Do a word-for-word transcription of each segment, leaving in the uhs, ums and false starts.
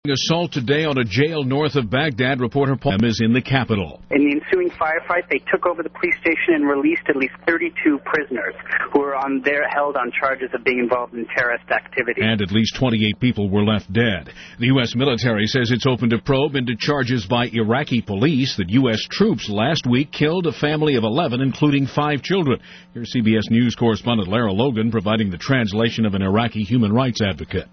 Assault today on a jail north of Baghdad. Reporter Paul is in the capital. In the ensuing firefight, they took over the police station and released at least thirty-two prisoners who were on there held on charges of being involved in terrorist activity. And at least twenty-eight people were left dead. The U S military says it's opened a probe into charges by Iraqi police that U S troops last week killed a family of eleven, including five children. Here's C B S News correspondent Lara Logan providing the translation of an Iraqi human rights advocate.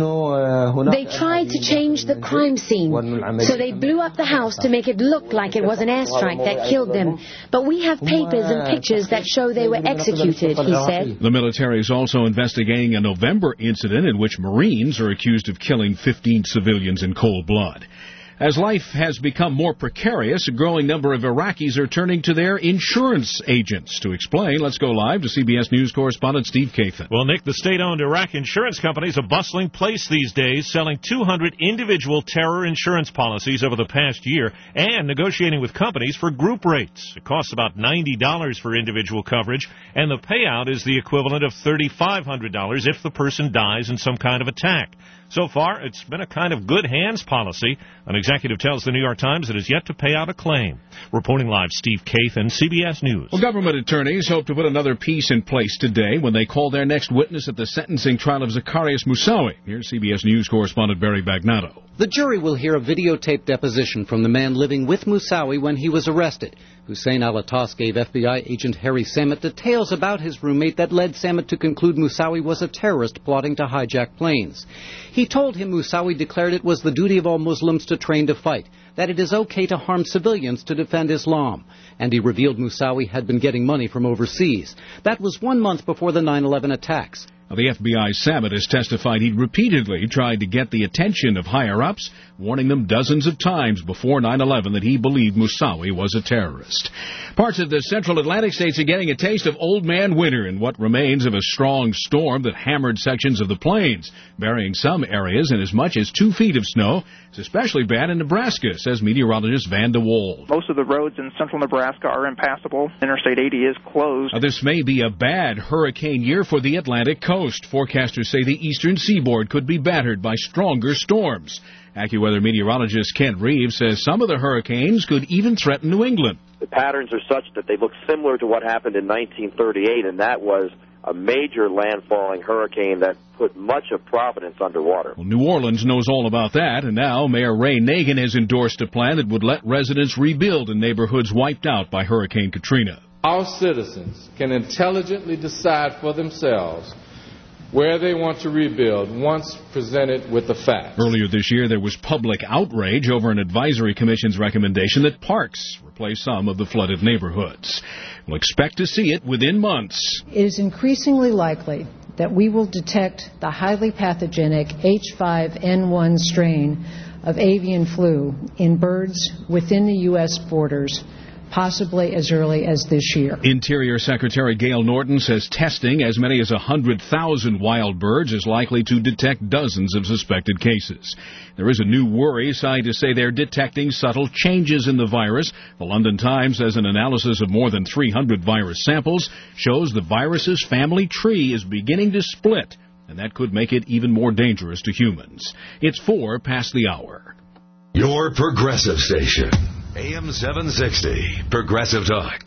They tried to change the crime scene, so they blew up the house to make it look like it was an airstrike that killed them. But we have papers and pictures that show they were executed, he said. The military is also investigating a November incident in which Marines are accused of killing fifteen civilians in cold blood. As life has become more precarious, a growing number of Iraqis are turning to their insurance agents. To explain, let's go live to C B S News correspondent Steve Kathan. Well, Nick, the state-owned Iraq insurance company is a bustling place these days, selling two hundred individual terror insurance policies over the past year and negotiating with companies for group rates. It costs about ninety dollars for individual coverage, and the payout is the equivalent of three thousand five hundred dollars if the person dies in some kind of attack. So far, it's been a kind of good hands policy. An executive tells the New York Times it is yet to pay out a claim. Reporting live, Steve Kathan, C B S News. Well, government attorneys hope to put another piece in place today when they call their next witness at the sentencing trial of Zacarias Moussaoui. Here's C B S News correspondent Barry Bagnato. The jury will hear a videotaped deposition from the man living with Moussaoui when he was arrested. Hussein Alatas gave F B I agent Harry Samet details about his roommate that led Samet to conclude Moussaoui was a terrorist plotting to hijack planes. He told him Moussaoui declared it was the duty of all Muslims to train to fight, that it is okay to harm civilians to defend Islam. And he revealed Moussaoui had been getting money from overseas. That was one month before the nine eleven attacks. Now, the F B I Samet has testified he'd repeatedly tried to get the attention of higher-ups, warning them dozens of times before nine eleven that he believed Moussaoui was a terrorist. Parts of the central Atlantic states are getting a taste of old man winter in what remains of a strong storm that hammered sections of the plains, burying some areas in as much as two feet of snow. It's especially bad in Nebraska, says meteorologist Van de Wold. Most of the roads in central Nebraska are impassable. Interstate eighty is closed. Now, this may be a bad hurricane year for the Atlantic coast. Forecasters say the eastern seaboard could be battered by stronger storms. AccuWeather meteorologist Kent Reeves says some of the hurricanes could even threaten New England. The patterns are such that they look similar to what happened in nineteen thirty-eight, and that was a major landfalling hurricane that put much of Providence underwater. Well, New Orleans knows all about that, and now Mayor Ray Nagin has endorsed a plan that would let residents rebuild in neighborhoods wiped out by Hurricane Katrina. Our citizens can intelligently decide for themselves where they want to rebuild once presented with the facts. Earlier this year, there was public outrage over an advisory commission's recommendation that parks replace some of the flooded neighborhoods. We'll expect to see it within months. It is increasingly likely that we will detect the highly pathogenic H five N one strain of avian flu in birds within the U S borders, possibly as early as this year. Interior Secretary Gail Norton says testing as many as one hundred thousand wild birds is likely to detect dozens of suspected cases. There is a new worry. Scientists say they're detecting subtle changes in the virus. The London Times says an analysis of more than three hundred virus samples shows the virus's family tree is beginning to split, and that could make it even more dangerous to humans. It's four past the hour. Your progressive station. A M seven sixty, Progressive Talk.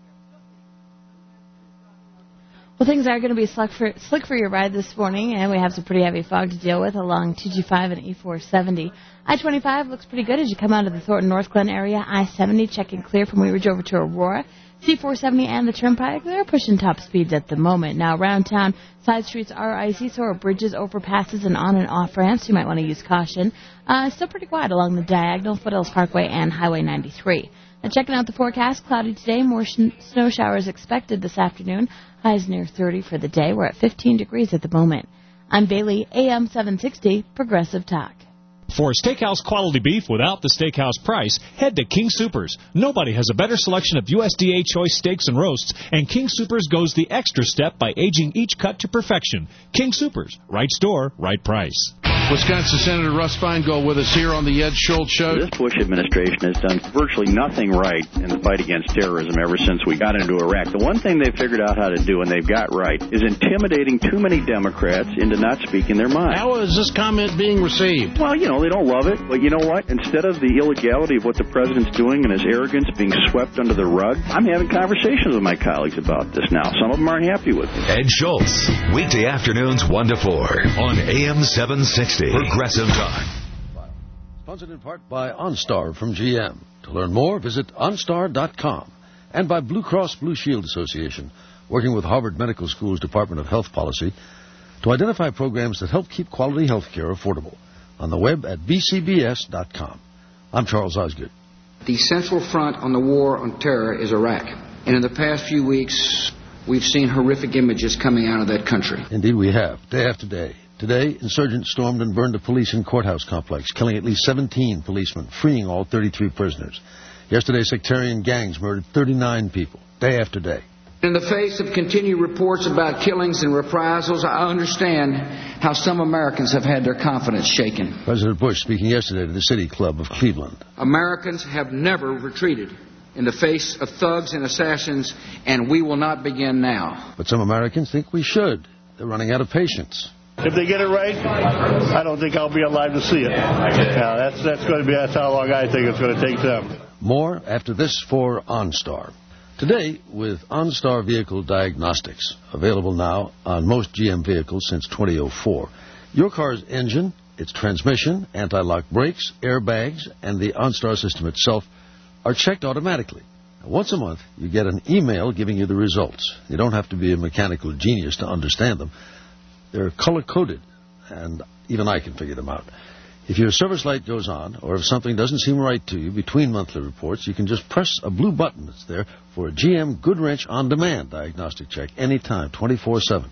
Well, things are going to be slick for, slick for your ride this morning, and we have some pretty heavy fog to deal with along two G five and E four seventy. I twenty-five looks pretty good as you come out of the Thornton North Glen area. I seventy checking clear from Wheat Ridge over to Aurora. C four seventy and the Turnpike, they're pushing top speeds at the moment. Now, around town, side streets are icy, so are bridges, overpasses, and on and off ramps. You might want to use caution. Uh, still pretty quiet along the diagonal, Foothills Parkway and Highway ninety-three. Now, checking out the forecast, cloudy today, more sh- snow showers expected this afternoon. Highs near thirty for the day. We're at fifteen degrees at the moment. I'm Bailey, A M seven sixty, Progressive Talk. For steakhouse quality beef without the steakhouse price, head to King Soopers. Nobody has a better selection of U S D A choice steaks and roasts, and King Soopers goes the extra step by aging each cut to perfection. King Soopers, right store, right price. Wisconsin Senator Russ Feingold with us here on the Ed Schultz Show. This Bush administration has done virtually nothing right in the fight against terrorism ever since we got into Iraq. The one thing they've figured out how to do, and they've got right, is intimidating too many Democrats into not speaking their mind. How is this comment being received? Well, you know, they don't love it, but you know what? Instead of the illegality of what the president's doing and his arrogance being swept under the rug, I'm having conversations with my colleagues about this now. Some of them aren't happy with it. Ed Schultz, weekday afternoons one to four on A M seven sixty, Progressive Talk. Sponsored in part by OnStar from G M. To learn more, visit OnStar dot com. And by Blue Cross Blue Shield Association, working with Harvard Medical School's Department of Health Policy to identify programs that help keep quality health care affordable. On the web at b c b s dot com. I'm Charles Osgood. The central front on the war on terror is Iraq. And in the past few weeks, we've seen horrific images coming out of that country. Indeed we have, day after day. Today, insurgents stormed and burned a police and courthouse complex, killing at least seventeen policemen, freeing all thirty-three prisoners. Yesterday, sectarian gangs murdered thirty-nine people, day after day. In the face of continued reports about killings and reprisals, I understand how some Americans have had their confidence shaken. President Bush speaking yesterday to the City Club of Cleveland. Americans have never retreated in the face of thugs and assassins, and we will not begin now. But some Americans think we should. They're running out of patience. If they get it right, I don't think I'll be alive to see it. Yeah, that's that's going to be that's how long I think it's going to take them. More after this for OnStar. Today, with OnStar Vehicle Diagnostics, available now on most G M vehicles since twenty oh four. Your car's engine, its transmission, anti-lock brakes, airbags, and the OnStar system itself are checked automatically. Now, once a month, you get an email giving you the results. You don't have to be a mechanical genius to understand them. They're color-coded, and even I can figure them out. If your service light goes on, or if something doesn't seem right to you between monthly reports, you can just press a blue button that's there for a G M Goodwrench on-demand diagnostic check anytime, twenty-four seven.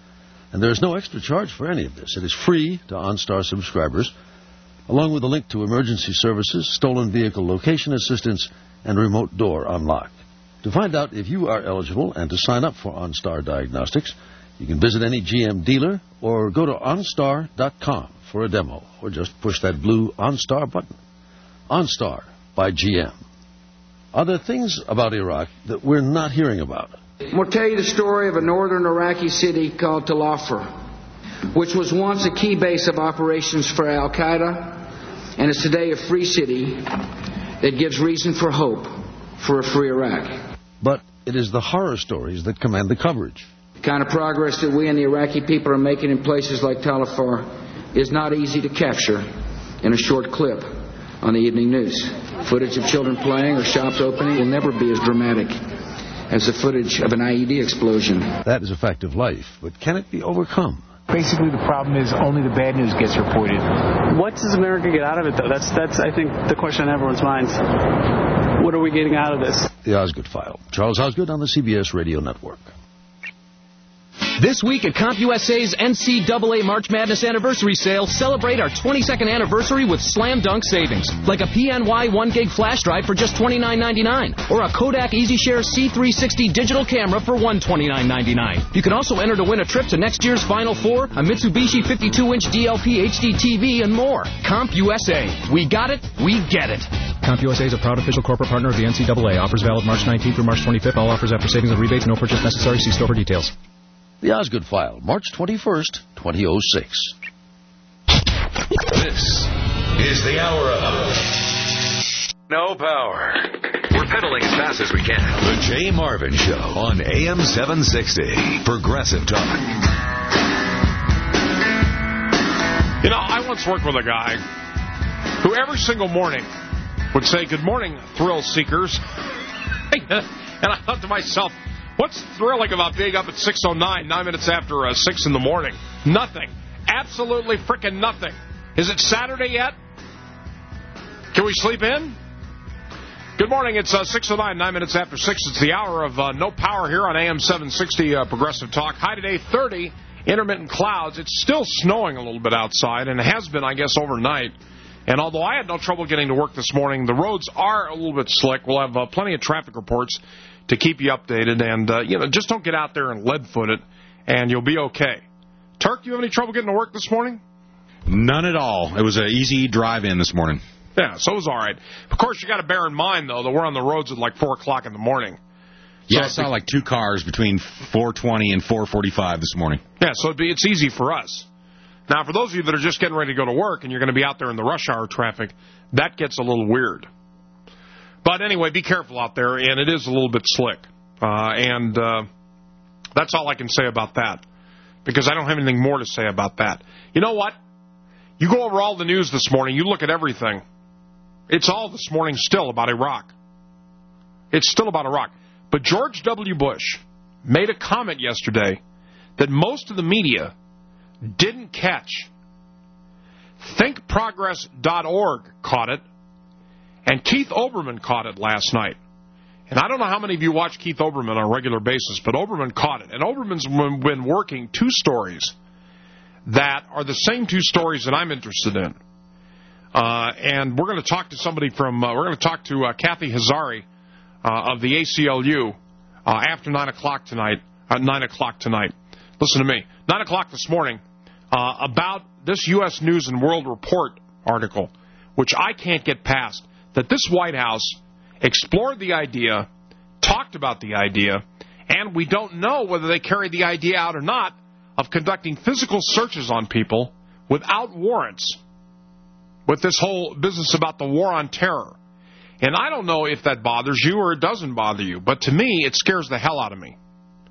And there's no extra charge for any of this. It is free to OnStar subscribers, along with a link to emergency services, stolen vehicle location assistance, and remote door unlock. To find out if you are eligible and to sign up for OnStar Diagnostics, you can visit any G M dealer or go to OnStar dot com for a demo, or just push that blue OnStar button. OnStar by G M. Are there things about Iraq that we're not hearing about? I'm going to tell you the story of a northern Iraqi city called Tal Afar, which was once a key base of operations for Al-Qaeda, and is today a free city that gives reason for hope for a free Iraq. But it is the horror stories that command the coverage. The kind of progress that we and the Iraqi people are making in places like Tal Afar is not easy to capture in a short clip on the evening news. Footage of children playing or shops opening will never be as dramatic as the footage of an I E D explosion. That is a fact of life, but can it be overcome? Basically, the problem is only the bad news gets reported. What does America get out of it, though? That's, that's I think, the question on everyone's minds. What are we getting out of this? The Osgood File. Charles Osgood on the C B S Radio Network. This week at CompUSA's N C double A March Madness Anniversary Sale, celebrate our twenty-second anniversary with slam dunk savings, like a P N Y one gig flash drive for just twenty-nine ninety-nine, or a Kodak EasyShare C three sixty digital camera for one hundred twenty-nine ninety-nine. You can also enter to win a trip to next year's Final Four, a Mitsubishi fifty-two inch D L P H D T V, and more. CompUSA. We got it, we get it. CompUSA is a proud official corporate partner of the N C double A. Offers valid March nineteenth through March twenty-fifth. All offers after savings and rebates. No purchase necessary. See store for details. The Osgood File, March twenty-first, twenty oh six. This is the hour of No Power. We're pedaling as fast as we can. The Jay Marvin Show on A M seven sixty, Progressive Talk. You know, I once worked with a guy who every single morning would say, "Good morning, thrill seekers." And I thought to myself, what's thrilling about being up at six oh nine, nine minutes after uh, six in the morning? Nothing. Absolutely frickin' nothing. Is it Saturday yet? Can we sleep in? Good morning. It's uh, six oh nine, nine minutes after six. It's the hour of uh, No Power here on A M seven sixty uh, Progressive Talk. High today, thirty. Intermittent clouds. It's still snowing a little bit outside, and it has been, I guess, overnight. And although I had no trouble getting to work this morning, the roads are a little bit slick. We'll have uh, plenty of traffic reports to keep you updated, and, uh, you know, just don't get out there and lead-foot it, and you'll be okay. Turk, you have any trouble getting to work this morning? None at all. It was an easy drive-in this morning. Yeah, so it was all right. Of course, you got to bear in mind, though, that we're on the roads at like four o'clock in the morning. Yeah, so I saw like two cars between four twenty and four forty-five this morning. Yeah, so it'd be, it's easy for us. Now, for those of you that are just getting ready to go to work and you're going to be out there in the rush hour traffic, that gets a little weird. But anyway, be careful out there, and it is a little bit slick. Uh, and uh, that's all I can say about that, because I don't have anything more to say about that. You know what? You go over all the news this morning, you look at everything. It's all this morning still about Iraq. It's still about Iraq. But George W. Bush made a comment yesterday that most of the media didn't catch. think progress dot org caught it, and Keith Olbermann caught it last night. And I don't know how many of you watch Keith Olbermann on a regular basis, but Olbermann caught it. And Olbermann's been working two stories that are the same two stories that I'm interested in. Uh, and we're going to talk to somebody from, uh, we're going to talk to uh, Kathy Hazari uh, of the A C L U uh, after nine o'clock tonight, at nine o'clock tonight. Listen to me. nine o'clock this morning uh, about this U S News and World Report article, which I can't get past, that this White House explored the idea, talked about the idea, and we don't know whether they carried the idea out or not of conducting physical searches on people without warrants, with this whole business about the war on terror. And I don't know if that bothers you or it doesn't bother you, but to me, it scares the hell out of me.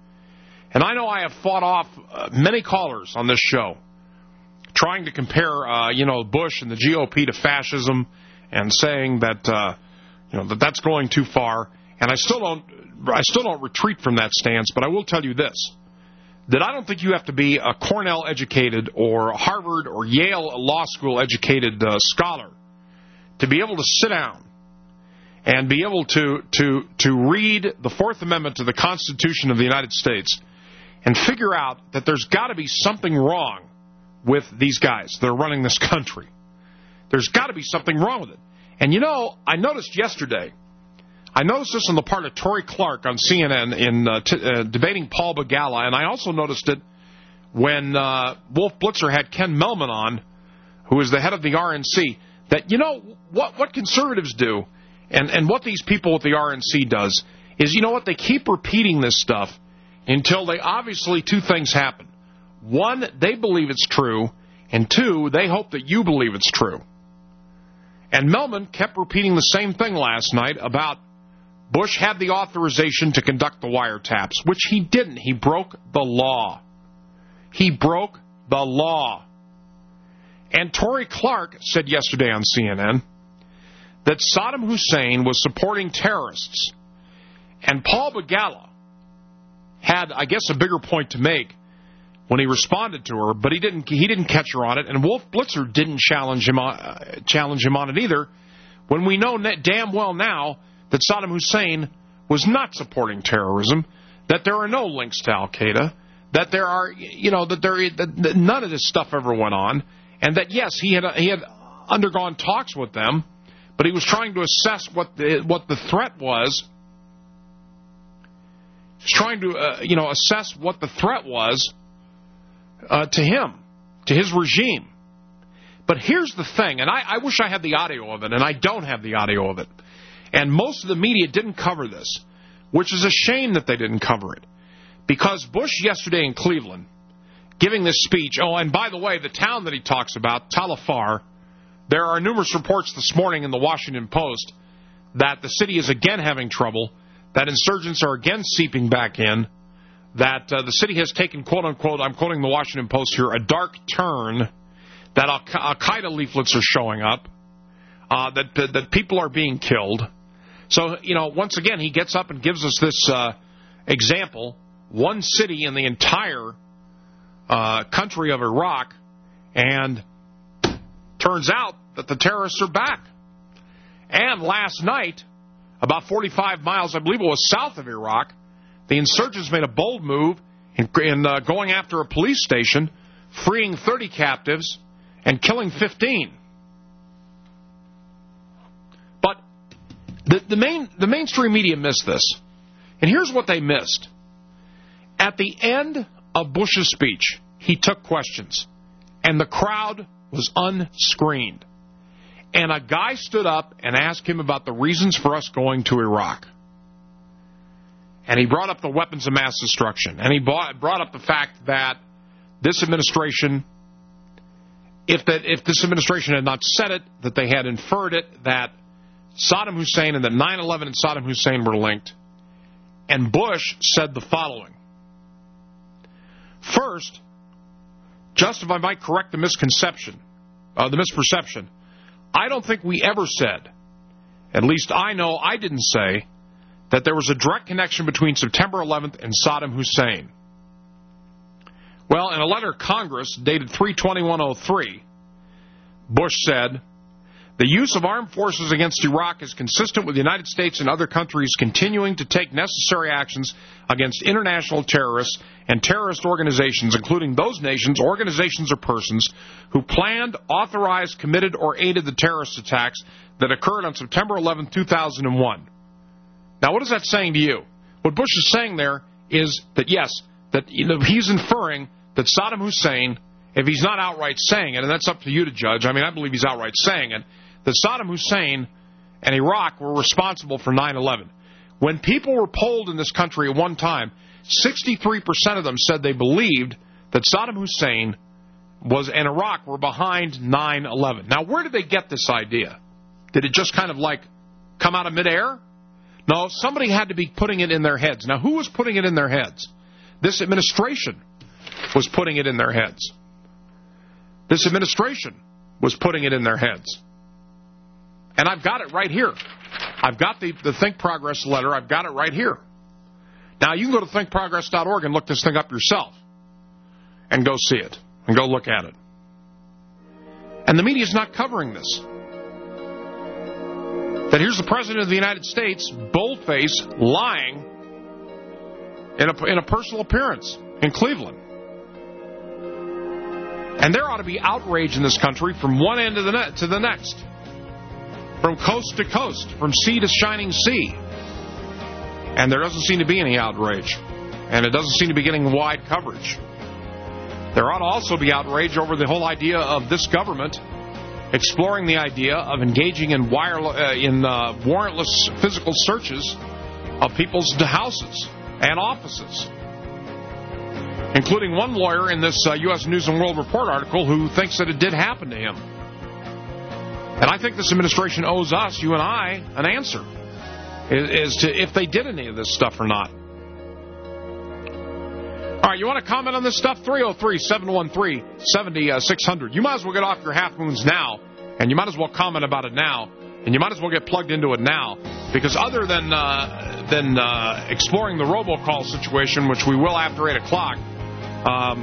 And I know I have fought off uh, many callers on this show trying to compare, uh, you know, Bush and the G O P to fascism and saying that, uh, you know, that that's going too far. And I still don't, I still don't retreat from that stance, but I will tell you this, that I don't think you have to be a Cornell-educated or Harvard or Yale Law School-educated uh, scholar to be able to sit down and be able to, to, to read the Fourth Amendment to the Constitution of the United States and figure out that there's got to be something wrong with these guys that are running this country. There's got to be something wrong with it. And, you know, I noticed yesterday, I noticed this on the part of Tory Clark on C N N in uh, t- uh, debating Paul Begala, and I also noticed it when uh, Wolf Blitzer had Ken Melman on, who is the head of the R N C, that, you know, what, what conservatives do and, and what these people with the R N C does is, you know what, they keep repeating this stuff until they obviously two things happen. One, they believe it's true, and two, they hope that you believe it's true. And Melman kept repeating the same thing last night about Bush had the authorization to conduct the wiretaps, which he didn't. He broke the law. He broke the law. And Tory Clark said yesterday on C N N that Saddam Hussein was supporting terrorists. And Paul Begala had, I guess, a bigger point to make when he responded to her, but he didn't he didn't catch her on it, and Wolf Blitzer didn't challenge him on, uh, challenge him on it either, when we know damn well now that Saddam Hussein was not supporting terrorism, that there are no links to Al-Qaeda, that there are, you know, that there that, that none of this stuff ever went on, and that, yes, he had he had undergone talks with them, but he was trying to assess what the, what the threat was. He was trying to, uh, you know, assess what the threat was uh, to him, to his regime. But here's the thing, and I, I wish I had the audio of it, and I don't have the audio of it. And most of the media didn't cover this, which is a shame that they didn't cover it. Because Bush yesterday in Cleveland, giving this speech, oh, and by the way, the town that he talks about, Tal Afar, there are numerous reports this morning in the Washington Post that the city is again having trouble, that insurgents are again seeping back in, that uh, the city has taken, quote-unquote, I'm quoting the Washington Post here, a dark turn, that Al- Al-Qaeda leaflets are showing up, uh, that, that that people are being killed. So, you know, once again, he gets up and gives us this uh, example, one city in the entire uh, country of Iraq, and turns out that the terrorists are back. And last night, about forty-five miles, I believe it was south of Iraq, the insurgents made a bold move in, in uh, going after a police station, freeing thirty captives and killing fifteen. But the, the main the mainstream media missed this. And here's what they missed. At the end of Bush's speech, he took questions. And the crowd was unscreened. And a guy stood up and asked him about the reasons for us going to Iraq. And he brought up the weapons of mass destruction. And he brought up the fact that this administration, if that if this administration had not said it, that they had inferred it, that Saddam Hussein and that nine eleven and Saddam Hussein were linked. And Bush said the following. First, just if I might correct the misconception, uh, the misperception, I don't think we ever said, at least I know I didn't say, that there was a direct connection between September eleventh and Saddam Hussein. Well, in a letter to Congress dated three twenty-one oh three, Bush said, the use of armed forces against Iraq is consistent with the United States and other countries continuing to take necessary actions against international terrorists and terrorist organizations, including those nations, organizations, or persons who planned, authorized, committed, or aided the terrorist attacks that occurred on September eleventh, two thousand one. Now, what is that saying to you? What Bush is saying there is that, yes, that you know, he's inferring that Saddam Hussein, if he's not outright saying it, and that's up to you to judge, I mean, I believe he's outright saying it, that Saddam Hussein and Iraq were responsible for nine eleven. When people were polled in this country at one time, sixty-three percent of them said they believed that Saddam Hussein was and Iraq were behind nine eleven. Now, where did they get this idea? Did it just kind of like come out of midair? No, somebody had to be putting it in their heads. Now, who was putting it in their heads? This administration was putting it in their heads. This administration was putting it in their heads. And I've got it right here. I've got the, the Think Progress letter. I've got it right here. Now, you can go to think progress dot org and look this thing up yourself and go see it and go look at it. And the media is not covering this. That here's the President of the United States, boldface, lying in a, in a personal appearance in Cleveland. And there ought to be outrage in this country from one end of the net to the next. From coast to coast, from sea to shining sea. And there doesn't seem to be any outrage. And it doesn't seem to be getting wide coverage. There ought to also be outrage over the whole idea of this government exploring the idea of engaging in, wire, uh, in uh, warrantless physical searches of people's houses and offices. Including one lawyer in this uh, U S News and World Report article who thinks that it did happen to him. And I think this administration owes us, you and I, an answer as to if they did any of this stuff or not. All right, you want to comment on this stuff? three oh three, seven one three, seven oh six hundred. You might as well get off your half moons now, and you might as well comment about it now, and you might as well get plugged into it now, because other than uh, than uh, exploring the robocall situation, which we will after eight o'clock, um,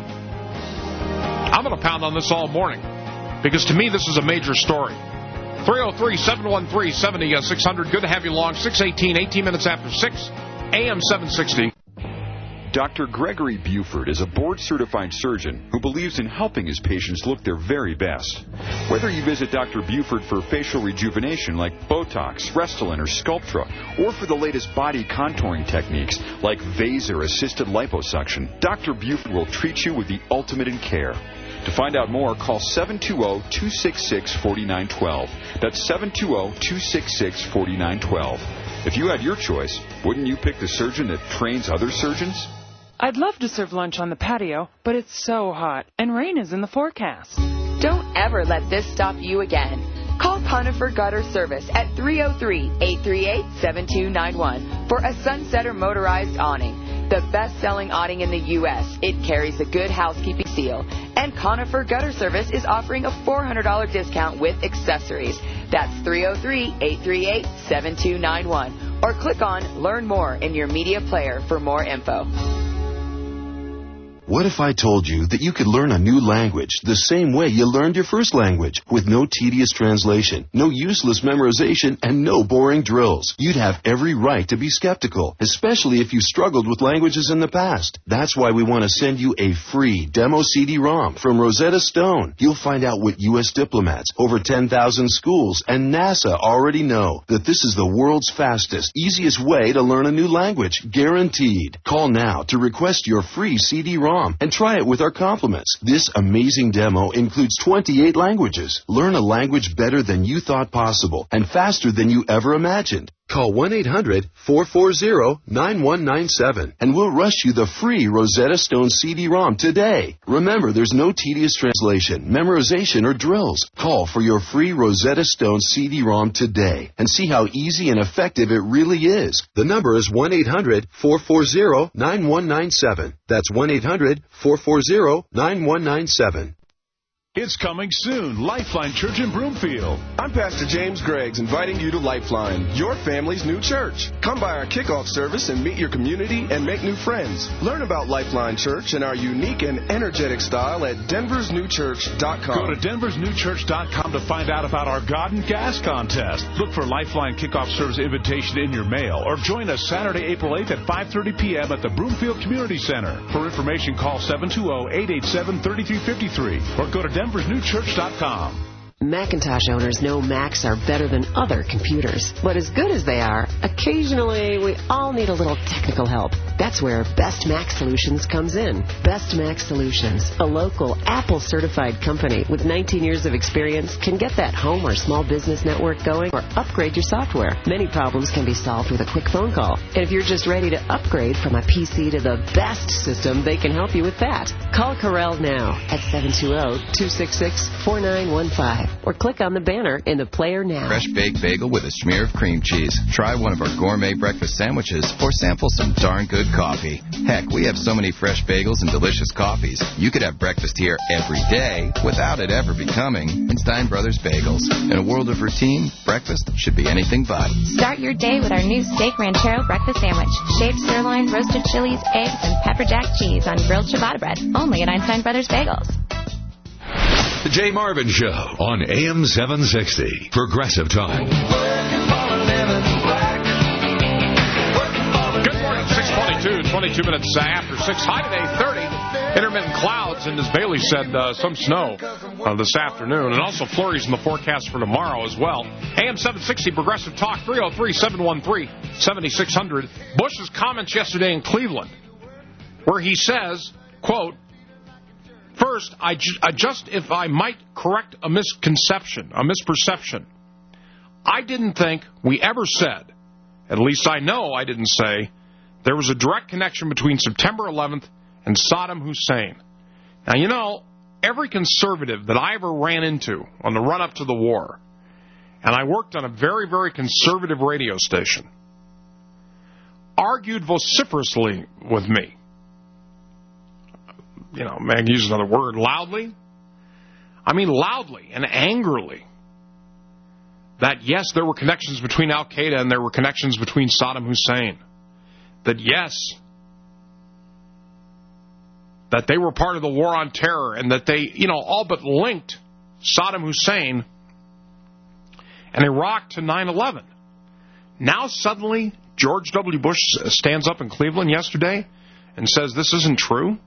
I'm going to pound on this all morning, because to me this is a major story. three oh three, seven one three, seven oh six hundred. Good to have you along. six eighteen, eighteen minutes after six, A M seven sixty. Doctor Gregory Buford is a board-certified surgeon who believes in helping his patients look their very best. Whether you visit Doctor Buford for facial rejuvenation like Botox, Restylane, or Sculptra, or for the latest body contouring techniques like Vaser-assisted liposuction, Doctor Buford will treat you with the ultimate in care. To find out more, call seven two zero, two six six, four nine one two. That's seven two zero, two six six, four nine one two. If you had your choice, wouldn't you pick the surgeon that trains other surgeons? I'd love to serve lunch on the patio, but it's so hot, and rain is in the forecast. Don't ever let this stop you again. Call Conifer Gutter Service at three oh three, eight three eight, seven two nine one for a Sunsetter motorized awning. The best-selling awning in the U S It carries a good housekeeping seal. And Conifer Gutter Service is offering a four hundred dollars discount with accessories. That's three oh three, eight three eight, seven two nine one. Or click on Learn More in your media player for more info. What if I told you that you could learn a new language the same way you learned your first language, with no tedious translation, no useless memorization, and no boring drills? You'd have every right to be skeptical, especially if you struggled with languages in the past. That's why we want to send you a free demo C D ROM from Rosetta Stone. You'll find out what U S diplomats, over ten thousand schools, and NASA already know, that this is the world's fastest, easiest way to learn a new language, guaranteed. Call now to request your free C D ROM ROM and try it with our compliments. This amazing demo includes twenty-eight languages. Learn a language better than you thought possible and faster than you ever imagined. Call one eight hundred four four zero nine one nine seven and we'll rush you the free Rosetta Stone C D ROM today. Remember, there's no tedious translation, memorization, or drills. Call for your free Rosetta Stone C D ROM today and see how easy and effective it really is. The number is one eight hundred four four zero nine one nine seven. That's one eight hundred four four zero nine one nine seven. It's coming soon. Lifeline Church in Broomfield. I'm Pastor James Greggs, inviting you to Lifeline, your family's new church. Come by our kickoff service and meet your community and make new friends. Learn about Lifeline Church and our unique and energetic style at denvers new church dot com. Go to denvers new church dot com to find out about our God and Gas contest. Look for Lifeline kickoff service invitation in your mail or join us Saturday, April eighth at five thirty p.m. at the Broomfield Community Center. For information, call seven two zero, eight eight seven, three three five three or go to denvers new church dot com. Macintosh owners know Macs are better than other computers. But as good as they are, occasionally we all need a little technical help. That's where Best Mac Solutions comes in. Best Mac Solutions, a local Apple-certified company with nineteen years of experience, can get that home or small business network going or upgrade your software. Many problems can be solved with a quick phone call. And if you're just ready to upgrade from a P C to the best system, they can help you with that. Call Corel now at seven two zero, two six six, four nine one five. Or click on the banner in the player now. Fresh baked bagel with a smear of cream cheese. Try one of our gourmet breakfast sandwiches or sample some darn good coffee. Heck, we have so many fresh bagels and delicious coffees. You could have breakfast here every day without it ever becoming Stein Brothers Bagels. In a world of routine, breakfast should be anything but. Start your day with our new steak ranchero breakfast sandwich. Shaved sirloin, roasted chilies, eggs, and pepper jack cheese on grilled ciabatta bread. Only at Einstein Brothers Bagels. The Jay Marvin Show on A M seven sixty. Progressive Talk. Good morning, six twenty-two, twenty-two minutes after six. High today, thirty. Intermittent clouds, and as Bailey said, uh, some snow uh, this afternoon. And also flurries in the forecast for tomorrow as well. A M seven sixty, Progressive Talk, three oh three, seven one three, seven six zero zero. Bush's comments yesterday in Cleveland, where he says, quote, First, I, ju- I just, if I might correct a misconception, a misperception, I didn't think we ever said, at least I know I didn't say, there was a direct connection between September eleventh and Saddam Hussein. Now, you know, every conservative that I ever ran into on the run-up to the war, and I worked on a very, very conservative radio station, argued vociferously with me. You know, Meg used another word, loudly. I mean, loudly and angrily. That, yes, there were connections between Al-Qaeda and there were connections between Saddam Hussein. That, yes, that they were part of the war on terror and that they, you know, all but linked Saddam Hussein and Iraq to nine eleven. Now, suddenly, George W. Bush stands up in Cleveland yesterday and says this isn't true.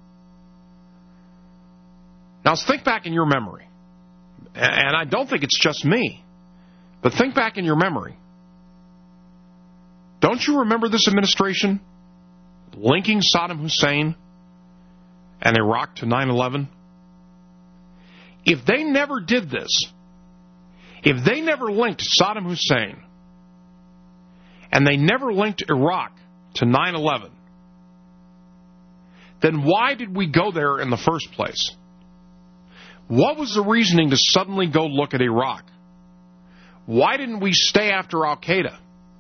Now, think back in your memory, and I don't think it's just me, but think back in your memory. Don't you remember this administration linking Saddam Hussein and Iraq to nine eleven? If they never did this, if they never linked Saddam Hussein and they never linked Iraq to nine eleven, then why did we go there in the first place? What was the reasoning to suddenly go look at Iraq? Why didn't we stay after Al-Qaeda?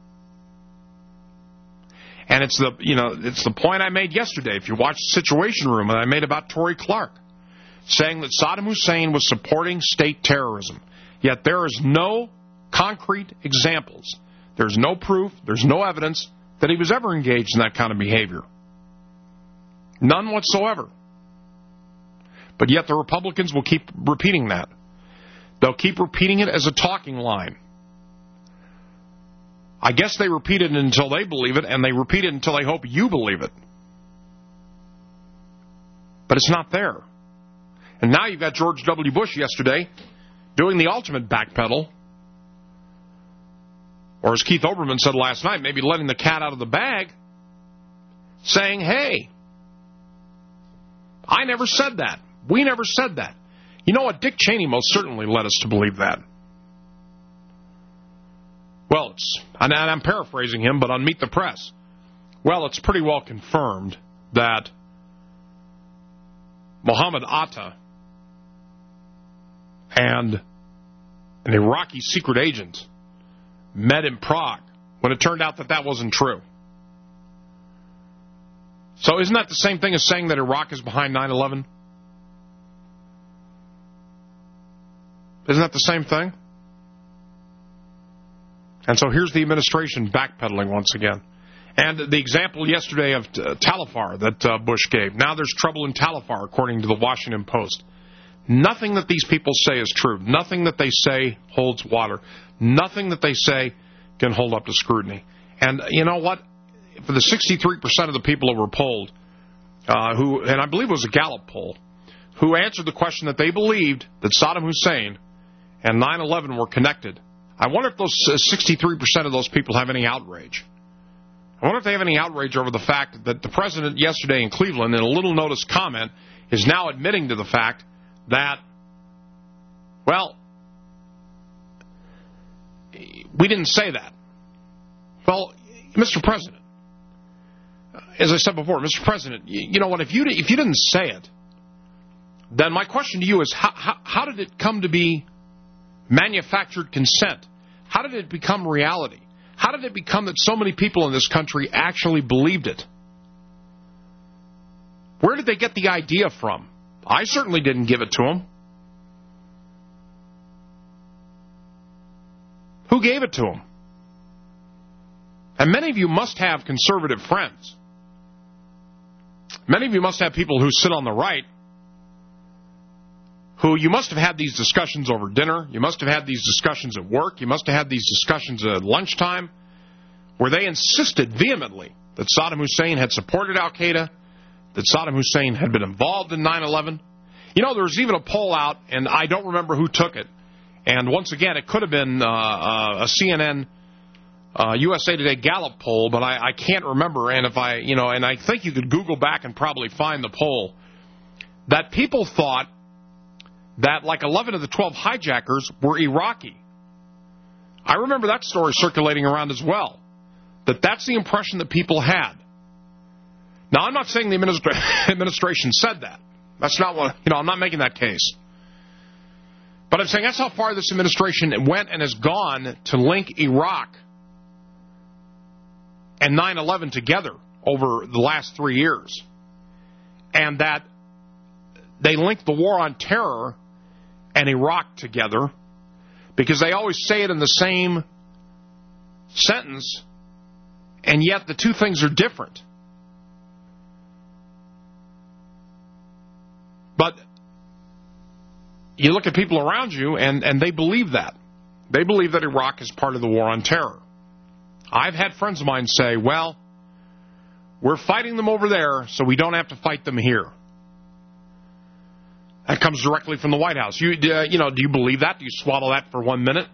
And it's the, you know, it's the point I made yesterday. If you watch the Situation Room, and I made about Tory Clark, saying that Saddam Hussein was supporting state terrorism. Yet there is no concrete examples. There's no proof. There's no evidence that he was ever engaged in that kind of behavior. None whatsoever. But yet the Republicans will keep repeating that. They'll keep repeating it as a talking line. I guess they repeat it until they believe it, and they repeat it until they hope you believe it. But it's not there. And now you've got George W. Bush yesterday doing the ultimate backpedal. Or as Keith Olbermann said last night, maybe letting the cat out of the bag, saying, hey, I never said that. We never said that. You know what? Dick Cheney most certainly led us to believe that. Well, it's, and I'm paraphrasing him, but on Meet the Press, well, it's pretty well confirmed that Mohammed Atta and an Iraqi secret agent met in Prague when it turned out that that wasn't true. So isn't that the same thing as saying that Iraq is behind nine eleven? Isn't that the same thing? And so here's the administration backpedaling once again. And the example yesterday of uh, Talifar that uh, Bush gave. Now there's trouble in Talifar, according to the Washington Post. Nothing that these people say is true. Nothing that they say holds water. Nothing that they say can hold up to scrutiny. And you know what? For the sixty-three percent of the people who were polled, uh, who, and I believe it was a Gallup poll, who answered the question that they believed that Saddam Hussein and nine eleven were connected, I wonder if those sixty-three percent of those people have any outrage. I wonder if they have any outrage over the fact that the president yesterday in Cleveland, in a little notice comment, is now admitting to the fact that, well, we didn't say that. Well, Mister President, as I said before, Mister President, you know what, if you if you didn't say it, then my question to you is, how, how, how did it come to be manufactured consent? How did it become reality? How did it become that so many people in this country actually believed it? Where did they get the idea from? I certainly didn't give it to them. Who gave it to them? And many of you must have conservative friends. Many of you must have people who sit on the right, who you must have had these discussions over dinner. You must have had these discussions at work. You must have had these discussions at lunchtime, where they insisted vehemently that Saddam Hussein had supported al-Qaeda, that Saddam Hussein had been involved in nine eleven. You know, there was even a poll out, and I don't remember who took it. And once again, it could have been uh, uh, a C N N, uh, U S A Today Gallup poll, but I, I can't remember. And if I, you know, and I think you could Google back and probably find the poll, that people thought that like eleven of the twelve hijackers were Iraqi. I remember that story circulating around as well, that that's the impression that people had. Now, I'm not saying the administra- administration said that. That's not what, you know, I'm not making that case. But I'm saying that's how far this administration went and has gone to link Iraq and nine eleven together over the last three years. And that they link the war on terror and Iraq together because they always say it in the same sentence, and yet the two things are different. But you look at people around you, and, and they believe that. They believe that Iraq is part of the war on terror. I've had friends of mine say, well, we're fighting them over there, so we don't have to fight them here. That comes directly from the White House. You, uh, you know, do you believe that? Do you swallow that for one minute?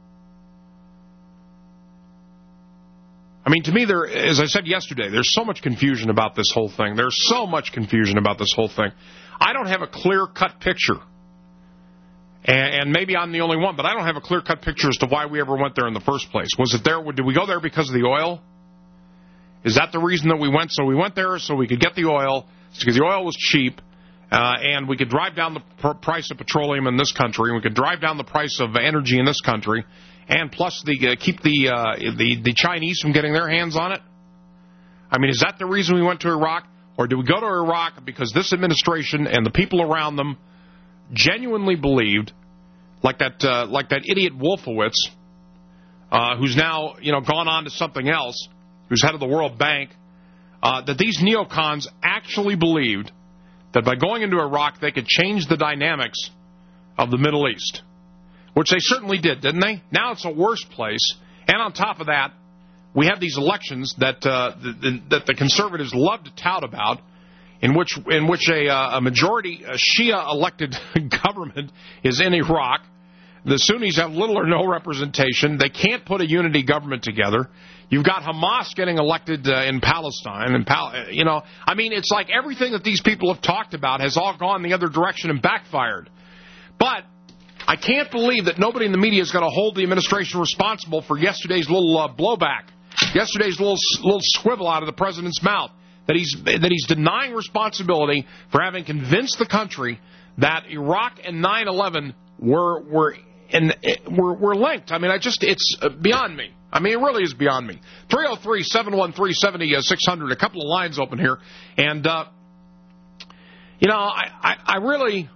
I mean, to me, there, as I said yesterday, there's so much confusion about this whole thing. There's so much confusion about this whole thing. I don't have a clear-cut picture. And, and maybe I'm the only one, but I don't have a clear-cut picture as to why we ever went there in the first place. Was it there? Did we go there because of the oil? Is that the reason that we went? So we went there so we could get the oil, because the oil was cheap, uh, and we could drive down the pr- price of petroleum in this country, and we could drive down the price of energy in this country, and plus the uh, keep the, uh, the the Chinese from getting their hands on it? I mean, is that the reason we went to Iraq? Or did we go to Iraq because this administration and the people around them genuinely believed, like that uh, like that idiot Wolfowitz, uh, who's now you know gone on to something else, who's head of the World Bank, uh, that these neocons actually believed that by going into Iraq they could change the dynamics of the Middle East, which they certainly did, didn't they? Now it's a worse place, and on top of that, we have these elections that uh, the, that the conservatives love to tout about, in which in which a, uh, a majority a Shia elected government is in Iraq. The Sunnis have little or no representation. They can't put a unity government together. You've got Hamas getting elected uh, in Palestine. and Pal- You know, I mean, it's like everything that these people have talked about has all gone the other direction and backfired. But I can't believe that nobody in the media is going to hold the administration responsible for yesterday's little uh, blowback, yesterday's little little swivel out of the president's mouth, that he's that he's denying responsibility for having convinced the country that Iraq and nine eleven were were in, were, were linked. I mean, I just it's beyond me. I mean, it really is beyond me. three oh three, seven one three, seven oh six hundred, a couple of lines open here. And, uh, you know, I, I, I really...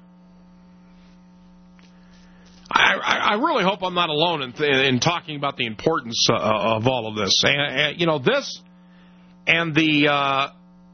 I, I really hope I'm not alone in, in talking about the importance uh, of all of this. And, and, you know, this and the uh,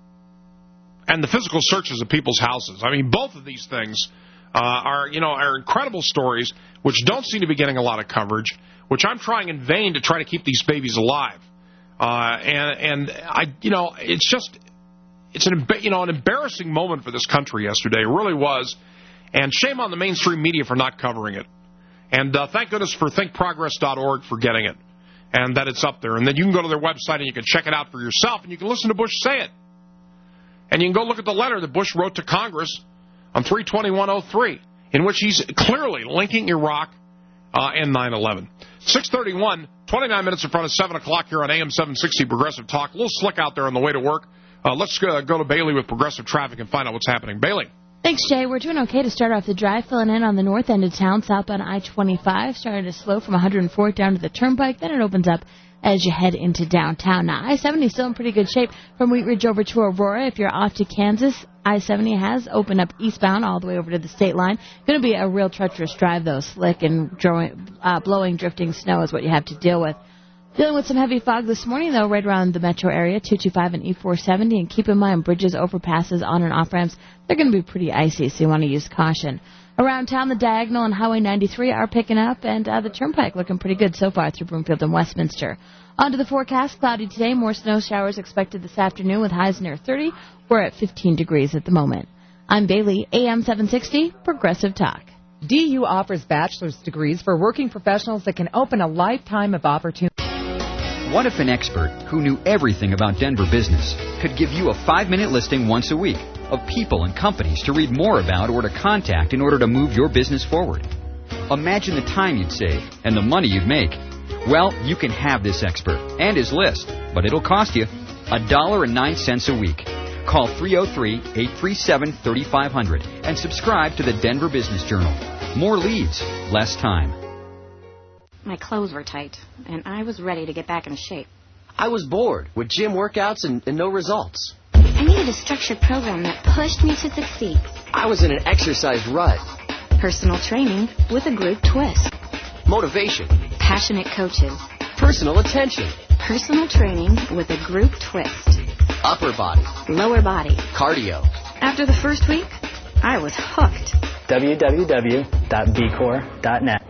and the physical searches of people's houses. I mean, both of these things uh, are, you know, are incredible stories which don't seem to be getting a lot of coverage, which I'm trying in vain to try to keep these babies alive. Uh, and and I, you know, it's just it's an you know an embarrassing moment for this country yesterday. It really was, and shame on the mainstream media for not covering it. And uh, thank goodness for think progress dot org for getting it, and that it's up there. And then you can go to their website and you can check it out for yourself, and you can listen to Bush say it. And you can go look at the letter that Bush wrote to Congress on three twenty-one oh three, in which he's clearly linking Iraq uh, and nine eleven. six thirty-one, twenty-nine minutes in front of seven o'clock here on A M seven sixty Progressive Talk. A little slick out there on the way to work. Uh, let's uh, go to Bailey with Progressive Traffic and find out what's happening. Bailey. Thanks, Jay. We're doing okay to start off the drive, filling in on the north end of town, southbound I twenty-five, starting to slow from one hundred fourth down to the Turnpike. Then it opens up as you head into downtown. Now, I seventy is still in pretty good shape from Wheat Ridge over to Aurora. If you're off to Kansas, I seventy has opened up eastbound all the way over to the state line. Going to be a real treacherous drive, though. Slick and drawing, uh, blowing, drifting snow is what you have to deal with. Dealing with some heavy fog this morning, though, right around the metro area, two twenty-five and E four seventy. And keep in mind, bridges, overpasses, on and off ramps, they're going to be pretty icy, so you want to use caution. Around town, the Diagonal and Highway ninety-three are picking up, and uh, the Turnpike looking pretty good so far through Broomfield and Westminster. On to the forecast, cloudy today, more snow showers expected this afternoon with highs near thirty. We're at fifteen degrees at the moment. I'm Bailey, A M seven sixty, Progressive Talk. D U offers bachelor's degrees for working professionals that can open a lifetime of opportunity. What if an expert who knew everything about Denver business could give you a five-minute listing once a week of people and companies to read more about or to contact in order to move your business forward? Imagine the time you'd save and the money you'd make. Well, you can have this expert and his list, but it'll cost you a dollar and nine cents a week. Call three oh three, eight three seven, three five zero zero and subscribe to the Denver Business Journal. More leads, less time. My clothes were tight, and I was ready to get back in shape. I was bored with gym workouts and, and no results. I needed a structured program that pushed me to succeed. I was in an exercise rut. Personal training with a group twist. Motivation. Passionate coaches. Personal attention. Personal training with a group twist. Upper body. Lower body. Cardio. After the first week, I was hooked. w w w dot b core dot net.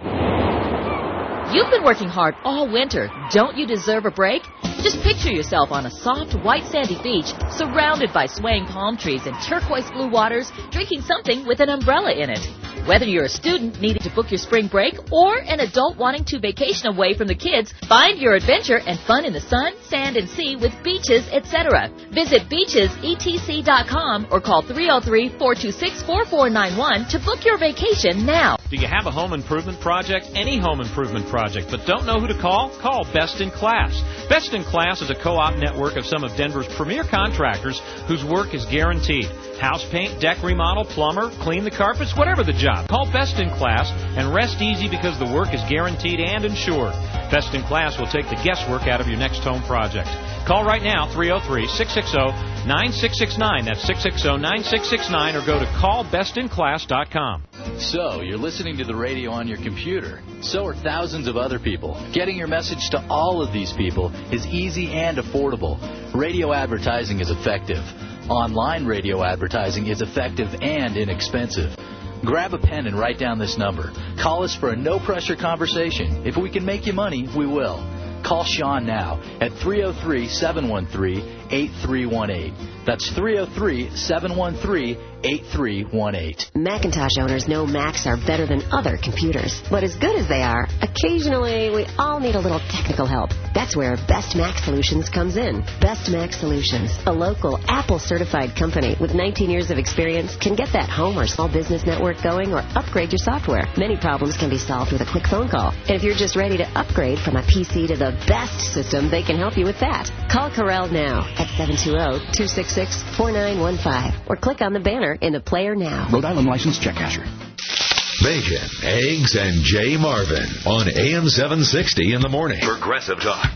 You've been working hard all winter. Don't you deserve a break? Just picture yourself on a soft, white, sandy beach, surrounded by swaying palm trees and turquoise blue waters, drinking something with an umbrella in it. Whether you're a student needing to book your spring break or an adult wanting to vacation away from the kids, find your adventure and fun in the sun, sand, and sea with Beaches, et cetera. Visit beaches e t c dot com or call three oh three, four two six, four four nine one to book your vacation now. Do you have a home improvement project? Any home improvement project, but don't know who to call? Call Best in Class. Best in Class is a co-op network of some of Denver's premier contractors whose work is guaranteed. House paint, deck remodel, plumber, clean the carpets, whatever the job. Call Best in Class and rest easy because the work is guaranteed and insured. Best in Class will take the guesswork out of your next home project. Call right now, three oh three, six six zero, nine six six nine. That's six six zero, nine six six nine, or go to call best in class dot com. So, you're listening to the radio on your computer. So are thousands of other people. Getting your message to all of these people is easy and affordable. Radio advertising is effective. Online radio advertising is effective and inexpensive. Grab a pen and write down this number. Call us for a no-pressure conversation. If we can make you money, we will. Call Sean now at three oh three, seven one three, eight three one eight. That's three oh three, seven one three, eight three one eight. Macintosh owners know Macs are better than other computers. But as good as they are, occasionally we all need a little technical help. That's where Best Mac Solutions comes in. Best Mac Solutions, a local Apple-certified company with nineteen years of experience, can get that home or small business network going or upgrade your software. Many problems can be solved with a quick phone call. And if you're just ready to upgrade from a P C to the best system, they can help you with that. Call Corel now at seven two zero, two six six, four nine one five or click on the banner in the player now. Rhode Island licensed check casher. Bacon, eggs, and Jay Marvin on A M seven sixty in the morning. Progressive Talk.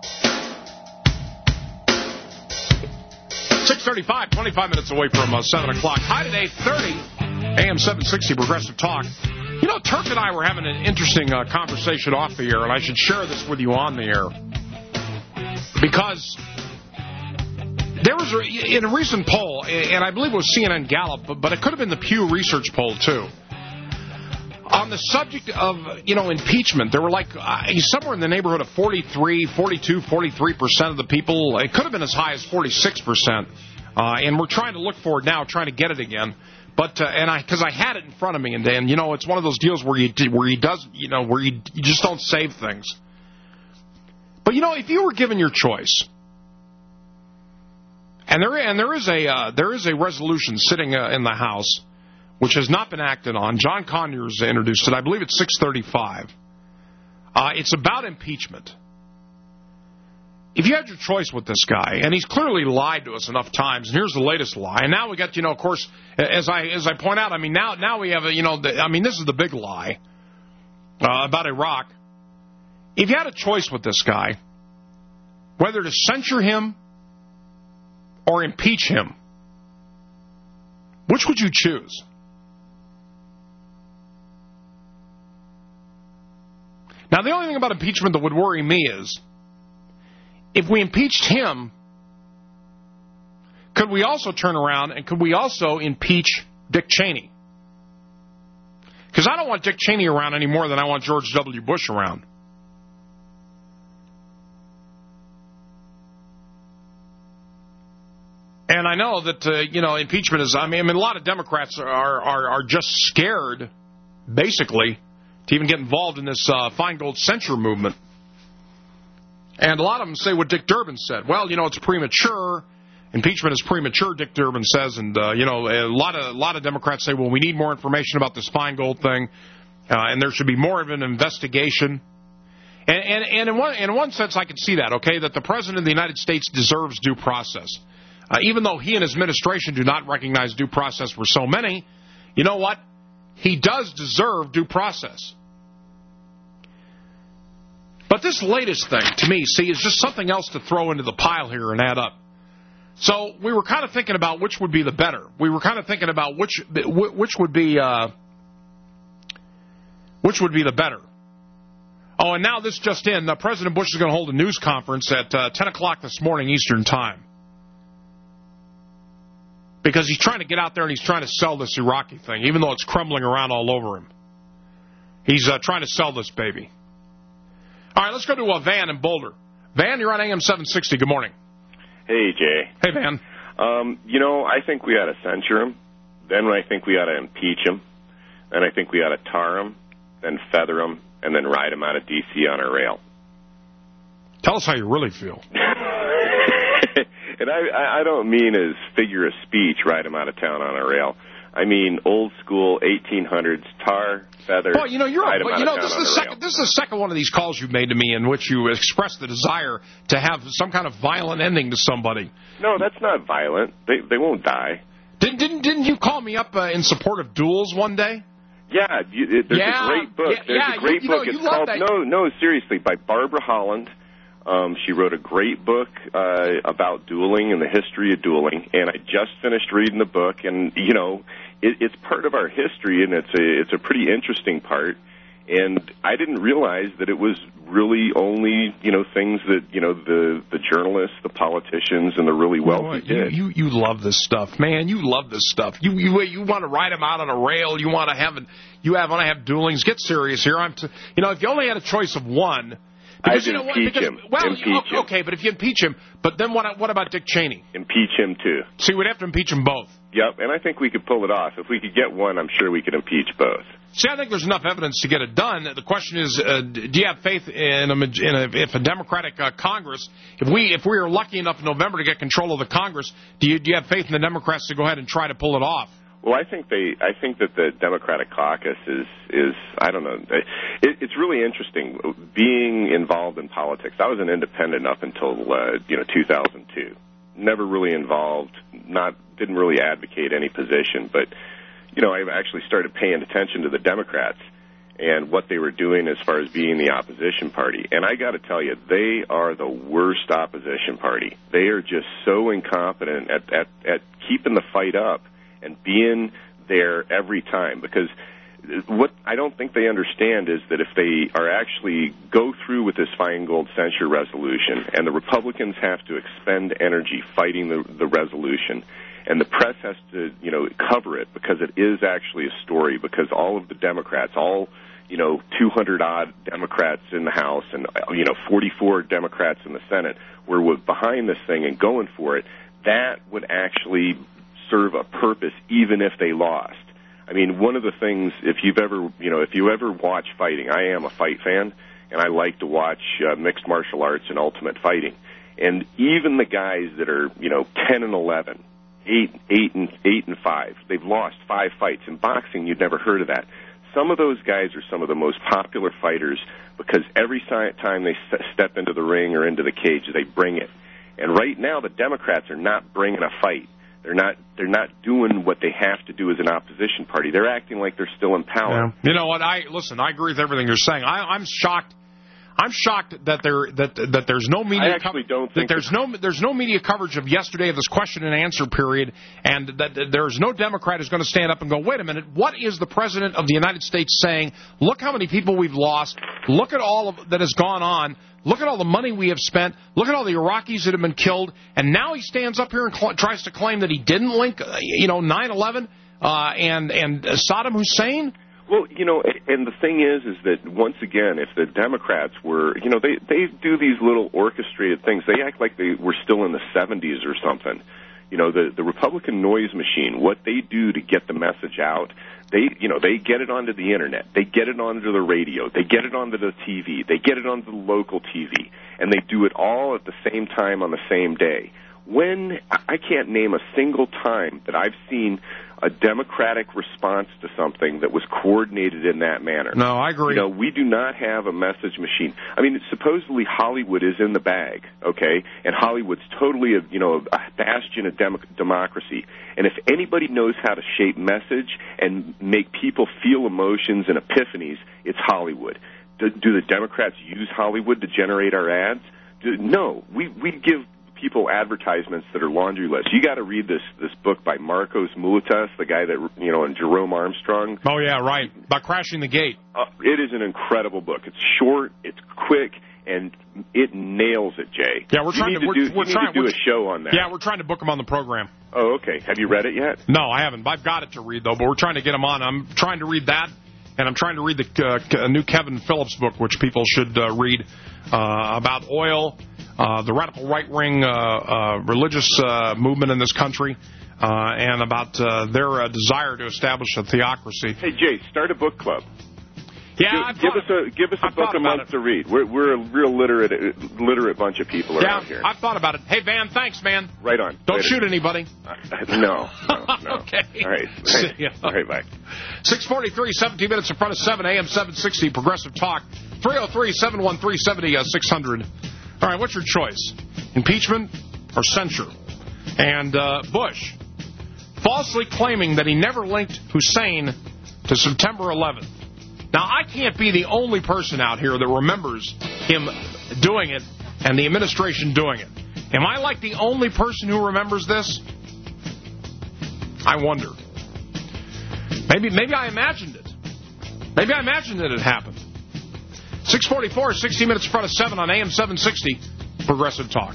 six thirty-five, twenty-five minutes away from uh, seven o'clock. High at eight thirty, A M seven sixty Progressive Talk. You know, Turk and I were having an interesting uh, conversation off the air, and I should share this with you on the air. Because there was, a, in a recent poll, and I believe it was C N N Gallup, but, but it could have been the Pew Research poll, too. On the subject of, you know, impeachment, there were like uh, somewhere in the neighborhood of forty-three, forty-two, forty-three percent of the people. It could have been as high as forty-six percent. Uh, and we're trying to look for it now, trying to get it again. But uh, and I, because I had it in front of me, and then, you know, it's one of those deals where you where he does, you know, where you, you just don't save things. But you know, if you were given your choice, and there and there is a uh, there is a resolution sitting uh, in the House, which has not been acted on. John Conyers introduced it. I believe it's six thirty-five. Uh, it's about impeachment. If you had your choice with this guy, and he's clearly lied to us enough times, and here's the latest lie, and now we got, you know, of course, as I as I point out, I mean, now now we have, a, you know, the, I mean, this is the big lie uh, about Iraq. If you had a choice with this guy, whether to censure him or impeach him, which would you choose? Now, the only thing about impeachment that would worry me is, if we impeached him, could we also turn around and could we also impeach Dick Cheney? Because I don't want Dick Cheney around any more than I want George W. Bush around. And I know that, uh, you know, impeachment is, I mean, I mean, a lot of Democrats are, are, are just scared, basically, to even get involved in this uh, Feingold censure movement. And a lot of them say what Dick Durbin said. Well, you know, it's premature. Impeachment is premature, Dick Durbin says. And, uh, you know, a lot of a lot of Democrats say, well, we need more information about this Feingold thing, uh, and there should be more of an investigation. And, and, and in, one, in one sense, I can see that, okay, that the President of the United States deserves due process. Uh, even though he and his administration do not recognize due process for so many, you know what? He does deserve due process. But this latest thing, to me, see, is just something else to throw into the pile here and add up. So we were kind of thinking about which would be the better. We were kind of thinking about which which would be uh, which would be the better. Oh, and now this just in: uh, President Bush is going to hold a news conference at uh, ten o'clock this morning Eastern Time, because he's trying to get out there and he's trying to sell this Iraqi thing, even though it's crumbling around all over him. He's uh, trying to sell this baby. All right, let's go to uh, Van in Boulder. Van, you're on A M seven sixty. Good morning. Hey, Jay. Hey, Van. Um, you know, I think we ought to censure him. Then I think we ought to impeach him. Then I think we ought to tar him, then feather him, and then ride him out of D C on a rail. Tell us how you really feel. And I, I don't mean as figure of speech, ride him out of town on a rail. I mean old school eighteen hundreds, tar, feather. Well, you know, you're ride up, him out you know, of this town is the on a second. rail. This is the second one of these calls you've made to me in which you expressed the desire to have some kind of violent ending to somebody. No, that's not violent. They they won't die. Didn't didn't didn't you call me up uh, in support of duels one day? Yeah, you, it, there's yeah, a great book. Yeah, there's yeah, a great you, you book. Know, you it's called that. No, no, seriously, by Barbara Holland. Um, she wrote a great book uh, about dueling and the history of dueling, and I just finished reading the book. And you know, it, it's part of our history, and it's a it's a pretty interesting part. And I didn't realize that it was really only, you know, things that, you know, the, the journalists, the politicians, and the really wealthy you know, did. You, you love this stuff, man. You love this stuff. You you you want to ride them out on a rail. You want to have you have want to have duelings. Get serious here. I'm t- you know, if you only had a choice of one, Because, I'd you know what? impeach Because, him. well, Impeach him. okay, but if you impeach him, but then what? What about Dick Cheney? Impeach him too. See, we'd have to impeach them both. Yep, and I think we could pull it off. If we could get one, I'm sure we could impeach both. See, I think there's enough evidence to get it done. The question is, uh, do you have faith in a, in a if a Democratic uh, Congress, if we if we are lucky enough in November to get control of the Congress, do you do you have faith in the Democrats to go ahead and try to pull it off? Well, I think they. I think that the Democratic caucus is is. I don't know. It, it's really interesting being involved in politics. I was an independent up until uh, you know two thousand two. Never really involved. Not didn't really advocate any position, but you know I actually started paying attention to the Democrats and what they were doing as far as being the opposition party. And I got to tell you, they are the worst opposition party. They are just so incompetent at at, at keeping the fight up and being there every time, because what I don't think they understand is that if they are actually go through with this Feingold censure resolution, and the Republicans have to expend energy fighting the, the resolution, and the press has to, you know, cover it because it is actually a story, because all of the Democrats, all, you know, two hundred odd Democrats in the House and, you know, forty-four Democrats in the Senate were behind this thing and going for it, that would actually serve a purpose even if they lost. I mean, one of the things, if you've ever, you know, if you ever watch fighting, I am a fight fan, and I like to watch uh, mixed martial arts and ultimate fighting. And even the guys that are, you know, ten and eleven, eight, eight and eight and five, they've lost five fights. In boxing, you'd never heard of that. Some of those guys are some of the most popular fighters because every time they step into the ring or into the cage, they bring it. And right now, the Democrats are not bringing a fight. They're not. They're not doing what they have to do as an opposition party. They're acting like they're still in power. Yeah. You know what? I listen. I agree with everything you're saying. I, I'm shocked. I'm shocked that there that that there's no media. I actually co- don't that think there's no there's no media coverage of yesterday of this question and answer period, and that, that there's no Democrat who's going to stand up and go, wait a minute, what is the president of the United States saying? Look how many people we've lost. Look at all of that has gone on. Look at all the money we have spent. Look at all the Iraqis that have been killed. And now he stands up here and cl- tries to claim that he didn't link, uh, you know, nine eleven uh, and and uh, Saddam Hussein. Well, you know, and the thing is, is that once again, if the Democrats were, you know, they they do these little orchestrated things. They act like they were still in the seventies or something. You know, the the Republican noise machine. What they do to get the message out. They, you know, they get it onto the internet. They get it onto the radio. They get it onto the T V. They get it onto the local T V, and they do it all at the same time on the same day. When I can't name a single time that I've seen a Democratic response to something that was coordinated in that manner. No, I agree. You know, we do not have a message machine. I mean, supposedly Hollywood is in the bag, okay? And Hollywood's totally, a, you know, a bastion of dem- democracy. And if anybody knows how to shape message and make people feel emotions and epiphanies, it's Hollywood. Do, do the Democrats use Hollywood to generate our ads? Do, no. We, we give people advertisements that are laundry lists. You got to read this this book by Marcos Moulitas, the guy that, you know, and Jerome Armstrong. Oh yeah, right. About crashing the gate. Uh, it is an incredible book. It's short, it's quick, and it nails it, Jay. Yeah, we're you trying need to, we're, do, we're you trying need to do a show on that. Yeah, we're trying to book him on the program. Oh, okay. Have you read it yet? No, I haven't. I've got it to read though, but we're trying to get him on. I'm trying to read that, and I'm trying to read the uh, new Kevin Phillips book, which people should uh, read uh, about oil. Uh, the radical right-wing uh, uh, religious uh, movement in this country, uh, and about uh, their uh, desire to establish a theocracy. Hey, Jay, start a book club. Yeah, give, give us a give us a I've book a month it. to read. We're we're a real literate literate bunch of people yeah, around here. I've thought about it. Hey, Van, thanks, man. Right on. Don't Later. shoot anybody. Uh, no, no, no. Okay. All right. See ya. All right, bye. six forty-three, seventeen minutes in front of seven, A M seven sixty, Progressive Talk. three oh three, seven one three, seven oh six hundred. All right, what's your choice? Impeachment or censure? And uh, Bush falsely claiming that he never linked Hussein to September eleventh. Now, I can't be the only person out here that remembers him doing it and the administration doing it. Am I like the only person who remembers this? I wonder. Maybe, maybe I imagined it. Maybe I imagined that it happened. six forty-four, sixty minutes in front of seven on A M seven sixty, Progressive Talk.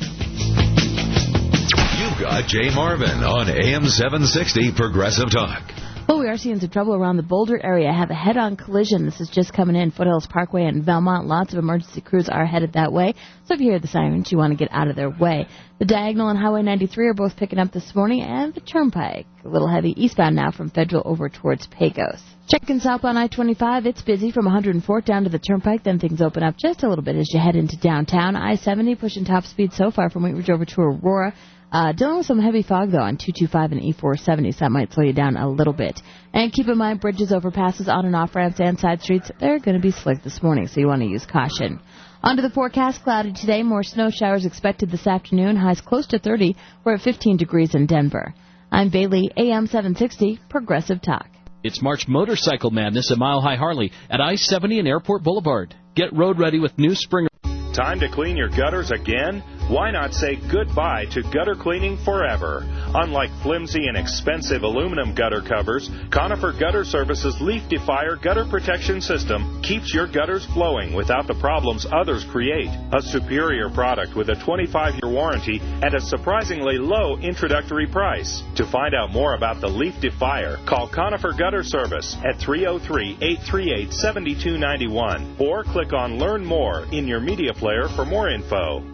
You've got Jay Marvin on A M seven sixty, Progressive Talk. Well, we are are seeing some trouble around the Boulder area. Have a head-on collision. This is just coming in. Foothills Parkway and Belmont. Lots of emergency crews are headed that way. So if you hear the sirens, you want to get out of their way. The Diagonal and Highway ninety-three are both picking up this morning, and the Turnpike a little heavy eastbound now from Federal over towards Pecos. Checking southbound I twenty-five, it's busy from one hundred fourth down to the Turnpike. Then things open up just a little bit as you head into downtown. I seventy pushing top speed so far from Wheat Ridge over to Aurora. Uh, dealing with some heavy fog, though, on two twenty-five and E four seventy, so that might slow you down a little bit. And keep in mind, bridges, overpasses, on and off ramps, and side streets, they're going to be slick this morning, so you want to use caution. Onto the forecast, cloudy today, more snow showers expected this afternoon, highs close to thirty. We're at fifteen degrees in Denver. I'm Bailey, A M seven sixty, Progressive Talk. It's March Motorcycle Madness at Mile High Harley at I seventy and Airport Boulevard. Get road ready with new Springer. Time to clean your gutters again? Why not say goodbye to gutter cleaning forever? Unlike flimsy and expensive aluminum gutter covers, Conifer Gutter Services Leaf Defier Gutter Protection System keeps your gutters flowing without the problems others create. A superior product with a twenty-five year warranty and a surprisingly low introductory price. To find out more about the Leaf Defier, call Conifer Gutter Service at three oh three, eight three eight, seven two nine one or click on Learn More in your media player for more info.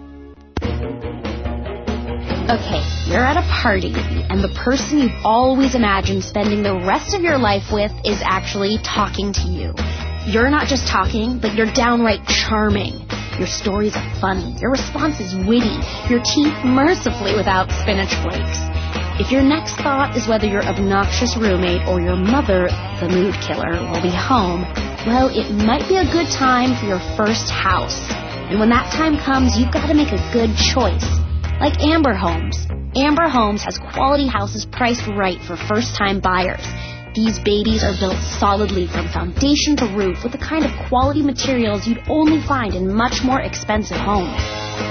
Okay, you're at a party, and the person you've always imagined spending the rest of your life with is actually talking to you. You're not just talking, but you're downright charming. Your stories are funny, your response is witty, your teeth mercifully without spinach flakes. If your next thought is whether your obnoxious roommate or your mother, the mood killer, will be home, well, it might be a good time for your first house. And when that time comes, you've got to make a good choice. Like Amber Homes. Amber Homes has quality houses priced right for first-time buyers. These babies are built solidly from foundation to roof with the kind of quality materials you'd only find in much more expensive homes.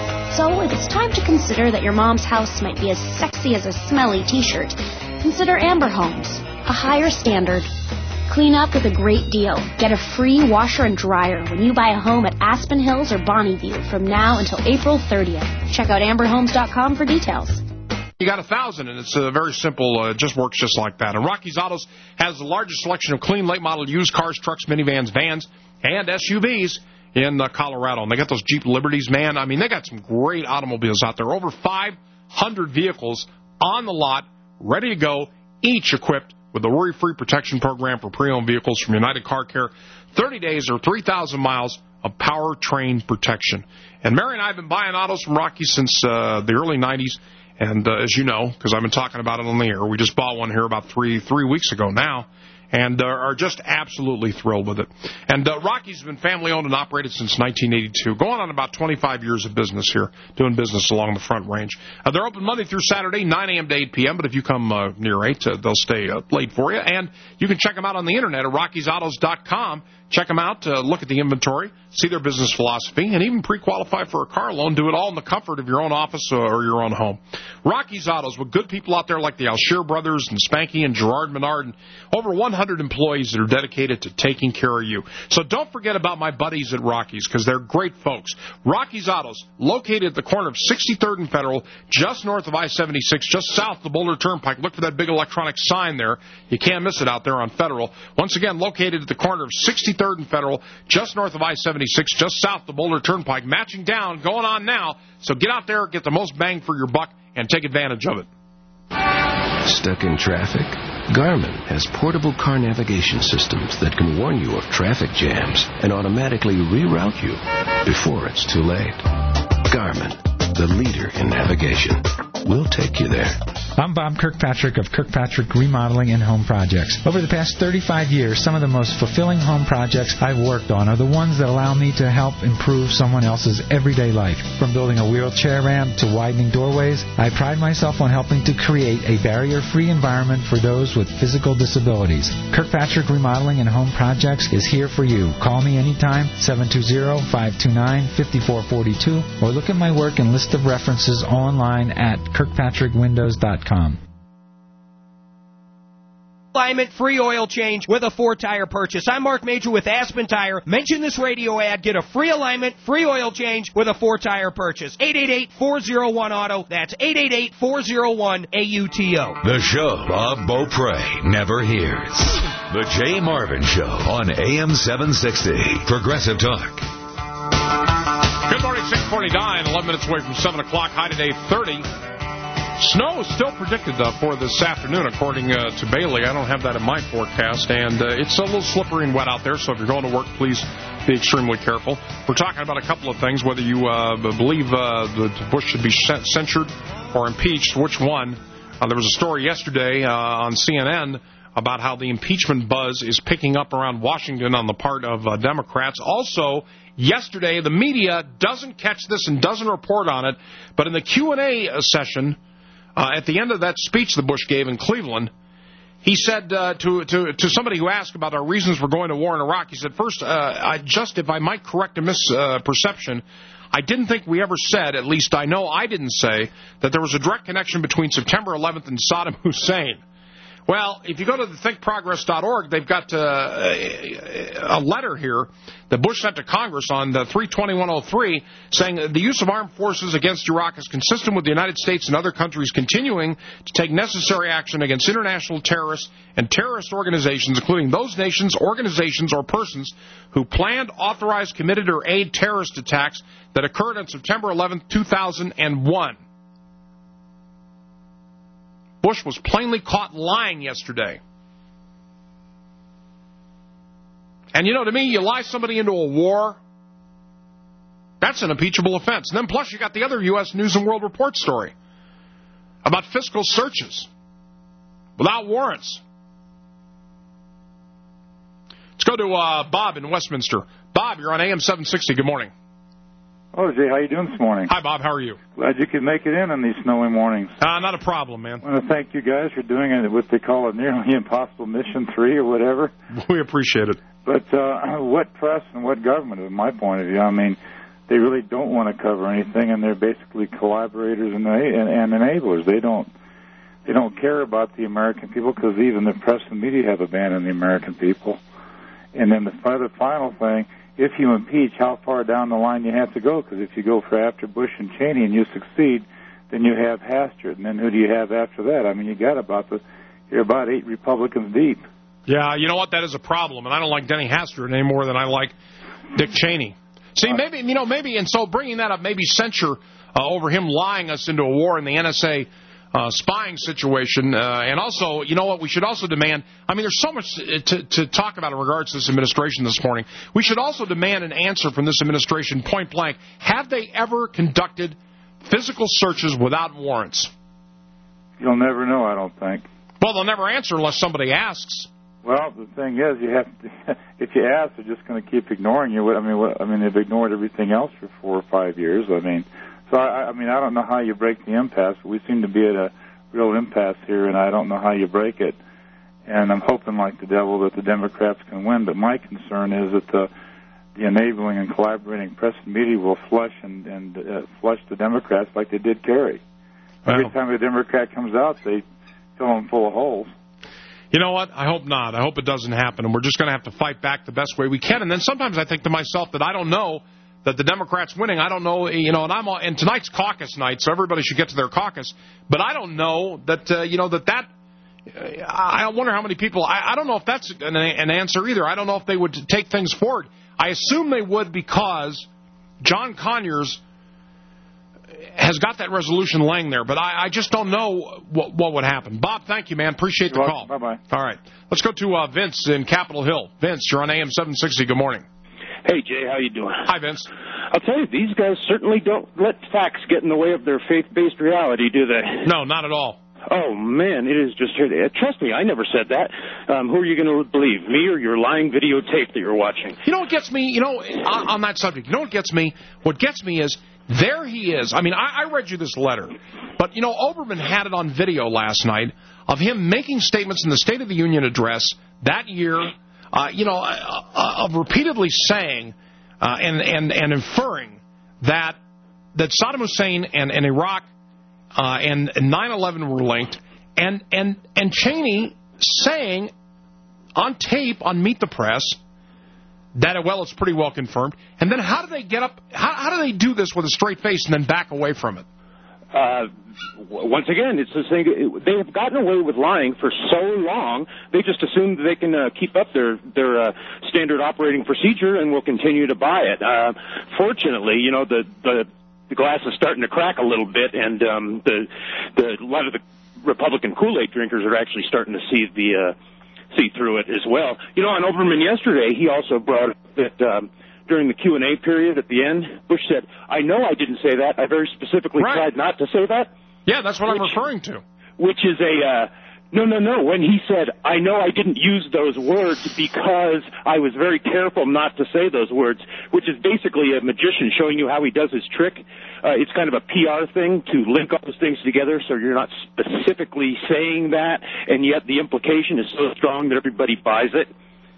So if it's time to consider that your mom's house might be as sexy as a smelly t-shirt, consider Amber Homes. A higher standard. Clean up with a great deal. Get a free washer and dryer when you buy a home at Aspen Hills or Bonneview from now until April thirtieth. Check out amber homes dot com for details. You got a thousand, and it's uh, very simple. Uh, it just works just like that. And Rocky's Autos has the largest selection of clean, late-model used cars, trucks, minivans, vans, and S U Vs in uh, Colorado. And they got those Jeep Liberties, man. I mean, they got some great automobiles out there. Over five hundred vehicles on the lot, ready to go, each equipped with the worry-free protection program for pre-owned vehicles from United Car Care. thirty days or three thousand miles of powertrain protection. And Mary and I have been buying autos from Rocky since uh, the early nineties. And uh, as you know, because I've been talking about it on the air, we just bought one here about three three weeks ago now, and uh, are just absolutely thrilled with it. And uh, Rocky's been family-owned and operated since nineteen eighty-two, going on about twenty-five years of business here, doing business along the Front Range. Uh, they're open Monday through Saturday, nine a.m. to eight p.m., but if you come uh, near eight, uh, they'll stay uh, late for you. And you can check them out on the Internet at rockies autos dot com. Check them out, uh, look at the inventory, see their business philosophy, and even pre-qualify for a car loan. Do it all in the comfort of your own office or your own home. Rocky's Autos, with good people out there like the Alshear brothers and Spanky and Gerard Menard, and over one hundred employees that are dedicated to taking care of you. So don't forget about my buddies at Rocky's, because they're great folks. Rocky's Autos, located at the corner of sixty-third and Federal, just north of I seventy-six, just south of the Boulder Turnpike. Look for that big electronic sign there. You can't miss it out there on Federal. Once again, located at the corner of sixty-third and Federal, just north of I seventy-six, just south of the Boulder Turnpike. Matching down, going on now. So get out there, get the most bang for your buck, and take advantage of it. Stuck in traffic? Garmin has portable car navigation systems that can warn you of traffic jams and automatically reroute you before it's too late. Garmin, the leader in navigation. We'll take you there. I'm Bob Kirkpatrick of Kirkpatrick Remodeling and Home Projects. Over the past thirty-five years, some of the most fulfilling home projects I've worked on are the ones that allow me to help improve someone else's everyday life. From building a wheelchair ramp to widening doorways, I pride myself on helping to create a barrier-free environment for those with physical disabilities. Kirkpatrick Remodeling and Home Projects is here for you. Call me anytime, seven two zero, five two nine, five four four two, or look at my work and list of references online at kirkpatrick windows dot com. alignment, free oil change with a four-tire purchase. I'm Mark Major with Aspen Tire. Mention this radio ad. Get a free alignment, free oil change with a four-tire purchase. eight eight eight, four oh one, auto. That's eight eight eight, four oh one, A U T O. The show Bob Beaupre never hears. The Jay Marvin Show on A M seven sixty. Progressive Talk. Good morning, six forty-nine, eleven minutes away from seven o'clock. High today, thirty. Snow is still predicted uh, for this afternoon, according uh, to Bailey. I don't have that in my forecast, and uh, it's a little slippery and wet out there, so if you're going to work, please be extremely careful. We're talking about a couple of things, whether you uh, believe uh, that Bush should be censured or impeached, which one. Uh, there was a story yesterday uh, on C N N about how the impeachment buzz is picking up around Washington on the part of uh, Democrats. Also, yesterday, the media doesn't catch this and doesn't report on it, but in the Q and A session, Uh, at the end of that speech that Bush gave in Cleveland, he said uh, to, to to somebody who asked about our reasons for going to war in Iraq, he said, first, uh, I just, if I might correct a misperception, uh, I didn't think we ever said, at least I know I didn't say, that there was a direct connection between September eleventh and Saddam Hussein. Well, if you go to the think progress dot org, they've got uh, a letter here that Bush sent to Congress on the three twenty-one oh three saying the use of armed forces against Iraq is consistent with the United States and other countries continuing to take necessary action against international terrorists and terrorist organizations, including those nations, organizations, or persons who planned, authorized, committed, or aid terrorist attacks that occurred on September eleventh, two thousand one. Bush was plainly caught lying yesterday. And, you know, to me, you lie somebody into a war, that's an impeachable offense. And then plus you got the other U S News and World Report story about fiscal searches without warrants. Let's go to uh, Bob in Westminster. Bob, you're on A M seven sixty. Good morning. Oh, Jay, how you doing this morning? Hi, Bob. How are you? Glad you could make it in on these snowy mornings. Uh, not a problem, man. I want to thank you guys for doing it, what they call a nearly impossible mission three or whatever. We appreciate it. But uh, what press and what government, from my point of view, I mean, they really don't want to cover anything, and they're basically collaborators and, and, and enablers. They don't they don't care about the American people because even the press and media have abandoned the American people. And then the other final thing, if you impeach, how far down the line you have to go, because if you go for after Bush and Cheney and you succeed, then you have Hastert, and then who do you have after that? I mean, you got about the, you're about eight Republicans deep. Yeah, you know what? That is a problem, and I don't like Denny Hastert any more than I like Dick Cheney. See, maybe, you know, maybe, and so bringing that up, maybe censure uh, over him lying us into a war in the N S A Uh, spying situation, uh, and also, you know what, we should also demand, I mean, there's so much to, to talk about in regards to this administration this morning. We should also demand an answer from this administration point blank. Have they ever conducted physical searches without warrants? You'll never know, I don't think. Well, they'll never answer unless somebody asks. Well, the thing is, you have to, if you ask, they're just going to keep ignoring you. I mean, what, I mean, they've ignored everything else for four or five years. I mean, So, I, I mean, I don't know how you break the impasse. We seem to be at a real impasse here, and I don't know how you break it. And I'm hoping, like the devil, that the Democrats can win. But my concern is that the, the enabling and collaborating press and media will flush and, and uh, flush the Democrats like they did Kerry. Every Well, time a Democrat comes out, they fill them full of holes. You know what? I hope not. I hope it doesn't happen, and we're just going to have to fight back the best way we can. And then sometimes I think to myself that I don't know that the Democrats winning, I don't know, you know, and I'm all, and tonight's caucus night, so everybody should get to their caucus. But I don't know that, uh, you know, that that, uh, I wonder how many people, I, I don't know if that's an, an answer either. I don't know if they would take things forward. I assume they would because John Conyers has got that resolution laying there, but I, I just don't know what, what would happen. Bob, thank you, man. Appreciate the You're call. welcome. Bye-bye. All right. Let's go to uh, Vince in Capitol Hill. Vince, you're on A M seven sixty. Good morning. Hey, Jay, how you doing? Hi, Vince. I'll tell you, these guys certainly don't let facts get in the way of their faith-based reality, do they? No, not at all. Oh, man, it is just... Trust me, I never said that. Um, who are you going to believe, me or your lying videotape that you're watching? You know what gets me, you know, on, on that subject, you know what gets me? What gets me is, there he is. I mean, I, I read you this letter, but, you know, Oberman had it on video last night of him making statements in the State of the Union address that year, uh, you know, uh, uh, of repeatedly saying uh, and, and, and inferring that that Saddam Hussein and, and Iraq uh, and nine eleven were linked, and, and, and Cheney saying on tape on Meet the Press that, well, it's pretty well confirmed. And then how do they get up, how, how do they do this with a straight face and then back away from it? Uh, once again, it's the thing. They have gotten away with lying for so long. They just assume that they can uh, keep up their their uh, standard operating procedure and will continue to buy it. Uh, fortunately, you know, the, the the glass is starting to crack a little bit, and um, the the a lot of the Republican Kool-Aid drinkers are actually starting to see the uh, see through it as well. You know, on Overman yesterday, he also brought up that. Um, During the Q and A period at the end, Bush said, I know I didn't say that. I very specifically right. tried not to say that. Yeah, that's what which, I'm referring to. Which is a, uh, no, no, no. When he said, I know I didn't use those words because I was very careful not to say those words, which is basically a magician showing you how he does his trick. Uh, it's kind of a P R thing to link all those things together so you're not specifically saying that, and yet the implication is so strong that everybody buys it.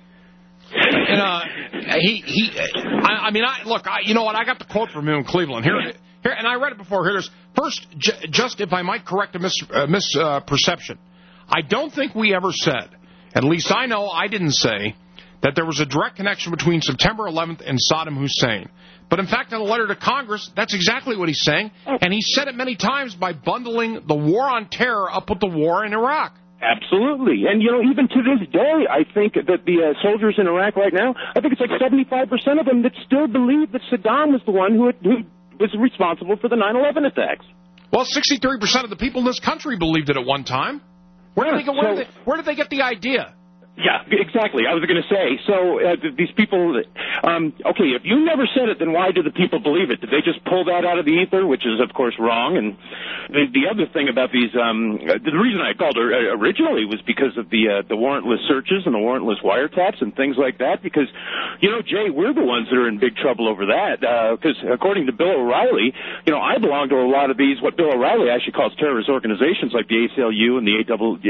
And, uh, he, he, I, I mean, I, look, I, you know what? I got the quote from him in Cleveland. Here, here, and I read it before. Here it is. First, j- just if I might correct a mis, uh, misperception, uh, I don't think we ever said, at least I know I didn't say, that there was a direct connection between September eleventh and Saddam Hussein. But in fact, in a letter to Congress, that's exactly what he's saying. And he said it many times by bundling the war on terror up with the war in Iraq. Absolutely. And, you know, even to this day, I think that the uh, soldiers in Iraq right now, I think it's like seventy-five percent of them that still believe that Saddam was the one who, had, who was responsible for the nine eleven attacks. Well, sixty-three percent of the people in this country believed it at one time. Where, yeah, did, they, where, so, did, they, where did they get the idea? Yeah, exactly. I was going to say, so uh, these people, um, okay, if you never said it, then why do the people believe it? Did they just pull that out of the ether, which is, of course, wrong? And the, the other thing about these, um, the reason I called her originally was because of the uh, the warrantless searches and the warrantless wiretaps and things like that, because, you know, Jay, we're the ones that are in big trouble over that, because uh, according to Bill O'Reilly, you know, I belong to a lot of these, what Bill O'Reilly actually calls terrorist organizations like the A C L U and the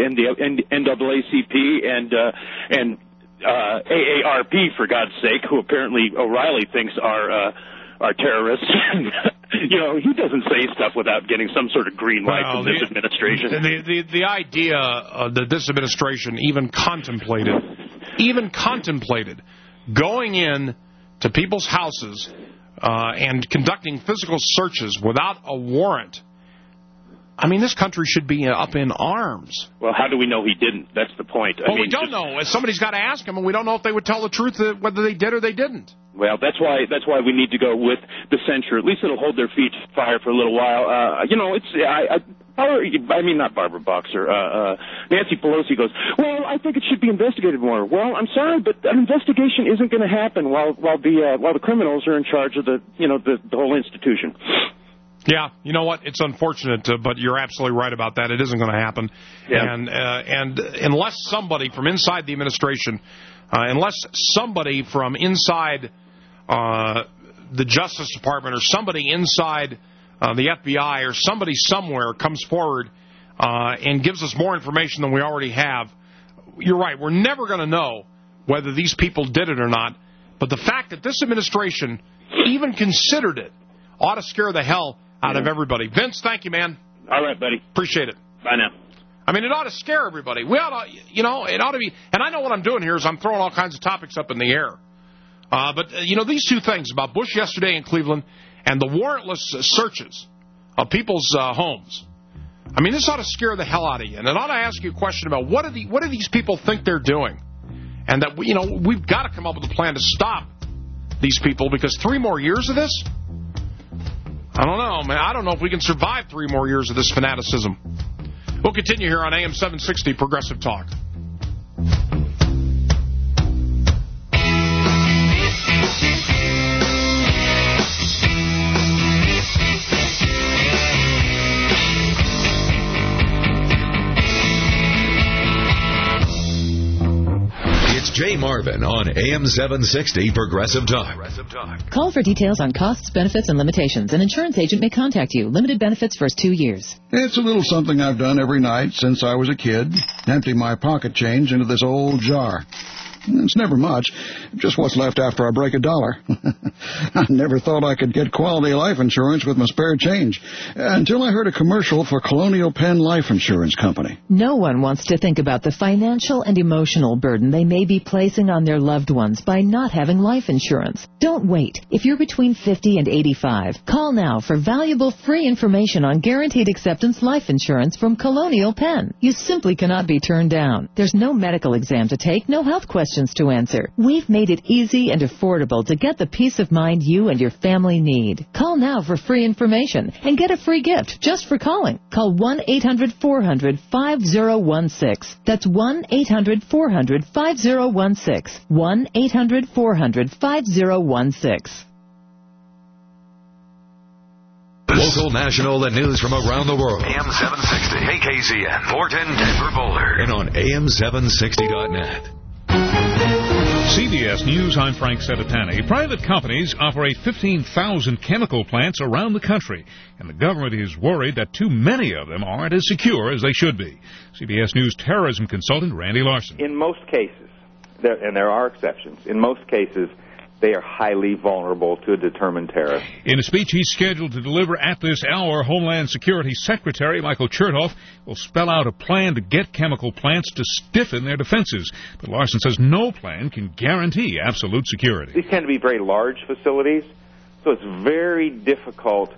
N double A C P and uh, and uh, A A R P, for God's sake, who apparently O'Reilly thinks are uh, are terrorists. You know, he doesn't say stuff without getting some sort of green light well, from this the, administration. The, the, the idea uh, that this administration even contemplated, even contemplated going in to people's houses uh, and conducting physical searches without a warrant. I mean, this country should be up in arms. Well, how do we know he didn't? That's the point. Well, I mean, we don't just, know. Somebody's got to ask him, and we don't know if they would tell the truth, whether they did or they didn't. Well, that's why that's why we need to go with the censure. At least it'll hold their feet to fire for a little while. Uh, you know, it's I, I, I mean, not Barbara Boxer. Uh, uh, Nancy Pelosi goes, well, I think it should be investigated more. Well, I'm sorry, but an investigation isn't going to happen while while the uh, while the criminals are in charge of the you know the, the whole institution. Yeah, you know what? It's unfortunate, uh, but you're absolutely right about that. It isn't going to happen. Yeah. And uh, and unless somebody from inside the administration, uh, unless somebody from inside uh, the Justice Department or somebody inside uh, the F B I or somebody somewhere comes forward uh, and gives us more information than we already have, you're right. We're never going to know whether these people did it or not. But the fact that this administration even considered it ought to scare the hell out yeah. of everybody. Vince, thank you, man. All right, buddy. Appreciate it. Bye now. I mean, it ought to scare everybody. We ought to, you know, it ought to be, and I know what I'm doing here is I'm throwing all kinds of topics up in the air. Uh, but, uh, you know, these two things about Bush yesterday in Cleveland and the warrantless searches of people's uh, homes, I mean, this ought to scare the hell out of you. And it ought to ask you a question about what do, the, what do these people think they're doing? And that, you know, we've got to come up with a plan to stop these people, because three more years of this? I don't know, man. I don't know if we can survive three more years of this fanaticism. We'll continue here on A M seven sixty Progressive Talk. Jay Marvin on A M seven sixty Progressive Talk. Call for details on costs, benefits, and limitations. An insurance agent may contact you. Limited benefits first two years. It's a little something I've done every night since I was a kid. Empty my pocket change into this old jar. It's never much, just what's left after I break a dollar. I never thought I could get quality life insurance with my spare change, until I heard a commercial for Colonial Penn Life Insurance Company. No one wants to think about the financial and emotional burden they may be placing on their loved ones by not having life insurance. Don't wait. If you're between fifty and eighty-five, call now for valuable free information on guaranteed acceptance life insurance from Colonial Penn. You simply cannot be turned down. There's no medical exam to take, no health questions to answer. We've made it easy and affordable to get the peace of mind you and your family need. Call now for free information and get a free gift just for calling. Call one eight hundred four hundred five oh one six. That's one eight hundred four hundred five oh one six. one eight hundred four hundred five oh one six. Local, national, and news from around the world. A M seven sixty, K K Z N, Thornton, Denver, Boulder, and on A M seven sixty dot net. C B S News, I'm Frank Seditani. Private companies operate fifteen thousand chemical plants around the country, and the government is worried that too many of them aren't as secure as they should be. C B S News terrorism consultant Randy Larson. In most cases, there, and there are exceptions, in most cases, they are highly vulnerable to a determined terrorist. In a speech he's scheduled to deliver at this hour, Homeland Security Secretary Michael Chertoff will spell out a plan to get chemical plants to stiffen their defenses. But Larson says no plan can guarantee absolute security. These tend to be very large facilities, so it's very difficult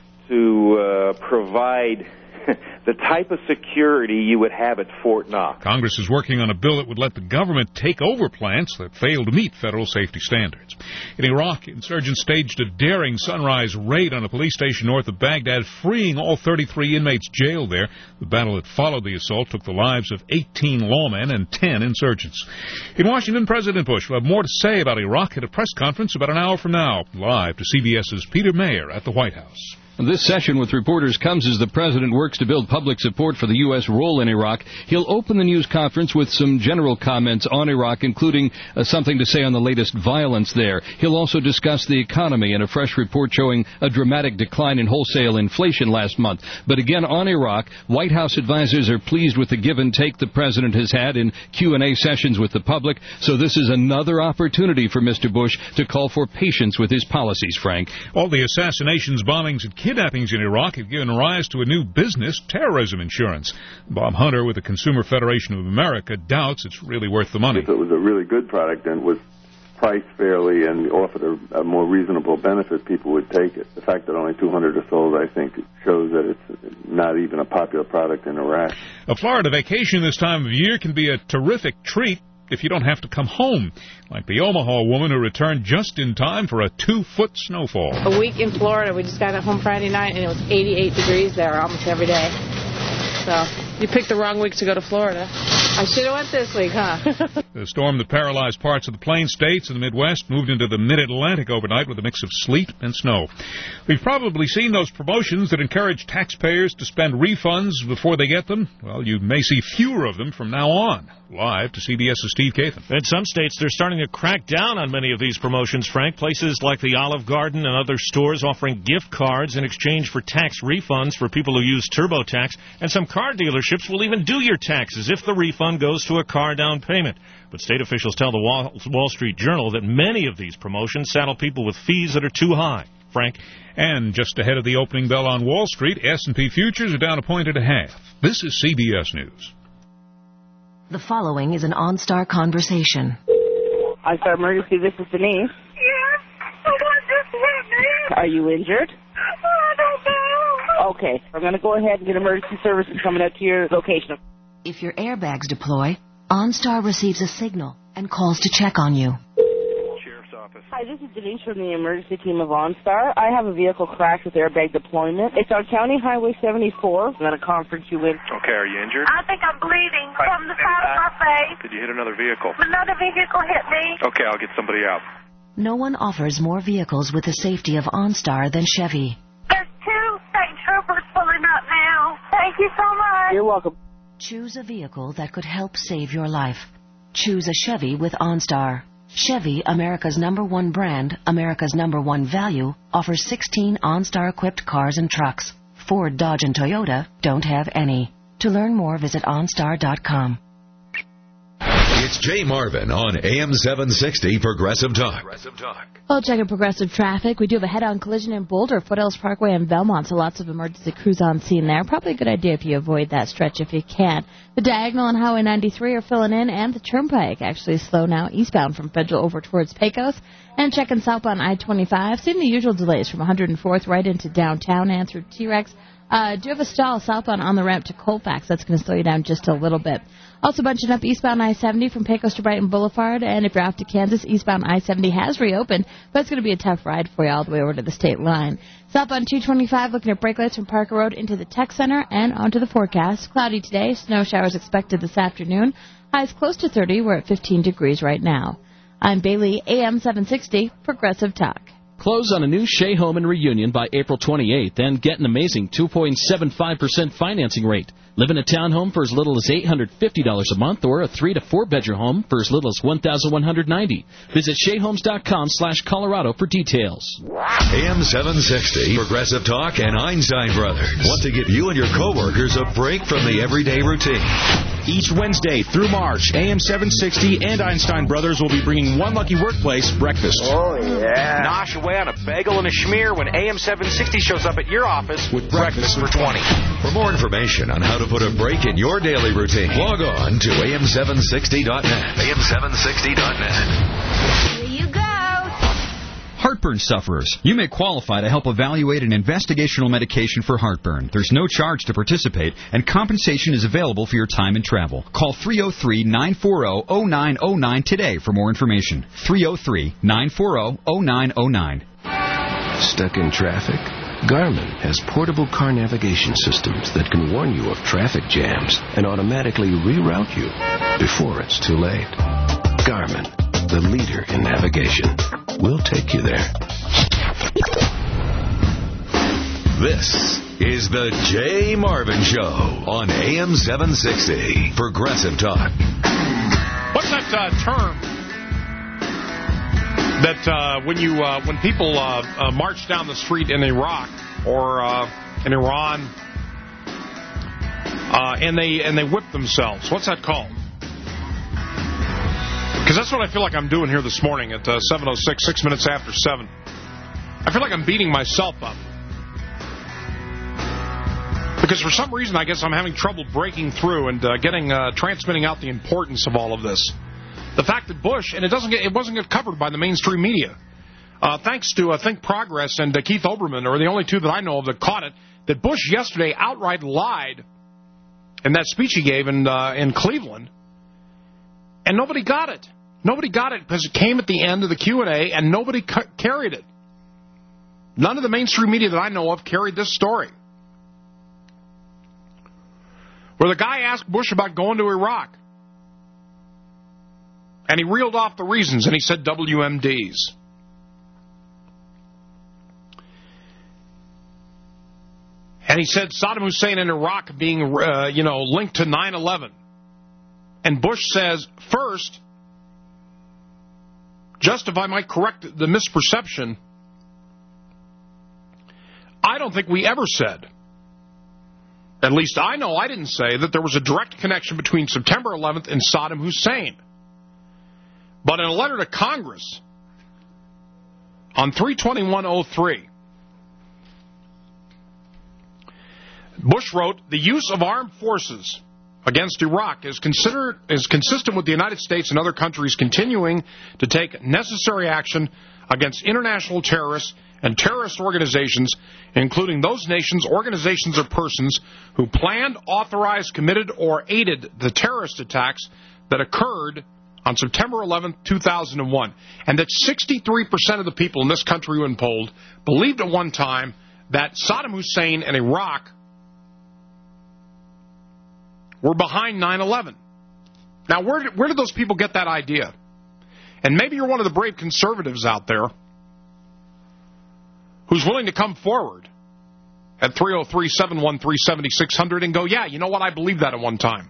to uh, provide the type of security you would have at Fort Knox. Congress is working on a bill that would let the government take over plants that fail to meet federal safety standards. In Iraq, insurgents staged a daring sunrise raid on a police station north of Baghdad, freeing all thirty-three inmates jailed there. The battle that followed the assault took the lives of eighteen lawmen and ten insurgents. In Washington, President Bush will have more to say about Iraq at a press conference about an hour from now. Live to CBS's Peter Mayer at the White House. This session with reporters comes as the president works to build public support for the U S role in Iraq. He'll open the news conference with some general comments on Iraq, including uh, something to say on the latest violence there. He'll also discuss the economy and a fresh report showing a dramatic decline in wholesale inflation last month. But again, on Iraq, White House advisors are pleased with the give and take the president has had in Q and A sessions with the public. So this is another opportunity for Mister Bush to call for patience with his policies, Frank. All the assassinations, bombings, and kidnappings in Iraq have given rise to a new business, terrorism insurance. Bob Hunter with the Consumer Federation of America doubts it's really worth the money. If it was a really good product and was priced fairly and offered a, a more reasonable benefit, people would take it. The fact that only two hundred are sold, I think, shows that it's not even a popular product in Iraq. A Florida vacation this time of year can be a terrific treat if you don't have to come home, like the Omaha woman who returned just in time for a two-foot snowfall. A week in Florida. We just got home Friday night, and it was eighty-eight degrees there almost every day. So you picked the wrong week to go to Florida. I should have went this week, huh? The storm that paralyzed parts of the Plain States and the Midwest moved into the Mid-Atlantic overnight with a mix of sleet and snow. We've probably seen those promotions that encourage taxpayers to spend refunds before they get them. Well, you may see fewer of them from now on. Live to CBS's Steve Kathan. In some states, they're starting to crack down on many of these promotions, Frank. Places like the Olive Garden and other stores offering gift cards in exchange for tax refunds for people who use TurboTax. And some car dealerships will even do your taxes if the refund goes to a car down payment. But state officials tell the Wall Street Journal that many of these promotions saddle people with fees that are too high. Frank? And just ahead of the opening bell on Wall Street, S and P futures are down a point and a half. This is C B S News. The following is an OnStar conversation. OnStar Emergency, this is Denise. Yes, someone just hit me. Are you injured? I don't know. Okay, I'm going to go ahead and get emergency services coming out to your location. If your airbags deploy, OnStar receives a signal and calls to check on you. Hi, this is Denise from the emergency team of OnStar. I have a vehicle crash with airbag deployment. It's on County Highway seventy-four. I'm at a conference you went. Okay, are you injured? I think I'm bleeding from the side of my face. Did you hit another vehicle? Another vehicle hit me. Okay, I'll get somebody out. No one offers more vehicles with the safety of OnStar than Chevy. There's two state troopers pulling up now. Thank you so much. You're welcome. Choose a vehicle that could help save your life. Choose a Chevy with OnStar. Chevy, America's number one brand, America's number one value, offers sixteen OnStar-equipped cars and trucks. Ford, Dodge, and Toyota don't have any. To learn more, visit OnStar dot com. It's Jay Marvin on A M seven sixty Progressive Talk. Progressive Talk. Well, checking Progressive traffic. We do have a head-on collision in Boulder, Foothills Parkway and Belmont, so lots of emergency crews on scene there. Probably a good idea if you avoid that stretch if you can. The Diagonal and Highway ninety-three are filling in, and the Turnpike actually slow now eastbound from Federal over towards Pecos. And checking southbound I twenty-five, seeing the usual delays from one hundred fourth right into downtown and through T-Rex. Uh, do you have a stall southbound on the ramp to Colfax? That's going to slow you down just a little bit. Also bunching up eastbound I seventy from Pecos to Brighton Boulevard. And if you're off to Kansas, eastbound I seventy has reopened, but it's going to be a tough ride for you all the way over to the state line. Southbound two twenty-five, looking at brake lights from Parker Road into the Tech Center and onto the forecast. Cloudy today, snow showers expected this afternoon. Highs close to thirty. We're at fifteen degrees right now. I'm Bailey, A M seven sixty, Progressive Talk. Close on a new Shea home in Reunion by April twenty-eighth and get an amazing two point seven five percent financing rate. Live in a townhome for as little as eight hundred fifty dollars a month or a three to four bedroom home for as little as one thousand one hundred ninety dollars. Visit shea homes dot com slash Colorado for details. A M seven sixty, Progressive Talk and Einstein Brothers want to give you and your coworkers a break from the everyday routine. Each Wednesday through March, A M seven sixty and Einstein Brothers will be bringing One Lucky Workplace breakfast. Oh, yeah. Nosh away on a bagel and a schmear when A M seven sixty shows up at your office with breakfast for twenty. For more information on how to put a break in your daily routine, log on to A M seven sixty dot net. A M seven sixty dot net. Here you go. Heartburn sufferers, you may qualify to help evaluate an investigational medication for heartburn. There's no charge to participate, and compensation is available for your time and travel. Call three oh three, nine four oh, oh nine oh nine today for more information. three oh three, nine four oh, oh nine oh nine. Stuck in traffic? Garmin has portable car navigation systems that can warn you of traffic jams and automatically reroute you before it's too late. Garmin, the leader in navigation. We'll take you there. This is the Jay Marvin Show on A M seven sixty, Progressive Talk. What's that uh, term that uh, when you uh, when people uh, uh, march down the street in Iraq or uh, in Iran uh, and they and they whip themselves? What's that called? Because that's what I feel like I'm doing here this morning at uh, seven oh six, six minutes after seven. I feel like I'm beating myself up. Because for some reason, I guess I'm having trouble breaking through and uh, getting uh, transmitting out the importance of all of this. The fact that Bush, and it doesn't get, it wasn't get covered by the mainstream media. Uh, thanks to uh, Think Progress and uh, Keith Olbermann are the only two that I know of that caught it, that Bush yesterday outright lied in that speech he gave in, uh, in Cleveland. And nobody got it. Nobody got it because it came at the end of the Q and A, and nobody ca- carried it. None of the mainstream media that I know of carried this story. Where the guy asked Bush about going to Iraq. And he reeled off the reasons, and he said W M Ds. And he said Saddam Hussein and Iraq being, uh, you know, linked to nine eleven. And Bush says, first, just if I might correct the misperception, I don't think we ever said, at least I know I didn't say, that there was a direct connection between September eleventh and Saddam Hussein. But in a letter to Congress on three twenty-one oh three, Bush wrote, the use of armed forces against Iraq is considered is consistent with the United States and other countries continuing to take necessary action against international terrorists and terrorist organizations, including those nations, organizations, or persons who planned, authorized, committed, or aided the terrorist attacks that occurred on September eleventh, two thousand one. And that sixty-three percent of the people in this country when polled believed at one time that Saddam Hussein and Iraq were behind nine eleven. Now, where did, where did those people get that idea? And maybe you're one of the brave conservatives out there who's willing to come forward at three oh three, seven one three, seven six zero zero and go, yeah, you know what, I believed that at one time.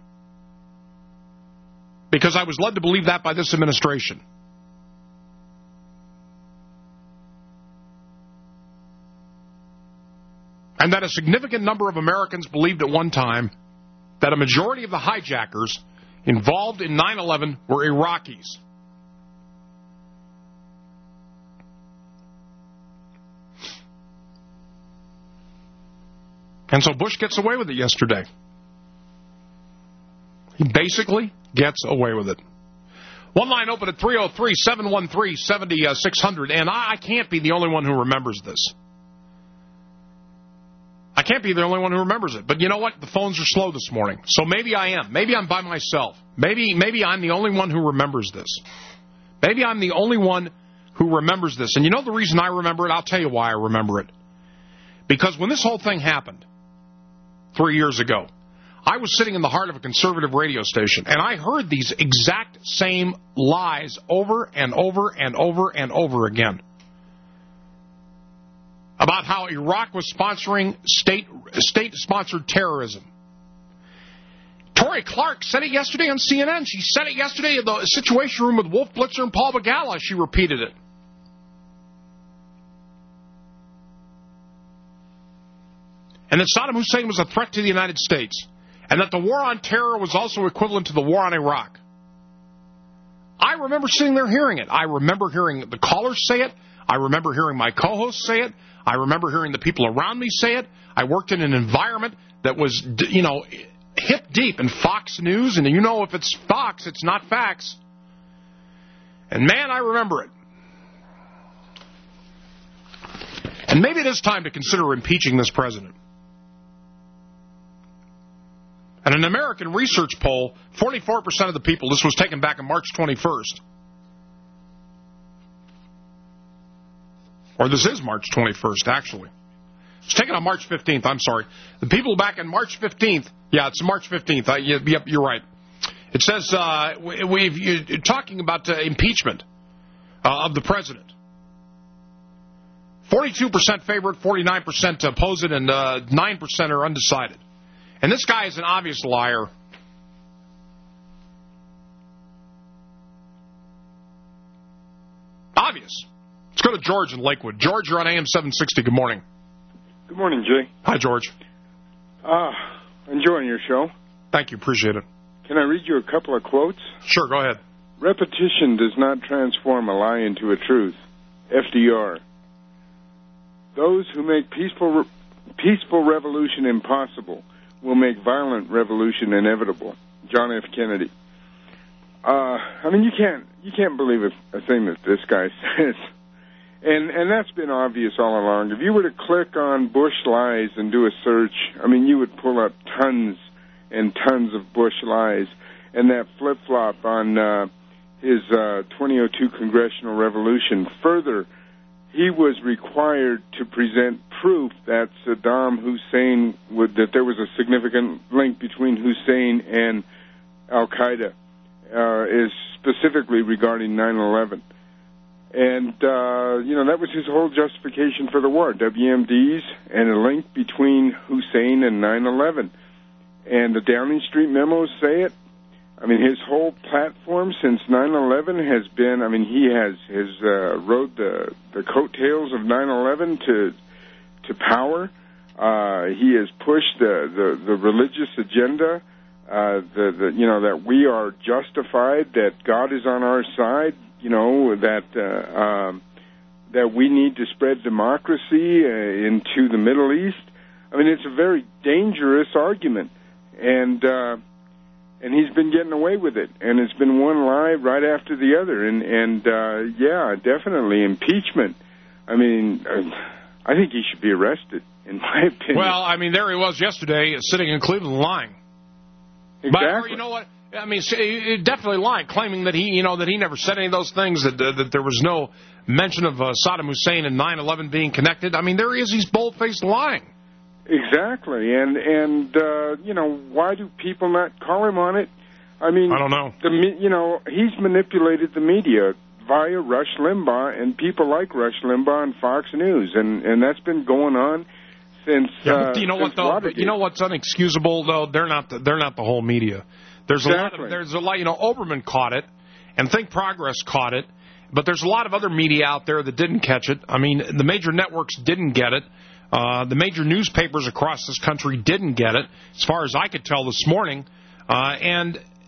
Because I was led to believe that by this administration. And that a significant number of Americans believed at one time that a majority of the hijackers involved in nine eleven were Iraqis. And so Bush gets away with it yesterday. He basically gets away with it. One line open at three oh three, seven one three, seven six hundred, and I can't be the only one who remembers this. I can't be the only one who remembers it. But you know what? The phones are slow this morning. So maybe I am. Maybe I'm by myself. Maybe maybe I'm the only one who remembers this. Maybe I'm the only one who remembers this. And you know the reason I remember it? I'll tell you why I remember it. Because when this whole thing happened three years ago, I was sitting in the heart of a conservative radio station, and I heard these exact same lies over and over and over and over again about how Iraq was sponsoring state state-sponsored terrorism. Tori Clark said it yesterday on C N N. She said it yesterday in the Situation Room with Wolf Blitzer and Paul Begala. She repeated it. And that Saddam Hussein was a threat to the United States. And that the war on terror was also equivalent to the war on Iraq. I remember sitting there hearing it. I remember hearing the callers say it. I remember hearing my co-hosts say it. I remember hearing the people around me say it. I worked in an environment that was, you know, hip deep in Fox News. And you know if it's Fox, it's not facts. And man, I remember it. And maybe it is time to consider impeaching this president. And an American research poll, forty-four percent of the people, this was taken back on March twenty-first. Or this is March twenty-first, actually. It's taken on March fifteenth, I'm sorry. The people back on March fifteenth, yeah, it's March fifteenth, uh, yep, you're right. It says, uh, we've, you're talking about uh, impeachment uh, of the president. forty-two percent favor it, forty-nine percent oppose it, and uh, nine percent are undecided. And this guy is an obvious liar. Obvious. Let's go to George in Lakewood. George, you're on A M seven sixty. Good morning. Good morning, Jay. Hi, George. Ah, uh, enjoying your show. Thank you. Appreciate it. Can I read you a couple of quotes? Sure, go ahead. Repetition does not transform a lie into a truth. F D R. Those who make peaceful, re- peaceful revolution impossible will make violent revolution inevitable. John F. Kennedy. Uh, I mean, you can't you can't believe a, a thing that this guy says, and and that's been obvious all along. If you were to click on Bush lies and do a search, I mean, you would pull up tons and tons of Bush lies, and that flip flop on uh, his uh, twenty oh two congressional revolution. Further, he was required to present proof that Saddam Hussein would, that there was a significant link between Hussein and Al-Qaeda, uh, is specifically regarding nine eleven. And, uh, you know, that was his whole justification for the war, W M Ds and a link between Hussein and nine eleven. And the Downing Street memos say it. I mean, his whole platform since nine eleven has been, I mean, he has, has uh, rode the, the coattails of nine eleven to to power. Uh, he has pushed the, the, the religious agenda, uh, the, the, you know, that we are justified, that God is on our side, you know, that uh, um, that we need to spread democracy uh, into the Middle East. I mean, it's a very dangerous argument. And... Uh, And he's been getting away with it, and it's been one lie right after the other. And, and uh, yeah, definitely impeachment. I mean, uh, I think he should be arrested, in my opinion. Well, I mean, there he was yesterday sitting in Cleveland lying. Exactly. But, or, you know what? I mean, definitely lying, claiming that he, you know, that he never said any of those things, that uh, that there was no mention of uh, Saddam Hussein and nine eleven being connected. I mean, there he is. He's bold-faced lying. Exactly, and and uh, you know, why do people not call him on it? I mean, I don't know. The you know, he's manipulated the media via Rush Limbaugh and people like Rush Limbaugh and Fox News, and and that's been going on since. Yeah, but uh, you know what though? Watergate. You know what's unexcusable though? They're not the, they're not the whole media. There's exactly. a lot of there's a lot. You know, Oberman caught it, and Think Progress caught it, but there's a lot of other media out there that didn't catch it. I mean, the major networks didn't get it. Uh, the major newspapers across this country didn't get it, as far as I could tell this morning. Uh, and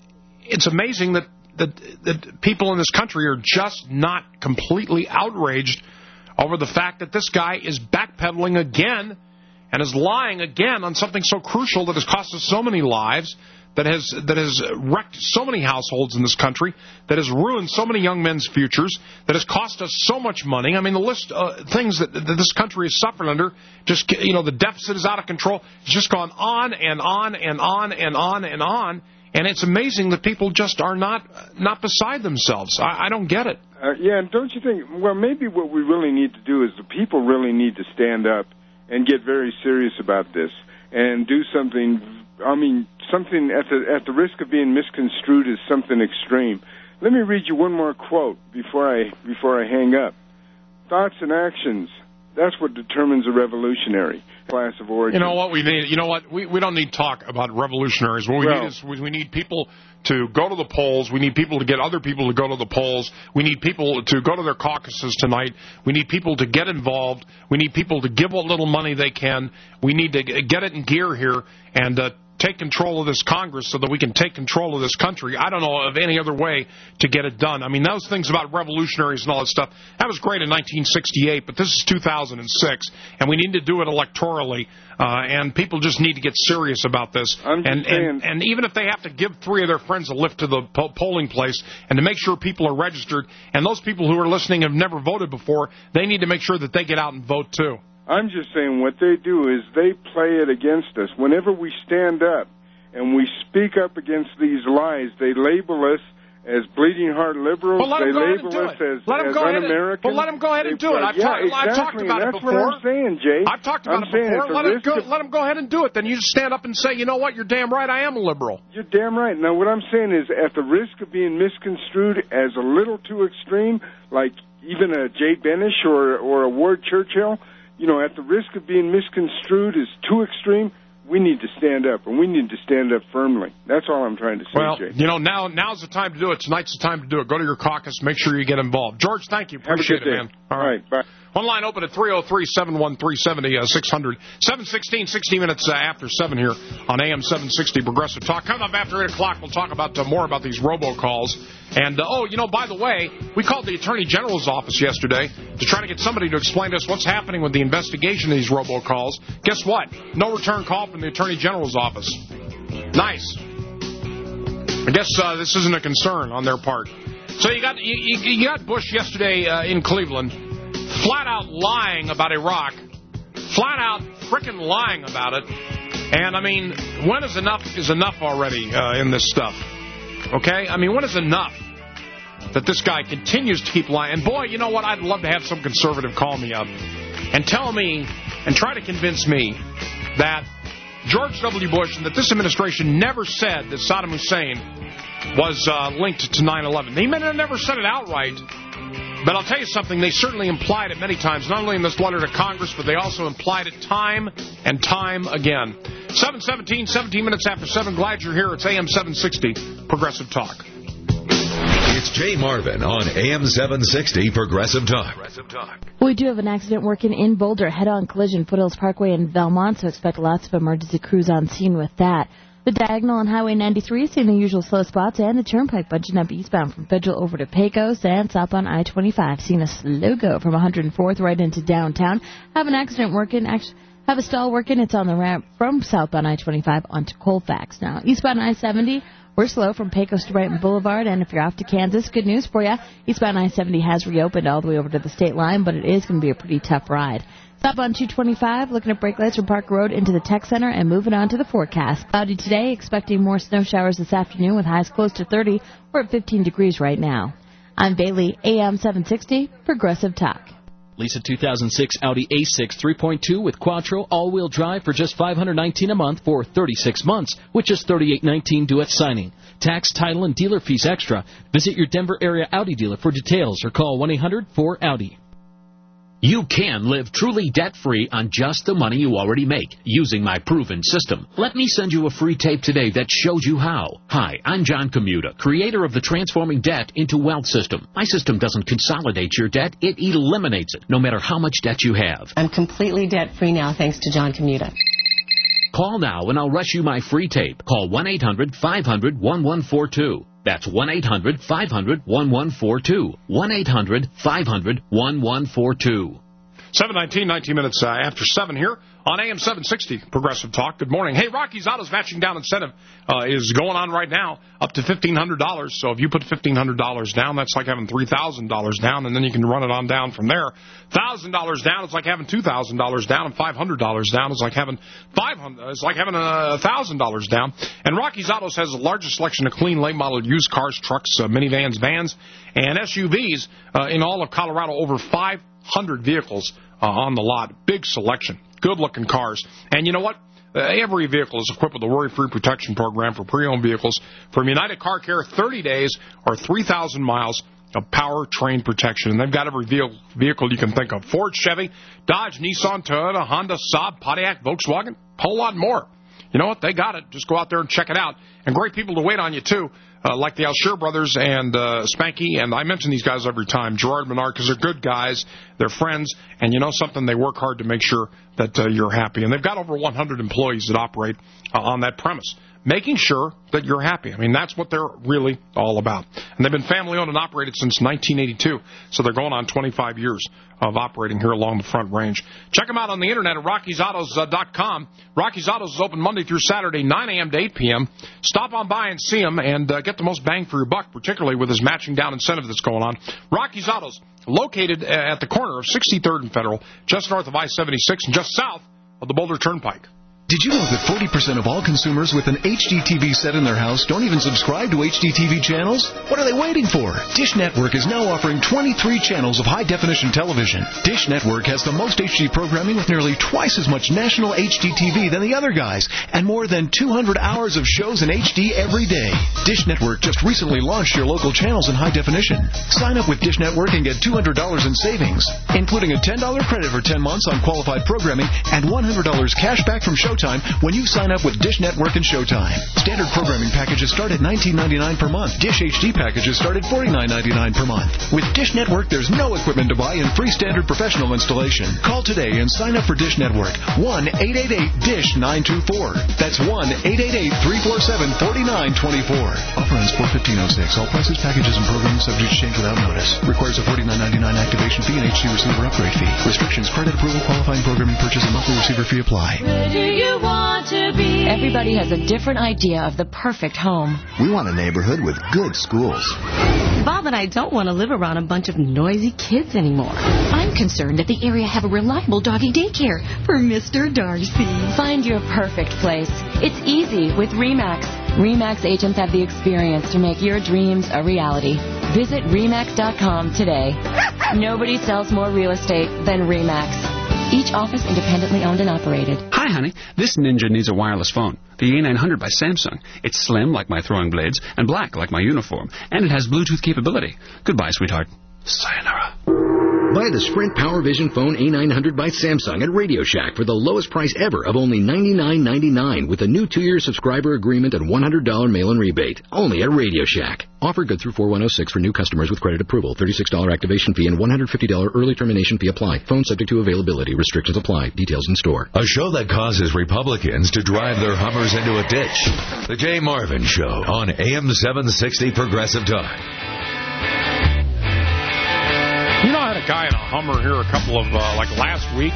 it's amazing that, that, that people in this country are just not completely outraged over the fact that this guy is backpedaling again and is lying again on something so crucial that has cost us so many lives, that has that has wrecked so many households in this country, that has ruined so many young men's futures, that has cost us so much money. I mean, the list of uh, things that, that this country has suffered under, just, you know, the deficit is out of control. It's just gone on and on and on and on and on. And it's amazing that people just are not not beside themselves. I, I don't get it. Uh, yeah, and don't you think, well, maybe what we really need to do is the people really need to stand up and get very serious about this and do something. I mean, something at the at the risk of being misconstrued as something extreme. Let me read you one more quote before I before I hang up. Thoughts and actions, that's what determines a revolutionary. Class of origin. You know what we need? You know what? We we don't need talk about revolutionaries. What we well, need is we, we need people to go to the polls. We need people to get other people to go to the polls. We need people to go to their caucuses tonight. We need people to get involved. We need people to give what little money they can. We need to get it in gear here and uh, take control of this Congress so that we can take control of this country. I don't know of any other way to get it done. I mean, those things about revolutionaries and all that stuff, that was great in nineteen sixty-eight, but this is two thousand six, and we need to do it electorally, uh, and people just need to get serious about this. And, and, and even if they have to give three of their friends a lift to the po- polling place and to make sure people are registered, and those people who are listening have never voted before, they need to make sure that they get out and vote too. I'm just saying what they do is they play it against us. Whenever we stand up and we speak up against these lies, they label us as bleeding heart liberals. Well, let they them go label ahead and do us it. as, let them as go un-American. Well, let them go ahead and do they, it. I've, yeah, ta- exactly. I've talked about that's it before. That's what I'm saying, Jay. I've talked about I'm it before. Let them, go, of, let them go ahead and do it. Then you just stand up and say, you know what, you're damn right, I am a liberal. You're damn right. Now, what I'm saying is, at the risk of being misconstrued as a little too extreme, like even a Jay Benish or, or a Ward Churchill, you know, at the risk of being misconstrued as too extreme, we need to stand up, and we need to stand up firmly. That's all I'm trying to say, well, Jay. you know, now now's the time to do it. Tonight's the time to do it. Go to your caucus. Make sure you get involved. George, thank you. Appreciate it, man. All right, bye. One line open at three oh three, seven one three, seven oh six hundred. seven sixteen, sixty minutes uh, after seven here on A M seven sixty Progressive Talk. Coming up after eight o'clock, we'll talk about uh, more about these robocalls. And, uh, oh, you know, by the way, we called the Attorney General's office yesterday to try to get somebody to explain to us what's happening with the investigation of these robocalls. Guess what? No return call from the Attorney General's office. Nice. I guess uh, this isn't a concern on their part. So you got you, you got Bush yesterday uh, in Cleveland, flat out lying about Iraq, flat out frickin' lying about it. And, I mean, when is enough is enough already uh, in this stuff? Okay? I mean, when is enough that this guy continues to keep lying? And, boy, you know what? I'd love to have some conservative call me up and tell me and try to convince me that George W. Bush and that this administration never said that Saddam Hussein was uh, linked to nine eleven. They may have never said it outright, but I'll tell you something, they certainly implied it many times, not only in this letter to Congress, but they also implied it time and time again. seven seventeen, seventeen minutes after seven. Glad you're here. It's A M seven sixty, Progressive Talk. It's Jay Marvin on A M seven sixty, Progressive Talk. Progressive Talk. We do have an accident working in Boulder, head-on collision, Foothills Parkway in Belmont, so expect lots of emergency crews on scene with that. The diagonal on Highway ninety-three, seeing the usual slow spots, and the turnpike budging up eastbound from Federal over to Pecos, and southbound I twenty-five, seeing a slow go from one hundred fourth right into downtown. Have an accident working, actually, have a stall working. It's on the ramp from southbound I twenty-five onto Colfax. Now, eastbound I seventy, we're slow from Pecos to Brighton Boulevard, and if you're off to Kansas, good news for you. Eastbound I seventy has reopened all the way over to the state line, but it is going to be a pretty tough ride. Southbound two twenty-five, looking at brake lights from Park Road into the Tech Center and moving on to the forecast. Cloudy today, expecting more snow showers this afternoon with highs close to thirty. We're at fifteen degrees right now. I'm Bailey, A M seven sixty, Progressive Talk. Lease a two thousand six Audi A six three point two with Quattro all-wheel drive for just five hundred nineteen dollars a month for thirty-six months, with just thirty-eight nineteen due at signing. Tax, title, and dealer fees extra. Visit your Denver area Audi dealer for details or call one eight hundred four Audi. You can live truly debt-free on just the money you already make using my proven system. Let me send you a free tape today that shows you how. Hi, I'm John Commuta, creator of the Transforming Debt into Wealth system. My system doesn't consolidate your debt, it eliminates it, no matter how much debt you have. I'm completely debt-free now thanks to John Commuta. Call now and I'll rush you my free tape. Call one eight hundred five hundred eleven forty-two. That's one eight hundred five hundred one one four two. one eight hundred five hundred one one four two. seven nineteen, nineteen minutes uh, after seven here on A M seven sixty, Progressive Talk. Good morning. Hey, Rocky's Autos matching down incentive uh, is going on right now up to fifteen hundred dollars. So if you put fifteen hundred dollars down, that's like having three thousand dollars down, and then you can run it on down from there. one thousand dollars down is like having two thousand dollars down, and five hundred dollars down is like having five hundred dollars. It's like having one thousand dollars down. And Rocky's Autos has the largest selection of clean, late-model used cars, trucks, uh, minivans, vans, and S U Vs uh, in all of Colorado. Over five hundred vehicles uh, on the lot. Big selection. Good-looking cars. And you know what? Uh, every vehicle is equipped with a worry-free protection program for pre-owned vehicles. From United Car Care, thirty days or three thousand miles of powertrain protection. And they've got every vehicle, vehicle you can think of. Ford, Chevy, Dodge, Nissan, Toyota, Honda, Saab, Pontiac, Volkswagen, a whole lot more. You know what? They got it. Just go out there and check it out. And great people to wait on you, too, uh, like the Alsher brothers and uh, Spanky. And I mention these guys every time, Gerard Menard, because they're good guys. They're friends. And you know something? They work hard to make sure that uh, you're happy. And they've got over one hundred employees that operate uh, on that premise, making sure that you're happy. I mean, that's what they're really all about. And they've been family-owned and operated since nineteen eighty-two, so they're going on twenty-five years of operating here along the Front Range. Check them out on the internet at Rockies Autos dot com. Rockies Autos is open Monday through Saturday, nine a.m. to eight p.m. Stop on by and see them and uh, get the most bang for your buck, particularly with this matching down incentive that's going on. Rockies Autos, located at the corner of sixty-third and Federal, just north of I seventy-six and just south of the Boulder Turnpike. Did you know that forty percent of all consumers with an H D T V set in their house don't even subscribe to H D T V channels? What are they waiting for? Dish Network is now offering twenty-three channels of high-definition television. Dish Network has the most H D programming with nearly twice as much national H D T V than the other guys, and more than two hundred hours of shows in H D every day. Dish Network just recently launched your local channels in high definition. Sign up with Dish Network and get two hundred dollars in savings, including a ten dollars credit for ten months on qualified programming and one hundred dollars cash back from Showtime when you sign up with Dish Network and Showtime. Standard programming packages start at nineteen ninety-nine per month. Dish H D packages start at forty-nine ninety-nine per month. With Dish Network, there's no equipment to buy and free standard professional installation. Call today and sign up for Dish Network. one eight eight eight D I S H nine two four. That's one eight eight eight three four seven four nine two four. Offer ends four fifteen oh six. All prices, packages, and programming subject to change without notice. Requires a forty-nine ninety-nine activation fee and H D receiver upgrade fee. Restrictions, credit approval, qualifying programming purchase, and monthly receiver fee apply. Where do you want to be? Everybody has a different idea of the perfect home. We want a neighborhood with good schools. Bob and I don't want to live around a bunch of noisy kids anymore. I'm concerned that the area have a reliable doggy daycare for Mister Darcy. Find your perfect place. It's easy with RE/MAX. RE/MAX agents have the experience to make your dreams a reality. Visit remax dot com today. Nobody sells more real estate than RE/MAX. Each office independently owned and operated. Hi, honey. This Ninja needs a wireless phone. The A nine hundred by Samsung. It's slim, like my throwing blades, and black, like my uniform. And it has Bluetooth capability. Goodbye, sweetheart. Sayonara. Buy the Sprint PowerVision Phone A nine hundred by Samsung at Radio Shack for the lowest price ever of only ninety-nine ninety-nine with a new two-year subscriber agreement and one hundred dollars mail-in rebate. Only at Radio Shack. Offer good through four one oh six for new customers with credit approval. thirty-six dollars activation fee and one hundred fifty dollars early termination fee apply. Phone subject to availability. Restrictions apply. Details in store. A show that causes Republicans to drive their Hummers into a ditch. The Jay Marvin Show on A M seven sixty Progressive Talk. You know, I had a guy in a Hummer here a couple of, uh, like last week.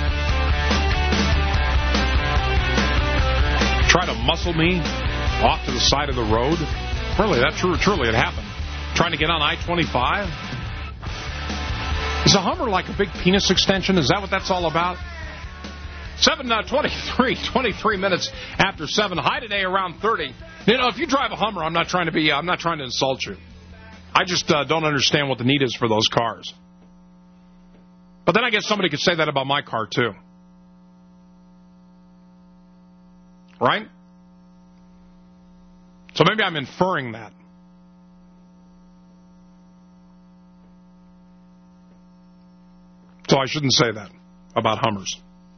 Try to muscle me off to the side of the road. Really, that true, truly it happened. Trying to get on I twenty-five. Is a Hummer like a big penis extension? Is that what that's all about? seven twenty-three, twenty-three minutes after seven. High today around thirty. You know, if you drive a Hummer, I'm not trying to be, I'm not trying to insult you. I just uh, don't understand what the need is for those cars. But then I guess somebody could say that about my car, too. Right? So maybe I'm inferring that. So I shouldn't say that about Hummers.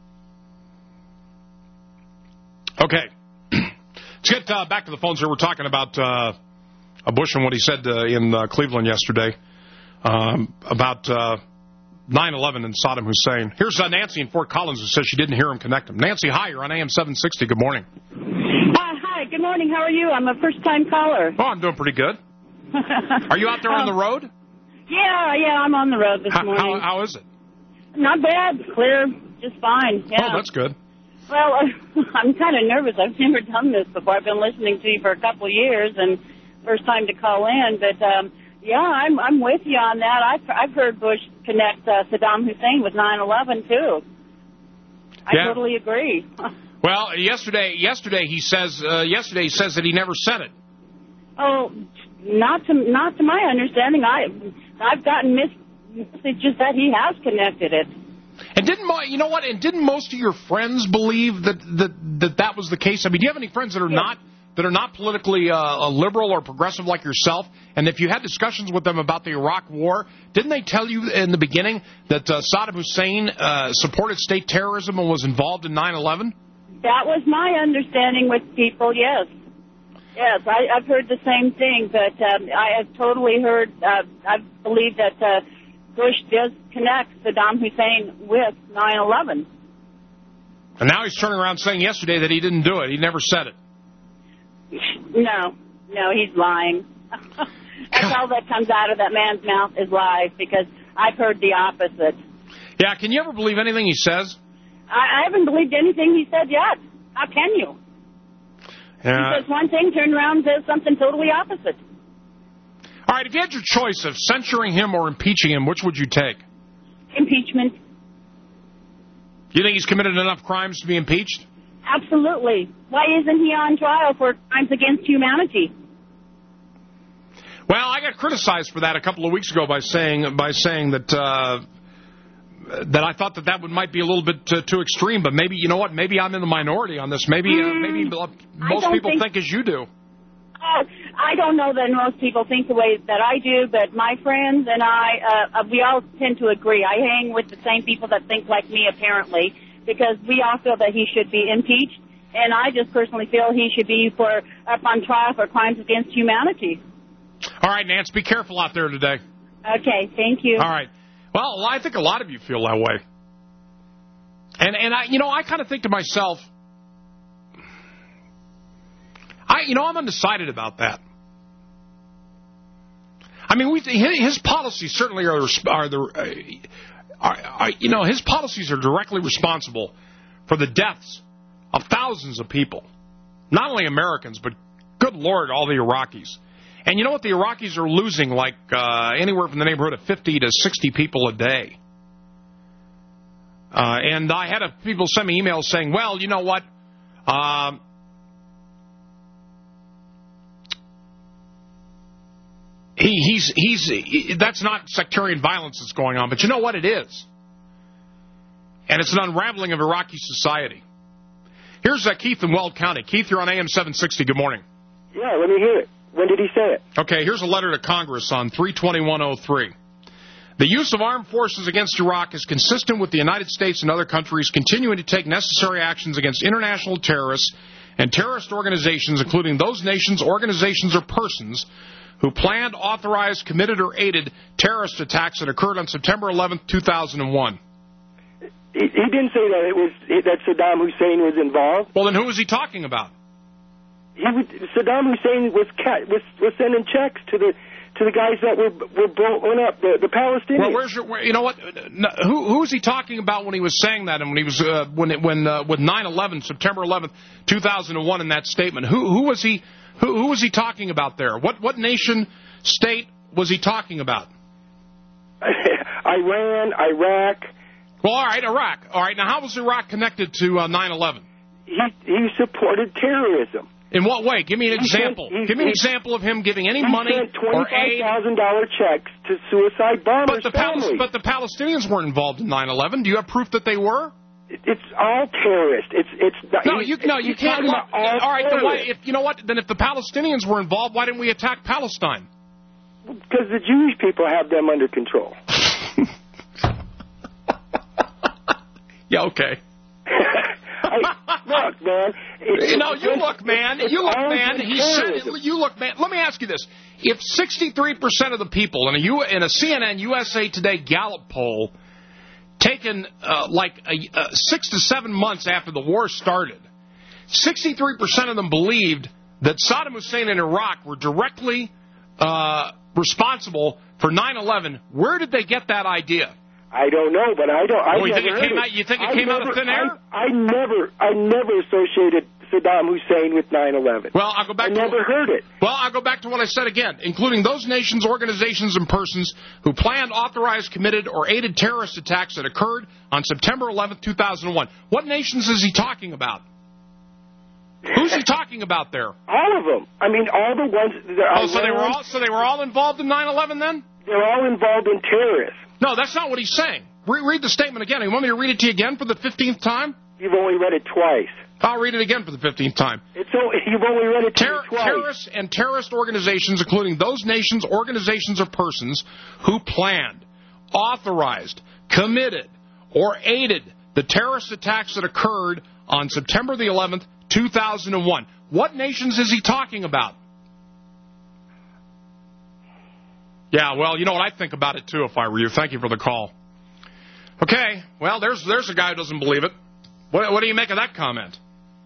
Okay. Let's get uh, back to the phones here. We're talking about uh, Bush and what he said uh, in uh, Cleveland yesterday um, about uh, nine eleven and Saddam Hussein. Here's uh, Nancy in Fort Collins who says she didn't hear him connect him. Nancy, hi. You're on A M seven sixty. Good morning. Uh, hi. Good morning. How are you? I'm a first-time caller. Oh, I'm doing pretty good. Are you out there on the road? Yeah, yeah, I'm on the road this how, morning. How, how is it? Not bad. Clear. Just fine. Yeah. Oh, that's good. Well, I'm kind of nervous. I've never done this before. I've been listening to you for a couple of years, and first time to call in. But, um, yeah, I'm I'm with you on that. I've, I've heard Bush connect uh, Saddam Hussein with nine eleven, too. I yeah. totally agree. Well, yesterday, yesterday he says, uh, yesterday he says that he never said it. Oh, not to not to my understanding. I I've gotten messages that he has connected it. And didn't mo- you know what? And didn't most of your friends believe that that that, that was the case? I mean, do you have any friends that are yeah. not that are not politically uh, liberal or progressive like yourself? And if you had discussions with them about the Iraq War, didn't they tell you in the beginning that uh, Saddam Hussein uh, supported state terrorism and was involved in nine eleven? That was my understanding with people. Yes. Yes, I, I've heard the same thing, but um, I have totally heard, uh, I believe that uh, Bush does connect Saddam Hussein with nine eleven. And now he's turning around saying yesterday that he didn't do it. He never said it. No, no, he's lying. That's all that comes out of that man's mouth is lies, because I've heard the opposite. Yeah, can you ever believe anything he says? I, I haven't believed anything he said yet. How can you? Yeah. He says one thing, turn around and says something totally opposite. All right, if you had your choice of censuring him or impeaching him, which would you take? Impeachment. You think he's committed enough crimes to be impeached? Absolutely. Why isn't he on trial for crimes against humanity? Well, I got criticized for that a couple of weeks ago by saying by saying that uh, that I thought that that would might be a little bit uh, too extreme. But maybe, you know what? Maybe I'm in the minority on this. Maybe uh, maybe most people think, think as you do. Uh, I don't know that most people think the way that I do, but my friends and I, uh, we all tend to agree. I hang with the same people that think like me, apparently, because we all feel that he should be impeached, and I just personally feel he should be for up on trial for crimes against humanity. All right, Nance, be careful out there today. Okay, thank you. All right. Well, I think a lot of you feel that way. And, and I, you know, I kind of think to myself, I, you know, I'm undecided about that. I mean, we, his policies certainly are, are the, are, are, you know, his policies are directly responsible for the deaths of thousands of people. Not only Americans, but good Lord, all the Iraqis. And you know what? The Iraqis are losing like uh, anywhere from the neighborhood of fifty to sixty people a day. Uh, and I had a, people send me emails saying, well, you know what? Um, he, he's, he's, he, that's not sectarian violence that's going on, but you know what it is? And it's an unraveling of Iraqi society. Here's uh, Keith in Weld County. Keith, you're on A M seven sixty. Good morning. Yeah, let me hear it. When did he say it? Okay, here's a letter to Congress on three twenty-one oh three. The use of armed forces against Iraq is consistent with the United States and other countries continuing to take necessary actions against international terrorists and terrorist organizations, including those nations, organizations, or persons who planned, authorized, committed, or aided terrorist attacks that occurred on September eleventh, two thousand one. He, he didn't say that it was that Saddam Hussein was involved. Well, then who was he talking about? He was, Saddam Hussein was, was was sending checks to the to the guys that were were blowing up the, the Palestinians. Well, where's your? Where, you know what? Who who was he talking about when he was saying that, and when he was uh, when it, when uh, with nine eleven, September eleventh, two thousand one, in that statement? Who who was he? Who who was he talking about there? What what nation, state was he talking about? Iran, Iraq. Well, all right, Iraq. All right, now how was Iraq connected to uh, nine eleven? He he supported terrorism. In what way? Give me an example. He sent, he, Give me an he, example of him giving any he money sent or aid. twenty-five thousand dollars checks to suicide bombers' but the families. But the Palestinians weren't involved in nine eleven. Do you have proof that they were? It's all terrorists. It's it's no, you no, you can't. Look, all, all right, then why, if you know what? Then if the Palestinians were involved, why didn't we attack Palestine? Because the Jewish people have them under control. Yeah. Okay. I, look, man. It, you know, you look, man. You look, man. He said, you look, man. Let me ask you this: if sixty-three percent of the people in a U, in a C N N U S A Today Gallup poll, taken uh, like a, uh, six to seven months after the war started, sixty-three percent of them believed that Saddam Hussein and Iraq were directly uh, responsible for nine eleven. Where did they get that idea? I don't know, but I don't. I oh, you never think it heard came it. out? You think it I came never, out of thin air? I, I never, I never associated Saddam Hussein with nine eleven. Well, I'll go back. I to never what, heard it. Well, I'll go back to what I said again, including those nations, organizations, and persons who planned, authorized, committed, or aided terrorist attacks that occurred on September eleventh, two thousand one. What nations is he talking about? Who's he talking about there? All of them. I mean, all the ones. Oh, so they were all so they were all involved in nine eleven then? They're all involved in terrorists. No, that's not what he's saying. Re- read the statement again. You want me to read it to you again for the fifteenth time? You've only read it twice. I'll read it again for the fifteenth time. It's so, you've only read it Ter- twice. Terrorists and terrorist organizations, including those nations, organizations, or persons who planned, authorized, committed, or aided the terrorist attacks that occurred on September the eleventh, two thousand one. What nations is he talking about? Yeah, well, you know what? I'd think about it, too, if I were you. Thank you for the call. Okay, well, there's there's a guy who doesn't believe it. What, what do you make of that comment?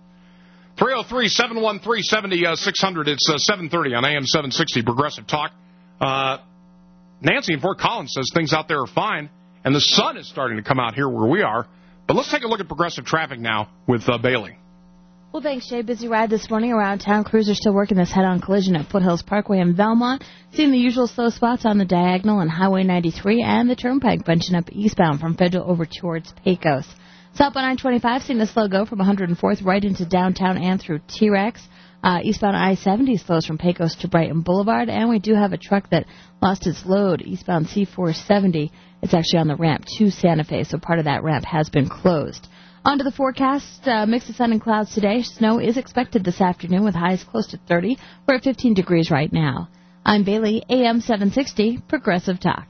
three oh three, seven one three, seven six hundred. It's uh, seven thirty on A M seven sixty Progressive Talk. Uh, Nancy in Fort Collins says things out there are fine, and the sun is starting to come out here where we are. But let's take a look at progressive traffic now with uh, Bailey. Well, thanks, Jay. Busy ride this morning around town. Crews are still working this head-on collision at Foothills Parkway in Belmont. Seeing the usual slow spots on the diagonal on Highway ninety-three and the Turnpike bunching up eastbound from Federal over towards Pecos. Southbound nine twenty-five seeing the slow go from one hundred fourth right into downtown and through T-Rex. Uh, eastbound I seventy slows from Pecos to Brighton Boulevard. And we do have a truck that lost its load eastbound C four seventy. It's actually on the ramp to Santa Fe, so part of that ramp has been closed. On to the forecast. Uh, mix of sun and clouds today. Snow is expected this afternoon with highs close to thirty. We're at fifteen degrees right now. I'm Bailey, A M seven sixty, Progressive Talk.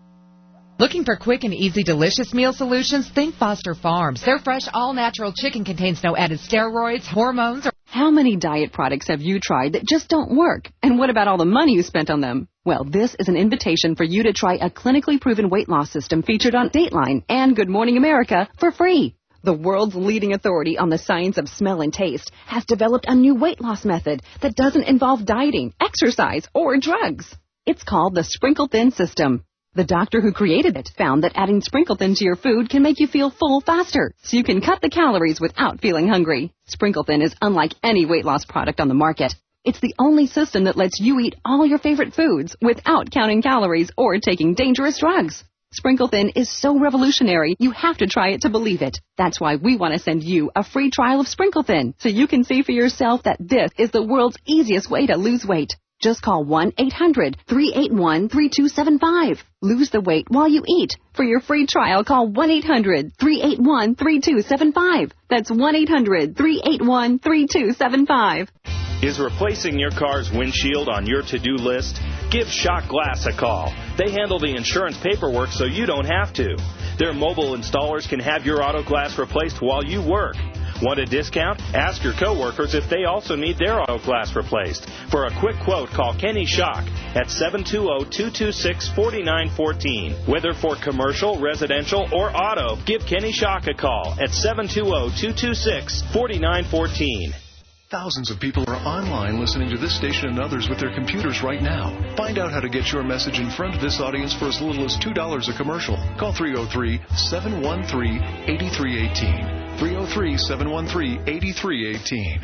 Looking for quick and easy delicious meal solutions? Think Foster Farms. Their fresh, all-natural chicken contains no added steroids, hormones, or... How many diet products have you tried that just don't work? And what about all the money you spent on them? Well, this is an invitation for you to try a clinically proven weight loss system featured on Dateline and Good Morning America for free. The world's leading authority on the science of smell and taste has developed a new weight loss method that doesn't involve dieting, exercise, or drugs. It's called the Sprinkle Thin System. The doctor who created it found that adding Sprinkle Thin to your food can make you feel full faster, so you can cut the calories without feeling hungry. Sprinkle Thin is unlike any weight loss product on the market. It's the only system that lets you eat all your favorite foods without counting calories or taking dangerous drugs. Sprinkle Thin is so revolutionary, you have to try it to believe it. That's why we want to send you a free trial of Sprinkle Thin, so you can see for yourself that this is the world's easiest way to lose weight. Just call one eight hundred, three eight one, three two seven five. Lose the weight while you eat. For your free trial, call one eight hundred, three eight one, three two seven five. That's one eight hundred, three eight one, three two seven five. Is replacing your car's windshield on your to-do list? Give Shock Glass a call. They handle the insurance paperwork so you don't have to. Their mobile installers can have your auto glass replaced while you work. Want a discount? Ask your coworkers if they also need their auto glass replaced. For a quick quote, call Kenny Shock at seven two zero, two two six, four nine one four. Whether for commercial, residential, or auto, give Kenny Shock a call at seven two zero, two two six, four nine one four. Thousands of people are online listening to this station and others with their computers right now. Find out how to get your message in front of this audience for as little as two dollars a commercial. Call three oh three, seven one three, eight three one eight. three oh three, seven one three, eight three one eight.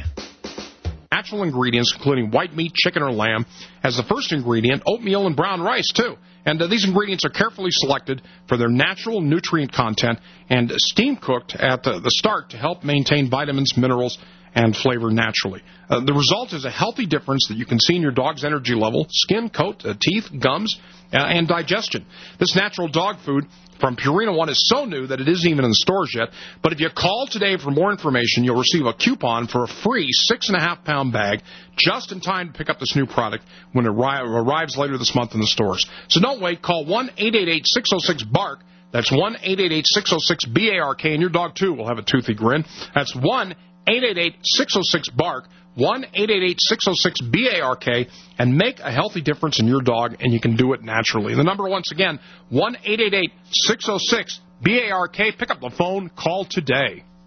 Natural ingredients, including white meat, chicken, or lamb, as the first ingredient, oatmeal and brown rice, too. And uh, these ingredients are carefully selected for their natural nutrient content and steam cooked at the, the start to help maintain vitamins, minerals, and flavor naturally. Uh, the result is a healthy difference that you can see in your dog's energy level, skin, coat, uh, teeth, gums, uh, and digestion. This natural dog food from Purina One is so new that it isn't even in the stores yet. But if you call today for more information, you'll receive a coupon for a free six and a half pound bag just in time to pick up this new product when it arri- arrives later this month in the stores. So don't wait. Call one eight eight eight, six oh six, B A R K. That's one eight eight eight, six oh six, B A R K, and your dog, too, will have a toothy grin. That's one eight eight eight, six oh six, B A R K, one eight eight eight, six oh six, B A R K, and make a healthy difference in your dog, and you can do it naturally. The number, once again, one eight eight eight, six oh six, B A R K. Pick up the phone. Call today.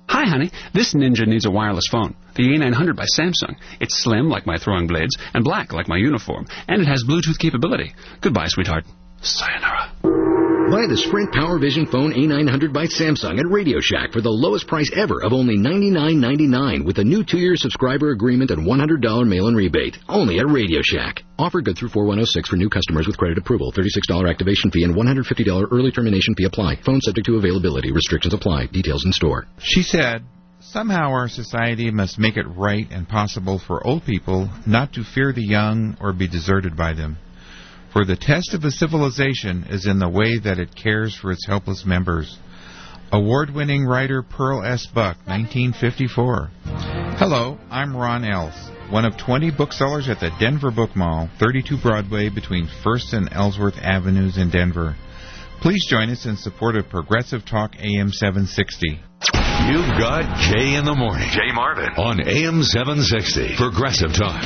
Hi, honey. This Ninja needs a wireless phone. The A nine hundred by Samsung. It's slim, like my throwing blades, and black, like my uniform. And it has Bluetooth capability. Goodbye, sweetheart. Sayonara. Buy the Sprint PowerVision Phone A nine hundred by Samsung at Radio Shack for the lowest price ever of only ninety-nine ninety-nine with a new two-year subscriber agreement and one hundred dollars mail-in rebate. Only at Radio Shack. Offer good through four one oh six for new customers with credit approval. thirty-six dollars activation fee and one hundred fifty dollars early termination fee apply. Phone subject to availability. Restrictions apply. Details in store. She said, somehow our society must make it right and possible for old people not to fear the young or be deserted by them. For the test of a civilization is in the way that it cares for its helpless members. Award-winning writer Pearl S. Buck, nineteen fifty-four. Hello, I'm Ron Els, one of twenty booksellers at the Denver Book Mall, thirty-two Broadway between First and Ellsworth Avenues in Denver. Please join us in support of Progressive Talk A M seven sixty. You've got Jay in the Morning. Jay Marvin on A M seven sixty. Progressive Talk.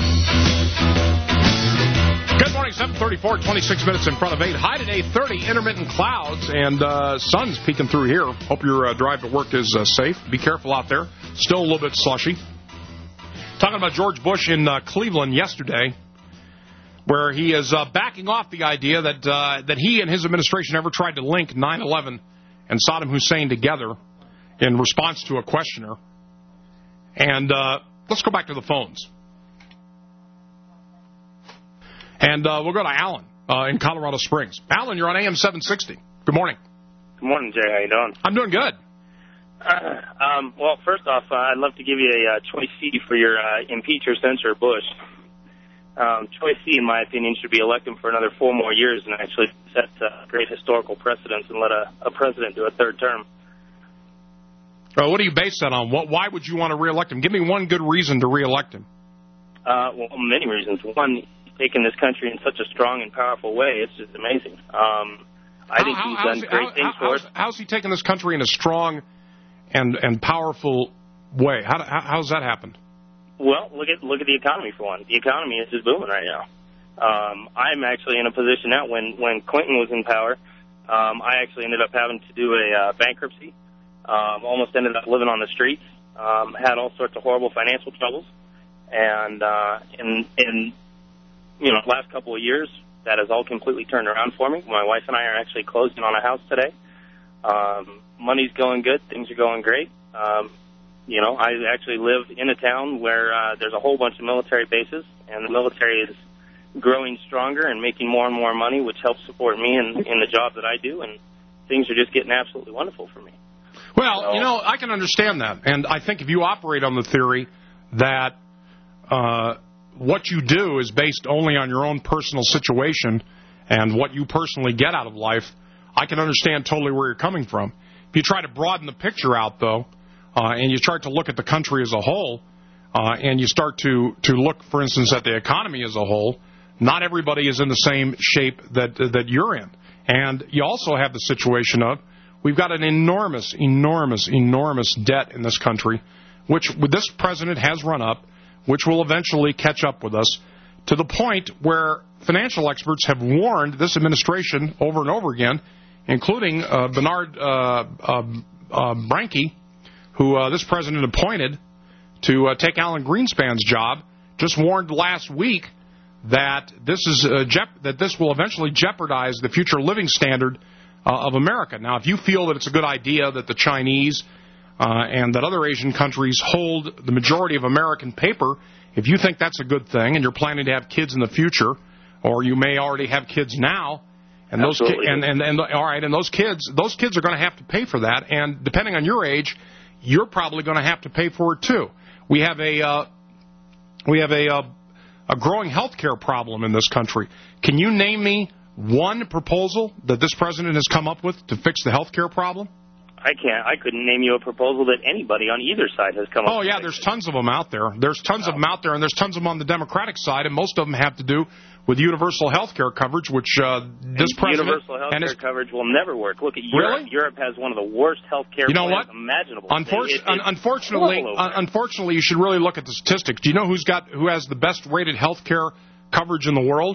Good morning, seven thirty-four, twenty-six minutes in front of eight. High today, thirty intermittent clouds, and uh, sun's peeking through here. Hope your uh, drive to work is uh, safe. Be careful out there. Still a little bit slushy. Talking about George Bush in uh, Cleveland yesterday, where he is uh, backing off the idea that uh, that he and his administration ever tried to link nine eleven and Saddam Hussein together in response to a questioner. And uh, let's go back to the phones. And uh, we'll go to Alan uh, in Colorado Springs. Alan, you're on A M seven sixty. Good morning. Good morning, Jay. How you doing? I'm doing good. Uh, um, well, first off, uh, I'd love to give you a uh, choice C for your uh, impeach or censure Bush. Um, choice C, in my opinion, should be elect him for another four more years and actually set uh, great historical precedents and let a, a president do a third term. Uh, what do you base that on? What, why would you want to reelect him? Give me one good reason to reelect him. Uh, well, many reasons. One, taking this country in such a strong and powerful way. It's just amazing. Um, I think how, he's how, done how, great how, things how, for us. How's, how's he taking this country in a strong and and powerful way? How, how how's that happened? Well, look at look at the economy for one. The economy is just booming right now. Um, I'm actually in a position now. When when Clinton was in power, um, I actually ended up having to do a uh, bankruptcy. Um, almost ended up living on the streets. Um, had all sorts of horrible financial troubles, and uh, in in you know, last couple of years, that has all completely turned around for me. My wife and I are actually closing on a house today. Um, money's going good. Things are going great. Um, you know, I actually live in a town where uh, there's a whole bunch of military bases, and the military is growing stronger and making more and more money, which helps support me in, in the job that I do, and things are just getting absolutely wonderful for me. Well, so, you know, I can understand that, and I think if you operate on the theory that uh, what you do is based only on your own personal situation and what you personally get out of life, I can understand totally where you're coming from. If you try to broaden the picture out, though, uh, and you start to look at the country as a whole, uh, and you start to, to look, for instance, at the economy as a whole, not everybody is in the same shape that that you're in. And you also have the situation of we've got an enormous, enormous, enormous debt in this country, which this president has run up, which will eventually catch up with us to the point where financial experts have warned this administration over and over again, including uh, Bernard uh, uh, uh, Bernanke, who uh, this president appointed to uh, take Alan Greenspan's job, just warned last week that this is uh, jep- that this will eventually jeopardize the future living standard uh, of America. Now, if you feel that it's a good idea that the Chinese Uh, and that other Asian countries hold the majority of American paper, if you think that's a good thing and you're planning to have kids in the future, or you may already have kids now, and those ki- and, and, and all right, and those kids, those kids are going to have to pay for that, and depending on your age, you're probably going to have to pay for it too. We have a uh, we have a uh, a growing health care problem in this country. Can you name me one proposal that this president has come up with to fix the health care problem? I can't. I couldn't name you a proposal that anybody on either side has come up with. Oh, yeah, there's tons of them out there. There's tons of them out there, and there's tons of them on the Democratic side, and most of them have to do with universal health care coverage, which uh, this president... Universal health care coverage will never work. Look at Europe. Really? Europe has one of the worst health care you know plans what? imaginable. Unfortunately, it, it, unfortunately, un- unfortunately, you should really look at the statistics. Do you know who's got who has the best rated health care coverage in the world?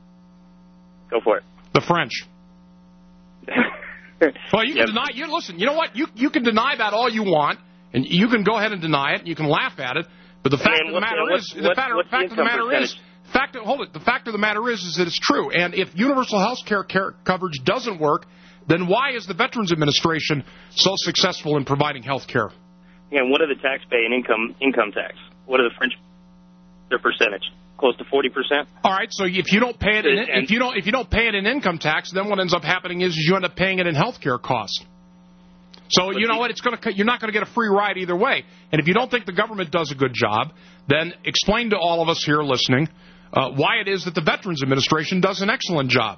Go for it. The French. Well, you can yep. deny. You listen. You know what? You you can deny that all you want, And you can go ahead and deny it. You can laugh at it. But the fact And of the matter what's- is, what's- the fact, what's the fact of the income matter is, fact. Hold it. The fact of the matter is, is that it's true. And if universal health care coverage doesn't work, then why is the Veterans Administration so successful in providing health care? Yeah, and what are the tax pay and income income tax? What are the French their percentage? Close to forty percent. All right. So if you don't pay it, in, And- if you don't, if you don't pay it in income tax, then what ends up happening is, is you end up paying it in health care costs. So you know what? It's going to you're not going to get a free ride either way. And if you don't think the government does a good job, then explain to all of us here listening uh, why it is that the Veterans Administration does an excellent job.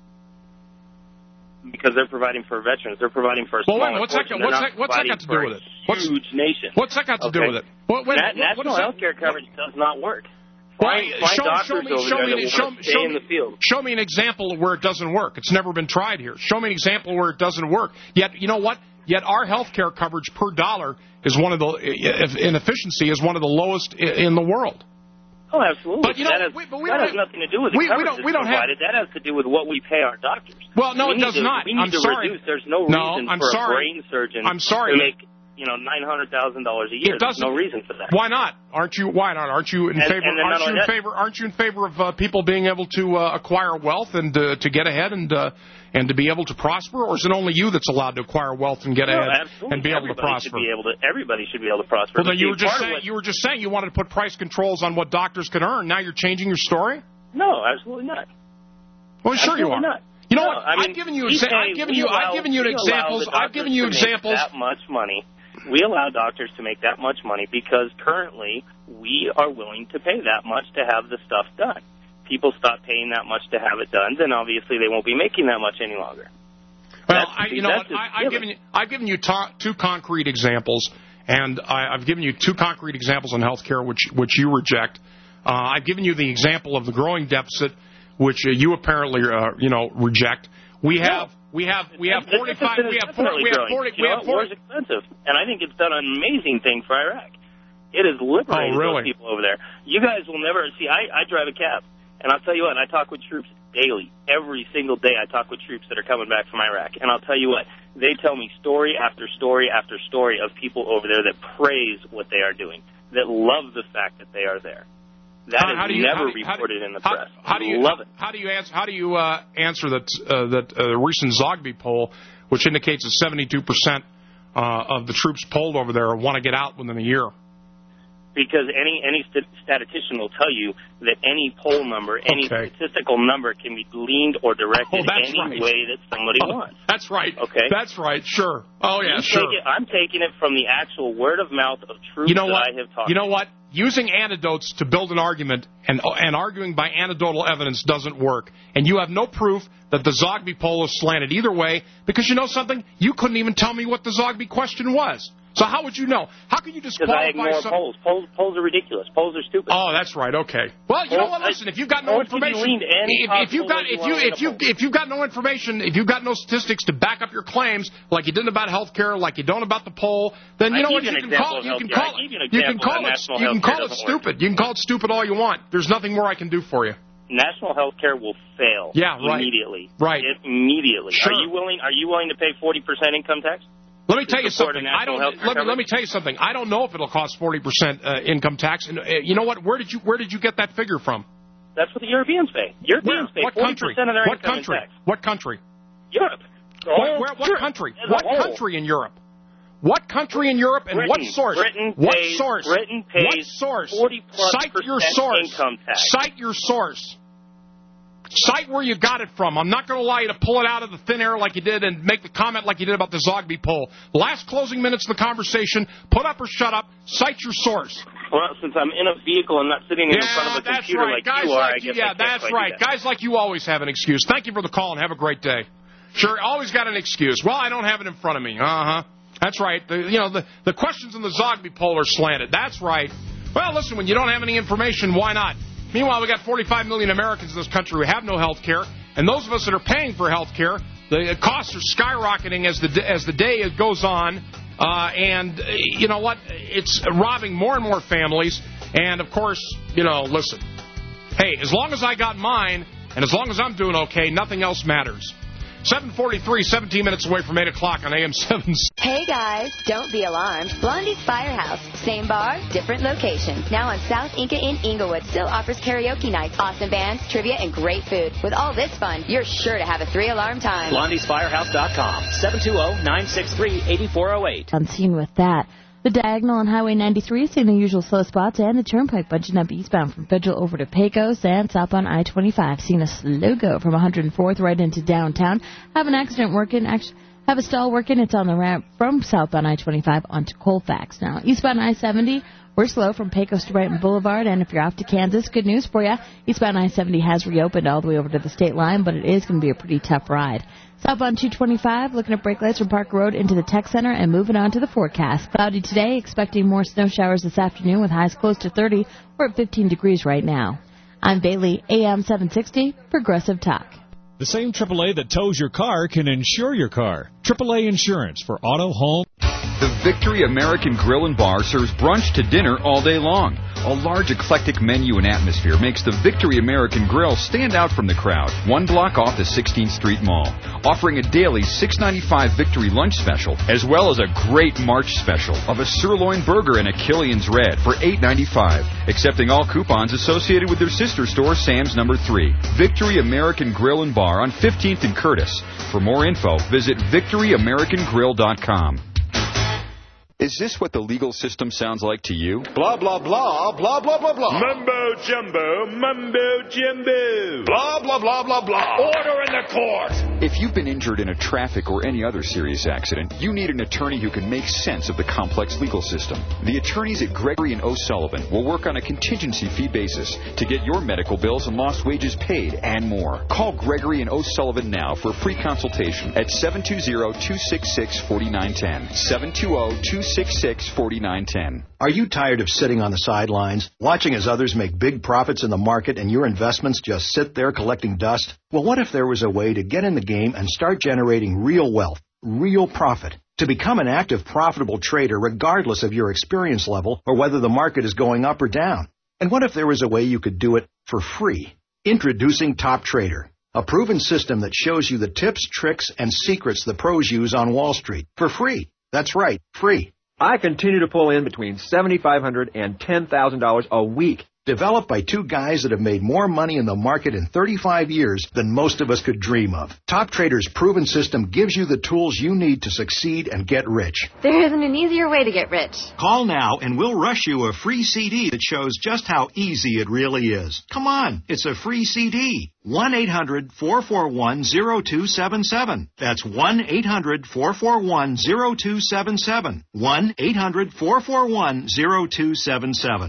Because they're providing for veterans. They're providing for a Well, smaller wait, what's that, portion. what's They're that, not what's that providing got to for do a with it? What's, huge nation. What's that got to do Okay. with it? What, wait, Na- what, what national is that? health care coverage does not work. Why, Find, find show, doctors show me, over show there me, that will show, want to stay show in me, the field. show me an example of where it doesn't work. It's never been tried here. Show me an example where it doesn't work. Yet, you know what? Yet our health care coverage per dollar is one of the, in efficiency, is one of the lowest in the world. Oh, absolutely. But, you know, that has, we- but we that don't has have- nothing to do with the we- we coverage don't- that's we don't have- provided. That has to do with what we pay our doctors. Well, no, We it need does to, not. We need I'm to sorry. reduce. There's no No, reason I'm for sorry. a brain surgeon I'm sorry. to make, you know, nine hundred thousand dollars a year. It There's doesn't. no reason for that. Why not? Aren't you? Why not? Aren't you in And- favor? and then Aren't not you in only that- favor? Aren't you in favor of uh, people being able to uh, acquire wealth and uh, to get ahead and uh, and to be able to prosper? Or is it only you that's allowed to acquire wealth and get No, ahead absolutely. and be able everybody to prosper? Should be able to, everybody should be able to prosper. Well, then But you see, were just part of saying what- you were just saying you wanted to put price controls on what doctors could earn. Now you're changing your story. No, absolutely not. Well, sure you Absolutely are. not. You know No, what? I mean, I've given you. we Exa- pay- I've given we you. allow- I've given you we allow examples. the I've given doctors you to make examples. That much money. We allow doctors to make that much money because currently we are willing to pay that much to have the stuff done. People stop paying that much to have it done, then obviously they won't be making that much any longer. Well, That's- I, you know that's what? just I, I've given you. I've given you to, two concrete examples, and I, I've given you two concrete examples on healthcare, which which you reject. Uh, I've given you the example of the growing deficit, which uh, you apparently uh, you know reject. We have. We have we have The forty-five. deficit We is have forty. definitely We have growing. forty. You We know have what? forty. War's expensive, and I think it's done an amazing thing for Iraq. It has liberated Oh, really? those people over there. You guys will never see. I, I drive a cab, and I'll tell you what. I talk with troops daily, every single day. I talk with troops that are coming back from Iraq, and I'll tell you what. They tell me story after story after story of people over there that praise what they are doing, that love the fact that they are there. That How- is how do you- never how do you- how do- reported in the how- press. How do you love it? How do you answer? How do you uh, answer that uh, that uh, recent Zogby poll, which indicates that seventy-two percent uh, of the troops polled over there want to get out within a year? Because any any st- statistician will tell you that any poll number, any Okay. statistical number can be gleaned or directed Oh, that's any right. way that somebody Oh, wants. That's right. Okay. That's right. Sure. Oh yeah. You Sure. take it, I'm taking it from the actual word of mouth of troops You know that what? I have talked You know to. what? Using anecdotes to build an argument and and arguing by anecdotal evidence doesn't work. And you have no proof that the Zogby poll is slanted either way, because you know something? You couldn't even tell me what the Zogby question was. So how would you know? How can you Because disqualify I ignore some? polls. polls. Polls are ridiculous. Polls are stupid. Oh, that's right. Okay. Well, you know what? Polls- Listen, if you've got no polls can be information, leaned any if, if you've got possible if way you you if you want in a if you've got no information, if you've got no statistics to back up your claims, like you didn't about health care, like you don't about the poll, then you I know gave what? you You an can example call of you can healthcare. call I gave you an it you can example call that it national you can healthcare call it doesn't work. stupid. You can call it stupid all you want. There's nothing more I can do for you. National health care will fail Yeah, right. immediately. Right. It, immediately. Sure. Are you willing Are you willing to pay forty percent income tax? Let me tell you support a something. I national don't. health care Let me, let coverage? me tell you something. I don't know if it'll cost forty percent uh, income tax. And uh, you know what? Where did you Where did you get that figure from? That's what the Europeans pay. Europeans Where? pay What forty country? percent of their What income country? in tax. What country? Europe. The What, whole- where, what Europe country? as a What whole. country in Europe? What country in Europe and Britain. what source? Britain what pays- source? Britain pays what source? forty plus Cite your percent source. income tax. Cite your source. Cite where you got it from. I'm not going to allow you to pull it out of the thin air like you did and make the comment like you did about the Zogby poll. Last closing minutes of the conversation. Put up or shut up. Cite your source. Well, since I'm in a vehicle and not sitting in Yeah, front of a that's computer right. like Guys you are, I like you, guess yeah, I can't that's quite do right. that. Guys like you always have an excuse. Thank you for the call and have a great day. Sure, always got an excuse. Well, I don't have it in front of me. Uh-huh. That's right. The, you know, the, the questions in the Zogby poll are slanted. That's right. Well, listen, when you don't have any information, why not? Meanwhile, we got forty-five million Americans in this country who have no health care, and those of us that are paying for health care, the costs are skyrocketing as the as the day goes on, uh, and uh, you know what? It's robbing more and more families. And of course, you know, listen. Hey, as long as I got mine, and as long as I'm doing okay, nothing else matters. seven forty-three, seventeen minutes away from eight o'clock on A M seven. Hey guys, don't be alarmed. Blondie's Firehouse. Same bar, different location. Now on South Inca in Inglewood still offers karaoke nights, awesome bands, trivia, and great food. With all this fun, you're sure to have a three-alarm time. Blondies Firehouse dot com, seven two zero, nine six three, eight four zero eight. On scene with that. The Diagonal on Highway ninety-three seeing the usual slow spots, and the Turnpike bunching up eastbound from Federal over to Pecos, and southbound I twenty-five seeing a slow go from one hundred fourth right into downtown. Have an accident working, actually. Have a stall working. It's on the ramp from southbound I twenty-five onto Colfax. Now, eastbound I seventy, we're slow from Pecos to Brighton Boulevard. And if you're off to Kansas, good news for you. Eastbound I seventy has reopened all the way over to the state line, but it is going to be a pretty tough ride. Southbound two twenty-five, looking at brake lights from Park Road into the Tech Center and moving on to the forecast. Cloudy today, expecting more snow showers this afternoon with highs close to thirty. We're at fifteen degrees right now. I'm Bailey, A M seven sixty, Progressive Talk. The same triple A that tows your car can insure your car. triple A Insurance for auto, home. The Victory American Grill and Bar serves brunch to dinner all day long. A large eclectic menu and atmosphere makes the Victory American Grill stand out from the crowd. One block off the sixteenth Street Mall. Offering a daily six ninety-five Victory lunch special, as well as a great March special of a sirloin burger and a Killian's Red for eight ninety-five. Accepting all coupons associated with their sister store, Sam's Number three. Victory American Grill and Bar on fifteenth and Curtis. For more info, visit victory american grill dot com. Is this what the legal system sounds like to you? Blah, blah, blah, blah, blah, blah, blah. Mumbo jumbo, mumbo jumbo. Blah, blah, blah, blah, blah. Order in the court. If you've been injured in a traffic or any other serious accident, you need an attorney who can make sense of the complex legal system. The attorneys at Gregory and O'Sullivan will work on a contingency fee basis to get your medical bills and lost wages paid and more. Call Gregory and O'Sullivan now for a free consultation at seven two zero, two six six, four nine one zero. seven two zero, two six six, four nine one zero. Are you tired of sitting on the sidelines, watching as others make big profits in the market and your investments just sit there collecting dust? Well, what if there was a way to get in the game and start generating real wealth, real profit? To become an active, profitable trader regardless of your experience level or whether the market is going up or down? And what if there was a way you could do it for free? Introducing Top Trader, a proven system that shows you the tips, tricks, and secrets the pros use on Wall Street for free. That's right, free. I continue to pull in between seven thousand five hundred dollars and ten thousand dollars a week. Developed by two guys that have made more money in the market in thirty-five years than most of us could dream of. Top Trader's proven system gives you the tools you need to succeed and get rich. There isn't an easier way to get rich. Call now and we'll rush you a free C D that shows just how easy it really is. Come on, it's a free C D. one eight hundred, four four one, zero two seven seven. That's one eight hundred, four four one, zero two seven seven. one eight hundred, four four one, zero two seven seven.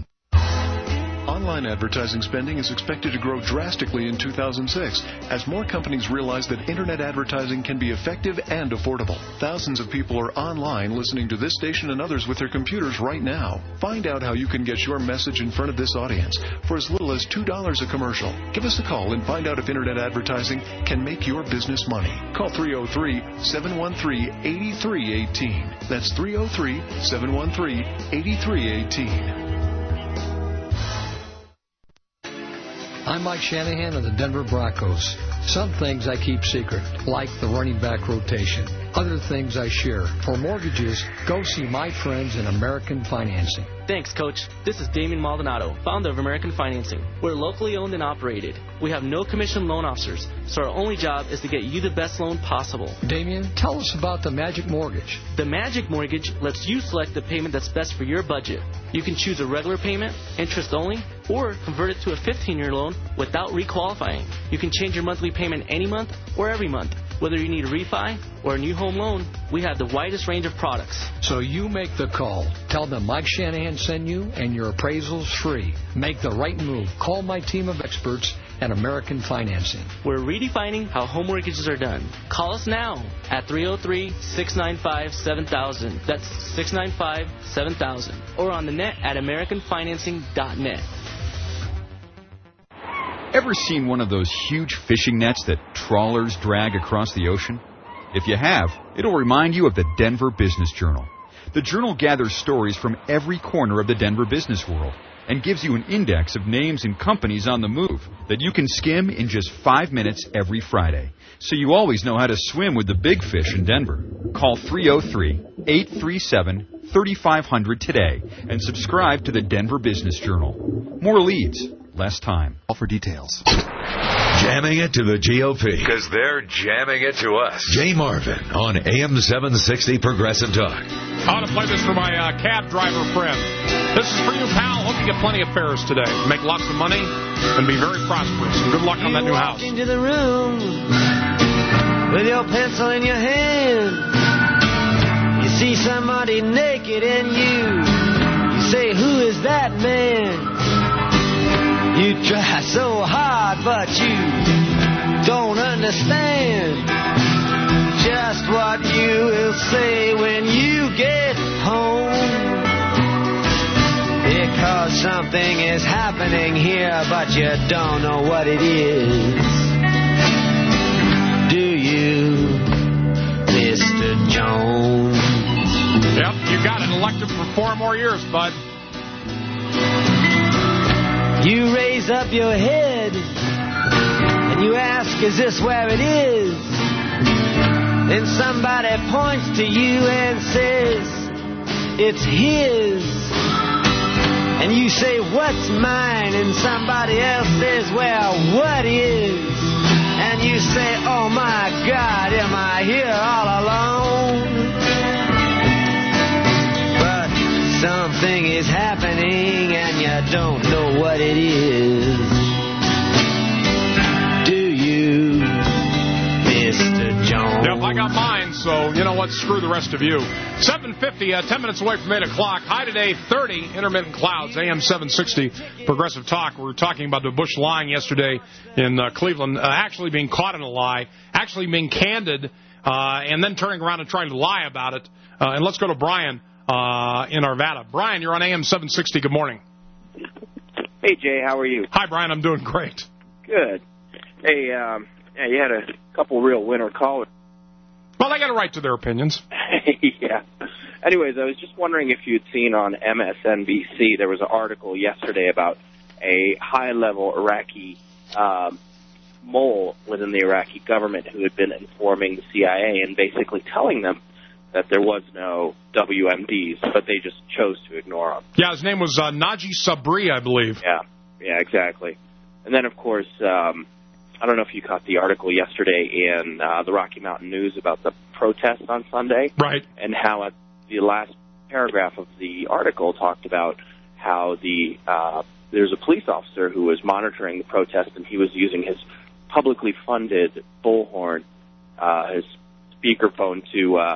Online advertising spending is expected to grow drastically in two thousand six as more companies realize that Internet advertising can be effective and affordable. Thousands of people are online listening to this station and others with their computers right now. Find out how you can get your message in front of this audience for as little as two dollars a commercial. Give us a call and find out if Internet advertising can make your business money. Call three oh three, seven one three, eight three one eight. That's three oh three, seven one three, eight three one eight. I'm Mike Shanahan of the Denver Broncos. Some things I keep secret, like the running back rotation. Other things I share. For mortgages, go see my friends in American Financing. Thanks, Coach. This is Damien Maldonado, founder of American Financing. We're locally owned and operated. We have no commission loan officers, so our only job is to get you the best loan possible. Damien, tell us about the Magic Mortgage. The Magic Mortgage lets you select the payment that's best for your budget. You can choose a regular payment, interest only, or convert it to a fifteen-year loan without requalifying. You can change your monthly payment any month or every month. Whether you need a refi or a new home loan, we have the widest range of products. So you make the call. Tell them Mike Shanahan sent you and your appraisal's free. Make the right move. Call my team of experts at American Financing. We're redefining how home mortgages are done. Call us now at three oh three, six nine five, seven thousand. That's six nine five, seven thousand. Or on the net at american financing dot net. Ever seen one of those huge fishing nets that trawlers drag across the ocean? If you have, it'll remind you of the Denver Business Journal. The journal gathers stories from every corner of the Denver business world. and gives you an index of names and companies on the move that you can skim in just five minutes every Friday. So you always know how to swim with the big fish in Denver. Call three oh three, eight three seven, three five zero zero today and subscribe to the Denver Business Journal. More leads, less time. All for details. Jamming it to the G O P because they're jamming it to us. Jay Marvin on A M seven sixty Progressive Talk. I want to play this for my uh, cab driver friend. This is for you, pal. Hope you get plenty of fares today. Make lots of money and be very prosperous. And good luck on that new house. You walk into the room with your pencil in your hand. You see somebody naked and you, you say, who is that man? You try so hard, but you don't understand just what you will say when you get home. Because something is happening here, but you don't know what it is. Do you, Mister Jones? Yep, you got it. Elected for four more years, bud. You raise up your head and you ask, is this where it is? Then somebody points to you and says, it's his. And you say, what's mine? And somebody else says, well, what is? And you say, oh my God, am I here all alone? Something is happening and you don't know what it is. Do you, Mister Jones? Yep, I got mine, so you know what? Screw the rest of you. seven fifty, uh, ten minutes away from eight o'clock. High today, thirty, intermittent clouds, A M seven sixty, Progressive Talk. We were talking about the Bush lying yesterday in uh, Cleveland, uh, actually being caught in a lie, actually being candid, uh, and then turning around and trying to lie about it. Uh, and let's go to Brian. Uh, in Arvada. Brian, you're on A M seven sixty. Good morning. Hey, Jay. How are you? Hi, Brian. I'm doing great. Good. Hey, um, yeah, you had a couple real winner callers. Well, they got a right to their opinions. Yeah. Anyways, I was just wondering if you'd seen on M S N B C, there was an article yesterday about a high-level Iraqi um, mole within the Iraqi government who had been informing the C I A and basically telling them that there was no W M Ds, but they just chose to ignore them. Yeah, his name was uh, Naji Sabri, I believe. Yeah, yeah, exactly. And then, of course, um, I don't know if you caught the article yesterday in uh, the Rocky Mountain News about the protest on Sunday. Right. And how at the last paragraph of the article talked about how the uh, there's a police officer who was monitoring the protest, and he was using his publicly funded bullhorn, uh, his speakerphone, to uh,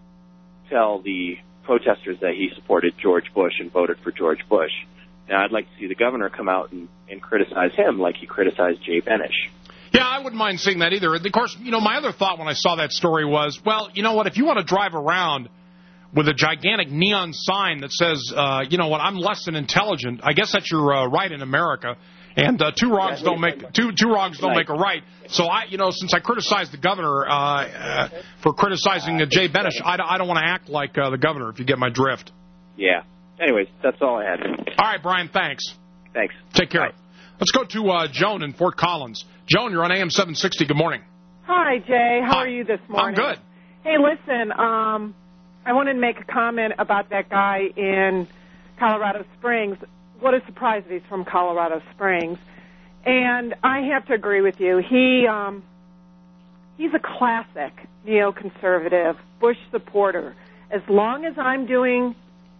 tell the protesters that he supported George Bush and voted for George Bush. Now, I'd like to see the governor come out and, and criticize him like he criticized Jay Benish. Yeah, I wouldn't mind seeing that either. Of course, you know, my other thought when I saw that story was, well, you know what, if you want to drive around with a gigantic neon sign that says, uh, you know what, I'm less than intelligent, I guess that's your uh, right in America. And uh, two wrongs don't make two two wrongs don't make a right. So I, you know, since I criticized the governor uh, uh, for criticizing uh, Jay Benish, I, I don't want to act like uh, the governor. If you get my drift. Yeah. Anyways, that's all I had. All right, Brian. Thanks. Thanks. Take care. Bye. Let's go to uh, Joan in Fort Collins. Joan, you're on A M seven sixty. Good morning. Hi, Jay. How Hi. are you this morning? I'm good. Hey, listen. Um, I wanted to make a comment about that guy in Colorado Springs. What a surprise that he's from Colorado Springs. And I have to agree with you. He um, he's a classic neoconservative Bush supporter. As long as I'm doing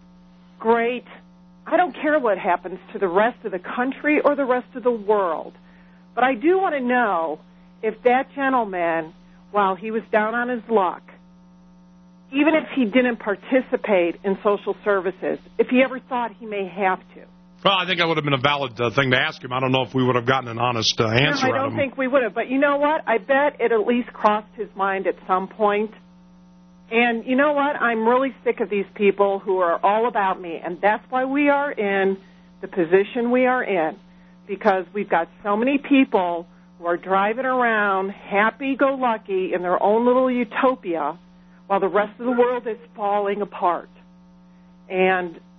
great, I don't care what happens to the rest of the country or the rest of the world. But I do want to know if that gentleman, while he was down on his luck, even if he didn't participate in social services, if he ever thought he may have to. Well, I think that would have been a valid uh, thing to ask him. I don't know if we would have gotten an honest uh, answer no, I out don't of him. think we would have. But you know what? I bet it at least crossed his mind at some point. And you know what? I'm really sick of these people who are all about me. And that's why we are in the position we are in. Because we've got so many people who are driving around happy-go-lucky in their own little utopia while the rest of the world is falling apart. And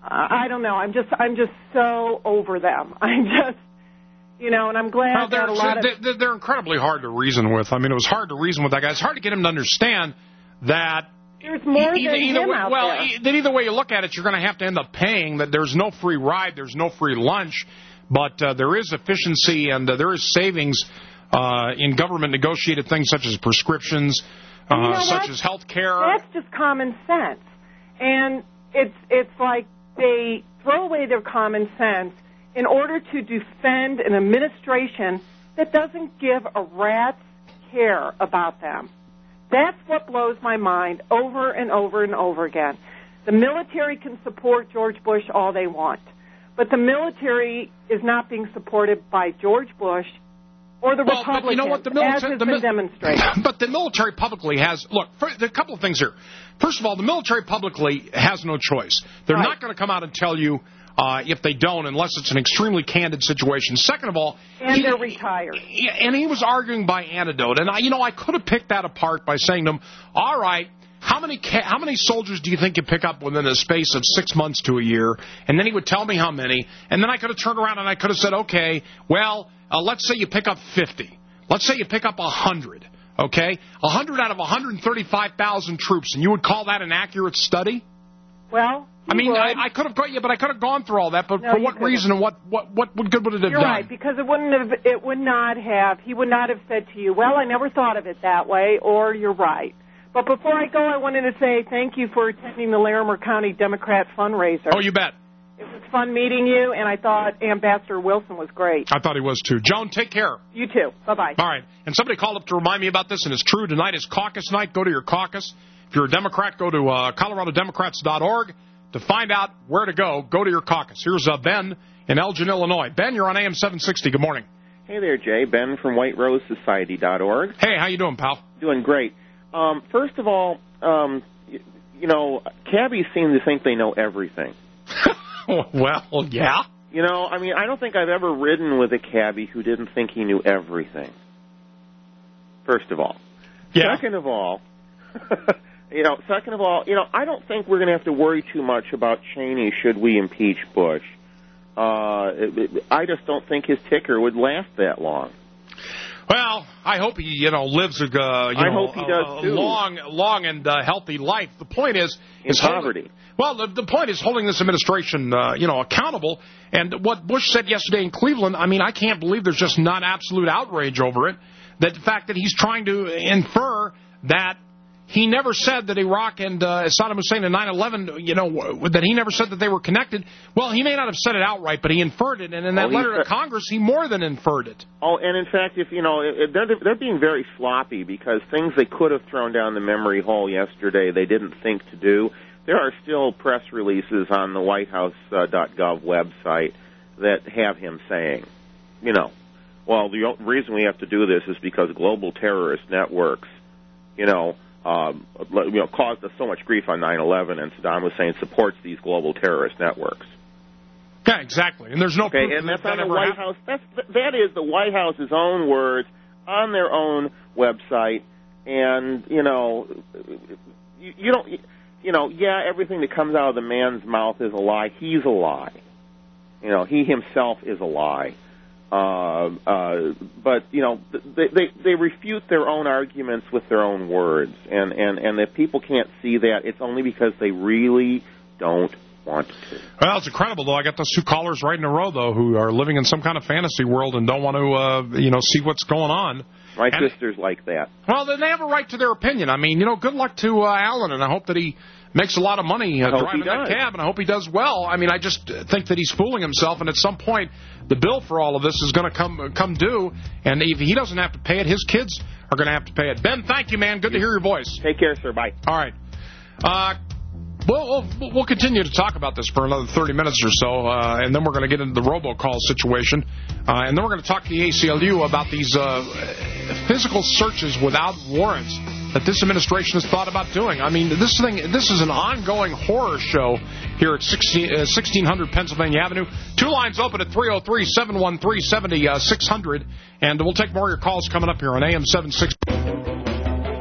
I don't know. I'm just I'm just so over them. I'm just, you know, and I'm glad well, that a lot of... They're, they're incredibly hard to reason with. I mean, it was hard to reason with that guy. It's hard to get him to understand that... There's more either, than either him way, out well, there. e- that either way you look at it, you're going to have to end up paying. That there's no free ride, there's no free lunch, but uh, there is efficiency and uh, there is savings uh, in government negotiated things such as prescriptions, uh, You know, such that's- as health care. That's just common sense. And it's it's like they throw away their common sense in order to defend an administration that doesn't give a rat's care about them. That's what blows my mind over and over and over again. The military can support George Bush all they want, but the military is not being supported by George Bush or the Well, Republicans, but you know what? The as military, has the, been mil- demonstrated. But the military publicly has, look, for, there are a couple of things here. First of all, the military publicly has no choice. They're Right. not going to come out and tell you uh, if they don't, unless it's an extremely candid situation. Second of all, And he- they're retired. Yeah, and he was arguing by anecdote. And, I, you know, I could have picked that apart by saying to him, all right, how many ca- how many soldiers do you think you pick up within a space of six months to a year? And then he would tell me how many. And then I could have turned around and I could have said, okay, well, uh, let's say you pick up fifty. Let's say you pick up one hundred, okay? one hundred out of one hundred thirty-five thousand troops. And you would call that an accurate study? Well, I mean, would. I, I could have got yeah, but I could have gone through all that. But No, for you what couldn't. reason and what, what, what, what good would it have You're done? right, because it wouldn't have, it would not have, he would not have said to you, well, I never thought of it that way, or you're right. But before I go, I wanted to say thank you for attending the Larimer County Democrat fundraiser. Oh, you bet. It was fun meeting you, and I thought Ambassador Wilson was great. I thought he was too. Joan, take care. You too. Bye-bye. All right. And somebody called up to remind me about this, and it's true. Tonight is caucus night. Go to your caucus. If you're a Democrat, go to uh, Colorado Democrats dot org to find out where to go. Go to your caucus. Here's uh, Ben in Elgin, Illinois. Ben, you're on A M seven sixty. Good morning. Hey there, Jay. Ben from White Rose Society dot org. Hey, how you doing, pal? Doing great. Um, first of all, um, you, you know, cabbies seem to think they know everything. Well, yeah. You know, I mean, I don't think I've ever ridden with a cabbie who didn't think he knew everything. First of all. Yeah. Second of all, you know, second of all, you know, I don't think we're going to have to worry too much about Cheney should we impeach Bush. Uh, it, it, I just don't think his ticker would last that long. Well, I hope he, you know, lives a, uh, you I know, hope he a, does, a too. long, long and uh, healthy life. The point is, In is holding- poverty. well, the, the point is holding this administration, uh, you know, accountable. And what Bush said yesterday in Cleveland, I mean, I can't believe there's just not absolute outrage over it. That the fact that he's trying to infer that he never said that Iraq and uh, Saddam Hussein and nine eleven, you know, that he never said that they were connected. Well, he may not have said it outright, but he inferred it. And in that Oh, he letter to said- Congress, he more than inferred it. Oh, and in fact, if you know, it- they're they're being very sloppy because things they could have thrown down the memory hole yesterday, they didn't think to do. There are still press releases on the White House dot gov website that have him saying, you know, well, the o- reason we have to do this is because global terrorist networks, you know, um, you know, caused us so much grief on nine eleven, and Saddam Hussein supports these global terrorist networks. Yeah, exactly. And there's no Okay, proof and that that's that on the ever White happened. House. That's that is the White House's own words on their own website, and you know, you, you don't, you know, yeah, everything that comes out of the man's mouth is a lie. He's a lie. You know, he himself is a lie. Uh, uh, but you know, they, they they refute their own arguments with their own words, and and and if people can't see that, it's only because they really don't want to. Well, it's incredible, though. I got those two callers right in a row, though, who are living in some kind of fantasy world and don't want to, uh, you know, see what's going on. My And- sister's like that. Well, then they have a right to their opinion. I mean, you know, good luck to uh, Alan, and I hope that he makes a lot of money uh, I hope driving he that does. cab, and I hope he does well. I mean, I just uh, think that he's fooling himself, and at some point, the bill for all of this is going to come come due, and if he doesn't have to pay it, his kids are going to have to pay it. Ben, thank you, man. Good to hear your voice. Take care, sir. Bye. All right. Uh, We'll, we'll, we'll continue to talk about this for another thirty minutes or so, uh, and then we're going to get into the robocall situation. Uh, and then we're going to talk to the A C L U about these uh, physical searches without warrants that this administration has thought about doing. I mean, this thing, this is an ongoing horror show here at sixteen hundred Pennsylvania Avenue. Two lines open at three oh three, seven one three, seven oh six hundred, and we'll take more of your calls coming up here on A M seven sixty.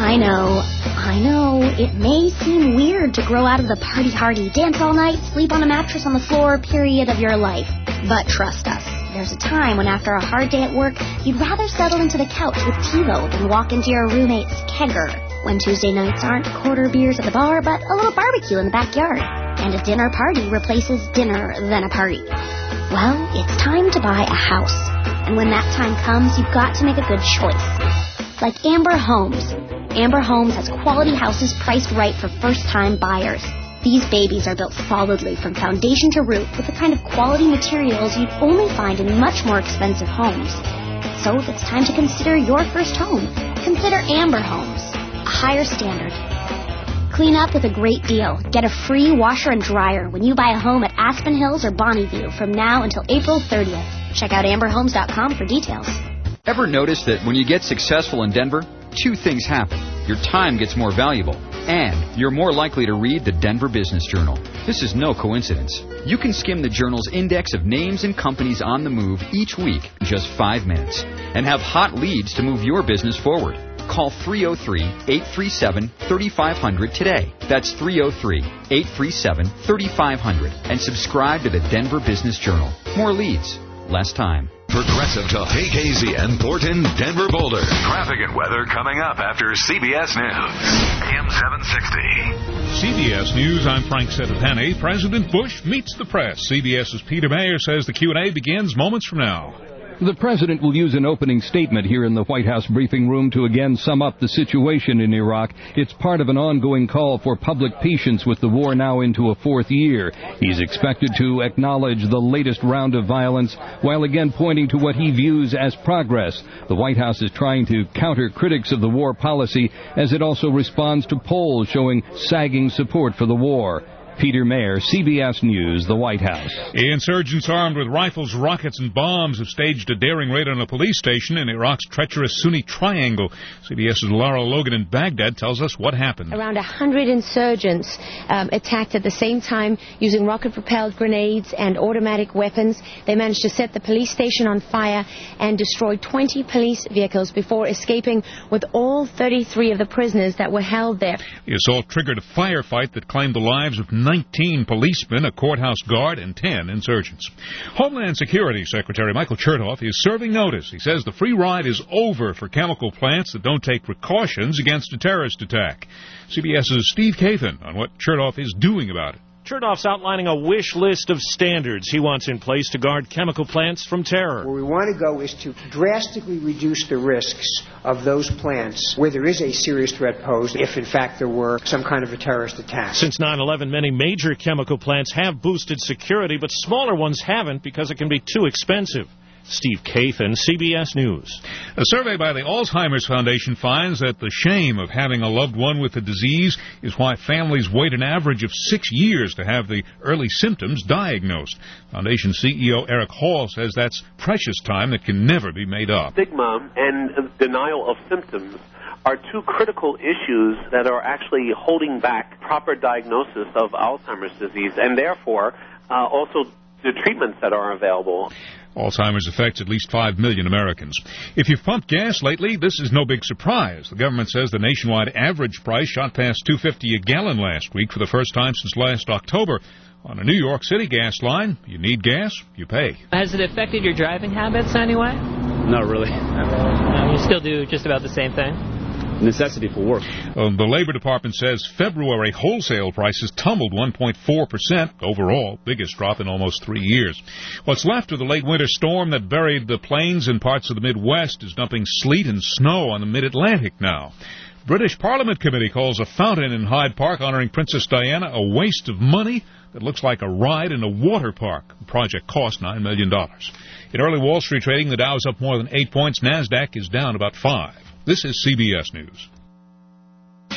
I know, I know, it may seem weird to grow out of the party-hardy, dance all night, sleep on a mattress on the floor period of your life. But trust us, there's a time when after a hard day at work, you'd rather settle into the couch with TiVo than walk into your roommate's kegger. When Tuesday nights aren't quarter beers at the bar, but a little barbecue in the backyard. And a dinner party replaces dinner than a party. Well, it's time to buy a house. And when that time comes, you've got to make a good choice. Like Amber Homes. Amber Homes has quality houses priced right for first-time buyers. These babies are built solidly from foundation to roof with the kind of quality materials you'd only find in much more expensive homes. So if it's time to consider your first home, consider Amber Homes. A higher standard. Clean up with a great deal. Get a free washer and dryer when you buy a home at Aspen Hills or Bonneview from now until April thirtieth. Check out amber homes dot com for details. Ever notice that when you get successful in Denver, two things happen. Your time gets more valuable, and you're more likely to read the Denver Business Journal. This is no coincidence. You can skim the journal's index of names and companies on the move each week in just five minutes and have hot leads to move your business forward. Call three oh three, eight three seven, three five zero zero today. That's three oh three, eight three seven, three five zero zero and subscribe to the Denver Business Journal. More leads, less time. Progressive Talk, K K Z M, Thornton, Denver, Boulder. Traffic and weather coming up after C B S News. A M seven sixty. C B S News, I'm Frank Sedapani. President Bush meets the press. CBS's Peter Mayer says the Q and A begins moments from now. The president will use an opening statement here in the White House briefing room to again sum up the situation in Iraq. It's part of an ongoing call for public patience with the war now into a fourth year. He's expected to acknowledge the latest round of violence while again pointing to what he views as progress. The White House is trying to counter critics of the war policy as it also responds to polls showing sagging support for the war. Peter Mayer, C B S News, the White House. Insurgents armed with rifles, rockets, and bombs have staged a daring raid on a police station in Iraq's treacherous Sunni Triangle. CBS's Laura Logan in Baghdad tells us what happened. Around one hundred insurgents um, attacked at the same time using rocket-propelled grenades and automatic weapons. They managed to set the police station on fire and destroy twenty police vehicles before escaping with all thirty-three of the prisoners that were held there. The assault triggered a firefight that claimed the lives of nineteen policemen, a courthouse guard, and ten insurgents. Homeland Security Secretary Michael Chertoff is serving notice. He says the free ride is over for chemical plants that don't take precautions against a terrorist attack. CBS's Steve Kathan on what Chertoff is doing about it. Chertoff's outlining a wish list of standards he wants in place to guard chemical plants from terror. Where we want to go is to drastically reduce the risks of those plants where there is a serious threat posed if, in fact, there were some kind of a terrorist attack. Since nine eleven, many major chemical plants have boosted security, but smaller ones haven't because it can be too expensive. Steve Kathan, C B S News. A survey by the Alzheimer's Foundation finds that the shame of having a loved one with the disease is why families wait an average of six years to have the early symptoms diagnosed. Foundation C E O Eric Hall says that's precious time that can never be made up. Stigma and denial of symptoms are two critical issues that are actually holding back proper diagnosis of Alzheimer's disease and therefore uh, also the treatments that are available. Alzheimer's affects at least five million Americans. If you've pumped gas lately, this is no big surprise. The government says the nationwide average price shot past two dollars and fifty cents a gallon last week for the first time since last October. On a New York City gas line, you need gas, you pay. Has it affected your driving habits anyway? Not really. No, you still do just about the same thing? Necessity for work. Uh, the Labor Department says February wholesale prices tumbled one point four percent overall, biggest drop in almost three years. What's left of the late winter storm that buried the plains and parts of the Midwest is dumping sleet and snow on the mid-Atlantic now. British Parliament committee calls a fountain in Hyde Park honoring Princess Diana a waste of money that looks like a ride in a water park. The project cost nine million dollars. In early Wall Street trading, the Dow's up more than eight points. NASDAQ is down about five. This is C B S News.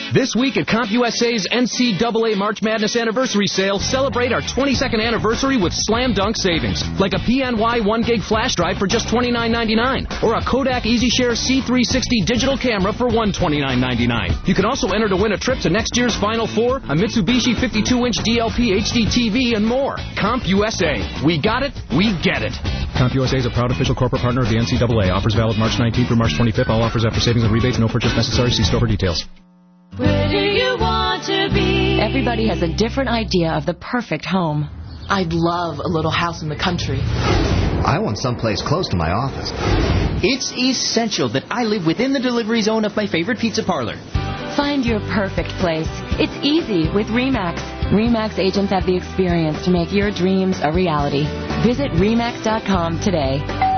This week at CompUSA's N C double A March Madness Anniversary Sale, celebrate our twenty-second anniversary with slam dunk savings, like a P N Y one gig flash drive for just twenty-nine ninety-nine, or a Kodak EasyShare C three sixty digital camera for one hundred twenty-nine ninety-nine. You can also enter to win a trip to next year's Final Four, a Mitsubishi fifty-two inch D L P H D T V, and more. CompUSA. We got it. We get it. CompUSA is a proud official corporate partner of the N C double A. Offers valid March nineteenth through March twenty-fifth. All offers after savings and rebates. No purchase necessary. See store for details. Where do you want to be? Everybody has a different idea of the perfect home. I'd love a little house in the country. I want someplace close to my office. It's essential that I live within the delivery zone of my favorite pizza parlor. Find your perfect place. It's easy with RE/MAX. RE/MAX agents have the experience to make your dreams a reality. Visit remax dot com today.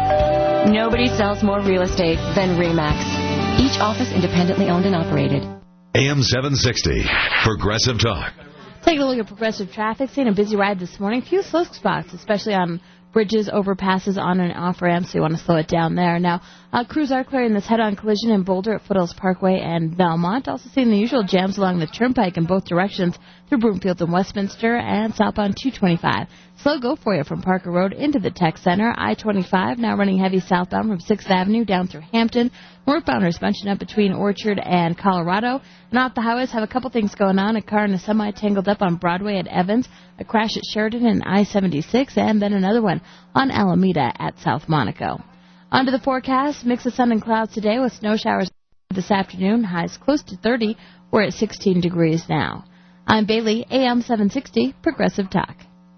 Nobody sells more real estate than RE/MAX. Each office independently owned and operated. A M seven sixty, Progressive Talk. Taking a look at Progressive traffic, seeing a busy ride this morning. Few slow spots, especially on bridges, overpasses, on and off ramps, so you want to slow it down there. Now, uh, crews are clearing this head-on collision in Boulder at Foothills Parkway and Belmont. Also seeing the usual jams along the Turnpike in both directions through Broomfield and Westminster and southbound two twenty-five. Slow go for you from Parker Road into the Tech Center. I twenty-five now running heavy southbound from sixth Avenue down through Hampton. Northbounders bunching up between Orchard and Colorado. And off the highways, have a couple things going on. A car and a semi tangled up on Broadway at Evans. A crash at Sheridan and I seventy-six. And then another one on Alameda at South Monaco. On to the forecast. Mix of sun and clouds today with snow showers this afternoon. Highs close to thirty. We're at sixteen degrees now. I'm Bailey, A M seven sixty, Progressive Talk.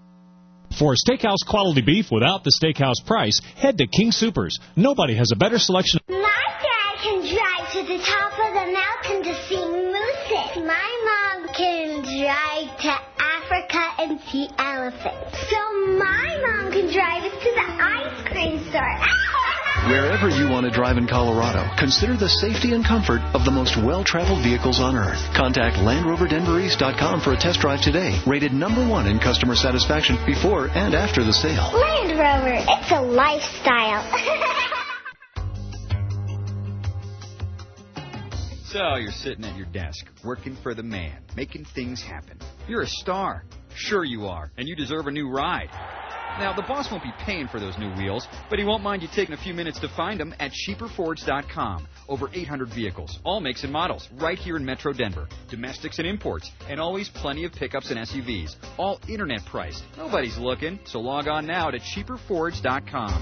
For steakhouse quality beef without the steakhouse price, head to King Soopers. Nobody has a better selection. My dad can drive to the top of the mountain to see mooses. My mom can drive to Africa and see elephants. So my mom can drive us to the ice cream store. Wherever you want to drive in Colorado, consider the safety and comfort of the most well-traveled vehicles on Earth. Contact Land Rover Denver East dot com for a test drive today. Rated number one in customer satisfaction before and after the sale. Land Rover, it's a lifestyle. So you're sitting at your desk, working for the man, making things happen. You're a star. Sure you are, and you deserve a new ride. Now, the boss won't be paying for those new wheels, but he won't mind you taking a few minutes to find them at cheaper fords dot com. Over eight hundred vehicles, all makes and models, right here in Metro Denver. Domestics and imports, and always plenty of pickups and S U Vs. All internet priced. Nobody's looking, so log on now to cheaper fords dot com.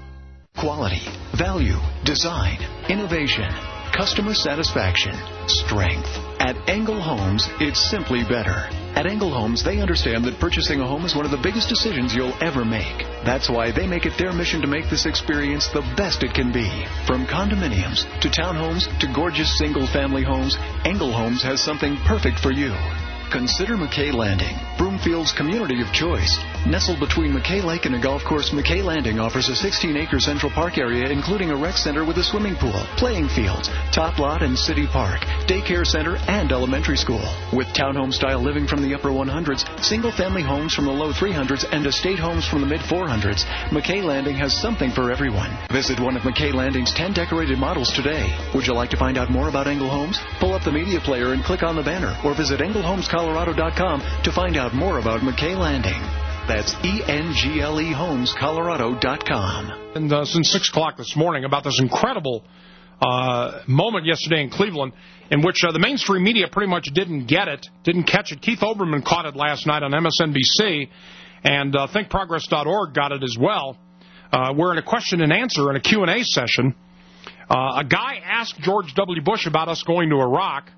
Quality, value, design, innovation, customer satisfaction, strength. At Engel Homes, it's simply better. At Engel Homes, they understand that purchasing a home is one of the biggest decisions you'll ever make. That's why they make it their mission to make this experience the best it can be. From condominiums to townhomes to gorgeous single-family homes, Engel Homes has something perfect for you. Consider McKay Landing, Broomfield's community of choice. Nestled between McKay Lake and a golf course, McKay Landing offers a sixteen acre Central Park area, including a rec center with a swimming pool, playing fields, top lot and city park, daycare center, and elementary school. With townhome-style living from the upper hundreds, single-family homes from the low three hundreds, and estate homes from the mid four hundreds, McKay Landing has something for everyone. Visit one of McKay Landing's ten decorated models today. Would you like to find out more about Engel Homes? Pull up the media player and click on the banner, or visit engel homes colorado dot com to find out more about McKay Landing. That's E N G L E homes colorado dot com. And uh, since six o'clock this morning about this incredible uh, moment yesterday in Cleveland in which uh, the mainstream media pretty much didn't get it, didn't catch it. Keith Olbermann caught it last night on M S N B C, and uh, think progress dot org got it as well. Uh, we're in a question and answer in a Q and A session. Uh, a guy asked George W. Bush about us going to Iraq.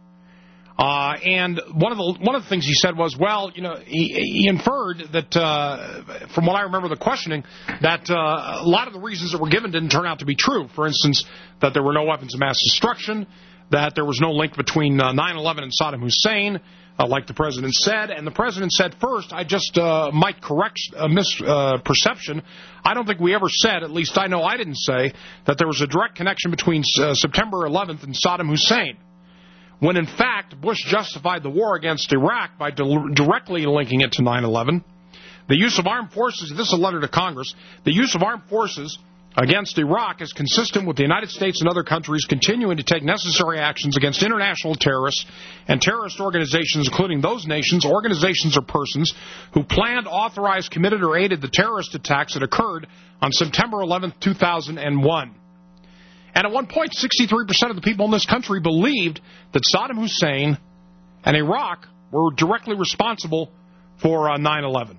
Uh, and one of the one of the things he said was, well, you know, he, he inferred that, uh, from what I remember the questioning, that uh, a lot of the reasons that were given didn't turn out to be true. For instance, that there were no weapons of mass destruction, that there was no link between uh, nine eleven and Saddam Hussein, uh, like the president said. And the president said, first, I just uh, might correct a misperception. Uh, I don't think we ever said, at least I know I didn't say, that there was a direct connection between uh, September eleventh and Saddam Hussein, when in fact Bush justified the war against Iraq by di- directly linking it to nine eleven. The use of armed forces, this is a letter to Congress, the use of armed forces against Iraq is consistent with the United States and other countries continuing to take necessary actions against international terrorists and terrorist organizations, including those nations, organizations, or persons who planned, authorized, committed, or aided the terrorist attacks that occurred on September eleventh, two thousand one. And at one point, sixty-three percent of the people in this country believed that Saddam Hussein and Iraq were directly responsible for uh, nine eleven.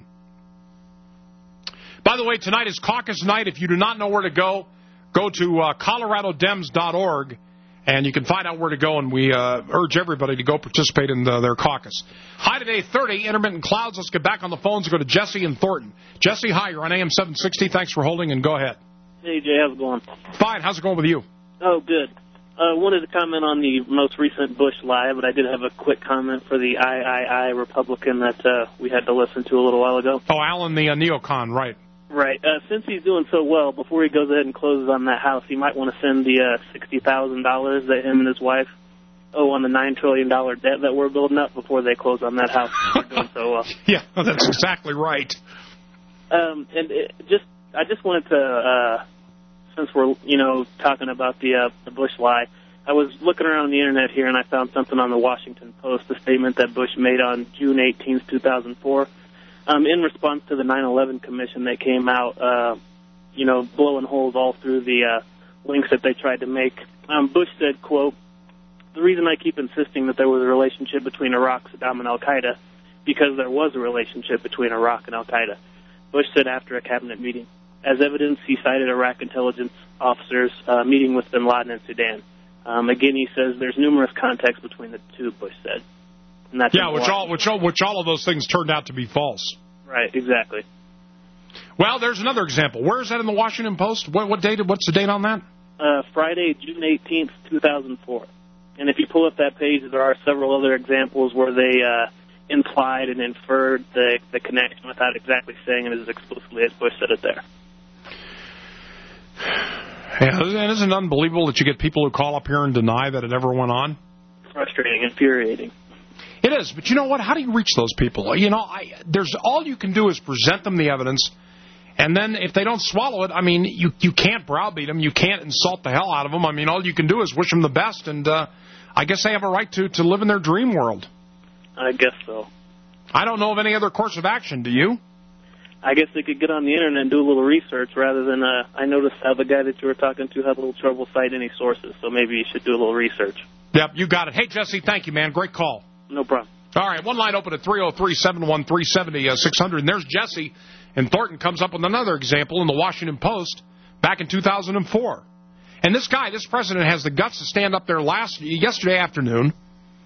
By the way, tonight is caucus night. If you do not know where to go, go to uh, colorado dems dot org, and you can find out where to go, and we uh, urge everybody to go participate in the, their caucus. High today, thirty, intermittent clouds. Let's get back on the phones and go to Jesse and Thornton. Jesse, hi, you're on A M seven sixty. Thanks for holding, and go ahead. Hey, Jay, how's it going? Fine. How's it going with you? Oh, good. I uh, wanted to comment on the most recent Bush lie, but I did have a quick comment for the I I I Republican that uh, we had to listen to a little while ago. Oh, Alan, the uh, neocon, right. Right. Uh, since he's doing so well, before he goes ahead and closes on that house, he might want to send the uh, sixty thousand dollars that him and his wife owe on the nine trillion dollars debt that we're building up before they close on that house. We're doing so well. Yeah, that's exactly right. Um, and it just, I just wanted to, uh, since we're, you know, talking about the uh, the Bush lie, I was looking around the internet here and I found something on the Washington Post, a statement that Bush made on June eighteenth, two thousand four. Um, in response to the nine eleven Commission that came out, uh, you know, blowing holes all through the uh, links that they tried to make, um, Bush said, quote, "The reason I keep insisting that there was a relationship between Iraq, Saddam, and al-Qaeda, because there was a relationship between Iraq and al-Qaeda," Bush said after a cabinet meeting. As evidence, he cited Iraq intelligence officers uh, meeting with bin Laden in Sudan. Um, again, he says there's numerous contacts between the two, Bush said. And that's yeah, which all, which, all, which all of those things turned out to be false. Right, exactly. Well, there's another example. Where is that in the Washington Post? What, what date? What's the date on that? Uh, Friday, June eighteenth, two thousand four. And if you pull up that page, there are several other examples where they uh, implied and inferred the, the connection without exactly saying it as explicitly as Bush said it there. Yeah, and isn't it unbelievable that you get people who call up here and deny that it ever went on? Frustrating, infuriating. It is, but you know what? How do you reach those people? You know, I, there's all you can do is present them the evidence, and then if they don't swallow it, I mean, you you can't browbeat them, you can't insult the hell out of them. I mean, all you can do is wish them the best, and uh, I guess they have a right to, to live in their dream world. I guess so. I don't know of any other course of action. Do you? I guess they could get on the internet and do a little research rather than, uh, I noticed how the guy that you were talking to had a little trouble citing any sources, so maybe you should do a little research. Yep, you got it. Hey, Jesse, thank you, man. Great call. No problem. All right, one line open at three oh three, seven one three, seven oh six hundred. And there's Jesse. And Thornton comes up with another example in the Washington Post back in two thousand four. And this guy, this president, has the guts to stand up there last yesterday afternoon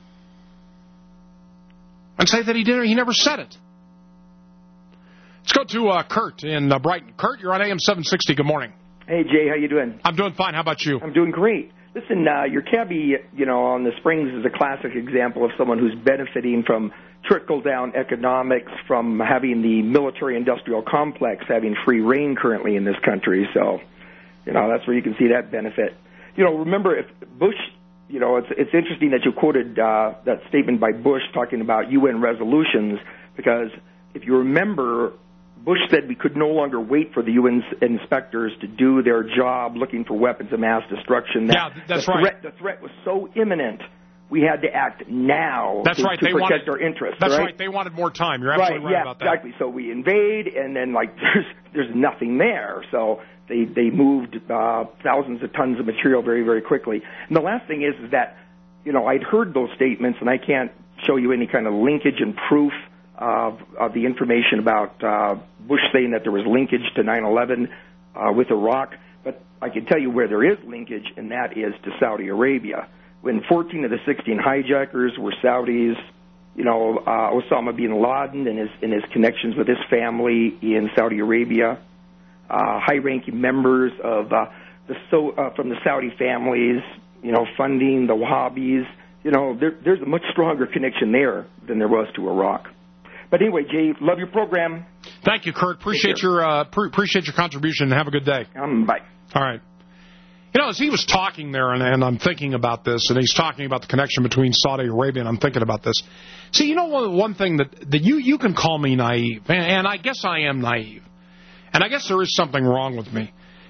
and say that he didn't, he never said it. Let's go to uh, Kurt in uh, Brighton. Kurt, you're on A M seven sixty. Good morning. Hey, Jay, how you doing? I'm doing fine. How about you? I'm doing great. Listen, uh, your cabbie, you know, on the Springs is a classic example of someone who's benefiting from trickle-down economics, from having the military-industrial complex having free reign currently in this country. So, you know, that's where you can see that benefit. You know, remember, if Bush, you know, it's it's interesting that you quoted uh, that statement by Bush talking about U N resolutions, because if you remember, Bush said we could no longer wait for the U N inspectors to do their job looking for weapons of mass destruction. That yeah, that's the right. Threat, the threat was so imminent, we had to act now that's to, right. to they protect wanted, our interests. That's right? right. They wanted more time. You're absolutely right, right yeah, about that. Exactly. So we invade, and then, like, there's there's nothing there. So they, they moved uh, thousands of tons of material very, very quickly. And the last thing is, is that, you know, I'd heard those statements, and I can't show you any kind of linkage and proof Of, of the information about uh, Bush saying that there was linkage to nine eleven uh, with Iraq, but I can tell you where there is linkage, and that is to Saudi Arabia. When fourteen of the sixteen hijackers were Saudis, you know, uh, Osama bin Laden and his, and his connections with his family in Saudi Arabia, uh, high-ranking members of uh, the so uh, from the Saudi families, you know, funding the Wahhabis. You know, there, there's a much stronger connection there than there was to Iraq. But anyway, Jay, love your program. Thank you, Kurt. Appreciate your uh, pr- appreciate your contribution, and have a good day. Um, bye. All right. You know, as he was talking there, and, and I'm thinking about this, and he's talking about the connection between Saudi Arabia, and I'm thinking about this. See, you know, one, one thing that, that you, you can call me naive, and, and I guess I am naive, and I guess there is something wrong with me,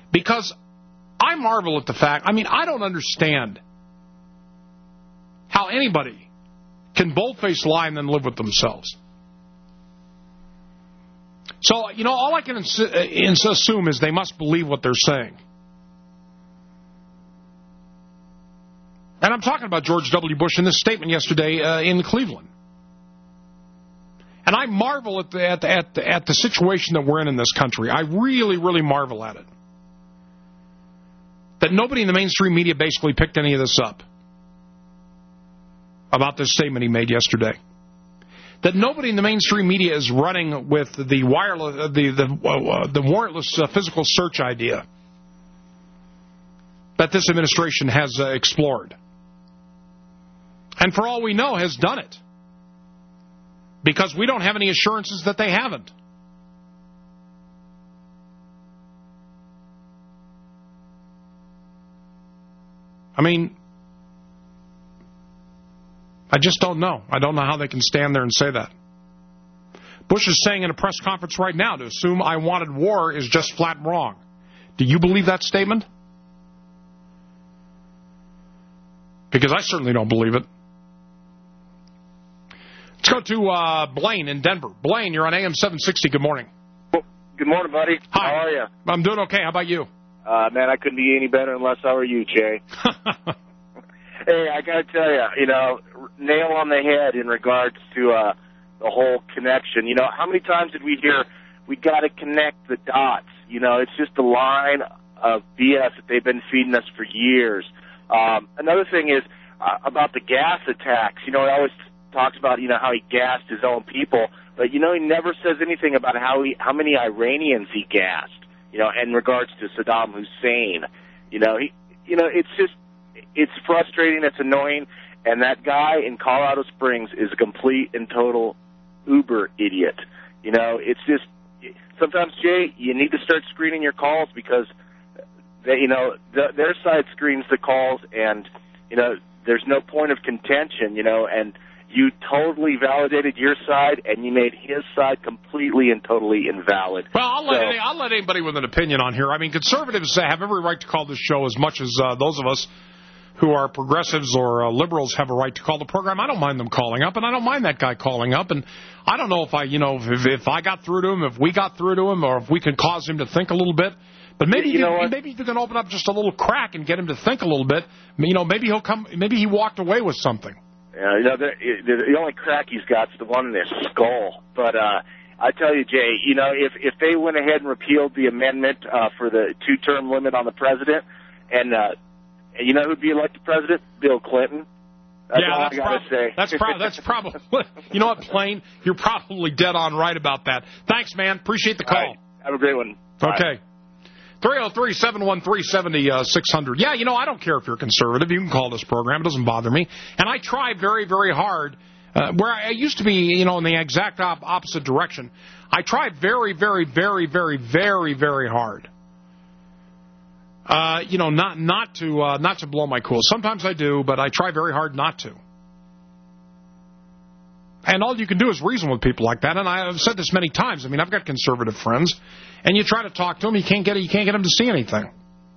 Because I marvel at the fact, I mean, I don't understand how anybody can boldface lie and then live with themselves. So, you know, all I can ins- ins- assume is they must believe what they're saying. And I'm talking about George W. Bush in this statement yesterday uh, in Cleveland. And I marvel at the, at, the, at, the, at the situation that we're in in this country. I really, really marvel at it. That nobody in the mainstream media basically picked any of this up about this statement he made yesterday. That nobody in the mainstream media is running with the wireless, uh, the the, uh, the warrantless uh, physical search idea that this administration has uh, explored. And for all we know, has done it. Because we don't have any assurances that they haven't. I mean, I just don't know. I don't know how they can stand there and say that. Bush is saying in a press conference right now, to assume I wanted war is just flat wrong. Do you believe that statement? Because I certainly don't believe it. Let's go to uh, Blaine in Denver. Blaine, you're on A M seven sixty. Good morning. Good morning, buddy. Hi. How are you? I'm doing okay. How about you? Uh, man, I couldn't be any better unless I were you, Jay. Hey, I got to tell you, you know, nail on the head in regards to uh, the whole connection. You know, how many times did we hear we got to connect the dots? You know, it's just a line of B S that they've been feeding us for years. Um, another thing is uh, about the gas attacks. You know, it always talks about, you know, how he gassed his own people, but, you know, he never says anything about how he, how many Iranians he gassed, you know, in regards to Saddam Hussein. You know, he, you know, it's just, it's frustrating, it's annoying, and that guy in Colorado Springs is a complete and total uber idiot. You know, it's just, sometimes, Jay, you need to start screening your calls because, they, you know, the, their side screens the calls, and, you know, there's no point of contention, you know, and you totally validated your side, and you made his side completely and totally invalid. Well, I'll let, so, any, I'll let anybody with an opinion on here. I mean, conservatives have every right to call this show as much as uh, those of us who are progressives or uh, liberals have a right to call the program. I don't mind them calling up, and I don't mind that guy calling up. And I don't know if I, you know, if, if I got through to him, if we got through to him, or if we can cause him to think a little bit. But maybe you, know you, maybe you can open up just a little crack and get him to think a little bit. You know, maybe he'll come. Maybe he walked away with something. Yeah, you know, the, the only crack he's got is the one in his skull. But uh, I tell you, Jay, you know, if if they went ahead and repealed the amendment uh, for the two-term limit on the president, and uh, you know who'd be elected president? Bill Clinton. That's yeah, all that's I gotta prob- say. That's, pro- that's probably. You know what, Plain? You're probably dead on right about that. Thanks, man. Appreciate the call. Right. Have a great one. Okay. three oh three, seven one three, seven six zero zero. Yeah, you know, I don't care if you're conservative. You can call this program. It doesn't bother me. And I try very, very hard, uh, where I used to be, you know, in the exact op- opposite direction. I try very, very, very, very, very, very hard. Uh, you know, not not to uh, not to blow my cool. Sometimes I do, but I try very hard not to. And all you can do is reason with people like that. And I've said this many times. I mean, I've got conservative friends, and you try to talk to them, you can't get you can't get them to see anything,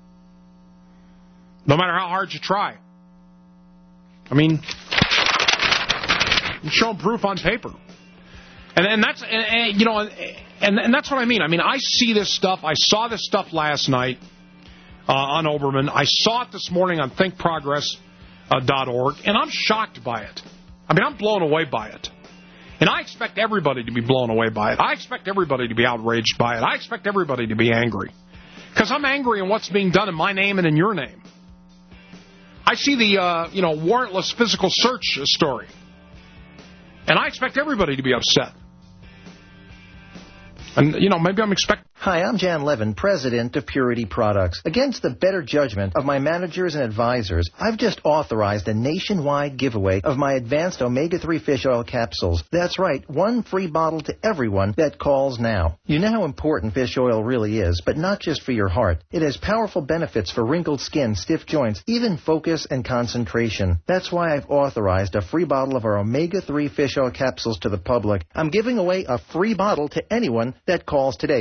no matter how hard you try. I mean, you show them proof on paper, and and that's and, and, you know, and and that's what I mean. I mean, I see this stuff. I saw this stuff last night uh, on Oberman. I saw it this morning on think progress dot org, and I'm shocked by it. I mean, I'm blown away by it. And I expect everybody to be blown away by it. I expect everybody to be outraged by it. I expect everybody to be angry. Because I'm angry at what's being done in my name and in your name. I see the, uh, you know, warrantless physical search story. And I expect everybody to be upset. And, you know, maybe I'm expecting... Hi, I'm Jan Levin, president of Purity Products. Against the better judgment of my managers and advisors, I've just authorized a nationwide giveaway of my advanced omega three fish oil capsules. That's right, one free bottle to everyone that calls now. You know how important fish oil really is, but not just for your heart. It has powerful benefits for wrinkled skin, stiff joints, even focus and concentration. That's why I've authorized a free bottle of our omega three fish oil capsules to the public. I'm giving away a free bottle to anyone that calls today. Look, if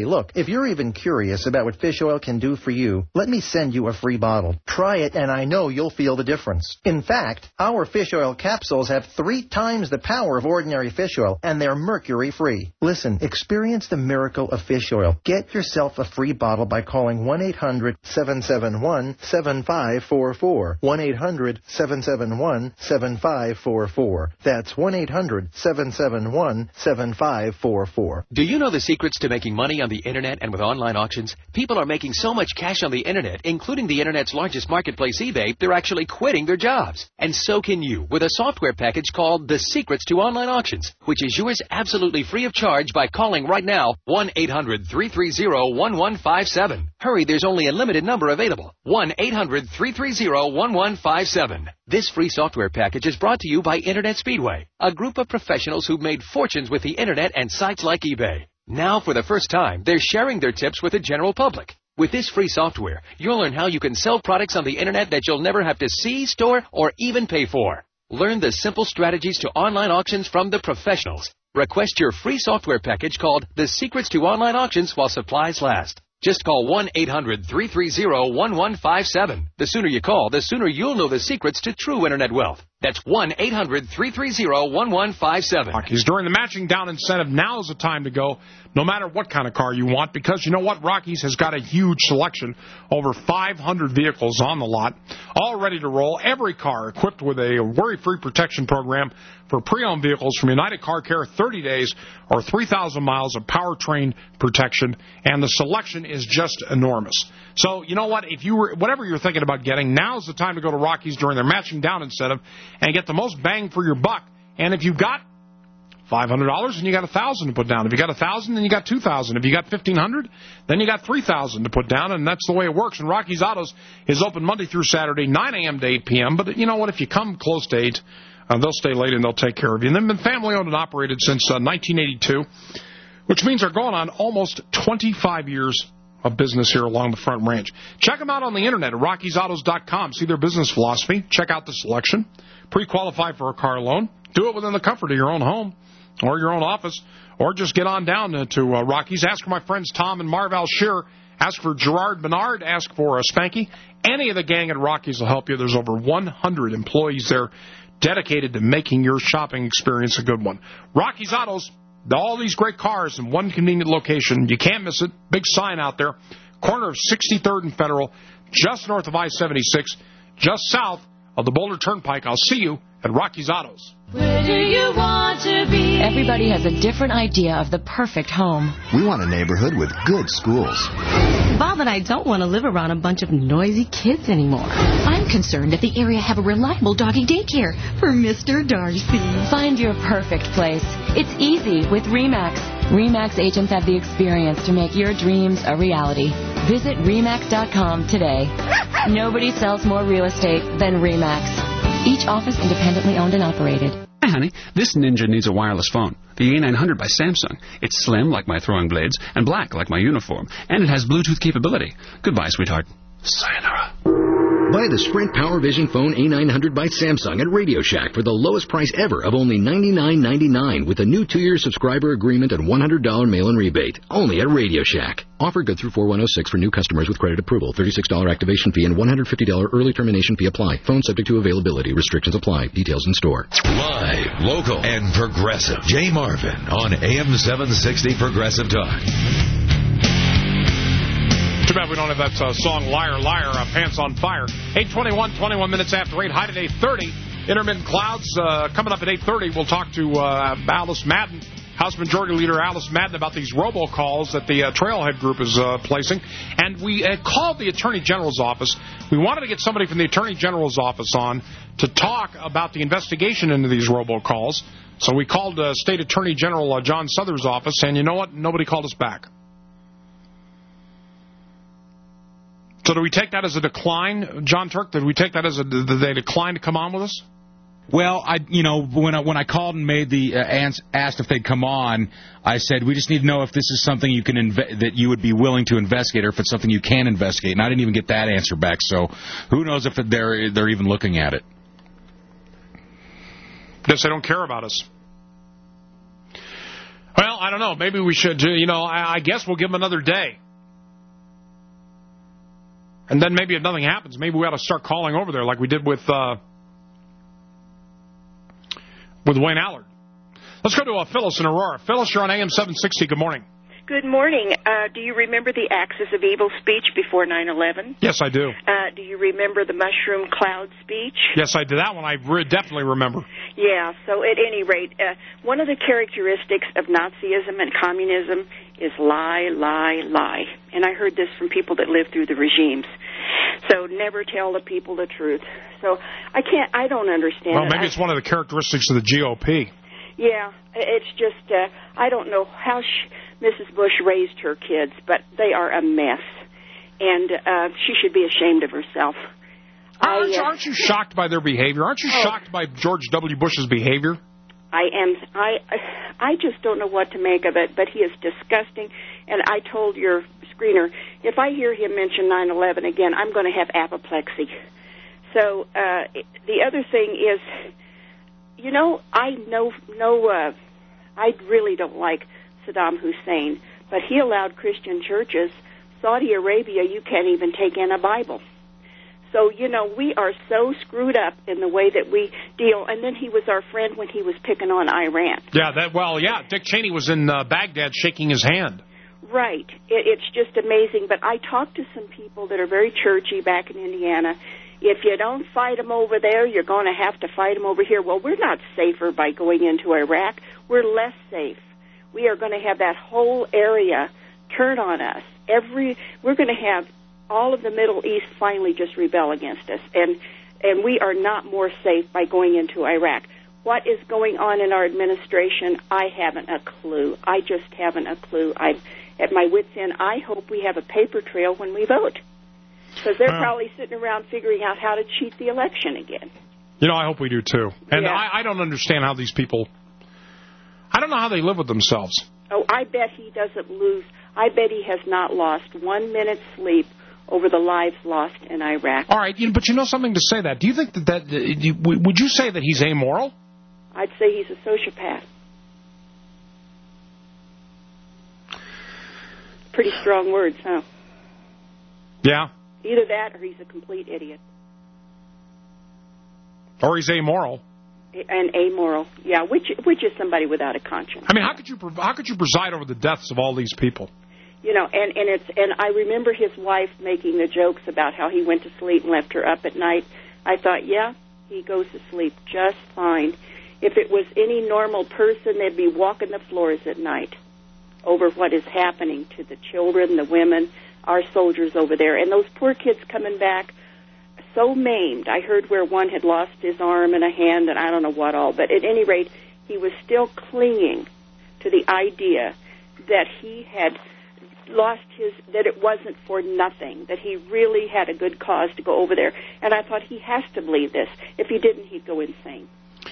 you're even curious about what fish oil can do for you, let me send you a free bottle. Try it, and I know you'll feel the difference. In fact, our fish oil capsules have three times the power of ordinary fish oil, and they're mercury-free. Listen, experience the miracle of fish oil. Get yourself a free bottle by calling one eight hundred seven seven one seven five four four. one eight hundred seven seven one seven five four four. That's one eight hundred seven seven one seven five four four. Do you know the secrets to making money on the Internet and with online auctions? People are making so much cash on the Internet, including the Internet's largest marketplace, eBay, they're actually quitting their jobs. And so can you with a software package called The Secrets to Online Auctions, which is yours absolutely free of charge by calling right now one eight hundred three three zero one one five seven. Hurry, there's only a limited number available. one eight hundred three three zero one one five seven. This free software package is brought to you by Internet Speedway, a group of professionals who've made fortunes with the Internet and sites like eBay. Now, for the first time, they're sharing their tips with the general public. With this free software, you'll learn how you can sell products on the Internet that you'll never have to see, store, or even pay for. Learn the simple strategies to online auctions from the professionals. Request your free software package called The Secrets to Online Auctions while supplies last. Just call one eight hundred three three zero one one five seven. The sooner you call, the sooner you'll know the secrets to true Internet wealth. That's one eight hundred three three zero one one five seven. Rockies, during the matching down incentive, now is the time to go, no matter what kind of car you want, because you know what? Rockies has got a huge selection, over five hundred vehicles on the lot, all ready to roll. Every car equipped with a worry-free protection program for pre-owned vehicles from United Car Care, thirty days or three thousand miles of powertrain protection, and the selection is just enormous. So, you know what? If you were, whatever you're thinking about getting, now's the time to go to Rockies during their matching down incentive and get the most bang for your buck. And if you've got five hundred dollars, then you got one thousand dollars to put down. If you got one thousand dollars, then you got two thousand dollars. If you got fifteen hundred dollars, then you got three thousand dollars to put down, and that's the way it works. And Rockies Autos is open Monday through Saturday, nine a.m. to eight p.m. But you know what? If you come close to eight, uh, they'll stay late and they'll take care of you. And they've been family-owned and operated since uh, nineteen eighty-two, which means they're going on almost twenty-five years of business here along the Front Range. Check them out on the internet at rockies autos dot com. See their business philosophy. Check out the selection. Pre-qualify for a car loan. Do it within the comfort of your own home or your own office, or just get on down to uh, Rockies. Ask for my friends Tom and Marval Shearer. Ask for Gerard Bernard. Ask for uh, Spanky. Any of the gang at Rockies will help you. There's over one hundred employees there dedicated to making your shopping experience a good one. Rockies Autos, all these great cars in one convenient location. You can't miss it. Big sign out there. Corner of sixty-third and Federal, just north of I seventy-six, just south of the Boulder Turnpike. I'll see you at Rockies Autos. Where do you want to be? Everybody has a different idea of the perfect home. We want a neighborhood with good schools. Bob and I don't want to live around a bunch of noisy kids anymore. I'm concerned that the area have a reliable doggy daycare for Mister Darcy. Find your perfect place. It's easy with RE/MAX. RE/MAX agents have the experience to make your dreams a reality. Visit remax dot com today. Nobody sells more real estate than RE/MAX. Each office independently owned and operated. Hi, honey. This Ninja needs a wireless phone. The A nine hundred by Samsung. It's slim, like my throwing blades, and black, like my uniform. And it has Bluetooth capability. Goodbye, sweetheart. Sayonara. Buy the Sprint PowerVision Phone A nine hundred by Samsung at Radio Shack for the lowest price ever of only ninety-nine ninety-nine with a new two-year subscriber agreement and one hundred dollars mail-in rebate. Only at Radio Shack. Offer good through four one oh six for new customers with credit approval. thirty-six dollars activation fee and one hundred fifty dollars early termination fee apply. Phone subject to availability. Restrictions apply. Details in store. Live, local, and progressive. Jay Marvin on A M seven sixty Progressive Talk. Too bad we don't have that uh, song Liar, Liar, uh, Pants on Fire. eight twenty-one, twenty-one minutes after eight. High at eight thirty. Intermittent clouds. Uh, coming up at eight thirty, we'll talk to uh, Alice Madden, House Majority Leader Alice Madden, about these robocalls that the uh, Trailhead Group is uh, placing. And we uh, called the Attorney General's office. We wanted to get somebody from the Attorney General's office on to talk about the investigation into these robocalls. So we called uh, State Attorney General uh, John Souther's office, and you know what? Nobody called us back. So do we take that as a decline, John Turk? Did we take that as a did they decline to come on with us? Well, I you know when I when I called and made the uh, asked if they'd come on, I said we just need to know if this is something you can inve- that you would be willing to investigate, or if it's something you can investigate. And I didn't even get that answer back. So who knows if they're they're even looking at it? Guess they don't care about us. Well, I don't know. Maybe we should, you know, I, I guess we'll give him another day. And then maybe if nothing happens, maybe we ought to start calling over there like we did with uh, with Wayne Allard. Let's go to uh, Phyllis in Aurora. Phyllis, you're on A M seven sixty. Good morning. Good morning. Uh, do you remember the Axis of Evil speech before nine eleven? Yes, I do. Uh, do you remember the mushroom cloud speech? Yes, I did. That one I re- definitely remember. Yeah, so at any rate, uh, one of the characteristics of Nazism and communism is lie, lie, lie. And I heard this from people that lived through the regimes. So never tell the people the truth. So I can't, I don't understand Well, it. maybe I, it's one of the characteristics of the G O P. Yeah, it's just, uh, I don't know how she, Missus Bush raised her kids, but they are a mess. And uh, she should be ashamed of herself. Aren't, I, uh, aren't you shocked by their behavior? Aren't you oh. shocked by George W. Bush's behavior? I am. I I just don't know what to make of it, but he is disgusting. And I told your screener, if I hear him mention nine eleven again, I'm going to have apoplexy. So uh, the other thing is, you know, I know, know uh, I really don't like Saddam Hussein, but he allowed Christian churches. Saudi Arabia, you can't even take in a Bible. So, you know, we are so screwed up in the way that we deal. And then he was our friend when he was picking on Iran. Yeah, that. Well, yeah, Dick Cheney was in uh, Baghdad shaking his hand. Right. It, it's just amazing. But I talked to some people that are very churchy back in Indiana. If you don't fight them over there, you're going to have to fight them over here. Well, we're not safer by going into Iraq. We're less safe. We are going to have that whole area turn on us. Every We're going to have all of the Middle East finally just rebel against us. And and we are not more safe by going into Iraq. What is going on in our administration, I haven't a clue. I just haven't a clue. I'm at my wit's end. I hope we have a paper trail when we vote. Because they're Well, probably sitting around figuring out how to cheat the election again. You know, I hope we do, too. And Yeah. I, I don't understand how these people... I don't know how they live with themselves. Oh, I bet he doesn't lose. I bet he has not lost one minute's sleep over the lives lost in Iraq. All right, you know, but you know something to say that. Do you think that... that uh, you, would you say that he's amoral? I'd say he's a sociopath. Pretty strong words, huh? Yeah. Either that or he's a complete idiot. Or he's amoral. And amoral. Yeah, which which is somebody without a conscience. I mean, how could you how could you preside over the deaths of all these people? You know, and, and it's and I remember his wife making the jokes about how he went to sleep and left her up at night. I thought, yeah, he goes to sleep just fine. If it was any normal person, they'd be walking the floors at night over what is happening to the children, the women, our soldiers over there. And those poor kids coming back so maimed. I heard where one had lost his arm and a hand and I don't know what all. But at any rate, he was still clinging to the idea that he had lost his, that it wasn't for nothing, that he really had a good cause to go over there. And I thought he has to believe this. If he didn't, he'd go insane.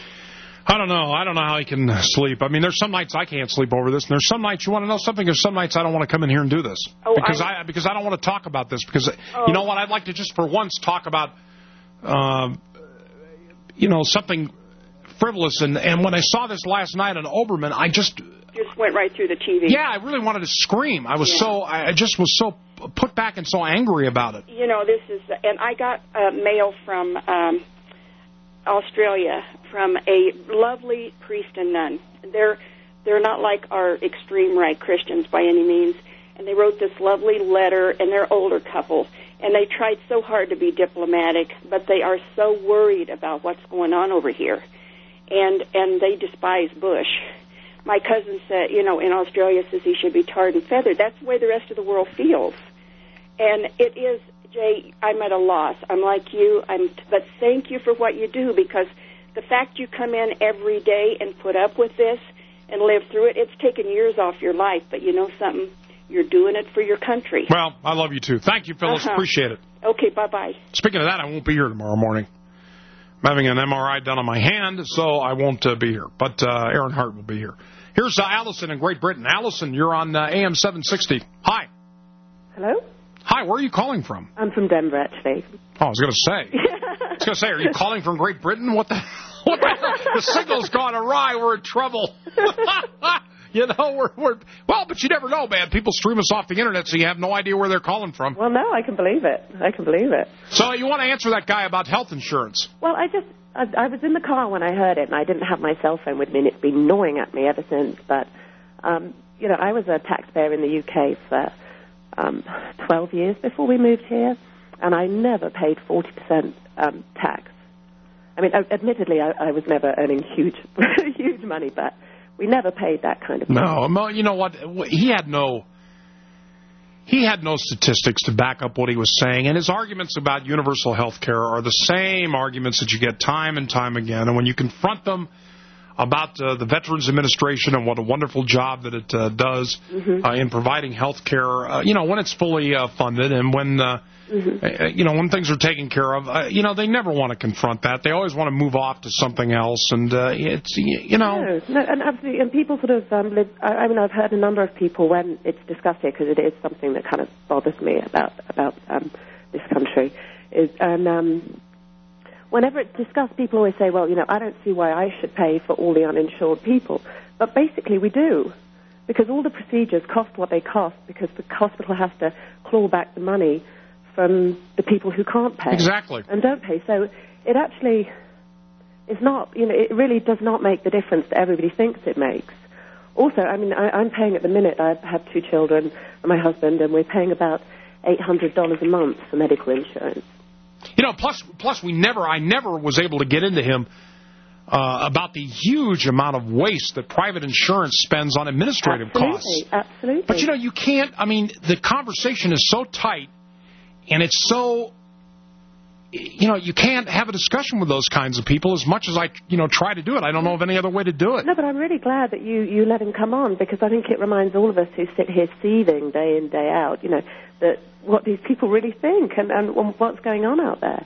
I don't know. I don't know how he can sleep. I mean, there's some nights I can't sleep over this, and there's some nights, you want to know something, there's some nights I don't want to come in here and do this. Oh, because I, I because I don't want to talk about this. Because, oh. you know what, I'd like to just for once talk about, uh, you know, something frivolous. And, and when I saw this last night on Oberman, I just... Just went right through the T V. Yeah, I really wanted to scream. I was yeah. so, I just was so put back and so angry about it. You know, this is, and I got uh, mail from um, Australia from a lovely priest and nun. They're they're not like our extreme right Christians by any means. And they wrote this lovely letter, and they're older couple. And they tried so hard to be diplomatic, but they are so worried about what's going on over here. And and they despise Bush. My cousin said, you know, in Australia says he should be tarred and feathered. That's the way the rest of the world feels. And it is, Jay, I'm at a loss. I'm like you, I'm, but thank you for what you do, because the fact you come in every day and put up with this and live through it, it's taken years off your life. But you know something? You're doing it for your country. Well, I love you, too. Thank you, Phyllis. Uh-huh. Appreciate it. Okay, bye-bye. Speaking of that, I won't be here tomorrow morning. I'm having an M R I done on my hand, so I won't uh, be here. But uh, Aaron Hart will be here. Here's uh, Allison in Great Britain. Allison, you're on uh, A M seven sixty. Hi. Hello? Hi, where are you calling from? I'm from Denver, actually. Oh, I was going to say. I was going to say, are you calling from Great Britain? What the, what the hell? The signal's gone awry. We're in trouble. You know, we're, we're well, but you never know, man. People stream us off the internet, so you have no idea where they're calling from. Well, no, I can believe it. I can believe it. So you want to answer that guy about health insurance? Well, I just, I, I was in the car when I heard it, and I didn't have my cell phone with me, and it's been gnawing at me ever since. But, um, you know, I was a taxpayer in the U K for um, twelve years before we moved here, and I never paid forty percent um, tax. I mean, admittedly, I, I was never earning huge, huge money, but we never paid that kind of money. No, you know what? He had no, he had no statistics to back up what he was saying, and his arguments about universal health care are the same arguments that you get time and time again. And when you confront them about uh, the Veterans Administration and what a wonderful job that it uh, does mm-hmm. uh, in providing health care, uh, you know, when it's fully uh, funded and when uh, Mm-hmm. Uh, you know, when things are taken care of, uh, you know, they never want to confront that. They always want to move off to something else, and uh, it's, you know. No, no, and absolutely, and people sort of um, live, I, I mean, I've heard a number of people when it's discussed here, because it is something that kind of bothers me about about um, this country, is, and um, whenever it's discussed, people always say, well, you know, I don't see why I should pay for all the uninsured people, but basically we do, because all the procedures cost what they cost, because the hospital has to claw back the money from the people who can't pay. Exactly. And don't pay. So it actually is not, you know, it really does not make the difference that everybody thinks it makes. Also, I mean, I, I'm paying at the minute, I have two children and my husband, and we're paying about eight hundred dollars a month for medical insurance. You know, plus, plus we never, I never was able to get into him uh, about the huge amount of waste that private insurance spends on administrative absolutely, costs. Absolutely. But, you know, you can't, I mean, the conversation is so tight. And it's so, you know, you can't have a discussion with those kinds of people as much as I, you know, try to do it. I don't know of any other way to do it. No, but I'm really glad that you, you let him come on, because I think it reminds all of us who sit here seething day in, day out, you know, that what these people really think and, and what's going on out there.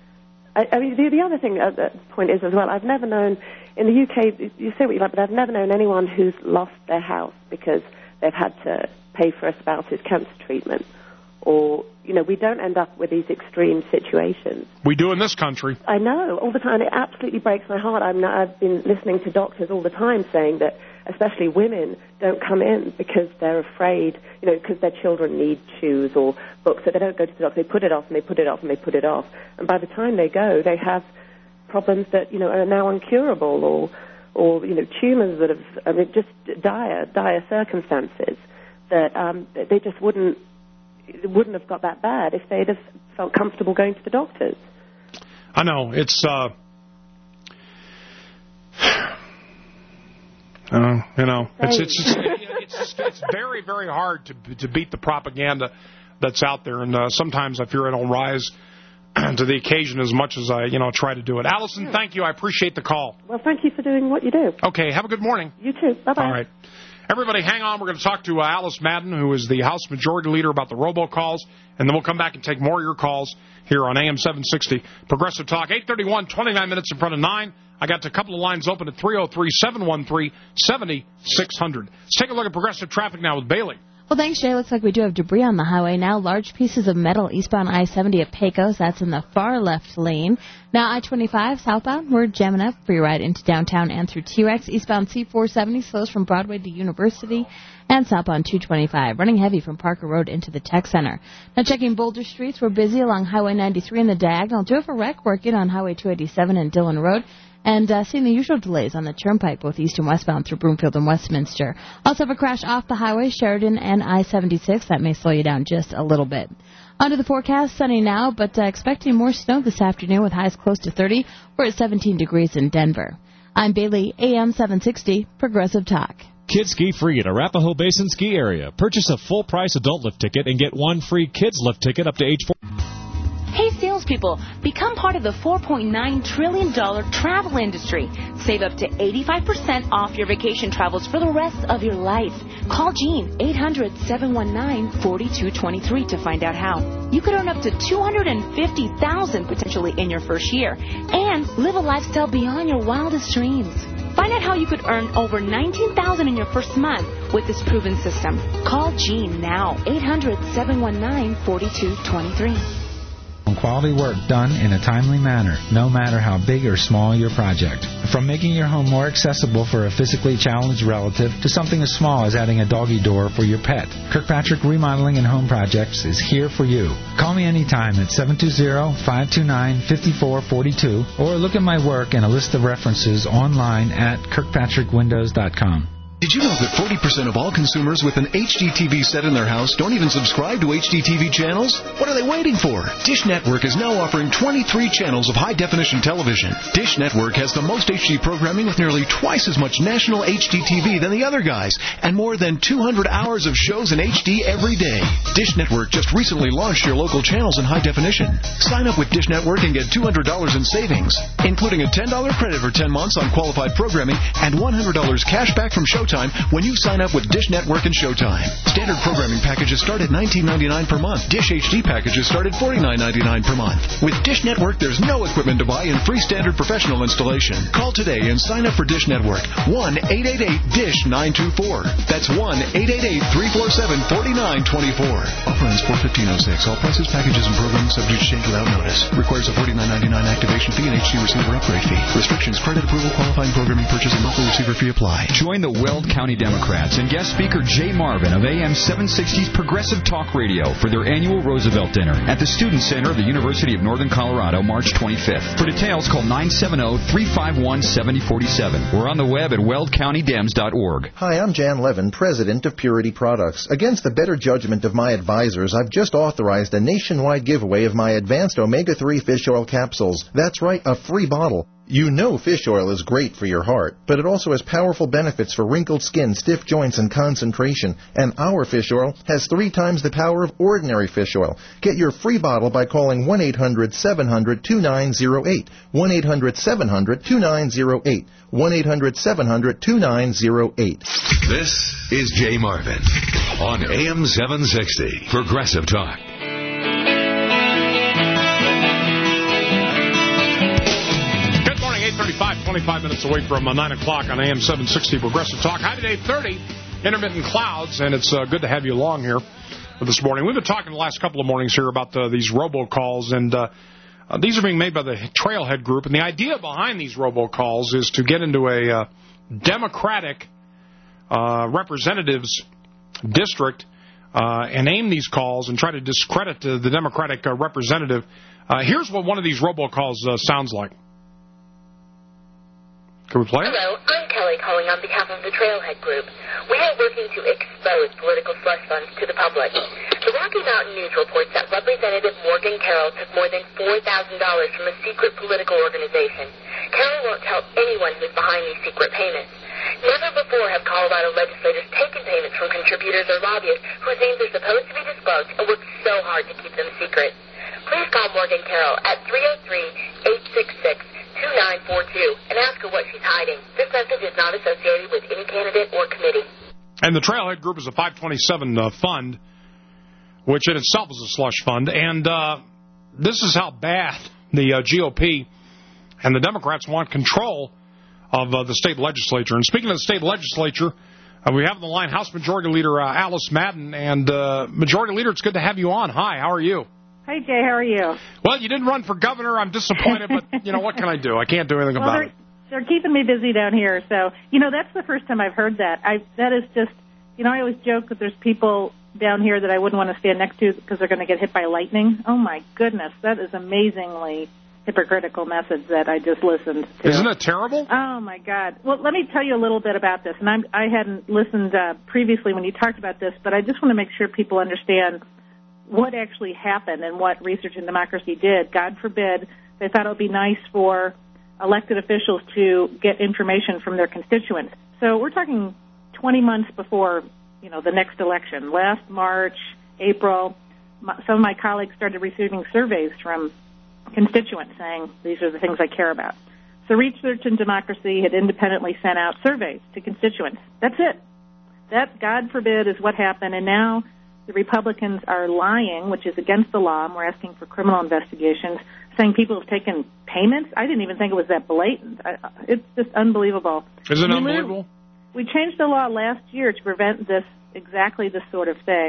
I, I mean, the, the other thing at that point is as well, I've never known, in the U K, you say what you like, but I've never known anyone who's lost their house because they've had to pay for a spouse's cancer treatment. Or, you know, we don't end up with these extreme situations. We do in this country. I know, all the time. It absolutely breaks my heart. I'm not, I've been listening to doctors all the time saying that especially women don't come in because they're afraid, you know, because their children need shoes or books, so they don't go to the doctor. They put it off and they put it off and they put it off. And by the time they go, they have problems that, you know, are now incurable, or, or you know, tumors that have, I mean, just dire, dire circumstances that um, they just wouldn't, it wouldn't have got that bad if they'd have felt comfortable going to the doctors. I know. It's, uh, uh you know, it's it's it's, it's, it's, it's very, very hard to to beat the propaganda that's out there. And uh, sometimes I fear I don't rise to the occasion as much as I, you know, try to do it. Allison, thank you. I appreciate the call. Well, thank you for doing what you do. Okay. Have a good morning. You too. Bye-bye. All right. Everybody, hang on. We're going to talk to uh, Alice Madden, who is the House Majority Leader, about the robocalls, and then we'll come back and take more of your calls here on A M seven sixty Progressive Talk. eight thirty-one, twenty-nine minutes in front of nine. I got a couple of lines open at three oh three, seven one three, seven six zero zero. Let's take a look at Progressive Traffic now with Bailey. Well, thanks, Jay. Looks like we do have debris on the highway now. Large pieces of metal eastbound I seventy at Pecos. That's in the far left lane. Now I twenty-five southbound. We're jamming up for your ride into downtown and through T-Rex. Eastbound C four seventy slows from Broadway to University. And southbound two twenty-five, running heavy from Parker Road into the Tech Center. Now checking Boulder streets. We're busy along Highway ninety-three in the diagonal. Do have a wreck working on Highway two eighty-seven and Dillon Road. And uh, seeing the usual delays on the Turnpike, both east and westbound through Broomfield and Westminster. Also have a crash off the highway, Sheridan and I seventy-six. That may slow you down just a little bit. Under the forecast, sunny now, but uh, expecting more snow this afternoon with highs close to thirty. We're at seventeen degrees in Denver. I'm Bailey, A M seven sixty, Progressive Talk. Kids ski free at Arapahoe Basin Ski Area. Purchase a full-price adult lift ticket and get one free kids lift ticket up to age four. Hey, salespeople, become part of the four point nine trillion dollars travel industry. Save up to eighty-five percent off your vacation travels for the rest of your life. Call Gene, eight hundred, seven one nine, four two two three to find out how. You could earn up to two hundred fifty thousand dollars potentially in your first year and live a lifestyle beyond your wildest dreams. Find out how you could earn over nineteen thousand dollars in your first month with this proven system. Call Gene now, eight hundred, seven one nine, four two two three. quality work done in a timely manner, no matter how big or small your project. From making your home more accessible for a physically challenged relative to something as small as adding a doggy door for your pet, Kirkpatrick Remodeling and Home Projects is here for you. Call me anytime at seven two zero, five two nine, five four four two or look at my work and a list of references online at kirkpatrick windows dot com. Did you know that forty percent of all consumers with an H D T V set in their house don't even subscribe to H D T V channels? What are they waiting for? Dish Network is now offering twenty-three channels of high-definition television. Dish Network has the most H D programming with nearly twice as much national H D T V than the other guys, and more than two hundred hours of shows in H D every day. Dish Network just recently launched your local channels in high definition. Sign up with Dish Network and get two hundred dollars in savings, including a ten dollars credit for ten months on qualified programming and one hundred dollars cash back from Showtime when you sign up with Dish Network and Showtime. Standard programming packages start at nineteen ninety-nine per month. Dish H D packages start at forty-nine ninety-nine per month. With Dish Network, there's no equipment to buy and free standard professional installation. Call today and sign up for Dish Network. one eight eight eight D I S H nine two four. That's one eight eight eight, three four seven, four nine two four. Offer ends four fifteen oh six. All prices, packages, and programs subject to change without notice. Requires a forty-nine ninety-nine activation fee and H D receiver upgrade fee. Restrictions, credit approval, qualifying programming purchase, and monthly receiver fee apply. Join the Weld County Democrats and guest speaker Jay Marvin of A M seven sixty's Progressive Talk Radio for their annual Roosevelt Dinner at the Student Center of the University of Northern Colorado, March twenty-fifth. For details, call nine seven zero, three five one, seven zero four seven. We're on the web at weld county dems dot org. Hi, I'm Jan Levin, president of Purity Products. Against the better judgment of my advisors, I've just authorized a nationwide giveaway of my advanced omega three fish oil capsules. That's right, a free bottle. You know fish oil is great for your heart, but it also has powerful benefits for wrinkled skin, stiff joints, and concentration. And our fish oil has three times the power of ordinary fish oil. Get your free bottle by calling one eight hundred, seven hundred, two nine zero eight. one eight hundred, seven hundred, two nine zero eight. one eight hundred, seven hundred, two nine zero eight. This is Jay Marvin on A M seven sixty, Progressive Talk. eight thirty-five, twenty-five minutes away from uh, nine o'clock on A M seven sixty Progressive Talk. High today, thirty, intermittent clouds, and it's uh, good to have you along here this morning. We've been talking the last couple of mornings here about uh, these robocalls, and uh, uh, these are being made by the Trailhead Group. And the idea behind these robocalls is to get into a uh, Democratic uh, representatives district uh, and aim these calls and try to discredit uh, the Democratic uh, representative. Uh, here's what one of these robocalls uh, sounds like. Can we play it? Hello, I'm Kelly calling on behalf of the Trailhead Group. We are working to expose political slush funds to the public. The Rocky Mountain News reports that Representative Morgan Carroll took more than four thousand dollars from a secret political organization. Carroll won't tell anyone who's behind these secret payments. Never before have Colorado legislators taken payments from contributors or lobbyists whose names are supposed to be disclosed and worked so hard to keep them secret. Please call Morgan Carroll at three oh three, eight six six, two nine four two and ask her what she's hiding. This message is not associated with any candidate or committee. And the Trailhead Group is a five twenty-seven uh, fund, which in itself is a slush fund. And uh, this is how bad the uh, G O P and the Democrats want control of uh, the state legislature. And speaking of the state legislature, uh, we have on the line House Majority Leader uh, Alice Madden. And uh, Majority Leader, it's good to have you on. Hi, how are you? Hi, Jay. How are you? Well, you didn't run for governor. I'm disappointed, but, you know, what can I do? I can't do anything well, about they're, it. They're keeping me busy down here. So, you know, that's the first time I've heard that. I That is just, you know, I always joke that there's people down here that I wouldn't want to stand next to because they're going to get hit by lightning. Oh, my goodness. That is amazingly hypocritical message that I just listened to. Isn't it terrible? Oh, my God. Well, let me tell you a little bit about this. And I'm, I hadn't listened uh, previously when you talked about this, but I just want to make sure people understand what actually happened and what Research and Democracy did. God forbid, they thought it would be nice for elected officials to get information from their constituents. So we're talking twenty months before, you know, the next election. Last March, April, some of my colleagues started receiving surveys from constituents saying, these are the things I care about. So Research and Democracy had independently sent out surveys to constituents. That's it. That, God forbid, is what happened. And now the Republicans are lying, which is against the law, and we're asking for criminal investigations, saying people have taken payments. I didn't even think it was that blatant. I, it's just unbelievable. Is it we unbelievable? Live, we changed the law last year to prevent this, exactly this sort of thing.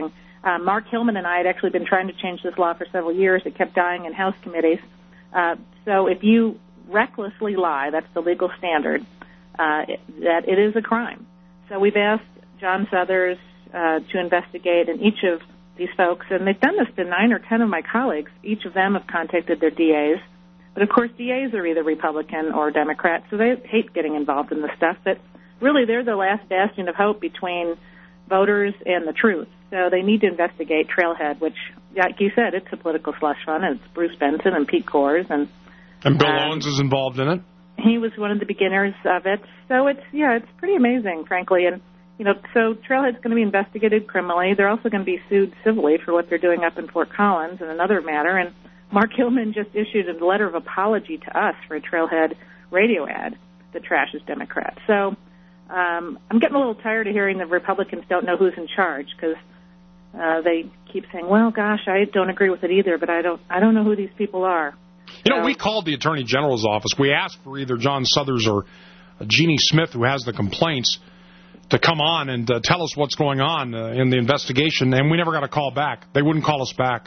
Uh, Mark Hillman and I had actually been trying to change this law for several years. It kept dying in House committees. Uh, so if you recklessly lie, that's the legal standard, uh, it, that it is a crime. So we've asked John Suthers uh, to investigate, and each of these folks, and they've done this to nine or ten of my colleagues. Each of them have contacted their D As. But, of course, D As are either Republican or Democrat, so they hate getting involved in this stuff. But really, they're the last bastion of hope between voters and the truth. So they need to investigate Trailhead, which, like you said, it's a political slush fund. And it's Bruce Benson and Pete Coors. And, and Bill um, Owens is involved in it. He was one of the beginners of it. So it's, yeah, it's pretty amazing, frankly. And, you know, so Trailhead's going to be investigated criminally. They're also going to be sued civilly for what they're doing up in Fort Collins in another matter. And Mark Hillman just issued a letter of apology to us for a Trailhead radio ad that trashes Democrats. So um, I'm getting a little tired of hearing the Republicans don't know who's in charge, because uh, they keep saying, well, gosh, I don't agree with it either, but I don't I don't know who these people are. You know, so, we called the Attorney General's office. We asked for either John Suthers or Jeannie Smith, who has the complaints, to come on and uh, tell us what's going on uh, in the investigation, and we never got a call back. They wouldn't call us back.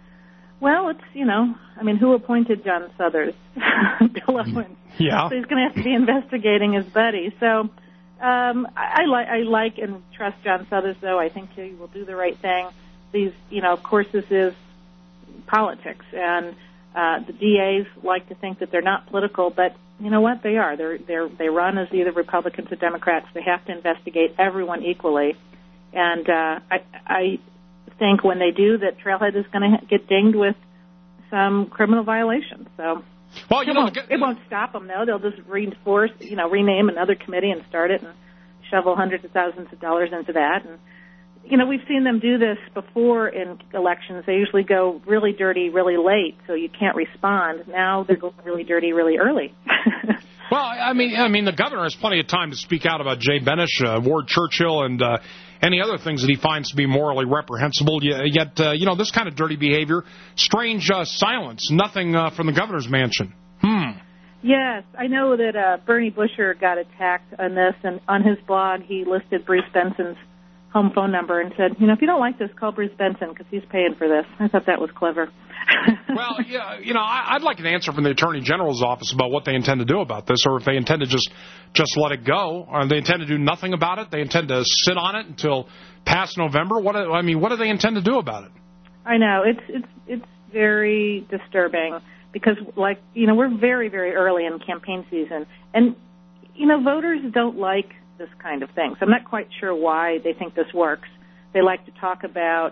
Well, it's, you know, I mean, who appointed John Suthers? Bill Owens. Yeah. So he's going to have to be investigating his buddy. So um, I, I, li- I like and trust John Suthers, though. I think he will do the right thing. These, you know, of course, this is politics, and uh, the D As like to think that they're not political, but you know what? They are. They're, they're, they run as either Republicans or Democrats. They have to investigate everyone equally. And uh, I, I think when they do, that Trailhead is going to get dinged with some criminal violations. So well, you it, know, won't, it won't stop them, though. They'll just reinforce, you know, rename another committee and start it and shovel hundreds of thousands of dollars into that. And, you know, we've seen them do this before in elections. They usually go really dirty really late, so you can't respond. Now they're going really dirty really early. Well, I mean, I mean, the governor has plenty of time to speak out about Jay Benish, uh, Ward Churchill, and uh, any other things that he finds to be morally reprehensible. Yet, uh, you know, this kind of dirty behavior, strange uh, silence, nothing uh, from the governor's mansion. Hmm. Yes, I know that uh, Bernie Busher got attacked on this, and on his blog he listed Bruce Benson's home phone number and said, you know, if you don't like this, call Bruce Benson because he's paying for this. I thought that was clever. Well, yeah, you know, I'd like an answer from the Attorney General's office about what they intend to do about this, or if they intend to just just let it go, or they intend to do nothing about it. They intend to sit on it until past November. What I mean, what do they intend to do about it? I know it's it's it's very disturbing because, like, you know, we're very very early in campaign season, and you know, voters don't like this kind of thing. So I'm not quite sure why they think this works. They like to talk about,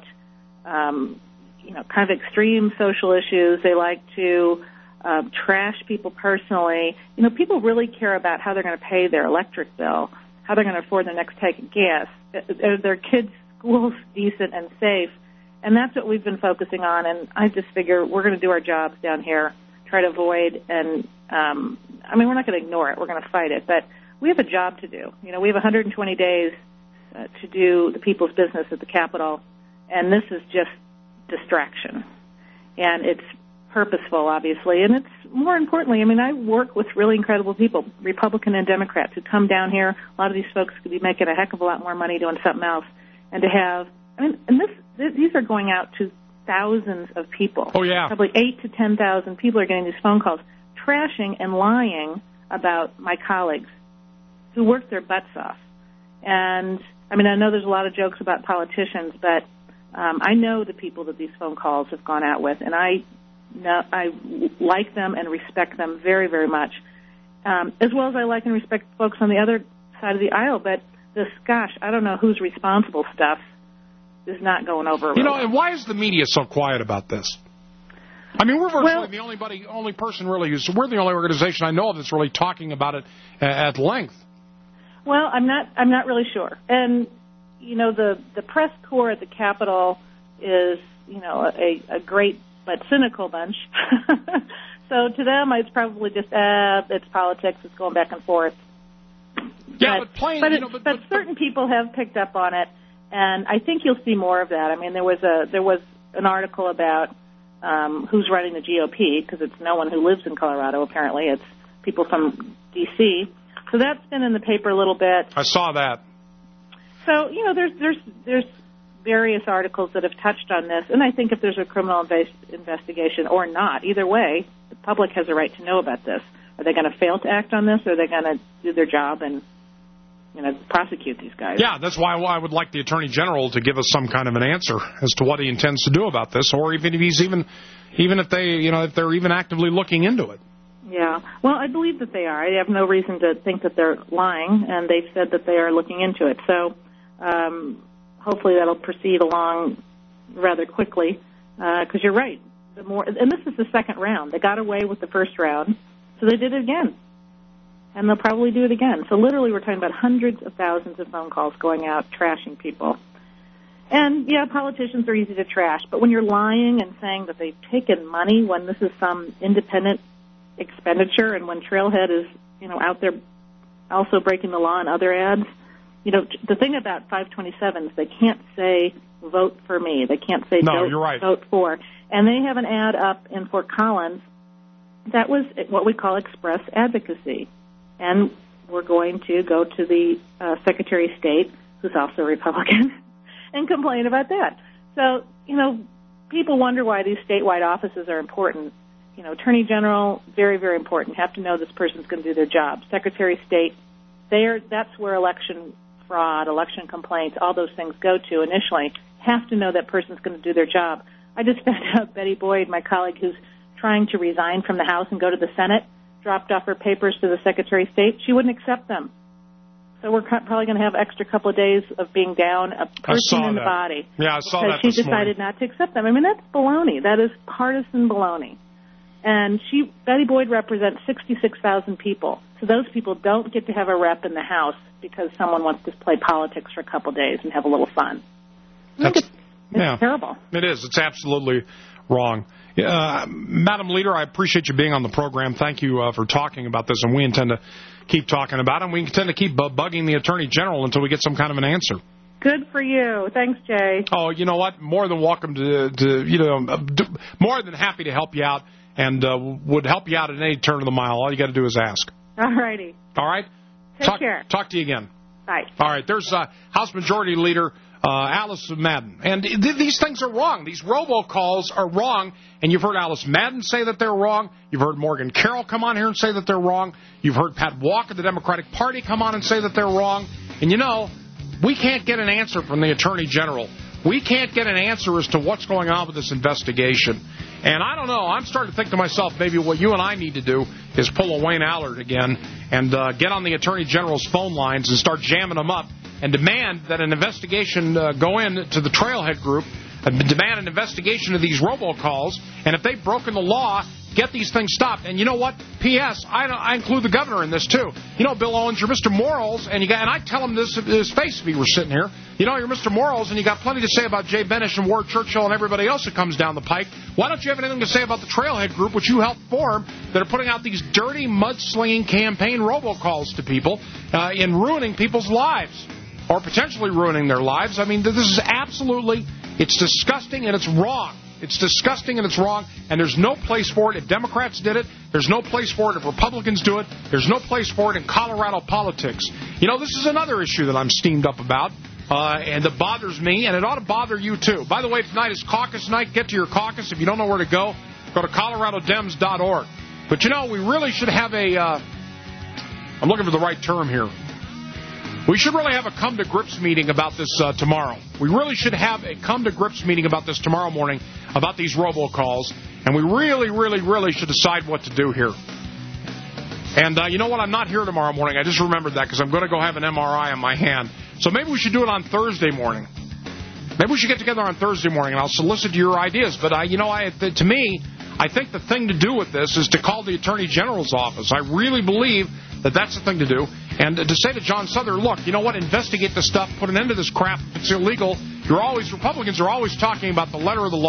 um, you know, kind of extreme social issues. They like to uh, trash people personally. You know, people really care about how they're going to pay their electric bill, how they're going to afford their next tank of gas. Are their kids' schools decent and safe? And that's what we've been focusing on. And I just figure we're going to do our jobs down here, try to avoid and, um, I mean, we're not going to ignore it. We're going to fight it. But we have a job to do. You know, we have one hundred twenty days uh, to do the people's business at the Capitol, and this is just distraction. And it's purposeful, obviously, and it's more importantly, I mean, I work with really incredible people, Republican and Democrats, who come down here. A lot of these folks could be making a heck of a lot more money doing something else. And to have, I mean, and this, th- these are going out to thousands of people. Oh, yeah. Probably eight to ten thousand people are getting these phone calls, trashing and lying about my colleagues who work their butts off. And, I mean, I know there's a lot of jokes about politicians, but um, I know the people that these phone calls have gone out with, and I know, I like them and respect them very, very much, um, as well as I like and respect folks on the other side of the aisle. But this, gosh, I don't know who's responsible stuff is not going over. You know, well. And why is the media so quiet about this? I mean, we're virtually well, the only, buddy, only person really who's, we're the only organization I know of that's really talking about it at length. Well, I'm not. I'm not really sure. And you know, the the press corps at the Capitol is, you know, a, a great but cynical bunch. So to them, it's probably just uh, it's politics. It's going back and forth. Yeah, but but plain, but, you it, know, but, but but certain people have picked up on it, and I think you'll see more of that. I mean, there was a there was an article about um, who's running the G O P, because it's no one who lives in Colorado. Apparently, it's people from D C So that's been in the paper a little bit. I saw that. So, you know, there's there's there's various articles that have touched on this, and I think if there's a criminal inves- investigation or not, either way, the public has a right to know about this. Are they going to fail to act on this, or are they going to do their job and, you know, prosecute these guys? Yeah, that's why I would like the Attorney General to give us some kind of an answer as to what he intends to do about this, or even if he's even, even if they, you know, if they're even actively looking into it. Yeah. Well, I believe that they are. I have no reason to think that they're lying, and they've said that they are looking into it. So um, hopefully that'll proceed along rather quickly, because uh, you're right. The more, and this is the second round. They got away with the first round, so they did it again. And they'll probably do it again. So literally we're talking about hundreds of thousands of phone calls going out, trashing people. And, yeah, politicians are easy to trash, but when you're lying and saying that they've taken money when this is some independent expenditure, and when Trailhead is, you know, out there also breaking the law in other ads, you know, the thing about five twenty-seven is they can't say vote for me. They can't say no, vote, you're right. vote for. And they have an ad up in Fort Collins that was what we call express advocacy. And we're going to go to the uh, Secretary of State, who's also a Republican, and complain about that. So, you know, people wonder why these statewide offices are important. You know, Attorney General, very, very important. You have to know this person's going to do their job. Secretary of State, there, that's where election fraud, election complaints, all those things go to initially. Have to know that person's going to do their job. I just found out Betty Boyd, my colleague who's trying to resign from the House and go to the Senate, dropped off her papers to the Secretary of State. She wouldn't accept them. So we're probably going to have extra couple of days of being down a person in the that. body. Yeah, I saw because that she this decided morning. not to accept them. I mean, that's baloney. That is partisan baloney. And she, Betty Boyd represents sixty-six thousand people. So those people don't get to have a rep in the House because someone wants to play politics for a couple of days and have a little fun. That's, it's yeah, terrible. It is. It's absolutely wrong. Uh, Madam Leader, I appreciate you being on the program. Thank you uh, for talking about this, and we intend to keep talking about it. And we intend to keep bu- bugging the Attorney General until we get some kind of an answer. Good for you. Thanks, Jay. Oh, you know what? More than welcome to, to you know, uh, do, more than happy to help you out, and uh, would help you out at any turn of the mile. All you got to do is ask. All righty. All right? Take talk, care. Talk to you again. Bye. All right. There's uh, House Majority Leader Uh, Alice Madden. And th- these things are wrong. These robocalls are wrong. And you've heard Alice Madden say that they're wrong. You've heard Morgan Carroll come on here and say that they're wrong. You've heard Pat Walker, the Democratic Party, come on and say that they're wrong. And, you know, we can't get an answer from the Attorney General. We can't get an answer as to what's going on with this investigation. And I don't know. I'm starting to think to myself, maybe what you and I need to do is pull a Wayne Allard again and uh, get on the Attorney General's phone lines and start jamming them up and demand that an investigation uh, go in to the Trailhead Group, uh, demand an investigation of these robocalls, and if they've broken the law, get these things stopped. And you know what? P S. I, I include the governor in this, too. You know, Bill Owens, you're Mister Morals, and you got, and I'd tell him this to his face if he were sitting here. You know, you're Mister Morals, and you got plenty to say about Jay Benish and Ward Churchill and everybody else that comes down the pike. Why don't you have anything to say about the Trailhead Group, which you helped form, that are putting out these dirty, mudslinging campaign robocalls to people uh, and ruining people's lives? Or potentially ruining their lives. I mean, this is absolutely, it's disgusting and it's wrong. It's disgusting and it's wrong, and there's no place for it if Democrats did it. There's no place for it if Republicans do it. There's no place for it in Colorado politics. You know, this is another issue that I'm steamed up about, uh, and that bothers me, and it ought to bother you, too. By the way, tonight is caucus night. Get to your caucus. If you don't know where to go, go to colorado dems dot org. But, you know, we really should have a, uh, I'm looking for the right term here. We should really have a come-to-grips meeting about this uh, tomorrow. We really should have a come-to-grips meeting about this tomorrow morning, about these robocalls, and we really, really, really should decide what to do here. And uh, you know what? I'm not here tomorrow morning. I just remembered that because I'm going to go have an M R I on my hand. So maybe we should do it on Thursday morning. Maybe we should get together on Thursday morning, and I'll solicit your ideas. But, I, you know, I, to me, I think the thing to do with this is to call the Attorney General's office. I really believe that that's the thing to do. And to say to John Souther, look, you know what, investigate this stuff, put an end to this crap. If it's illegal, you're always, Republicans are always talking about the letter of the law,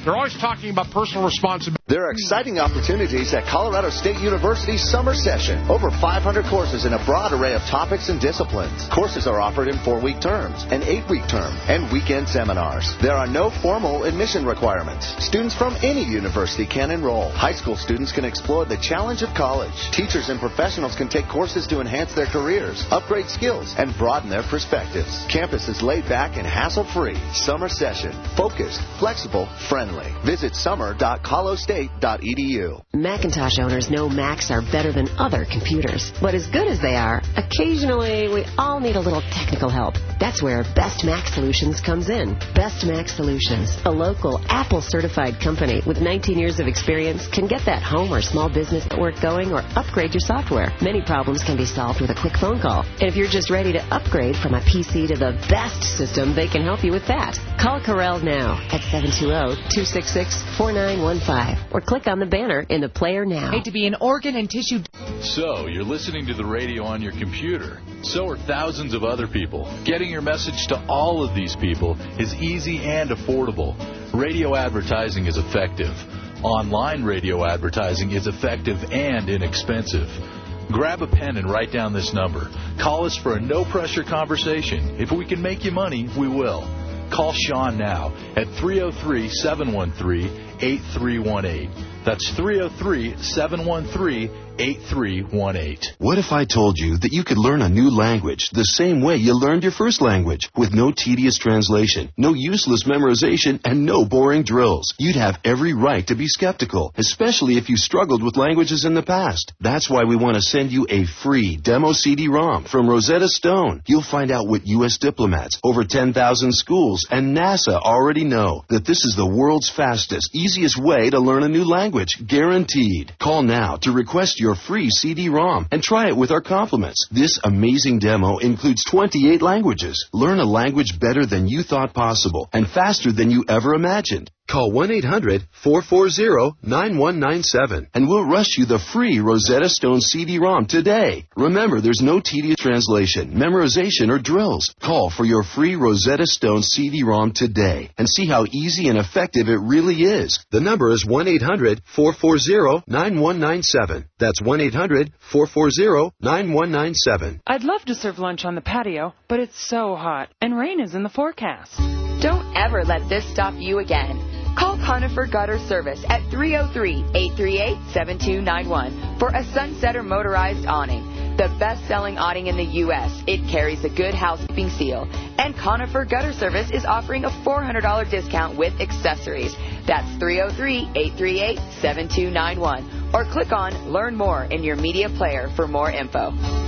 They're always talking about personal responsibility. There are exciting opportunities at Colorado State University's summer session. Over five hundred courses in a broad array of topics and disciplines. Courses are offered in four-week terms, an eight-week term, and weekend seminars. There are no formal admission requirements. Students from any university can enroll. High school students can explore the challenge of college. Teachers and professionals can take courses to enhance their careers, upgrade skills, and broaden their perspectives. Campus is laid back and hassle-free. Summer session. Focused, flexible, friendly. Visit summer dot colo state dot e d u. Macintosh owners know Macs are better than other computers. But as good as they are, occasionally we all need a little technical help. That's where Best Mac Solutions comes in. Best Mac Solutions, a local Apple-certified company with nineteen years of experience, can get that home or small business network going or upgrade your software. Many problems can be solved with a quick phone call. And if you're just ready to upgrade from a P C to the best system, they can help you with that. Call Corel now at seven two zero, two six six, four nine one five or click on the banner in the player now. Hate to be an organ and tissue. So, you're listening to the radio on your computer. So are thousands of other people. Getting your message to all of these people is easy and affordable. Radio advertising is effective. Online radio advertising is effective and inexpensive. Grab a pen and write down this number. Call us for a no-pressure conversation. If we can make you money, we will. Call Sean now at three oh three, seven one three, eight three one eight. That's three oh three, seven one three, eight three one eight. What if I told you that you could learn a new language the same way you learned your first language, with no tedious translation, no useless memorization, and no boring drills? You'd have every right to be skeptical, especially if you struggled with languages in the past. That's why we want to send you a free demo C D ROM from Rosetta Stone. You'll find out what U S diplomats, over ten thousand schools, and NASA already know, that this is the world's fastest, easiest way to learn a new language, guaranteed. Call now to request your free C D ROM and try it with our compliments. This amazing demo includes twenty-eight languages. Learn a language better than you thought possible and faster than you ever imagined. Call one eight hundred, four four zero, nine one nine seven and we'll rush you the free Rosetta Stone C D ROM today. Remember, there's no tedious translation, memorization, or drills. Call for your free Rosetta Stone C D ROM today and see how easy and effective it really is. The number is one eight hundred, four four zero, nine one nine seven. That's one eight hundred, four four zero, nine one nine seven. I'd love to serve lunch on the patio, but it's so hot, and rain is in the forecast. Don't ever let this stop you again. Call Conifer Gutter Service at three oh three, eight three eight, seven two nine one for a Sunsetter motorized awning. The best-selling awning in the U S It carries a good housekeeping seal. And Conifer Gutter Service is offering a four hundred dollars discount with accessories. That's three oh three, eight three eight, seven two nine one. Or click on Learn More in your media player for more info.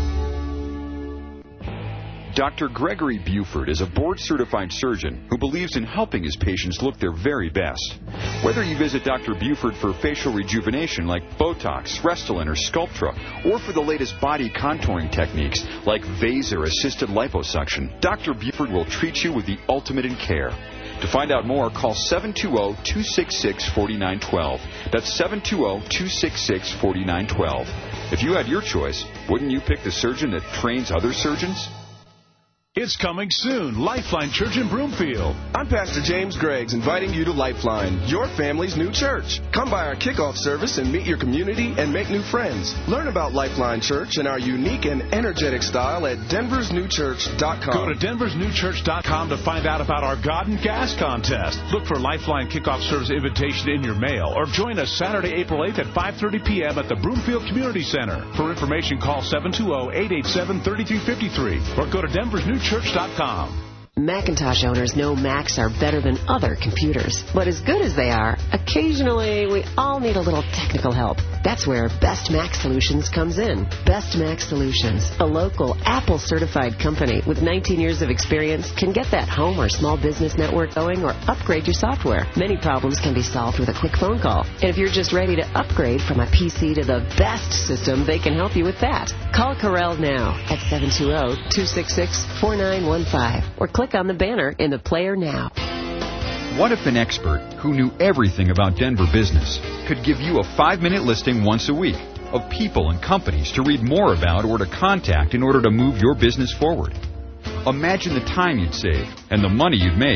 Doctor Gregory Buford is a board-certified surgeon who believes in helping his patients look their very best. Whether you visit Doctor Buford for facial rejuvenation like Botox, Restylane, or Sculptra, or for the latest body contouring techniques like Vaser-assisted liposuction, Doctor Buford will treat you with the ultimate in care. To find out more, call seven two zero, two six six, four nine one two. That's seven two zero, two six six, four nine one two. If you had your choice, wouldn't you pick the surgeon that trains other surgeons? It's coming soon. Lifeline Church in Broomfield. I'm Pastor James Greggs, inviting you to Lifeline, your family's new church. Come by our kickoff service and meet your community and make new friends. Learn about Lifeline Church and our unique and energetic style at denvers new church dot com. Go to denvers new church dot com to find out about our God and Gas contest. Look for Lifeline kickoff service invitation in your mail or join us Saturday, April eighth at five thirty p.m. at the Broomfield Community Center. For information, call seven two zero, eight eight seven, three three five three or go to denvers new church dot com. Macintosh owners know Macs are better than other computers. But as good as they are, occasionally we all need a little technical help. That's where Best Mac Solutions comes in. Best Mac Solutions, a local Apple-certified company with nineteen years of experience, can get that home or small business network going or upgrade your software. Many problems can be solved with a quick phone call. And if you're just ready to upgrade from a P C to the best system, they can help you with that. Call Corel now at seven two zero, two six six, four nine one five or click on the banner in the player now. What if an expert who knew everything about Denver business could give you a five-minute listing once a week of people and companies to read more about or to contact in order to move your business forward? Imagine the time you'd save and the money you'd make.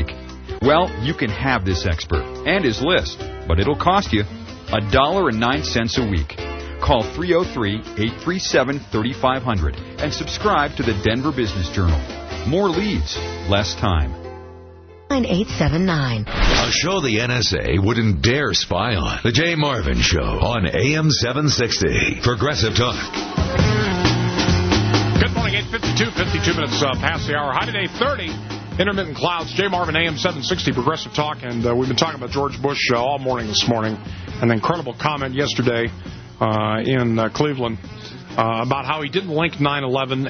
Well, you can have this expert and his list, but it'll cost you a dollar and nine cents a week. Call three oh three, eight three seven, three five zero zero and subscribe to the Denver Business Journal. More leads, less time. nine eight seven nine. A show the N S A wouldn't dare spy on. The Jay Marvin Show on A M seven sixty. Progressive Talk. Good morning, eight fifty-two, fifty-two minutes uh, past the hour. High today, thirty. Intermittent clouds. Jay Marvin, A M seven sixty, Progressive Talk. And uh, we've been talking about George Bush uh, all morning this morning. An incredible comment yesterday uh, in uh, Cleveland uh, about how he didn't link nine eleven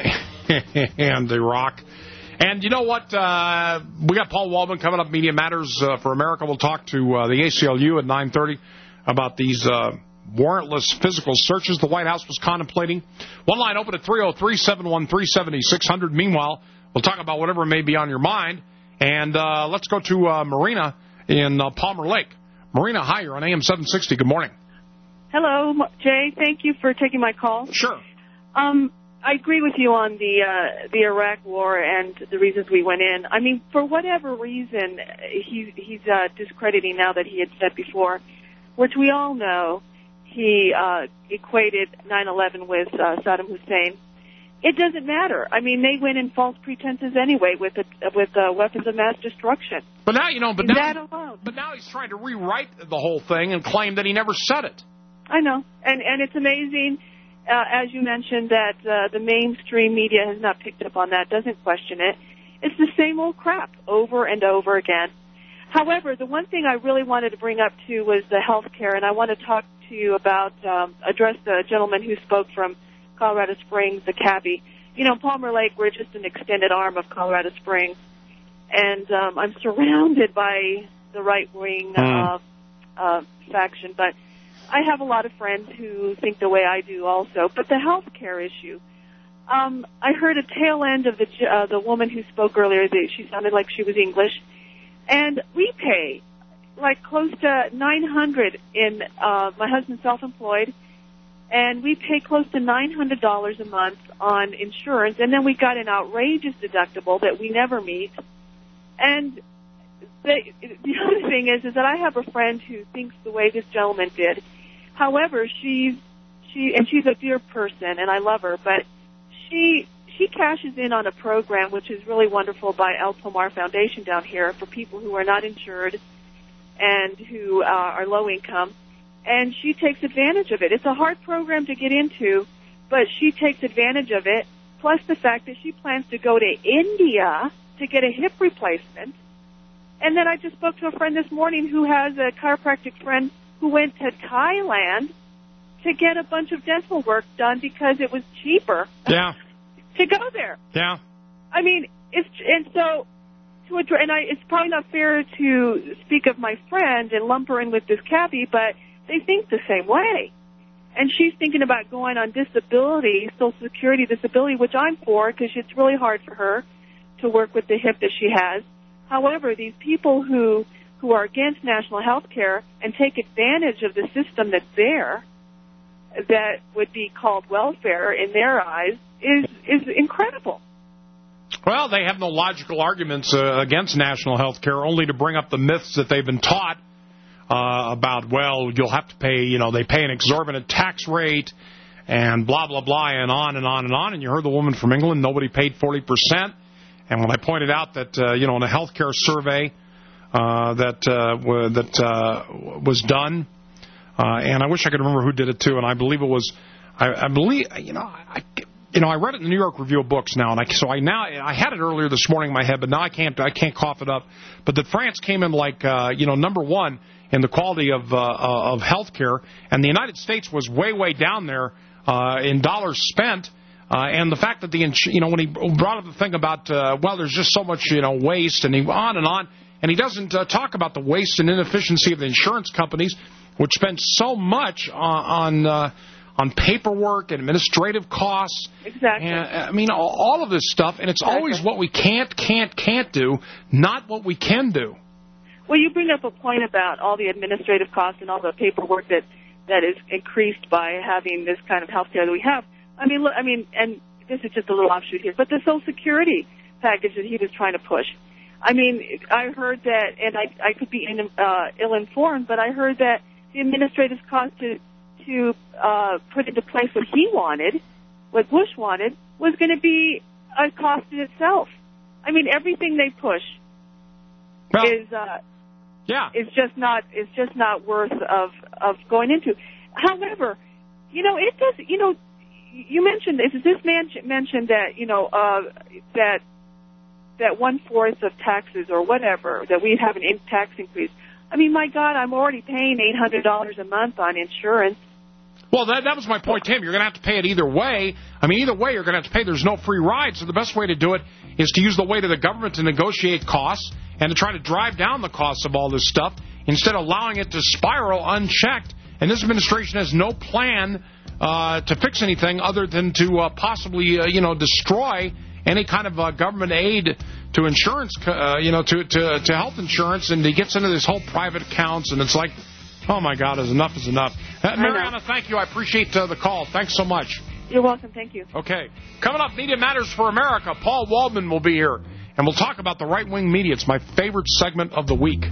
and Iraq. And you know what? Uh, we got Paul Waldman coming up, Media Matters uh, for America. We'll talk to uh, the A C L U at nine thirty about these uh, warrantless physical searches the White House was contemplating. One line open at three oh three, seven one three, seven six zero zero. Meanwhile, we'll talk about whatever may be on your mind. And uh, let's go to uh, Marina in uh, Palmer Lake. Marina, hi, you're on A M seven sixty. Good morning. Hello, Jay. Thank you for taking my call. Sure. Um, I agree with you on the uh, the Iraq War and the reasons we went in. I mean, for whatever reason, he, he's uh, discrediting now that he had said before, which we all know, he uh, equated nine eleven with uh, Saddam Hussein. It doesn't matter. I mean, they went in false pretenses anyway with it, with uh, weapons of mass destruction. But now, you know, but that now, alone. but now he's trying to rewrite the whole thing and claim that he never said it. I know, and and it's amazing. Uh, as you mentioned, that uh, the mainstream media has not picked up on that, doesn't question it. It's the same old crap over and over again. However, the one thing I really wanted to bring up, too, was the health care, and I want to talk to you about, um, address the gentleman who spoke from Colorado Springs, the cabbie. You know, Palmer Lake, we're just an extended arm of Colorado Springs, and um, I'm surrounded by the right-wing uh, uh, faction, but I have a lot of friends who think the way I do also. But the health care issue, um, I heard a tail end of the uh, the woman who spoke earlier. That she sounded like she was English. And we pay like close to nine hundred dollars in, uh, my husband's self-employed, and we pay close to nine hundred dollars a month on insurance. And then we got an outrageous deductible that we never meet. And the, the other thing is, is that I have a friend who thinks the way this gentleman did. However, she's she and she's a dear person, and I love her. But she she cashes in on a program which is really wonderful by El Pomar Foundation down here for people who are not insured and who uh, are low income, and she takes advantage of it. It's a hard program to get into, but she takes advantage of it. Plus the fact that she plans to go to India to get a hip replacement. And then I just spoke to a friend this morning who has a chiropractic friend who went to Thailand to get a bunch of dental work done because it was cheaper. Yeah. To go there. Yeah. I mean, it's and so to address, and I, it's probably not fair to speak of my friend and lump her in with this cabbie, but they think the same way. And she's thinking about going on disability, Social Security disability, which I'm for because it's really hard for her to work with the hip that she has. However, these people who who are against national health care and take advantage of the system that's there, that would be called welfare in their eyes, is is incredible. Well, they have no logical arguments uh, against national health care, only to bring up the myths that they've been taught uh, about, well, you'll have to pay, you know, they pay an exorbitant tax rate and blah, blah, blah, and on and on and on. And you heard the woman from England, nobody paid forty percent. And when I pointed out that, uh, you know, in a health care survey uh, that uh, w- that uh, was done, uh, and I wish I could remember who did it, too, and I believe it was, I, I believe, you know, I, you know, I read it in the New York Review of Books now, and I, so I now, I had it earlier this morning in my head, but now I can't, I can't cough it up, but that France came in like, uh, you know, number one in the quality of, uh, of health care, and the United States was way, way down there uh, in dollars spent. Uh, and the fact that the, you know, when he brought up the thing about, uh, well, there's just so much, you know, waste, and he on and on, and he doesn't uh, talk about the waste and inefficiency of the insurance companies, which spend so much on on, uh, on paperwork and administrative costs. Exactly. And, I mean, all, all of this stuff, and it's exactly. always what we can't, can't, can't do, not what we can do. Well, you bring up a point about all the administrative costs and all the paperwork that, that is increased by having this kind of health care that we have. I mean, look, I mean, and this is just a little offshoot here, but the Social Security package that he was trying to push. I mean, I heard that, and I, I could be in, uh, ill-informed, but I heard that the administrative cost to, to uh, put into place what he wanted, what Bush wanted, was going to be a cost in itself. I mean, everything they push well, is uh, yeah, is just not is just not worth of of going into. However, you know, it does. You know, you mentioned is this man mentioned that you know uh, that that one fourth of taxes or whatever that we'd have an in tax increase. I mean, my God, I'm already paying eight hundred dollars a month on insurance. Well, that, that was my point, Tim. You're going to have to pay it either way. I mean, either way, you're going to have to pay. There's no free ride. So the best way to do it is to use the weight of the government to negotiate costs and to try to drive down the costs of all this stuff instead of allowing it to spiral unchecked. And this administration has no plan uh, to fix anything other than to uh, possibly, uh, you know, destroy any kind of uh, government aid to insurance, uh, you know, to, to to health insurance. And he gets into this whole private accounts, and it's like, oh, my God, is enough is enough. Uh, Mariana, thank you. I appreciate uh, the call. Thanks so much. You're welcome. Thank you. Okay. Coming up, Media Matters for America. Paul Waldman will be here, and we'll talk about the right-wing media. It's my favorite segment of the week.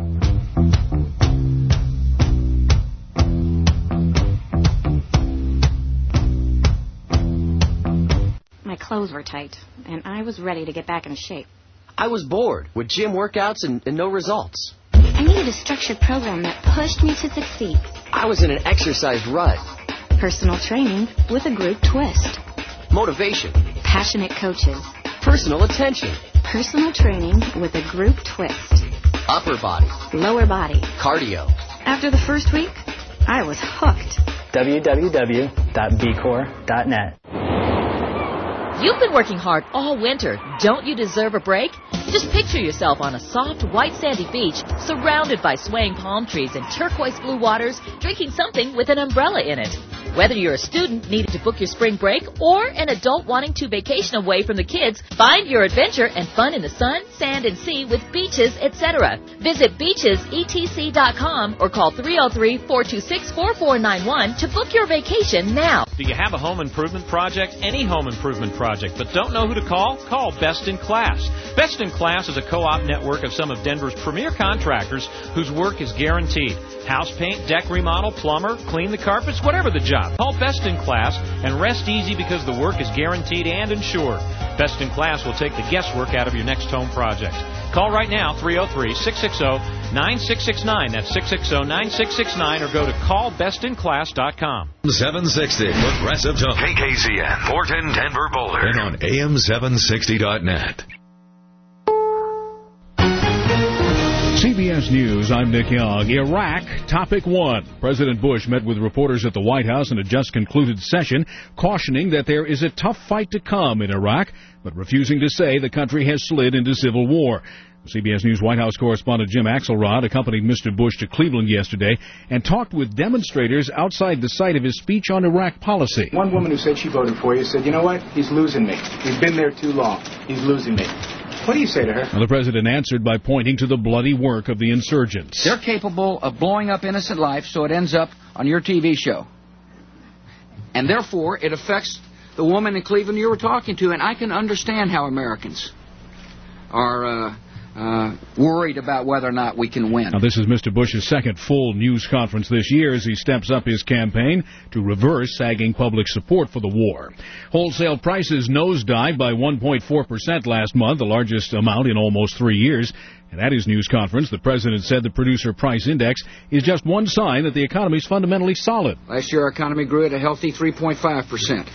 My clothes were tight, and I was ready to get back in shape. I was bored with gym workouts and, and no results. I needed a structured program that pushed me to succeed. I was in an exercise rut. Personal training with a group twist. Motivation. Passionate coaches. Personal attention. Personal training with a group twist. Upper body. Lower body. Cardio. After the first week, I was hooked. w w w dot b core dot net. You've been working hard all winter. Don't you deserve a break? Just picture yourself on a soft, white, sandy beach, surrounded by swaying palm trees and turquoise blue waters, drinking something with an umbrella in it. Whether you're a student needing to book your spring break or an adult wanting to vacation away from the kids, find your adventure and fun in the sun, sand, and sea with Beaches, et cetera. Visit beaches e t c dot com or call three oh three, four two six, four four nine one to book your vacation now. Do you have a home improvement project? Any home improvement project, but don't know who to call? Call Best in Class. Best in Class is a co-op network of some of Denver's premier contractors whose work is guaranteed. House paint, deck remodel, plumber, clean the carpets, whatever the job. Call Best in Class and rest easy because the work is guaranteed and insured. Best in Class will take the guesswork out of your next home project. Call right now, three oh three, six six zero, nine six six nine. That's six six zero, nine six six nine, or go to call best in class dot com. seven sixty Progressive Talk. K K Z N, Morton, Denver, Boulder. And on A M seven sixty dot net. C B S News, I'm Nick Young. Iraq, topic one. President Bush met with reporters at the White House in a just-concluded session, cautioning that there is a tough fight to come in Iraq, but refusing to say the country has slid into civil war. C B S News White House correspondent Jim Axelrod accompanied Mister Bush to Cleveland yesterday and talked with demonstrators outside the site of his speech on Iraq policy. One woman who said she voted for you said, you know what, he's losing me. He's been there too long. He's losing me. What do you say to her? Well, the president answered by pointing to the bloody work of the insurgents. They're capable of blowing up innocent life so it ends up on your T V show. And therefore, it affects the woman in Cleveland you were talking to, and I can understand how Americans are uh, uh, worried about whether or not we can win. Now, this is Mister Bush's second full news conference this year as he steps up his campaign to reverse sagging public support for the war. Wholesale prices nosedived by one point four percent last month, the largest amount in almost three years. And at his news conference, the president said the producer price index is just one sign that the economy is fundamentally solid. Last year, our economy grew at a healthy three point five percent.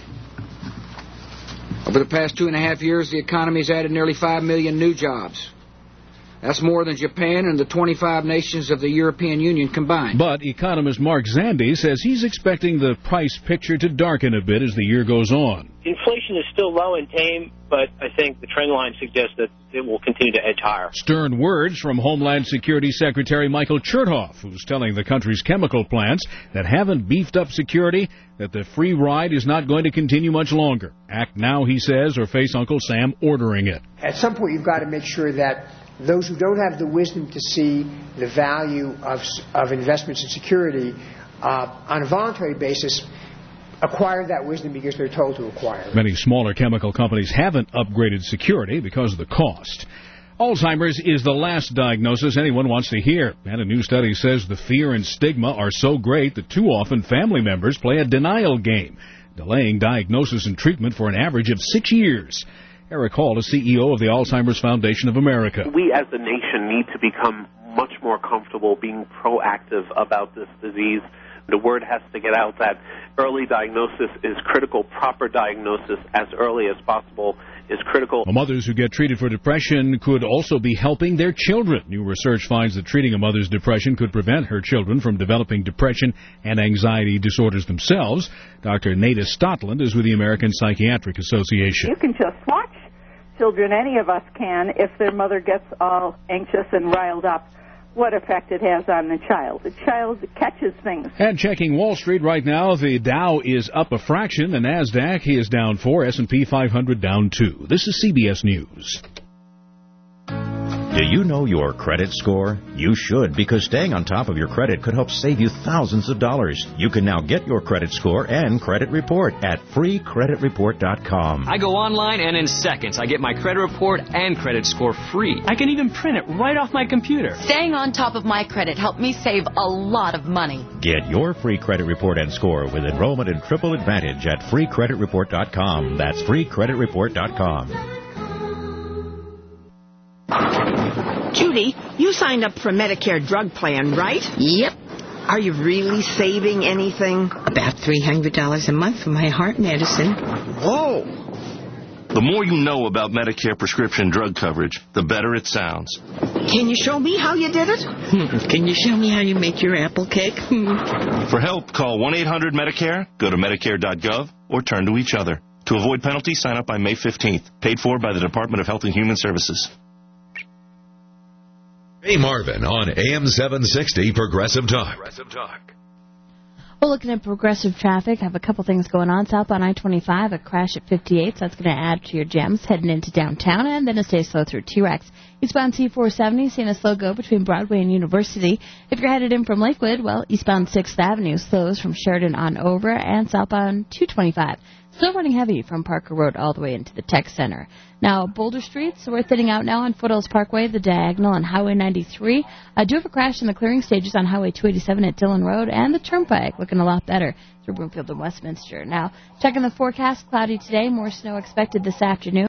Over the past two and a half years, the economy has added nearly five million new jobs. That's more than Japan and the twenty-five nations of the European Union combined. But economist Mark Zandi says he's expecting the price picture to darken a bit as the year goes on. Inflation is still low and tame, but I think the trend line suggests that it will continue to edge higher. Stern words from Homeland Security Secretary Michael Chertoff, who's telling the country's chemical plants that haven't beefed up security that the free ride is not going to continue much longer. Act now, he says, or face Uncle Sam ordering it. At some point, you've got to make sure that those who don't have the wisdom to see the value of, of investments in security uh, on a voluntary basis acquire that wisdom because they're told to acquire it. Many smaller chemical companies haven't upgraded security because of the cost. Alzheimer's is the last diagnosis anyone wants to hear, and a new study says the fear and stigma are so great that too often family members play a denial game, delaying diagnosis and treatment for an average of six years. Eric Hall is C E O of the Alzheimer's Foundation of America. We as a nation need to become much more comfortable being proactive about this disease. The word has to get out that early diagnosis is critical. Proper diagnosis as early as possible is critical. Mothers who get treated for depression could also be helping their children. New research finds that treating a mother's depression could prevent her children from developing depression and anxiety disorders themselves. Doctor Nada Stotland is with the American Psychiatric Association. You can just watch children, any of us can, if their mother gets all anxious and riled up, what effect it has on the child. The child catches things. And checking Wall Street right now, the Dow is up a fraction. The NASDAQ is down four, S and P five hundred down two. This is C B S News. Do you know your credit score? You should, because staying on top of your credit could help save you thousands of dollars. You can now get your credit score and credit report at free credit report dot com. I go online and in seconds I get my credit report and credit score free. I can even print it right off my computer. Staying on top of my credit helped me save a lot of money. Get your free credit report and score with enrollment in Triple Advantage at free credit report dot com. That's free credit report dot com. Judy, you signed up for a Medicare drug plan, right? Yep. Are you really saving anything? About three hundred dollars a month for my heart medicine. Whoa! The more you know about Medicare prescription drug coverage, the better it sounds. Can you show me how you did it? Can you show me how you make your apple cake? For help, call one eight hundred Medicare, go to medicare dot gov, or turn to each other. To avoid penalties, sign up by May fifteenth. Paid for by the Department of Health and Human Services. Jay Marvin on A M seven sixty Progressive Talk. Progressive Talk. Well, looking at progressive traffic, I have a couple things going on. Southbound I twenty-five, a crash at fifty-eight, so that's going to add to your jams heading into downtown, and then it stays slow through T-Rex. Eastbound C four seventy, seeing a slow go between Broadway and University. If you're headed in from Lakewood, well, eastbound sixth Avenue slows from Sheridan on over, and southbound two twenty-five. Still running heavy from Parker Road all the way into the Tech Center. Now, Boulder Street, so we're thinning out now on Foothills Parkway, the diagonal on Highway ninety-three. I do have a crash in the clearing stages on Highway two eighty-seven at Dillon Road, and the Turnpike looking a lot better through Broomfield and Westminster. Now, checking the forecast, cloudy today, more snow expected this afternoon.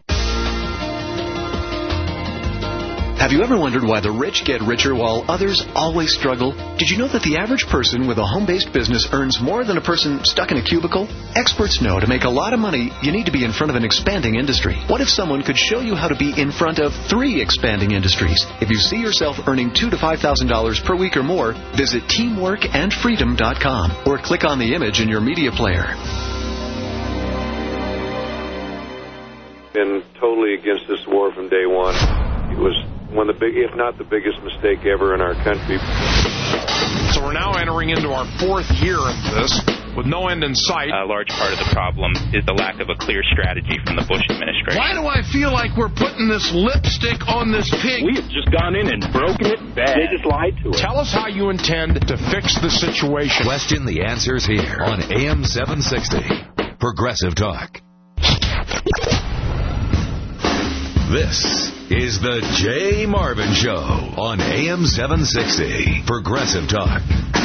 Have you ever wondered why the rich get richer while others always struggle? Did you know that the average person with a home-based business earns more than a person stuck in a cubicle? Experts know to make a lot of money, you need to be in front of an expanding industry. What if someone could show you how to be in front of three expanding industries? If you see yourself earning two thousand to five thousand dollars per week or more, visit teamwork and freedom dot com or click on the image in your media player. Been totally against this war from day one. It was one of the big, if not the biggest mistake ever in our country. So we're now entering into our fourth year of this with no end in sight. A large part of the problem is the lack of a clear strategy from the Bush administration. Why do I feel like we're putting this lipstick on this pig? We have just gone in and broken it bad. They just lied to us. Tell us how you intend to fix the situation. Question the answers here on A M seven sixty Progressive Talk. This is the Jay Marvin Show on A M seven sixty Progressive Talk.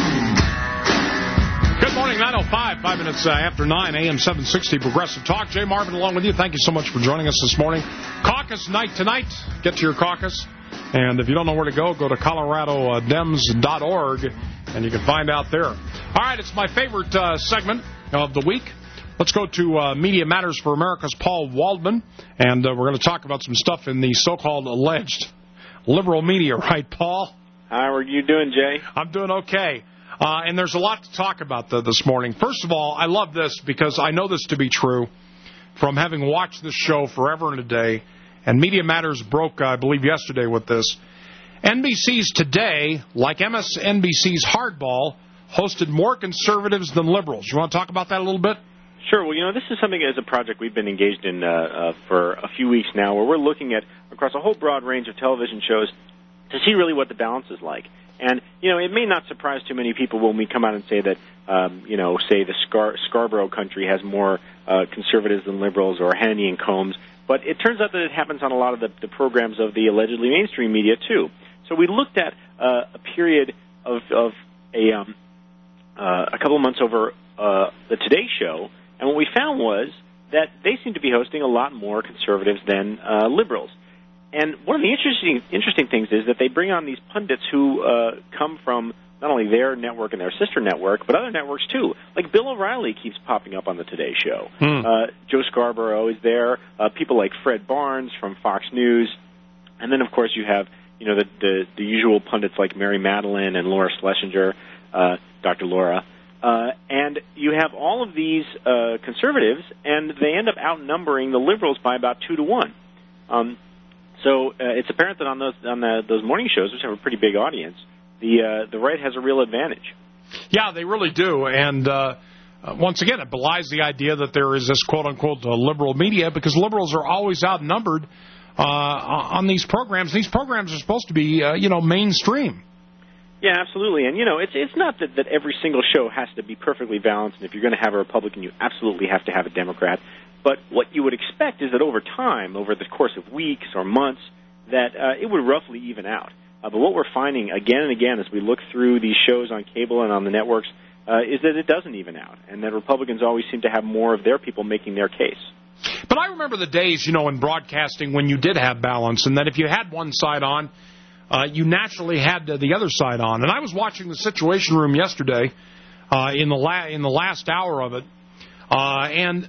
Good morning, nine oh five, five minutes uh, after nine, A M seven sixty Progressive Talk. Jay Marvin along with you. Thank you so much for joining us this morning. Caucus night tonight. Get to your caucus. And if you don't know where to go, go to Colorado Dems dot org, and you can find out there. All right, it's my favorite uh, segment of the week. Let's go to uh, Media Matters for America's Paul Waldman, and uh, we're going to talk about some stuff in the so-called alleged liberal media. Right, Paul? How are you doing, Jay? I'm doing okay. Uh, and there's a lot to talk about the, this morning. First of all, I love this because I know this to be true from having watched this show forever and a day, and Media Matters broke, I believe, yesterday with this. N B C's Today, like M S N B C's Hardball, hosted more conservatives than liberals. You want to talk about that a little bit? Sure. Well, you know, this is something as a project we've been engaged in uh, uh, for a few weeks now, where we're looking at, across a whole broad range of television shows, to see really what the balance is like. And, you know, it may not surprise too many people when we come out and say that, um, you know, say the Scar- Scarborough country has more uh, conservatives than liberals, or Hannity and Combs. But it turns out that it happens on a lot of the, the programs of the allegedly mainstream media, too. So we looked at uh, a period of, of a, um, uh, a couple of months over uh, the Today Show, and what we found was that they seem to be hosting a lot more conservatives than uh, liberals. And one of the interesting interesting things is that they bring on these pundits who uh, come from not only their network and their sister network, but other networks, too. Like Bill O'Reilly keeps popping up on the Today Show. Hmm. Uh, Joe Scarborough is there. Uh, people like Fred Barnes from Fox News. And then, of course, you have you know the, the, the usual pundits like Mary Madeline and Laura Schlesinger, uh, Doctor Laura. Uh, and you have all of these uh, conservatives, and they end up outnumbering the liberals by about two to one. Um, so uh, it's apparent that on those on the, those morning shows, which have a pretty big audience, the uh, the right has a real advantage. Yeah, they really do. And uh, uh, once again, it belies the idea that there is this quote-unquote uh, liberal media, because liberals are always outnumbered uh, on these programs. These programs are supposed to be, uh, you know, mainstream. Yeah, absolutely. And, you know, it's it's not that, that every single show has to be perfectly balanced, and if you're going to have a Republican, you absolutely have to have a Democrat. But what you would expect is that over time, over the course of weeks or months, that uh, it would roughly even out. Uh, but what we're finding again and again as we look through these shows on cable and on the networks uh, is that it doesn't even out, and that Republicans always seem to have more of their people making their case. But I remember the days, you know, in broadcasting when you did have balance, and that if you had one side on, uh, you naturally had the other side on. And I was watching the Situation Room yesterday uh, in the la- in the last hour of it, uh, and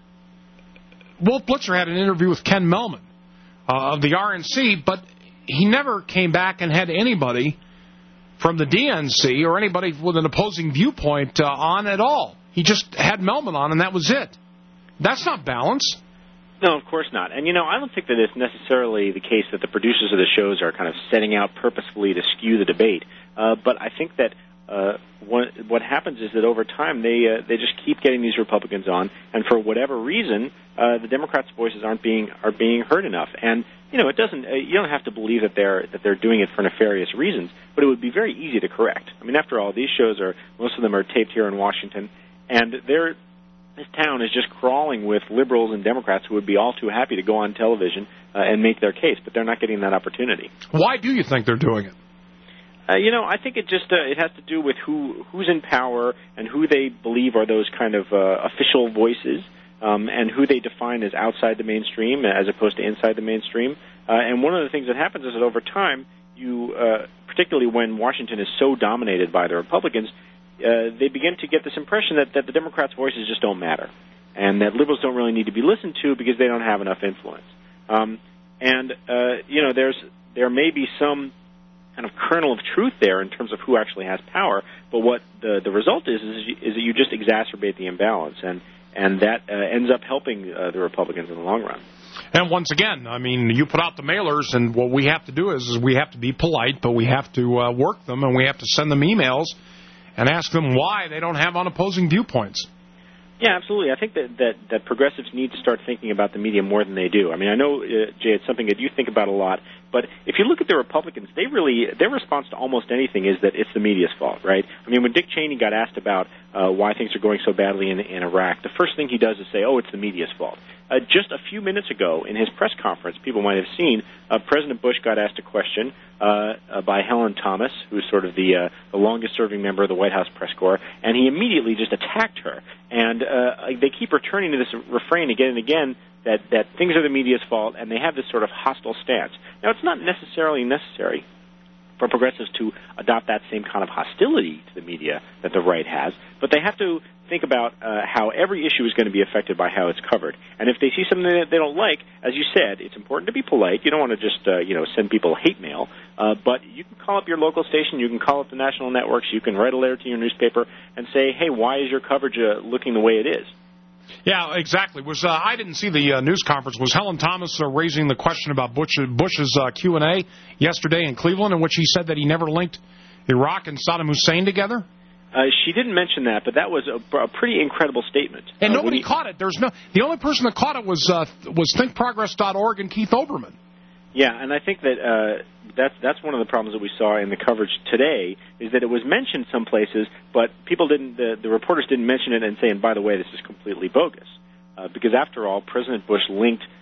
Wolf Blitzer had an interview with Ken Mellman uh, of the R N C, but he never came back and had anybody from the D N C or anybody with an opposing viewpoint uh, on at all. He just had Mellman on, and that was it. That's not balance. No, of course not. And, you know, I don't think that it's necessarily the case that the producers of the shows are kind of setting out purposefully to skew the debate. Uh, but I think that uh, what, what happens is that over time they uh, they just keep getting these Republicans on, and for whatever reason, uh, the Democrats' voices aren't being are being heard enough. And you know, it doesn't. Uh, you don't have to believe that they're that they're doing it for nefarious reasons, but it would be very easy to correct. I mean, after all, these shows are most of them are taped here in Washington, and they're. This town is just crawling with liberals and Democrats who would be all too happy to go on television uh, and make their case, but they're not getting that opportunity. Why do you think they're doing it? Uh, you know, I think it just uh, it has to do with who who's in power and who they believe are those kind of uh, official voices, um, and who they define as outside the mainstream as opposed to inside the mainstream. Uh, and one of the things that happens is that over time, you, uh, particularly when Washington is so dominated by the Republicans, Uh, they begin to get this impression that, that the Democrats' voices just don't matter, and that liberals don't really need to be listened to because they don't have enough influence. Um, and uh, you know, there's there may be some kind of kernel of truth there in terms of who actually has power, but what the the result is is, you, is that you just exacerbate the imbalance, and and that uh, ends up helping uh, the Republicans in the long run. And once again, I mean, you put out the mailers, and what we have to do is, is we have to be polite, but we have to uh, work them, and we have to send them emails and ask them why they don't have unopposing viewpoints. Yeah, absolutely. I think that, that, that progressives need to start thinking about the media more than they do. I mean, I know, uh, Jay, it's something that you think about a lot, but if you look at the Republicans, they really, their response to almost anything is that it's the media's fault, right? I mean, when Dick Cheney got asked about uh, why things are going so badly in, in Iraq, the first thing he does is say, oh, it's the media's fault. Uh, just a few minutes ago in his press conference, people might have seen, uh, President Bush got asked a question uh, uh, by Helen Thomas, who's sort of the, uh, the longest-serving member of the White House press corps, and he immediately just attacked her. And uh, they keep returning to this refrain again and again that, that things are the media's fault, and they have this sort of hostile stance. Now, it's not necessarily necessary for progressives to adopt that same kind of hostility to the media that the right has, but they have to think about uh, how every issue is going to be affected by how it's covered. And if they see something that they don't like, as you said, it's important to be polite. You don't want to just uh, you know send people hate mail, uh, but you can call up your local station, you can call up the national networks, you can write a letter to your newspaper and say, hey, why is your coverage uh, looking the way it is? Yeah, exactly. Was uh, I didn't see the uh, news conference. Was Helen Thomas uh, raising the question about Bush, Bush's uh, Q and A yesterday in Cleveland, in which he said that he never linked Iraq and Saddam Hussein together? Uh, she didn't mention that, but that was a, a pretty incredible statement. And uh, nobody he, caught it. There's no. The only person that caught it was uh, was think progress dot org and Keith Olbermann. Yeah, and I think that uh, that's that's one of the problems that we saw in the coverage today is that it was mentioned some places, but people didn't. The, the reporters didn't mention it and say, and by the way, this is completely bogus, uh, because after all, President Bush linked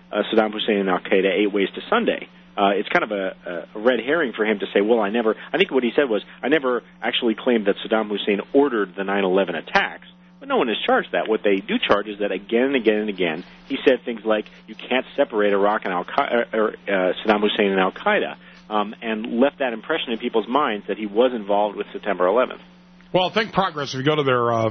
uh, Saddam Hussein and al-Qaeda eight ways to Sunday. Uh, it's kind of a, a red herring for him to say, well, I never, I think what he said was, I never actually claimed that Saddam Hussein ordered the nine eleven attacks, but no one has charged that. What they do charge is that again and again and again, he said things like, you can't separate Iraq and al-Qaeda, or uh, Saddam Hussein and al-Qaeda, um, and left that impression in people's minds that he was involved with September eleventh. Well, Think Progress, if you go to their, uh,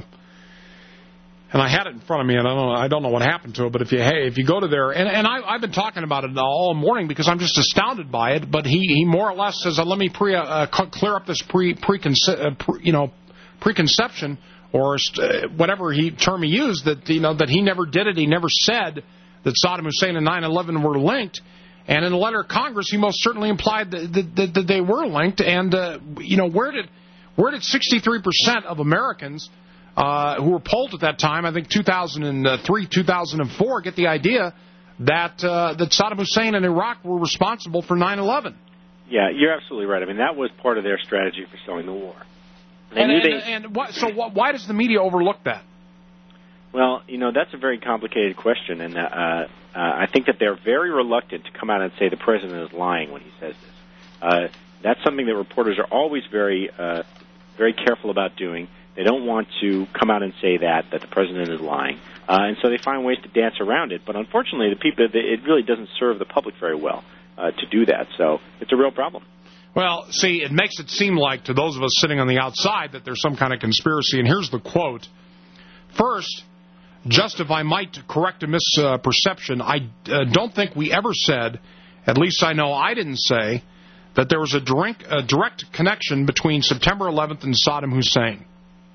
and I had it in front of me, and I don't know, I don't know what happened to it, but if you hey, if you go to their, and, and I, I've been talking about it all morning because I'm just astounded by it, but he, he more or less says, uh, let me pre, uh, clear up this pre, preconce- uh, pre you know, preconception, or uh, whatever he term he used, that, you know, that he never did it, he never said that Saddam Hussein and nine eleven were linked, and in the letter of Congress, he most certainly implied that, that, that they were linked, and, uh, you know, where did, where did sixty-three percent of Americans Uh, who were polled at that time, I think two thousand three, two thousand four, get the idea that uh, that Saddam Hussein and Iraq were responsible for nine eleven. Yeah, you're absolutely right. I mean, that was part of their strategy for selling the war. They and knew and, they... and what, so what, why does the media overlook that? Well, you know, that's a very complicated question, and uh, uh, I think that they're very reluctant to come out and say the president is lying when he says this. Uh, that's something that reporters are always very, uh, very careful about doing. They don't want to come out and say that, that the president is lying. Uh, and so they find ways to dance around it. But unfortunately, the people, it really doesn't serve the public very well uh, to do that. So it's a real problem. Well, see, it makes it seem like to those of us sitting on the outside that there's some kind of conspiracy. And here's the quote. First, just if I might correct a misperception, I uh, don't think we ever said, at least I know I didn't say, that there was a direct, a direct connection between September eleventh and Saddam Hussein.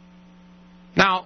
Now,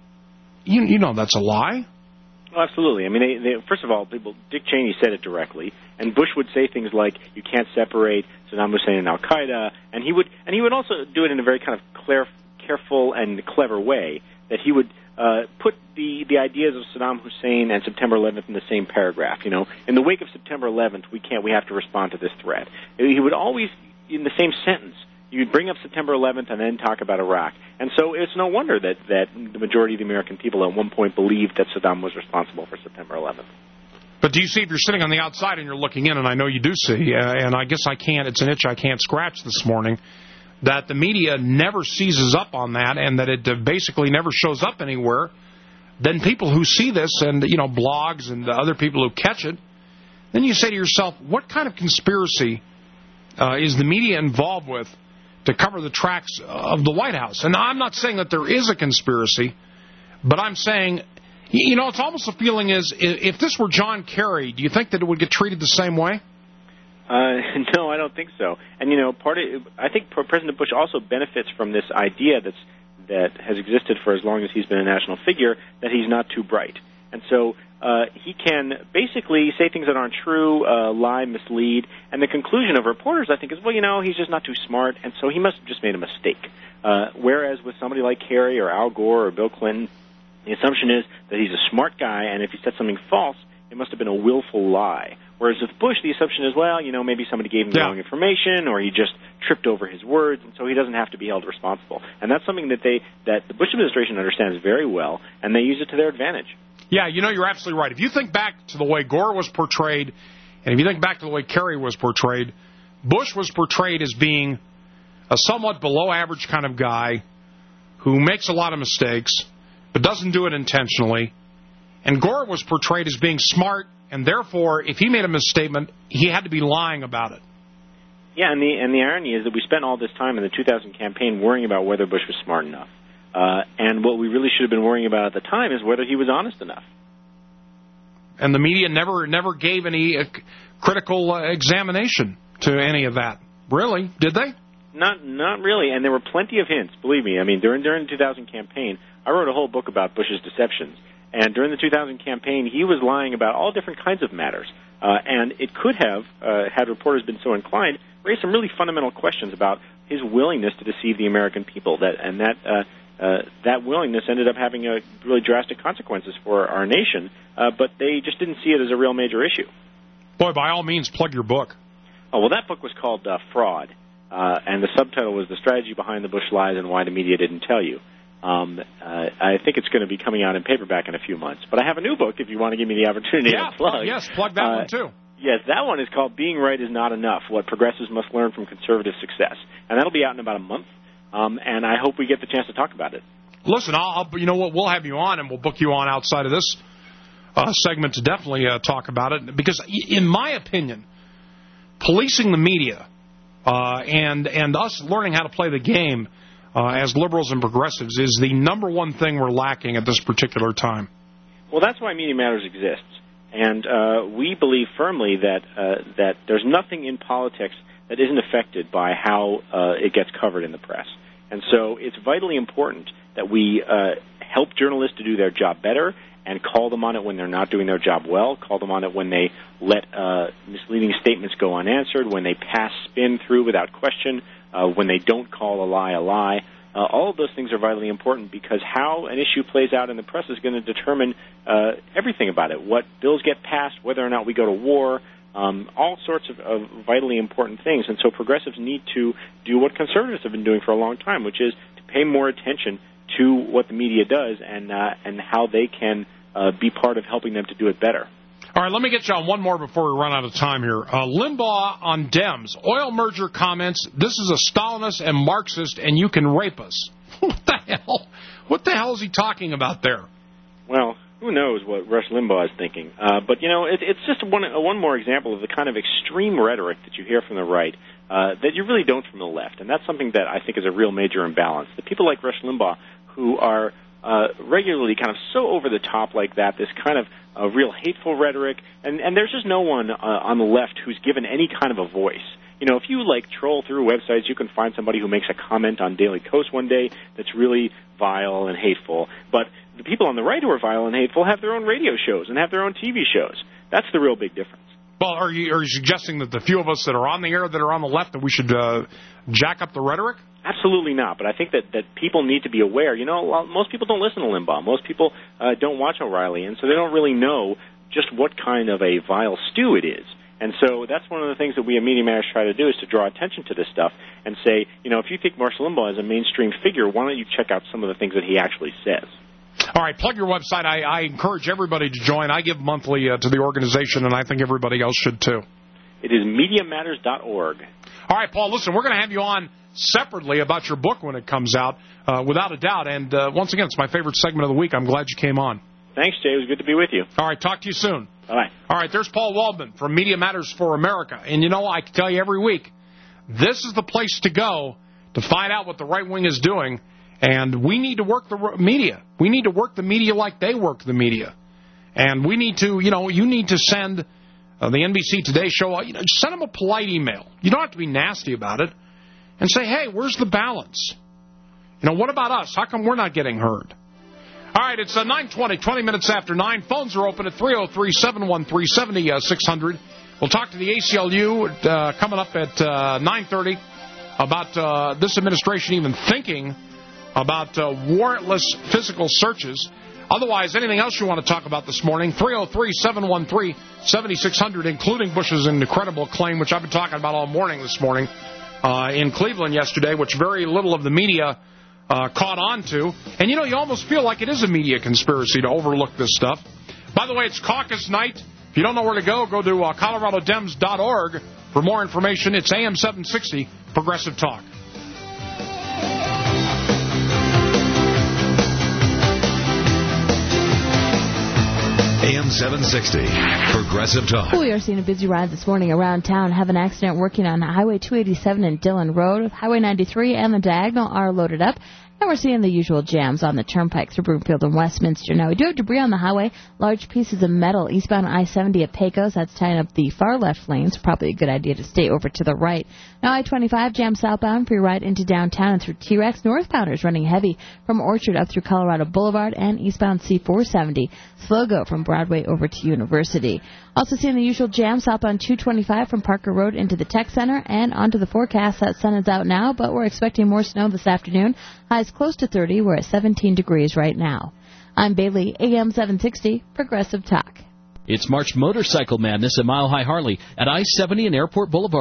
you you know that's a lie. Well, absolutely. I mean, they, they, first of all, people, Dick Cheney said it directly, and Bush would say things like, "You can't separate Saddam Hussein and Al Qaeda," and he would and he would also do it in a very kind of clear, careful and clever way. That he would uh, put the the ideas of Saddam Hussein and September eleventh in the same paragraph. You know, in the wake of September eleventh, we can't we have to respond to this threat. He would always, in the same sentence, you'd bring up September eleventh and then talk about Iraq. And so it's no wonder that, that the majority of the American people at one point believed that Saddam was responsible for September eleventh. But do you see, if you're sitting on the outside and you're looking in, and I know you do see, uh, and I guess I can't, it's an itch I can't scratch this morning, that the media never seizes up on that and that it uh, basically never shows up anywhere, then people who see this and, you know, blogs and other people who catch it, then you say to yourself, what kind of conspiracy uh, is the media involved with to cover the tracks of the White House? And I'm not saying that there is a conspiracy, but I'm saying, you know, it's almost the feeling is, if this were John Kerry, do you think that it would get treated the same way? Uh, no, I don't think so. And, you know, part of, I think President Bush also benefits from this idea that's, that has existed for as long as he's been a national figure, that he's not too bright. And so uh, he can basically say things that aren't true, uh, lie, mislead, and the conclusion of reporters, I think, is, well, you know, he's just not too smart, and so he must have just made a mistake. Uh, whereas with somebody like Kerry or Al Gore or Bill Clinton, the assumption is that he's a smart guy, and if he said something false, it must have been a willful lie. Whereas with Bush, the assumption is, well, you know, maybe somebody gave him the yeah. wrong information, or he just tripped over his words, and so he doesn't have to be held responsible. And that's something that they that the Bush administration understands very well, and they use it to their advantage. Yeah, you know, you're absolutely right. If you think back to the way Gore was portrayed, and if you think back to the way Kerry was portrayed, Bush was portrayed as being a somewhat below-average kind of guy who makes a lot of mistakes, but doesn't do it intentionally. And Gore was portrayed as being smart, and therefore, if he made a misstatement, he had to be lying about it. Yeah, and the and the irony is that we spent all this time in the two thousand campaign worrying about whether Bush was smart enough. Uh, and what we really should have been worrying about at the time is whether he was honest enough. And the media never never gave any uh, critical uh, examination to any of that. Really? Did they? Not not really. And there were plenty of hints, believe me. I mean, during, during the two thousand campaign, I wrote a whole book about Bush's deceptions. And during the two thousand campaign, he was lying about all different kinds of matters. Uh, and it could have, uh, had reporters been so inclined, raised some really fundamental questions about his willingness to deceive the American people. That and that uh, uh, that willingness ended up having a really drastic consequences for our nation. Uh, but they just didn't see it as a real major issue. Boy, by all means, plug your book. Oh, well, that book was called uh, Fraud. Uh, and the subtitle was The Strategy Behind the Bush Lies and Why the Media Didn't Tell You. Um, uh, I think it's going to be coming out in paperback in a few months. But I have a new book if you want to give me the opportunity yeah, to plug. Yes, plug that uh, one, too. Yes, that one is called Being Right Is Not Enough, What Progressives Must Learn from Conservative Success. And that'll be out in about a month, um, and I hope we get the chance to talk about it. Listen, I'll, I'll, you know what, we'll have you on, and we'll book you on outside of this uh, segment to definitely uh, talk about it. Because, in my opinion, policing the media uh, and, and us learning how to play the game uh, as liberals and progressives is the number one thing we're lacking at this particular time. Well, that's why Media Matters exists. And uh, we believe firmly that uh, that there's nothing in politics that isn't affected by how uh, it gets covered in the press. And so it's vitally important that we uh, help journalists to do their job better and call them on it when they're not doing their job well, call them on it when they let uh, misleading statements go unanswered, when they pass spin through without question, uh, when they don't call a lie a lie. Uh, all of those things are vitally important because how an issue plays out in the press is going to determine uh, everything about it, what bills get passed, whether or not we go to war, um, all sorts of, of vitally important things. And so progressives need to do what conservatives have been doing for a long time, which is to pay more attention to what the media does and, uh, and how they can uh, be part of helping them to do it better. All right, let me get you on one more before we run out of time here. Uh, Limbaugh on Dems. Oil merger comments, this is a Stalinist and Marxist, and you can rape us. What the hell? What the hell is he talking about there? Well, who knows what Rush Limbaugh is thinking. Uh, but, you know, it, it's just one, one more example of the kind of extreme rhetoric that you hear from the right uh, that you really don't from the left. And that's something that I think is a real major imbalance. The people like Rush Limbaugh who are uh, regularly kind of so over the top like that, this kind of uh, real hateful rhetoric, and, and there's just no one uh, on the left who's given any kind of a voice. You know, if you, like, troll through websites, you can find somebody who makes a comment on Daily Kos one day that's really vile and hateful. But the people on the right who are vile and hateful have their own radio shows and have their own T V shows. That's the real big difference. Well, are you, are you suggesting that the few of us that are on the air that are on the left, that we should uh, jack up the rhetoric? Absolutely not. But I think that, that people need to be aware. You know, well, most people don't listen to Limbaugh. Most people uh, don't watch O'Reilly, and so they don't really know just what kind of a vile stew it is. And so that's one of the things that we at Media Matters try to do is to draw attention to this stuff and say, you know, if you think Rush Limbaugh is a mainstream figure, why don't you check out some of the things that he actually says? All right, plug your website. I, I encourage everybody to join. I give monthly uh, to the organization, and I think everybody else should too. It is media matters dot org. All right, Paul, listen, we're going to have you on separately about your book when it comes out, uh, without a doubt. And uh, once again, it's my favorite segment of the week. I'm glad you came on. Thanks, Jay. It was good to be with you. All right, talk to you soon. Bye. All right, there's Paul Waldman from Media Matters for America. And, you know, I can tell you every week, this is the place to go to find out what the right wing is doing. And we need to work the media. We need to work the media like they work the media. And we need to, you know, you need to send uh, the N B C Today show, you know, send them a polite email. You don't have to be nasty about it. And say, hey, where's the balance? You know, what about us? How come we're not getting heard? All right, it's uh, nine twenty, twenty minutes after nine. Phones are open at three oh three, seven one three, seven oh six hundred. We'll talk to the A C L U uh, coming up at uh, nine thirty about uh, this administration even thinking about uh, warrantless physical searches. Otherwise, anything else you want to talk about this morning, three oh three, seven one three, seven six hundred, including Bush's incredible claim, which I've been talking about all morning this morning, uh, in Cleveland yesterday, which very little of the media uh, caught on to. And, you know, you almost feel like it is a media conspiracy to overlook this stuff. By the way, it's caucus night. If you don't know where to go, go to uh, colorado dems dot org for more information. It's A M seven sixty, Progressive Talk. A M seven sixty, Progressive Talk. We are seeing a busy ride this morning around town. Have an accident working on Highway two eighty-seven and Dillon Road. Highway ninety-three and the Diagonal are loaded up. And we're seeing the usual jams on the turnpike through Broomfield and Westminster. Now, we do have debris on the highway, large pieces of metal eastbound I seventy at Pecos. That's tying up the far left lanes. Probably a good idea to stay over to the right. Now, I twenty-five jammed southbound for your ride into downtown and through T-Rex. Northbounders running heavy from Orchard up through Colorado Boulevard and eastbound C four seventy. Slow go from Broadway over to University. Also seeing the usual jam southbound two twenty-five from Parker Road into the Tech Center and onto the forecast. That sun is out now, but we're expecting more snow this afternoon. Highs close to thirty. We're at seventeen degrees right now. I'm Bailey, A M seven sixty, Progressive Talk. It's March Motorcycle Madness at Mile High Harley at I seventy and Airport Boulevard.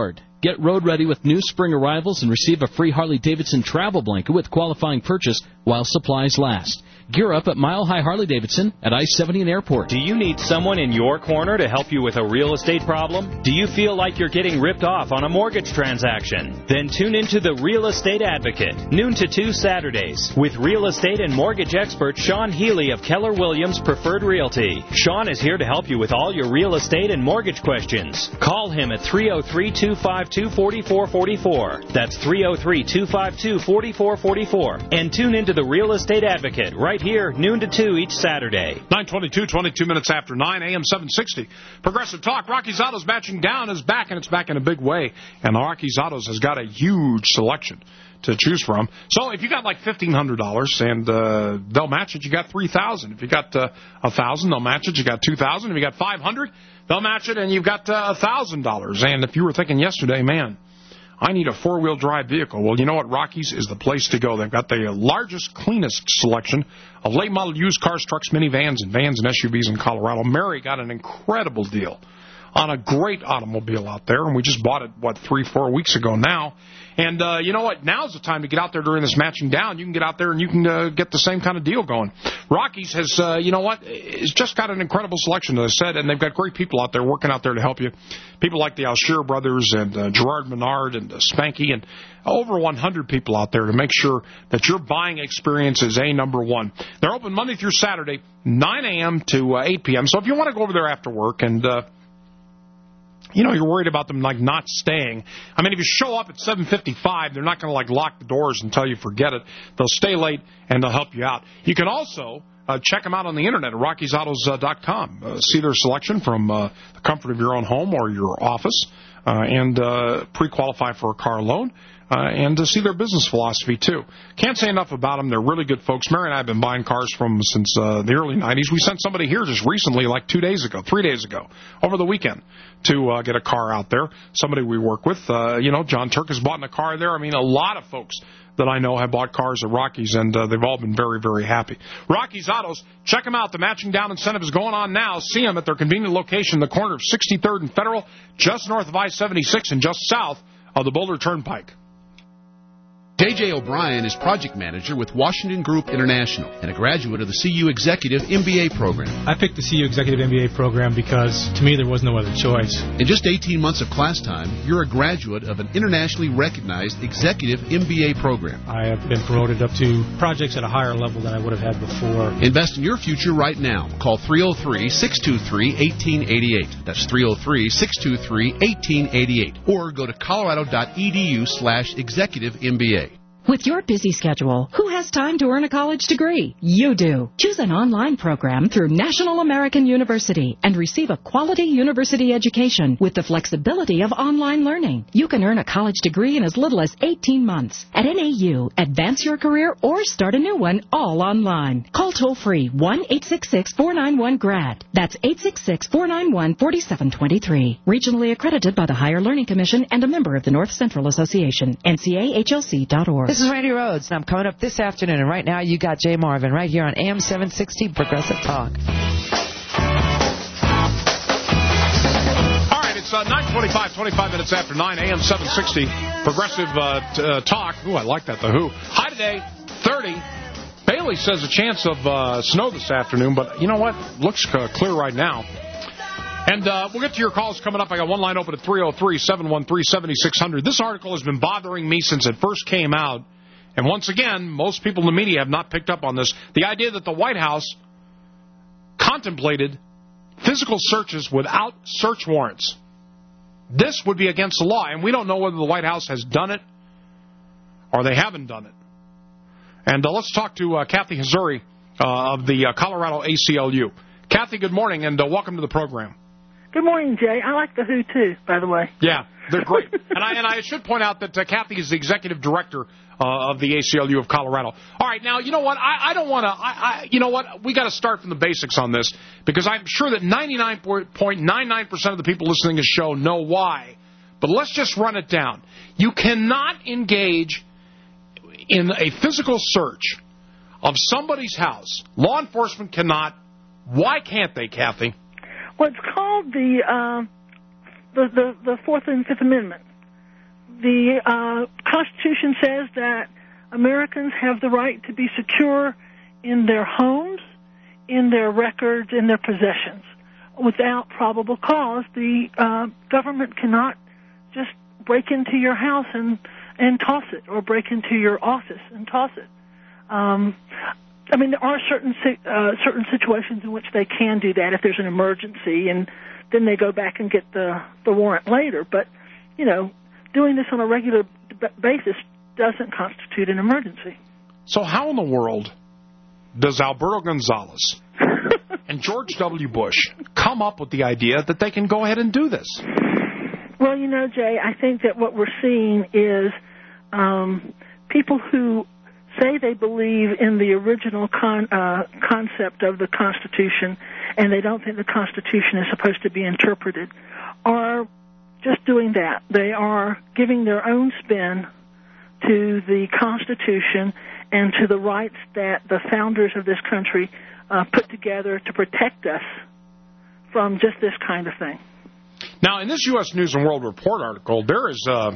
Get road ready with new spring arrivals and receive a free Harley-Davidson travel blanket with qualifying purchase while supplies last. Gear up at Mile High Harley-Davidson at I seventy and Airport. Do you need someone in your corner to help you with a real estate problem? Do you feel like you're getting ripped off on a mortgage transaction? Then tune into The Real Estate Advocate, noon to two Saturdays, with real estate and mortgage expert Sean Healy of Keller Williams Preferred Realty. Sean is here to help you with all your real estate and mortgage questions. Call him at three oh three, two five two, four four four four. That's three oh three, two five two, four four four four. And tune into The Real Estate Advocate right here, noon to two each Saturday. nine twenty-two, twenty-two minutes after nine, A M seven sixty. Progressive Talk. Rocky's Autos matching down is back, and it's back in a big way. And Rocky's Autos has got a huge selection to choose from. So if you got like fifteen hundred dollars and uh, they'll match it, you got three thousand dollars. If you got uh, one thousand dollars, they'll match it, you got two thousand dollars. If you got five hundred dollars, they'll match it, and you've got uh, one thousand dollars. And if you were thinking yesterday, man, I need a four-wheel drive vehicle. Well, you know what? Rocky's is the place to go. They've got the largest, cleanest selection of late-model used cars, trucks, minivans, and vans and S U Vs in Colorado. Mary got an incredible deal on a great automobile out there, and we just bought it, what, three, four weeks ago now. And uh, you know what? Now's the time to get out there during this matching down. You can get out there and you can uh, get the same kind of deal going. Rocky's has, uh, you know what, it's just got an incredible selection, as I said, and they've got great people out there working out there to help you. People like the Alshear brothers and uh, Gerard Menard and uh, Spanky and over one hundred people out there to make sure that your buying experience is A, number one. They're open Monday through Saturday, nine a.m. to uh, eight p.m. So if you want to go over there after work and uh, you know, you're worried about them, like, not staying. I mean, if you show up at seven fifty-five, they're not going to, like, lock the doors until you forget it. They'll stay late, and they'll help you out. You can also uh, check them out on the Internet at Rockies Autos dot com. Uh, see their selection from uh, the comfort of your own home or your office, uh, and uh, pre-qualify for a car loan. Uh, and to see their business philosophy, too. Can't say enough about them. They're really good folks. Mary and I have been buying cars from them since uh, the early nineties. We sent somebody here just recently, like two days ago, three days ago, over the weekend, to uh, get a car out there. Somebody we work with, uh, you know, John Turk has bought a car there. I mean, a lot of folks that I know have bought cars at Rockies, and uh, they've all been very, very happy. Rockies Autos, check them out. The matching down incentive is going on now. See them at their convenient location, the corner of sixty-third and Federal, just north of I seventy-six and just south of the Boulder Turnpike. J J O'Brien is project manager with Washington Group International and a graduate of the C U Executive M B A program. I picked the C U Executive M B A program because, to me, there was no other choice. In just eighteen months of class time, you're a graduate of an internationally recognized Executive M B A program. I have been promoted up to projects at a higher level than I would have had before. Invest in your future right now. Call three oh three, six two three, one eight eight eight. That's three oh three, six two three, one eight eight eight. Or go to colorado.edu slash executive MBA. With your busy schedule, who has time to earn a college degree? You do. Choose an online program through National American University and receive a quality university education with the flexibility of online learning. You can earn a college degree in as little as eighteen months. At N A U, advance your career or start a new one all online. Call toll-free one eight six six, four nine one, G R A D. That's eight six six, four nine one, four seven two three. Regionally accredited by the Higher Learning Commission and a member of the North Central Association. N C A H L C dot org. This is Randy Rhodes, and I'm coming up this afternoon, and right now you got Jay Marvin right here on A M seven sixty Progressive Talk. All right, it's uh, nine twenty-five, twenty-five minutes after nine, A M seven sixty Progressive uh, t- uh, Talk. Ooh, I like that, The Who. High today, thirty. Bailey says a chance of uh, snow this afternoon, but you know what? Looks uh, clear right now. And uh, we'll get to your calls coming up. I got one line open at three oh three, seven one three, seven six zero zero. This article has been bothering me since it first came out. And once again, most people in the media have not picked up on this. The idea that the White House contemplated physical searches without search warrants. This would be against the law, and we don't know whether the White House has done it or they haven't done it. And uh, let's talk to uh, Kathy Hazuri uh, of the uh, Colorado A C L U. Kathy, good morning, and uh, welcome to the program. Good morning, Jay. I like The Who, too, by the way. Yeah, they're great. and, I, and I should point out that uh, Kathy is the executive director uh, of the A C L U of Colorado. All right, now, you know what? I, I don't want to, I, I, you know what? We got to start from the basics on this, because I'm sure that ninety-nine point nine nine percent of the people listening to the show know why. But let's just run it down. You cannot engage in a physical search of somebody's house. Law enforcement cannot. Why can't they, Kathy? Well, it's called the, uh, the the the Fourth and Fifth Amendment, the uh, Constitution says that Americans have the right to be secure in their homes, in their records, in their possessions. Without probable cause, the uh, government cannot just break into your house and, and toss it, or break into your office and toss it. Um, I mean, there are certain uh, certain situations in which they can do that if there's an emergency, and then they go back and get the, the warrant later. But, you know, doing this on a regular b- basis doesn't constitute an emergency. So how in the world does Alberto Gonzalez and George W. Bush come up with the idea that they can go ahead and do this? Well, you know, Jay, I think that what we're seeing is um, people who say they believe in the original con- uh, concept of the Constitution, and they don't think the Constitution is supposed to be interpreted, are just doing that. They are giving their own spin to the Constitution and to the rights that the founders of this country uh, put together to protect us from just this kind of thing. Now, in this U S News and World Report article, there is... Uh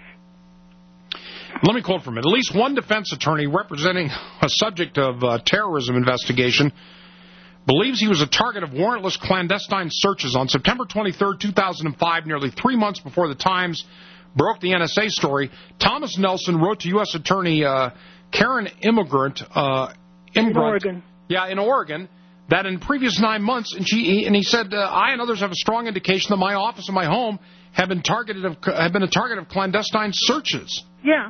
Let me quote from it. At least one defense attorney representing a subject of uh, terrorism investigation believes he was a target of warrantless clandestine searches on September twenty-third, two thousand five, nearly three months before the Times broke the N S A story. Thomas Nelson wrote to U S Attorney uh, Karen Immigrant, uh, Immigrant, in Oregon. Yeah, in Oregon, that in previous nine months, and she and he said, uh, I and others have a strong indication that my office and my home have been targeted of, have been a target of clandestine searches. Yeah.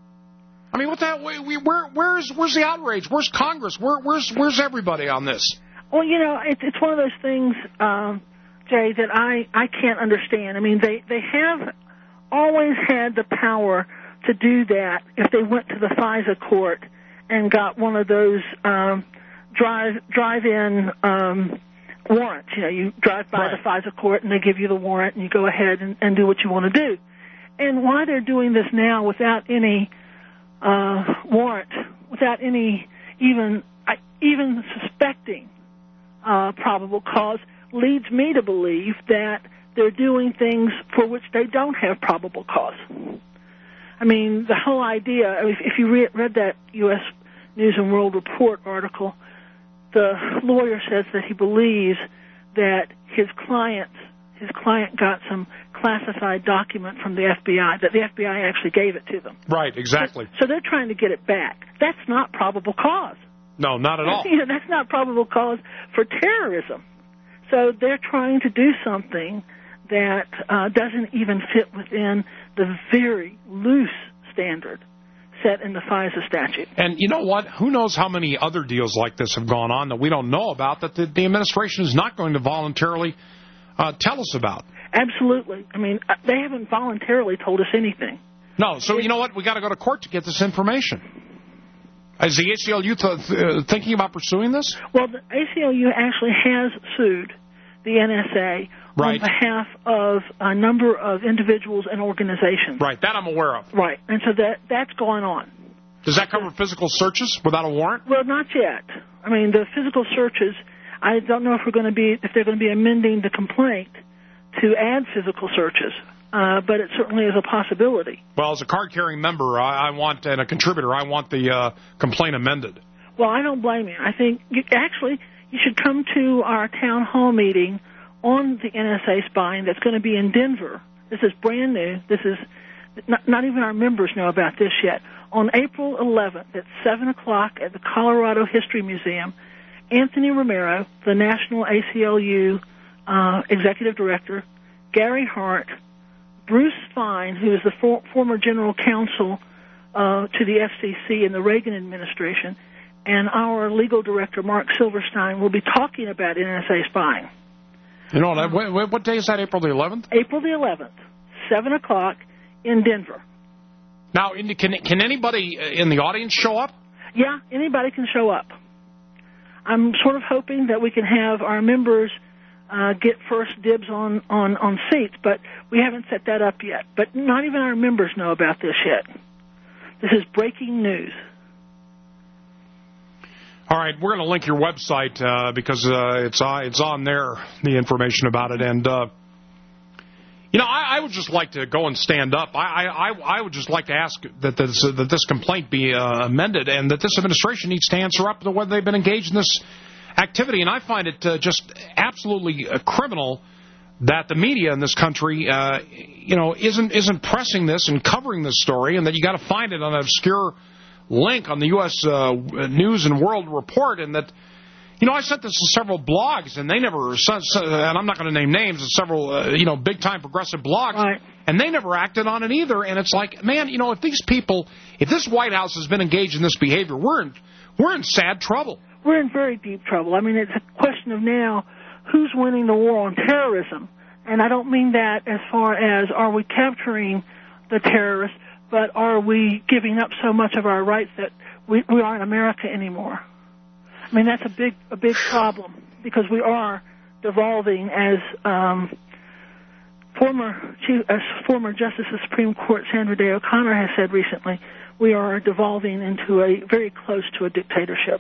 I mean, what that? We, where, where's, where's the outrage? Where's Congress? Where, where's, where's everybody on this? Well, you know, it, it's one of those things, um, Jay, that I, I can't understand. I mean, they, they have always had the power to do that if they went to the FISA court and got one of those um, drive drive-in um, warrants. You know, you drive by right. the FISA court and they give you the warrant and you go ahead and, and do what you want to do. And why they're doing this now without any uh, warrant, without any even even suspecting uh, probable cause, leads me to believe that they're doing things for which they don't have probable cause. I mean, the whole idea, if, if you read, read that U S News and World Report article, the lawyer says that he believes that his client, his client got some classified document from the F B I, that the F B I actually gave it to them. Right, exactly. So, so they're trying to get it back. That's not probable cause. No, not at all. You know, that's not probable cause for terrorism. So they're trying to do something that uh, doesn't even fit within the very loose standard set in the FISA statute. And you know what? Who knows how many other deals like this have gone on that we don't know about, that the, the administration is not going to voluntarily uh, tell us about. Absolutely. I mean, they haven't voluntarily told us anything. No, so you know what? We got to go to court to get this information. Is the A C L U th- th- thinking about pursuing this? Well, the A C L U actually has sued the N S A right. on behalf of a number of individuals and organizations. Right, that I'm aware of. Right, and so that that's going on. Does that cover physical searches without a warrant? Well, not yet. I mean, the physical searches, I don't know if we're going to be if they're going to be amending the complaint to add physical searches. Uh, but it certainly is a possibility. Well, as a card-carrying member, I, I want, and a contributor, I want the uh, complaint amended. Well, I don't blame you. I think, you, actually, you should come to our town hall meeting on the N S A spying that's going to be in Denver. This is brand new. This is, not, not even our members know about this yet. On April eleventh at seven o'clock at the Colorado History Museum, Anthony Romero, the National A C L U uh, Executive Director, Gary Hart, Bruce Fine, who is the for, former general counsel uh, to the F C C in the Reagan administration, and our legal director, Mark Silverstein, will be talking about N S A spying. You know, that, what, what day is that, April the eleventh? April the eleventh, seven o'clock in Denver. Now, can, can anybody in the audience show up? Yeah, anybody can show up. I'm sort of hoping that we can have our members Uh, get first dibs on, on, on seats, but we haven't set that up yet. But not even our members know about this yet. This is breaking news. All right, we're going to link your website uh, because uh, it's, uh, it's on there, the information about it. And, uh, You know, I, I would just like to go and stand up. I, I, I would just like to ask that this, uh, that this complaint be uh, amended and that this administration needs to answer up to whether they've been engaged in this activity. And I find it uh, just absolutely uh, criminal that the media in this country, uh, you know, isn't isn't pressing this and covering this story, and that you got to find it on an obscure link on the U S Uh, News and World Report, and that. You know, I sent this to several blogs, and they never, and I'm not going to name names, of several, uh, you know, big-time progressive blogs, right. And they never acted on it either. And it's like, man, you know, if these people, if this White House has been engaged in this behavior, we're in, we're in sad trouble. We're in very deep trouble. I mean, it's a question of now who's winning the war on terrorism. And I don't mean that as far as are we capturing the terrorists, but are we giving up so much of our rights that we, we aren't America anymore? I mean, that's a big a big problem, because we are devolving, as um, former Chief, as former Justice of the Supreme Court Sandra Day O'Connor has said recently, we are devolving into a very close to a dictatorship.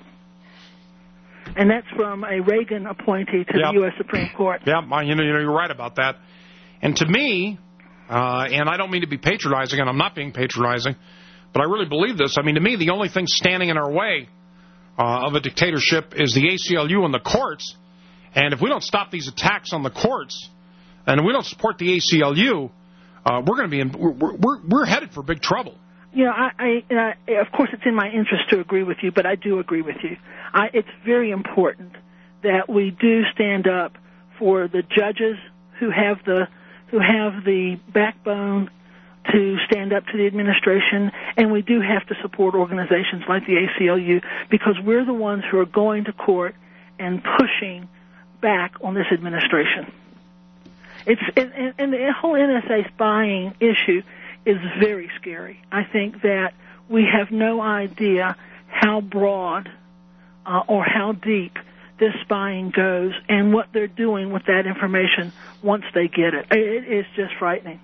And that's from a Reagan appointee to yep. the U S Supreme Court. Yeah, you know, you're right about that. And to me, uh, and I don't mean to be patronizing, and I'm not being patronizing, but I really believe this. I mean, to me, the only thing standing in our way Uh, of a dictatorship is the A C L U and the courts. And if we don't stop these attacks on the courts, and we don't support the A C L U, uh, we're going to be in, we're, we're we're headed for big trouble. You know, I, I uh, of course it's in my interest to agree with you, but I do agree with you. I, it's very important that we do stand up for the judges who have the who have the backbone to stand up to the administration, and we do have to support organizations like the A C L U, because we're the ones who are going to court and pushing back on this administration. It's and, and the whole N S A spying issue is very scary. I think that we have no idea how broad uh, or how deep this spying goes and what they're doing with that information once they get it. It is just frightening.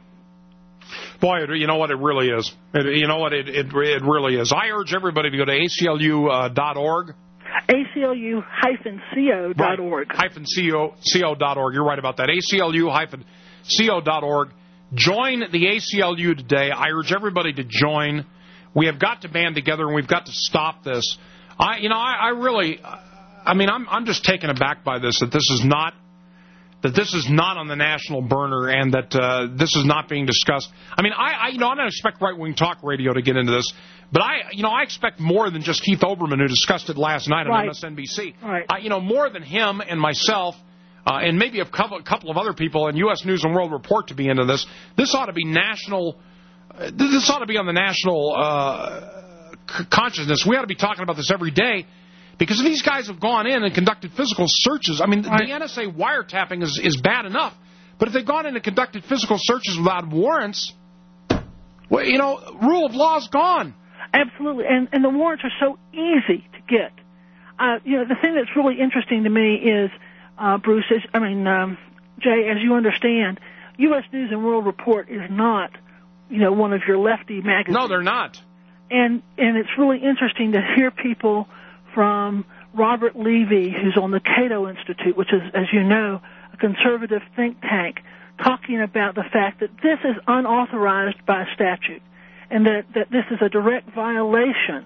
Boy, you know what, it really is. It, you know what, it, it it really is. I urge everybody to go to A C L U dot org. A C L U co dot org. Right. Hyphen co dot org. You're right about that. A C L U co dot org. Join the A C L U today. I urge everybody to join. We have got to band together, and we've got to stop this. I, you know, I, I really, I mean, I'm I'm just taken aback by this, that this is not that this is not on the national burner, and that uh, this is not being discussed. I mean, I, I you know, I don't expect right-wing talk radio to get into this, but I, you know, I expect more than just Keith Olbermann, who discussed it last night on right. M S N B C. Right. Uh, you know, more than him and myself, uh, and maybe a couple, a couple of other people, and U S News and World Report to be into this. This ought to be national. Uh, this ought to be on the national uh, c- consciousness. We ought to be talking about this every day. Because if these guys have gone in and conducted physical searches, I mean, right. the N S A wiretapping is, is bad enough, but if they've gone in and conducted physical searches without warrants, well, you know, rule of law is gone. Absolutely, and and the warrants are so easy to get. Uh, you know, the thing that's really interesting to me is, uh, Bruce, is, I mean, um, Jay, as you understand, U S News and World Report is not, you know, one of your lefty magazines. No, they're not. And and it's really interesting to hear people from Robert Levy, who's on the Cato Institute, which is, as you know, a conservative think tank, talking about the fact that this is unauthorized by statute, and that, that this is a direct violation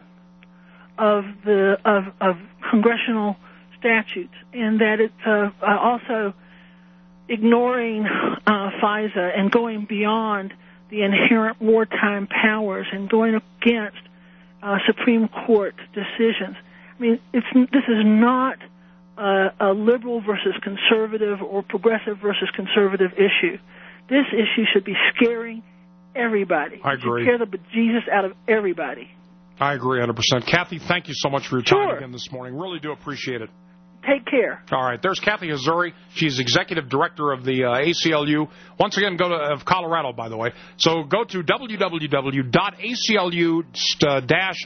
of the of, of congressional statutes, and that it's uh, uh, also ignoring uh, FISA and going beyond the inherent wartime powers and going against uh, Supreme Court decisions. I mean, it's, this is not a, a liberal versus conservative or progressive versus conservative issue. This issue should be scaring everybody. I agree. It should scare the bejesus out of everybody. I agree one hundred percent. Kathy, thank you so much for your sure. time again this morning. Really do appreciate it. Take care. All right. There's Kathy Hazuri. She's executive director of the uh, A C L U. Once again, go to of Colorado, by the way. So go to w w w dot a c l u dash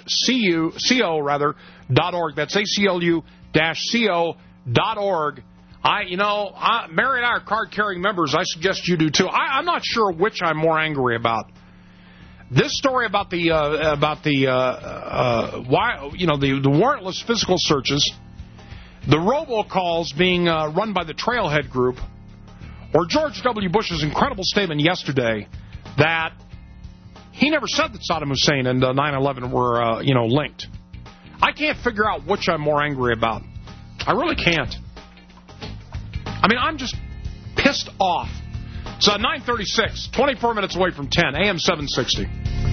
co rather dot org. That's a c l u dash co dot org. I, you know, I, Mary and I are card-carrying members. I suggest you do too. I, I'm not sure which I'm more angry about. This story about the uh, about the uh, uh, why you know the, the warrantless physical searches, the robocalls being uh, run by the Trailhead Group, Or George W. Bush's incredible statement yesterday that he never said that Saddam Hussein and uh, nine eleven were, uh, you know, linked. I can't figure out which I'm more angry about. I really can't. I mean, I'm just pissed off. It's uh, nine thirty-six, twenty-four minutes away from ten, A M seven sixty.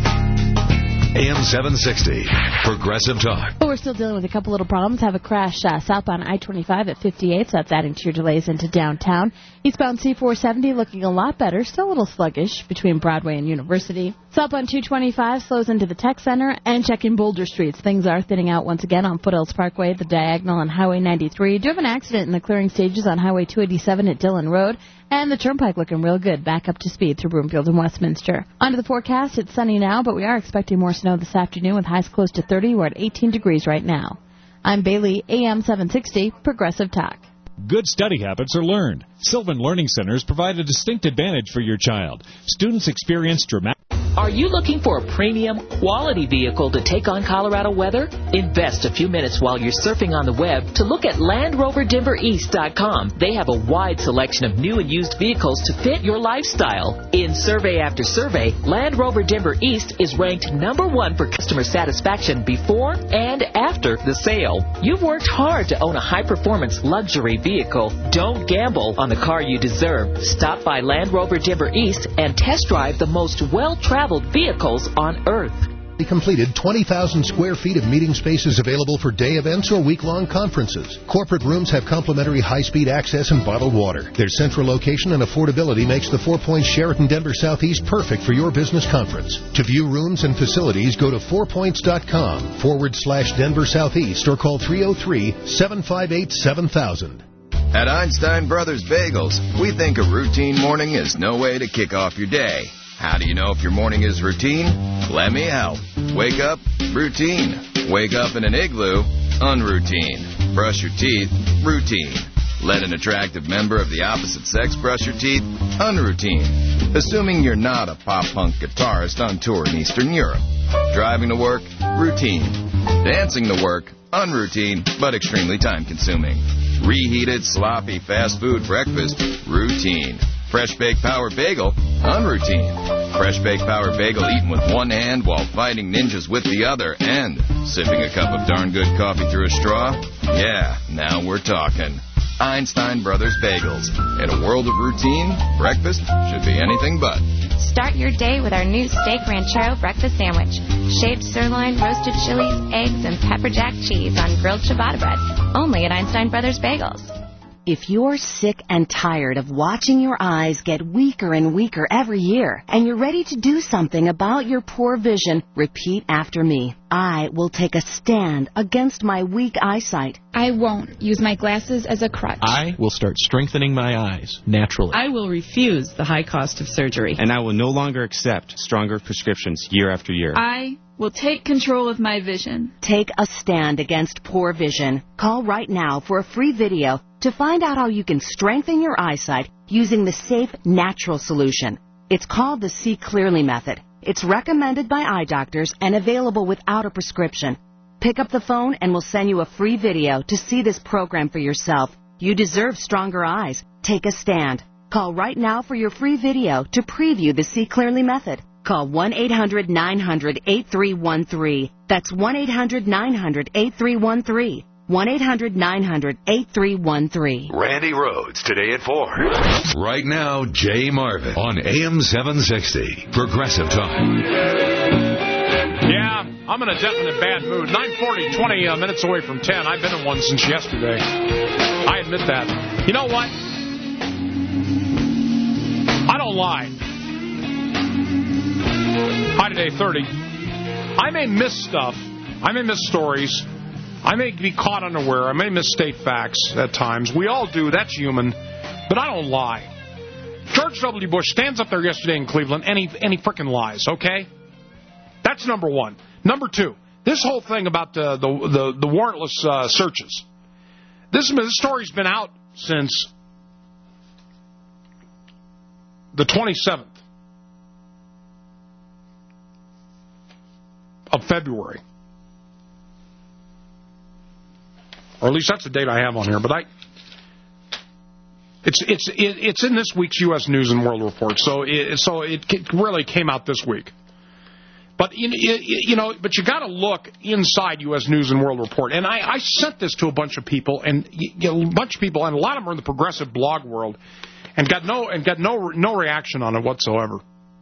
A M seven sixty, Progressive Talk. But we're still dealing with a couple little problems. Have a crash uh, southbound I twenty-five at fifty-eight, so that's adding to your delays into downtown. Eastbound C four seventy looking a lot better, still a little sluggish between Broadway and University. Southbound two twenty-five slows into the Tech Center, and checking Boulder Streets. Things are thinning out once again on Foothills Parkway, the diagonal on Highway ninety-three. Do have an accident in the clearing stages on Highway two eighty-seven at Dillon Road. And the Turnpike looking real good, back up to speed through Broomfield and Westminster. Under the forecast, it's sunny now, but we are expecting more snow this afternoon with highs close to thirty. We're at eighteen degrees right now. I'm Bailey, A M seven sixty, Progressive Talk. Good study habits are learned. Sylvan Learning Centers provide a distinct advantage for your child. Students experience dramatic... Are you looking for a premium, quality vehicle to take on Colorado weather? Invest a few minutes while you're surfing on the web to look at Land Rover Denver East dot com. They have a wide selection of new and used vehicles to fit your lifestyle. In survey after survey, Land Rover Denver East is ranked number one for customer satisfaction before and after the sale. You've worked hard to own a high-performance luxury vehicle. Don't gamble on the car you deserve. Stop by Land Rover Denver East and test drive the most well-traveled vehicles on Earth. We completed twenty thousand square feet of meeting spaces available for day events or week-long conferences. Corporate rooms have complimentary high-speed access and bottled water. Their central location and affordability makes the Four Points Sheraton Denver Southeast perfect for your business conference. To view rooms and facilities, go to fourpoints.com forward slash Denver Southeast or call three oh three, seven five eight, seven thousand. At Einstein Brothers Bagels, we think a routine morning is no way to kick off your day. How do you know if your morning is routine? Let me help. Wake up, routine. Wake up in an igloo, unroutine. Brush your teeth, routine. Let an attractive member of the opposite sex brush your teeth, unroutine. Assuming you're not a pop-punk guitarist on tour in Eastern Europe. Driving to work, routine. Dancing to work, unroutine, but extremely time-consuming. Reheated, sloppy, fast food breakfast, routine. Fresh Baked Power Bagel, unroutine. Fresh Baked Power Bagel eaten with one hand while fighting ninjas with the other and sipping a cup of darn good coffee through a straw? Yeah, now we're talking. Einstein Brothers Bagels. In a world of routine, breakfast should be anything but. Start your day with our new steak ranchero breakfast sandwich. Shaved sirloin, roasted chilies, eggs, and pepper jack cheese on grilled ciabatta bread. Only at Einstein Brothers Bagels. If you're sick and tired of watching your eyes get weaker and weaker every year, and you're ready to do something about your poor vision, repeat after me. I will take a stand against my weak eyesight. I won't use my glasses as a crutch. I will start strengthening my eyes naturally. I will refuse the high cost of surgery. And I will no longer accept stronger prescriptions year after year. I will take control of my vision. Take a stand against poor vision. Call right now for a free video to find out how you can strengthen your eyesight using the safe, natural solution. It's called the See Clearly method. It's recommended by eye doctors and available without a prescription. Pick up the phone and we'll send you a free video to see this program for yourself. You deserve stronger eyes. Take a stand. Call right now for your free video to preview the See Clearly method. Call one eight hundred nine hundred eight three one three. That's one eight hundred nine hundred eight three one three. one eight hundred nine hundred eight three one three. Randy Rhodes, today at four. Right now, Jay Marvin on A M seven sixty. Progressive Talk. Yeah, I'm in a definite bad mood. nine forty, twenty uh, minutes away from ten. I've been in one since yesterday. I admit that. You know what? I don't lie. Hi, today, thirty. I may miss stuff. I may miss stories. I may be caught unaware. I may misstate facts at times. We all do. That's human. But I don't lie. George W. Bush stands up there yesterday in Cleveland and he, and he frickin' lies, okay? That's number one. Number two, this whole thing about the, the, the, the warrantless uh, searches. This, this story's been out since the twenty-seventh of February. Or at least that's the date I have on here. But I, It's it's it, it's in this week's U S News and World Report, so it, so it really came out this week. But you, you know, but you got to look inside U S News and World Report, and I, I sent this to a bunch of people, and you know, a bunch of people, and a lot of them are in the progressive blog world, and got no and got no no reaction on it whatsoever.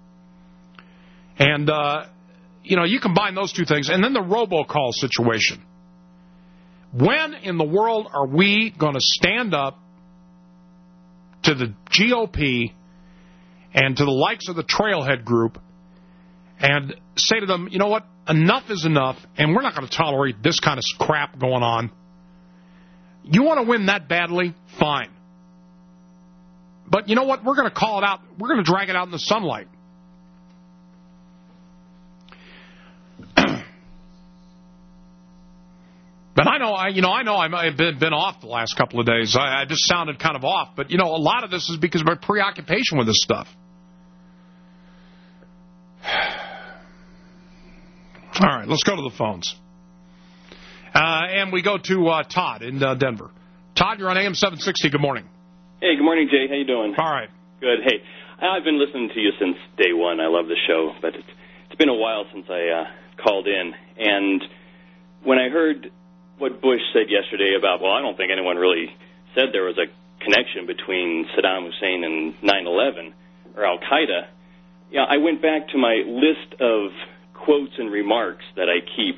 And uh, you know, you combine those two things, and then the robocall situation. When in the world are we going to stand up to the G O P and to the likes of the Trailhead Group and say to them, you know what, enough is enough, and we're not going to tolerate this kind of crap going on. You want to win that badly? Fine. But you know what, we're going to call it out. We're going to drag it out in the sunlight. But I know, I you know, I know I've been, been off the last couple of days. I, I just sounded kind of off. But, you know, a lot of this is because of my preoccupation with this stuff. All right, let's go to the phones. Uh, and we go to uh, Todd in uh, Denver. Todd, you're on A M seven sixty. Good morning. Hey, good morning, Jay. How you doing? All right. Good. Hey, I've been listening to you since day one. I love the show, but it's, it's been a while since I uh, called in. And when I heard what Bush said yesterday about, well, I don't think anyone really said there was a connection between Saddam Hussein and nine eleven or Al-Qaeda, yeah, I went back to my list of quotes and remarks that I keep,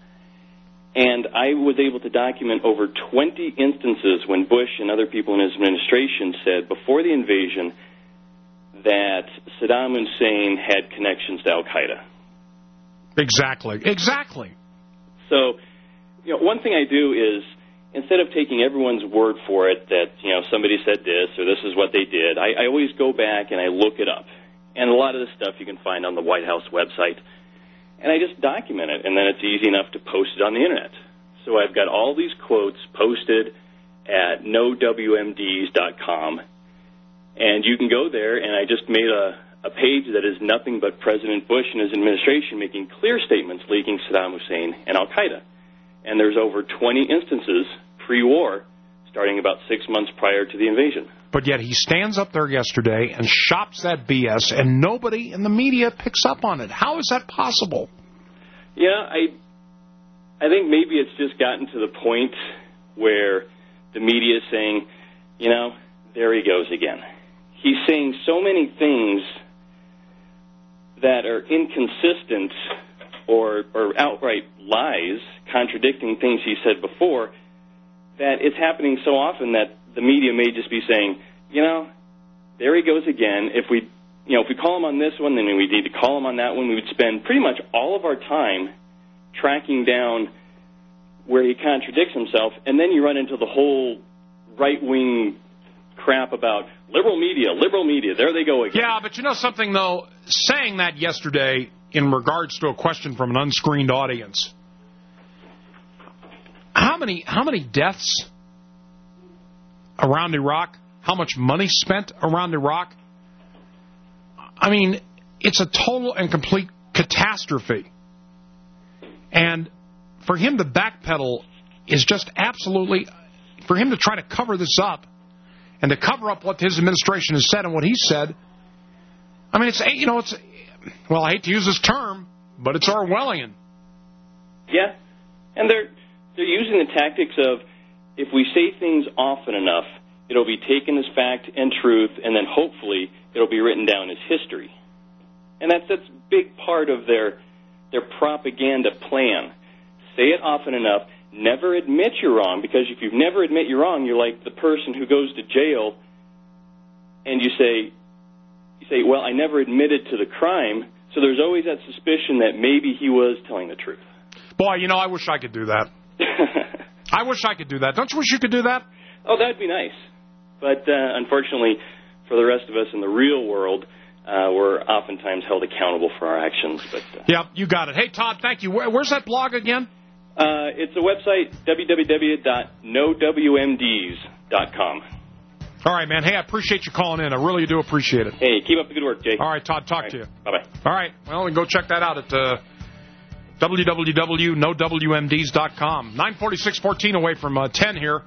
and I was able to document over twenty instances when Bush and other people in his administration said before the invasion that Saddam Hussein had connections to Al-Qaeda. Exactly. Exactly. So, you know, one thing I do is, instead of taking everyone's word for it that, you know, somebody said this or this is what they did, I, I always go back and I look it up. And a lot of this stuff you can find on the White House website. And I just document it, and then it's easy enough to post it on the Internet. So I've got all these quotes posted at no W M Ds dot com. And you can go there, and I just made a, a page that is nothing but President Bush and his administration making clear statements linking Saddam Hussein and Al-Qaeda. And there's over twenty instances pre-war, starting about six months prior to the invasion. But yet he stands up there yesterday and shops that B S, and nobody in the media picks up on it. How is that possible? Yeah, I, I think maybe it's just gotten to the point where the media is saying, you know, there he goes again. He's saying so many things that are inconsistent or, or outright lies, contradicting things he said before, that it's happening so often that the media may just be saying, you know, there he goes again. If we, you know, if we call him on this one, then we need to call him on that one. We would spend pretty much all of our time tracking down where he contradicts himself, and then you run into the whole right-wing crap about liberal media, liberal media. There they go again. Yeah, but you know something, though? Saying that yesterday in regards to a question from an unscreened audience, how many how many deaths around Iraq? How much money spent around Iraq? I mean, it's a total and complete catastrophe. And for him to backpedal is just absolutely, for him to try to cover this up and to cover up what his administration has said and what he said, I mean, it's, you know, it's, well, I hate to use this term, but it's Orwellian. Yeah, and they're they're using the tactics of, if we say things often enough, it'll be taken as fact and truth, and then hopefully it'll be written down as history. And that's that's a big part of their their propaganda plan. Say it often enough. Never admit you're wrong, because if you never admit you're wrong, you're like the person who goes to jail and you say, you say, well, I never admitted to the crime, so there's always that suspicion that maybe he was telling the truth. Boy, you know, I wish I could do that. I wish I could do that. Don't you wish you could do that? Oh, that'd be nice. But uh, unfortunately, for the rest of us in the real world, uh, we're oftentimes held accountable for our actions. But uh, yeah, you got it. Hey, Todd, thank you. Where, where's that blog again? Uh, it's a website, w w w dot no w m ds dot com. All right, man. Hey, I appreciate you calling in. I really do appreciate it. Hey, keep up the good work, Jay. All right, Todd, talk right, to you. Bye-bye. All right. Well, we can go check that out at uh, w w w dot no w m ds dot com. nine forty-six, fourteen away from uh, ten here.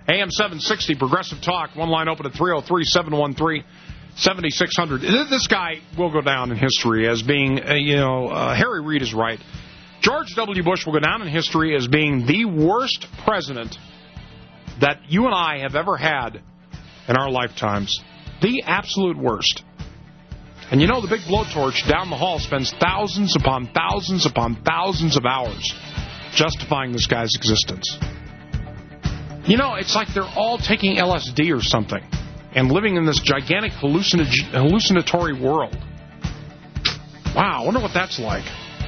A M seven sixty, Progressive Talk. One line open at three oh three, seven one three, seven six zero zero. This guy will go down in history as being, uh, you know, uh, Harry Reid is right. George W. Bush will go down in history as being the worst president that you and I have ever had in our lifetimes. The absolute worst. And you know, the big blowtorch down the hall spends thousands upon thousands upon thousands of hours justifying this guy's existence. You know, it's like they're all taking L S D or something and living in this gigantic hallucin- hallucinatory world. Wow, I wonder what that's like.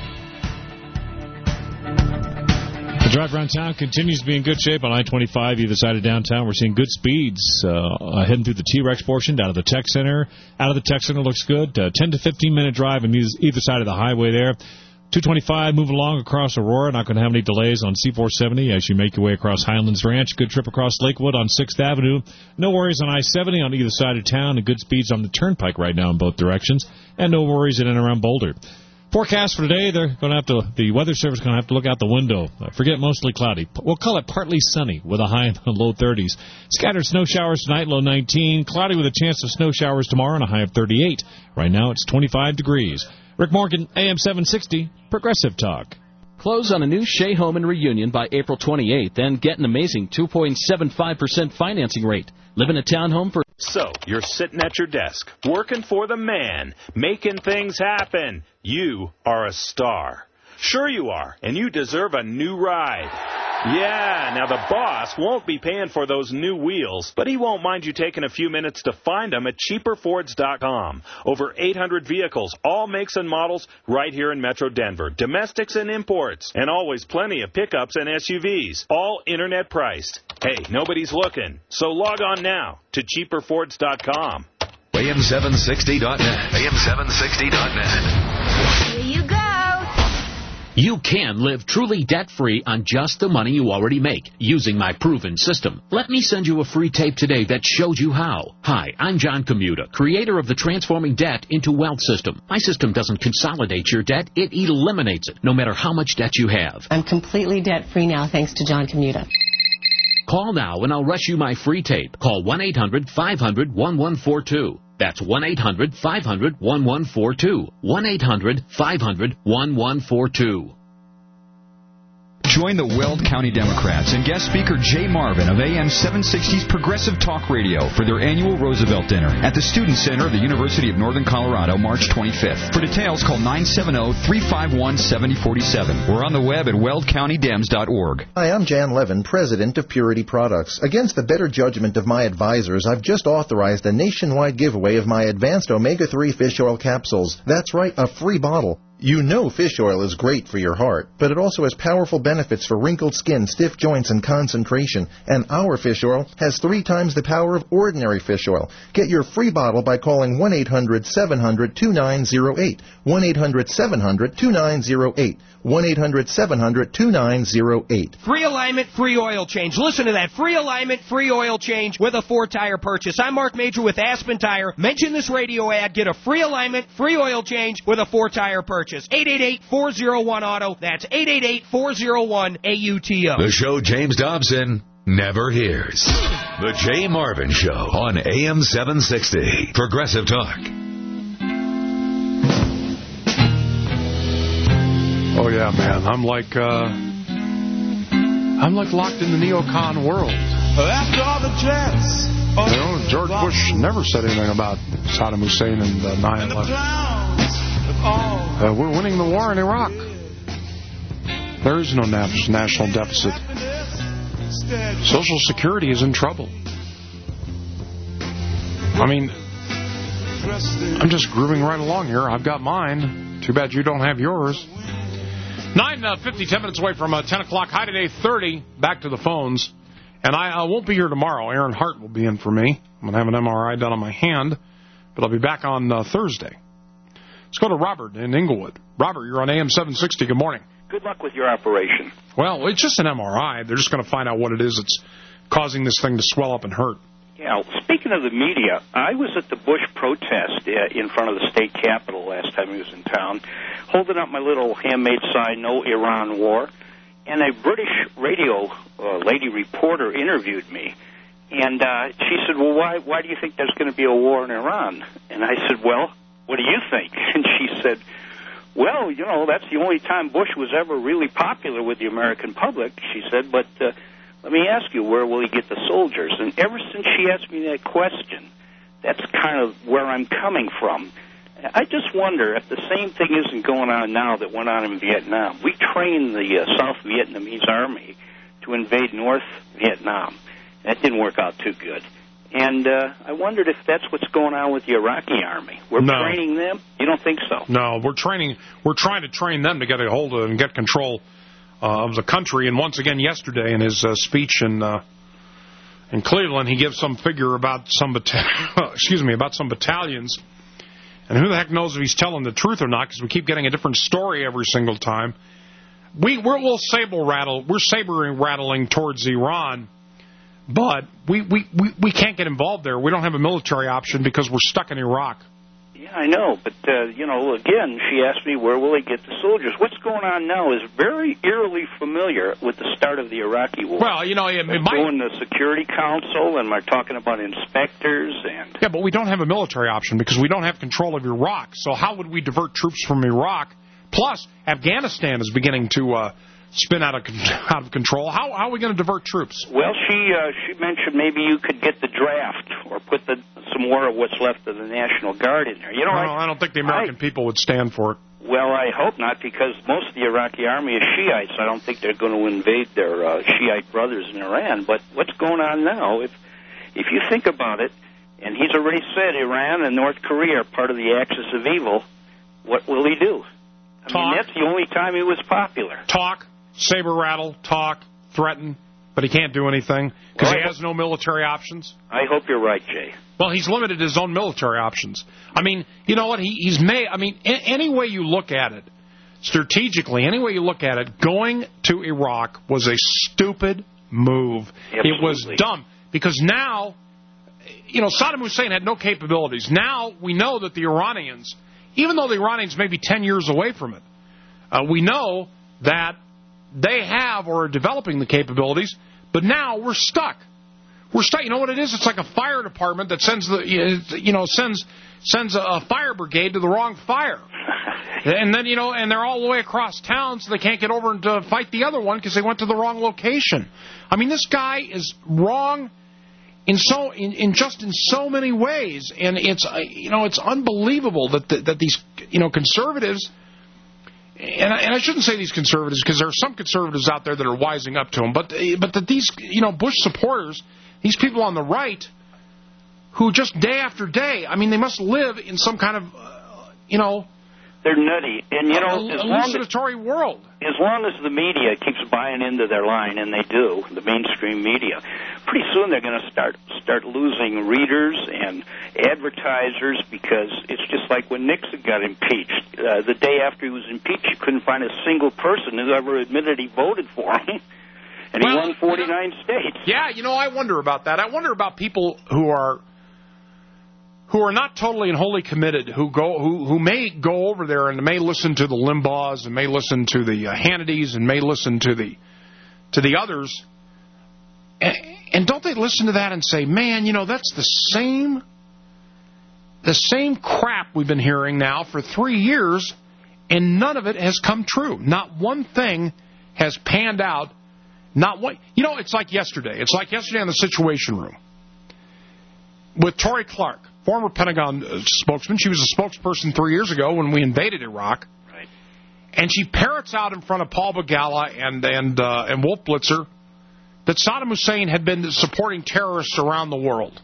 The drive around town continues to be in good shape on I twenty-five either side of downtown. We're seeing good speeds uh, heading through the T-Rex portion down to the Tech Center. Out of the Tech Center looks good. Uh, ten to fifteen minute drive on either side of the highway there. two twenty-five moving along across Aurora. Not going to have any delays on C four seventy as you make your way across Highlands Ranch. Good trip across Lakewood on sixth Avenue. No worries on I seventy on either side of town, and good speeds on the Turnpike right now in both directions. And no worries in and around Boulder. Forecast for today, they're going to have to, the Weather Service is going to have to look out the window. Uh, forget mostly cloudy. We'll call it partly sunny with a high in the low thirties. Scattered snow showers tonight, low nineteen. Cloudy with a chance of snow showers tomorrow and a high of thirty-eight. Right now it's twenty-five degrees. Rick Morgan, A M seven sixty, Progressive Talk. Close on a new Shea Homan reunion by April twenty-eighth and get an amazing two point seven five percent financing rate. Live in a townhome for... So, you're sitting at your desk, working for the man, making things happen. You are a star. Sure you are, and you deserve a new ride. Yeah, now the boss won't be paying for those new wheels, but he won't mind you taking a few minutes to find them at cheaper fords dot com. Over eight hundred vehicles, all makes and models, right here in Metro Denver. Domestics and imports, and always plenty of pickups and S U Vs, all internet priced. Hey, nobody's looking, so log on now to cheaper fords dot com. A M seven sixty dot net. A M seven sixty dot net. Here you go. You can live truly debt-free on just the money you already make using my proven system. Let me send you a free tape today that shows you how. Hi, I'm John Commuta, creator of the Transforming Debt into Wealth system. My system doesn't consolidate your debt, it eliminates it, no matter how much debt you have. I'm completely debt-free now thanks to John Commuta. Call now and I'll rush you my free tape. Call one eight hundred five hundred one one four two. That's one eight hundred five hundred one one four two. one eight hundred five hundred one one four two. Join the Weld County Democrats and guest speaker Jay Marvin of A M seven sixty's Progressive Talk Radio for their annual Roosevelt Dinner at the Student Center of the University of Northern Colorado, March twenty-fifth. For details, call nine seven zero, three five one, seven zero four seven. We're on the web at weld county dems dot org. Hi, I'm Jan Levin, president of Purity Products. Against the better judgment of my advisors, I've just authorized a nationwide giveaway of my advanced omega three fish oil capsules. That's right, a free bottle. You know fish oil is great for your heart, but it also has powerful benefits for wrinkled skin, stiff joints, and concentration. And our fish oil has three times the power of ordinary fish oil. Get your free bottle by calling one eight hundred seven hundred two nine zero eight. one eight hundred seven hundred two nine zero eight. one eight hundred seven hundred two nine zero eight. Free alignment, free oil change. Listen to that. Free alignment, free oil change with a Ford-tire purchase. I'm Mark Major with Aspen Tire. Mention this radio ad. Get a free alignment, free oil change with a Ford-tire purchase. eight eight eight, four oh one, auto. That's eight eight eight, four oh one, A U T O. The show James Dobson never hears. The Jay Marvin Show on A M seven sixty. Progressive Talk. Oh, yeah, man. I'm like, uh, I'm like locked in the neocon world. After all the jets. You know, George Bush never said anything about Saddam Hussein and uh, nine eleven. Uh, we're winning the war in Iraq. There is no national deficit. Social Security is in trouble. I mean, I'm just grooving right along here. I've got mine. Too bad you don't have yours. nine fifty, ten minutes away from uh, ten o'clock. High today, thirty. Back to the phones. And I uh, won't be here tomorrow. Aaron Hart will be in for me. I'm going to have an M R I done on my hand. But I'll be back on uh, Thursday. Let's go to Robert in Inglewood. Robert, you're on A M seven sixty. Good morning. Good luck with your operation. Well, it's just an M R I. They're just going to find out what it is that's causing this thing to swell up and hurt. Yeah, speaking of the media, I was at the Bush protest uh, in front of the state capitol last time he was in town, holding up my little handmade sign, No Iran War, and a British radio uh, lady reporter interviewed me. And uh, she said, well, why, why do you think there's going to be a war in Iran? And I said, well, what do you think? And she said, well, you know, that's the only time Bush was ever really popular with the American public, she said, but uh, let me ask you, where will he get the soldiers? And ever since she asked me that question, that's kind of where I'm coming from. I just wonder if the same thing isn't going on now that went on in Vietnam. We trained the uh, South Vietnamese Army to invade North Vietnam. That didn't work out too good. And uh, I wondered if that's what's going on with the Iraqi army. We're no. training them? You don't think so? No, we're training. We're trying to train them to get a hold of and get control uh, of the country. And once again, yesterday in his uh, speech in uh, in Cleveland, he gives some figure about some bata- excuse me about some battalions. And who the heck knows if he's telling the truth or not? Because we keep getting a different story every single time. We we're a little saber rattle. We're saber rattling towards Iran. But we, we, we, we can't get involved there. We don't have a military option because we're stuck in Iraq. Yeah, I know. But, uh, you know, again, she asked me, where will they get the soldiers? What's going on now is very eerily familiar with the start of the Iraqi war. Well, you know, it, it might... doing the Security Council, and we're talking about inspectors. and Yeah, but we don't have a military option because we don't have control of Iraq. So how would we divert troops from Iraq? Plus, Afghanistan is beginning to... Uh, spin out of out of control. How, how are we going to divert troops? Well, she uh, she mentioned maybe you could get the draft or put the, some more of what's left of the National Guard in there. You know, well, I, I don't think the American I, people would stand for it. Well, I hope not, because most of the Iraqi army is Shiites. I don't think they're going to invade their uh, Shiite brothers in Iran. But what's going on now? If if you think about it, and he's already said Iran and North Korea are part of the axis of evil, what will he do? I Talk. mean, that's the only time he was popular. Talk. Saber rattle, talk, threaten, but he can't do anything because well, he has no military options. I hope you're right, Jay. Well, he's limited his own military options. I mean, you know what? He, he's made. I mean, a, any way you look at it, strategically, any way you look at it, going to Iraq was a stupid move. Absolutely. It was dumb because now, you know, Saddam Hussein had no capabilities. Now we know that the Iranians, even though the Iranians may be ten years away from it, uh, we know that they have or are developing the capabilities, but now we're stuck. We're stuck. You know what it is? It's like a fire department that sends the you know sends sends a fire brigade to the wrong fire, and then you know and they're all the way across town, so they can't get over and to fight the other one because they went to the wrong location. I mean, this guy is wrong in so in, in just in so many ways, and it's you know it's unbelievable that the, that these you know conservatives. And I, and I shouldn't say these conservatives because there are some conservatives out there that are wising up to them, but but that these you know Bush supporters, these people on the right, who just day after day, I mean, they must live in some kind of uh, you know. They're nutty, and you know, a, as hallucinatory long as, world. As long as the media keeps buying into their line, and they do, the mainstream media, pretty soon they're going to start start losing readers and advertisers because it's just like when Nixon got impeached. Uh, the day after he was impeached, you couldn't find a single person who ever admitted he voted for him, and well, he won forty-nine states. Yeah, you know, I wonder about that. I wonder about people who are. who are not totally and wholly committed, who go, who who may go over there and may listen to the Limbaughs and may listen to the uh, Hannitys and may listen to the to the others, and, and don't they listen to that and say, man, you know, that's the same the same crap we've been hearing now for three years, and none of it has come true. Not one thing has panned out. Not one. You know, it's like yesterday. It's like yesterday in the Situation Room with Tori Clark. Former Pentagon uh, spokesman. She was a spokesperson three years ago when we invaded Iraq. Right. And she parrots out in front of Paul Begala and and uh, and Wolf Blitzer that Saddam Hussein had been supporting terrorists around the world.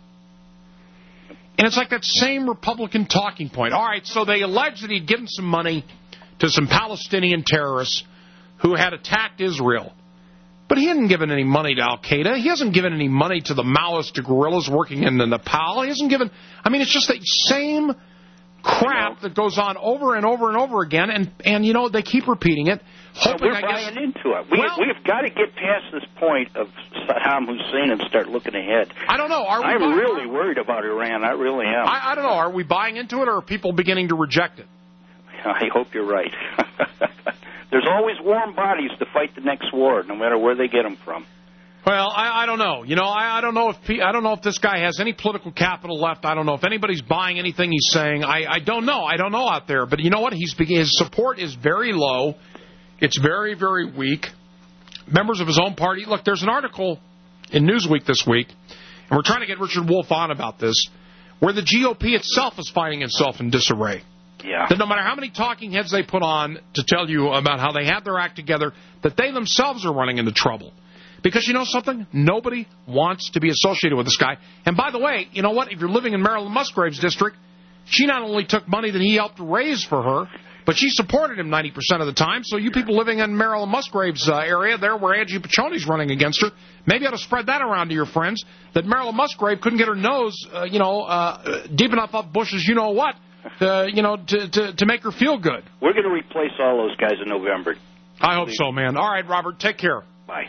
And it's like that same Republican talking point. All right, so they allege that he'd given some money to some Palestinian terrorists who had attacked Israel. But he hasn't given any money to Al-Qaeda. He hasn't given any money to the Maoist guerrillas working in the Nepal. He hasn't given... I mean, it's just the same crap that goes on over and over and over again, and, and you know, they keep repeating it. Hoping, well, we're I guess, buying into it. We, well, we've got to get past this point of Saddam Hussein and start looking ahead. I don't know. Are we I'm buying, really worried about Iran. I really am. I, I don't know. Are we buying into it, or are people beginning to reject it? I hope you're right. There's always warm bodies to fight the next war, no matter where they get them from. Well, I, I don't know. You know, I, I don't know if I don't know if this guy has any political capital left. I don't know if anybody's buying anything he's saying. I, I don't know. I don't know out there. But you know what? He's his support is very low. It's very, very weak. Members of his own party. Look, there's an article in Newsweek this week, and we're trying to get Richard Wolff on about this, where the G O P itself is finding itself in disarray. Yeah. That no matter how many talking heads they put on to tell you about how they have their act together, that they themselves are running into trouble. Because you know something? Nobody wants to be associated with this guy. And by the way, you know what? If you're living in Marilyn Musgrave's district, she not only took money that he helped raise for her, but she supported him ninety percent of the time. So you people living in Marilyn Musgrave's uh, area, there where Angie Piccioni's running against her, maybe you ought to spread that around to your friends, that Marilyn Musgrave couldn't get her nose, uh, you know, uh, deep enough up Bush's you-know-what, uh, you know, to, to, to make her feel good. We're going to replace all those guys in November. I hope so, man. All right, Robert, take care. Bye.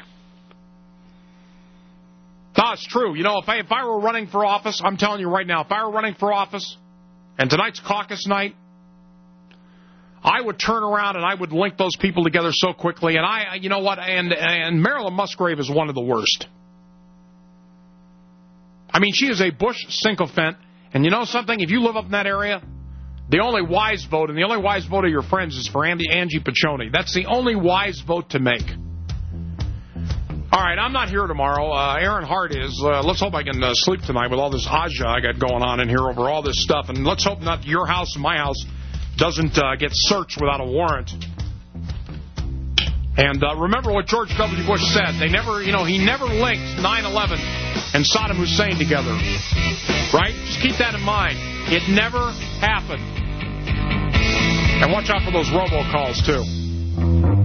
No, it's true. You know, if I, if I were running for office, I'm telling you right now, if I were running for office, and tonight's caucus night, I would turn around and I would link those people together so quickly. And I, you know what, and, and Marilyn Musgrave is one of the worst. I mean, she is a Bush sycophant. And you know something? If you live up in that area, the only wise vote, and the only wise vote of your friends is for Andy, Angie Piccioni. That's the only wise vote to make. All right, I'm not here tomorrow. Uh, Aaron Hart is. Uh, let's hope I can uh, sleep tonight with all this aja I got going on in here over all this stuff. And let's hope not your house and my house doesn't uh, get searched without a warrant. And uh, remember what George W. Bush said. They never, you know, he never linked nine eleven and Saddam Hussein together. Right? Just keep that in mind. It never happened. And watch out for those robocalls, too.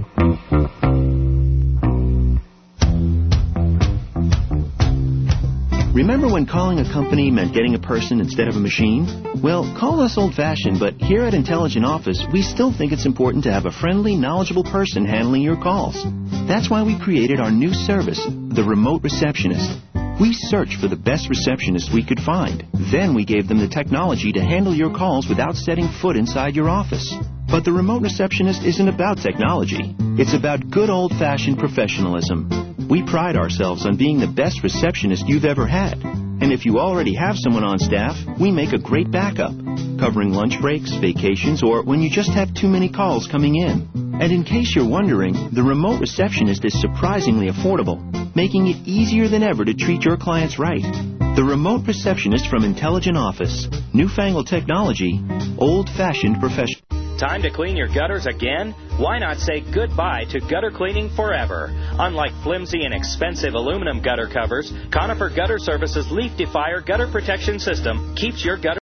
Remember when calling a company meant getting a person instead of a machine? Well, call us old-fashioned, but here at Intelligent Office, we still think it's important to have a friendly, knowledgeable person handling your calls. That's why we created our new service, the Remote Receptionist. We searched for the best receptionist we could find. Then we gave them the technology to handle your calls without setting foot inside your office. But the Remote Receptionist isn't about technology. It's about good old-fashioned professionalism. We pride ourselves on being the best receptionist you've ever had. And if you already have someone on staff, we make a great backup, covering lunch breaks, vacations, or when you just have too many calls coming in. And in case you're wondering, the Remote Receptionist is surprisingly affordable, making it easier than ever to treat your clients right. The Remote Receptionist from Intelligent Office. Newfangled technology, old-fashioned professional. Time to clean your gutters again? Why not say goodbye to gutter cleaning forever? Unlike flimsy and expensive aluminum gutter covers, Conifer Gutter Services Leaf Defier Gutter Protection System keeps your gutter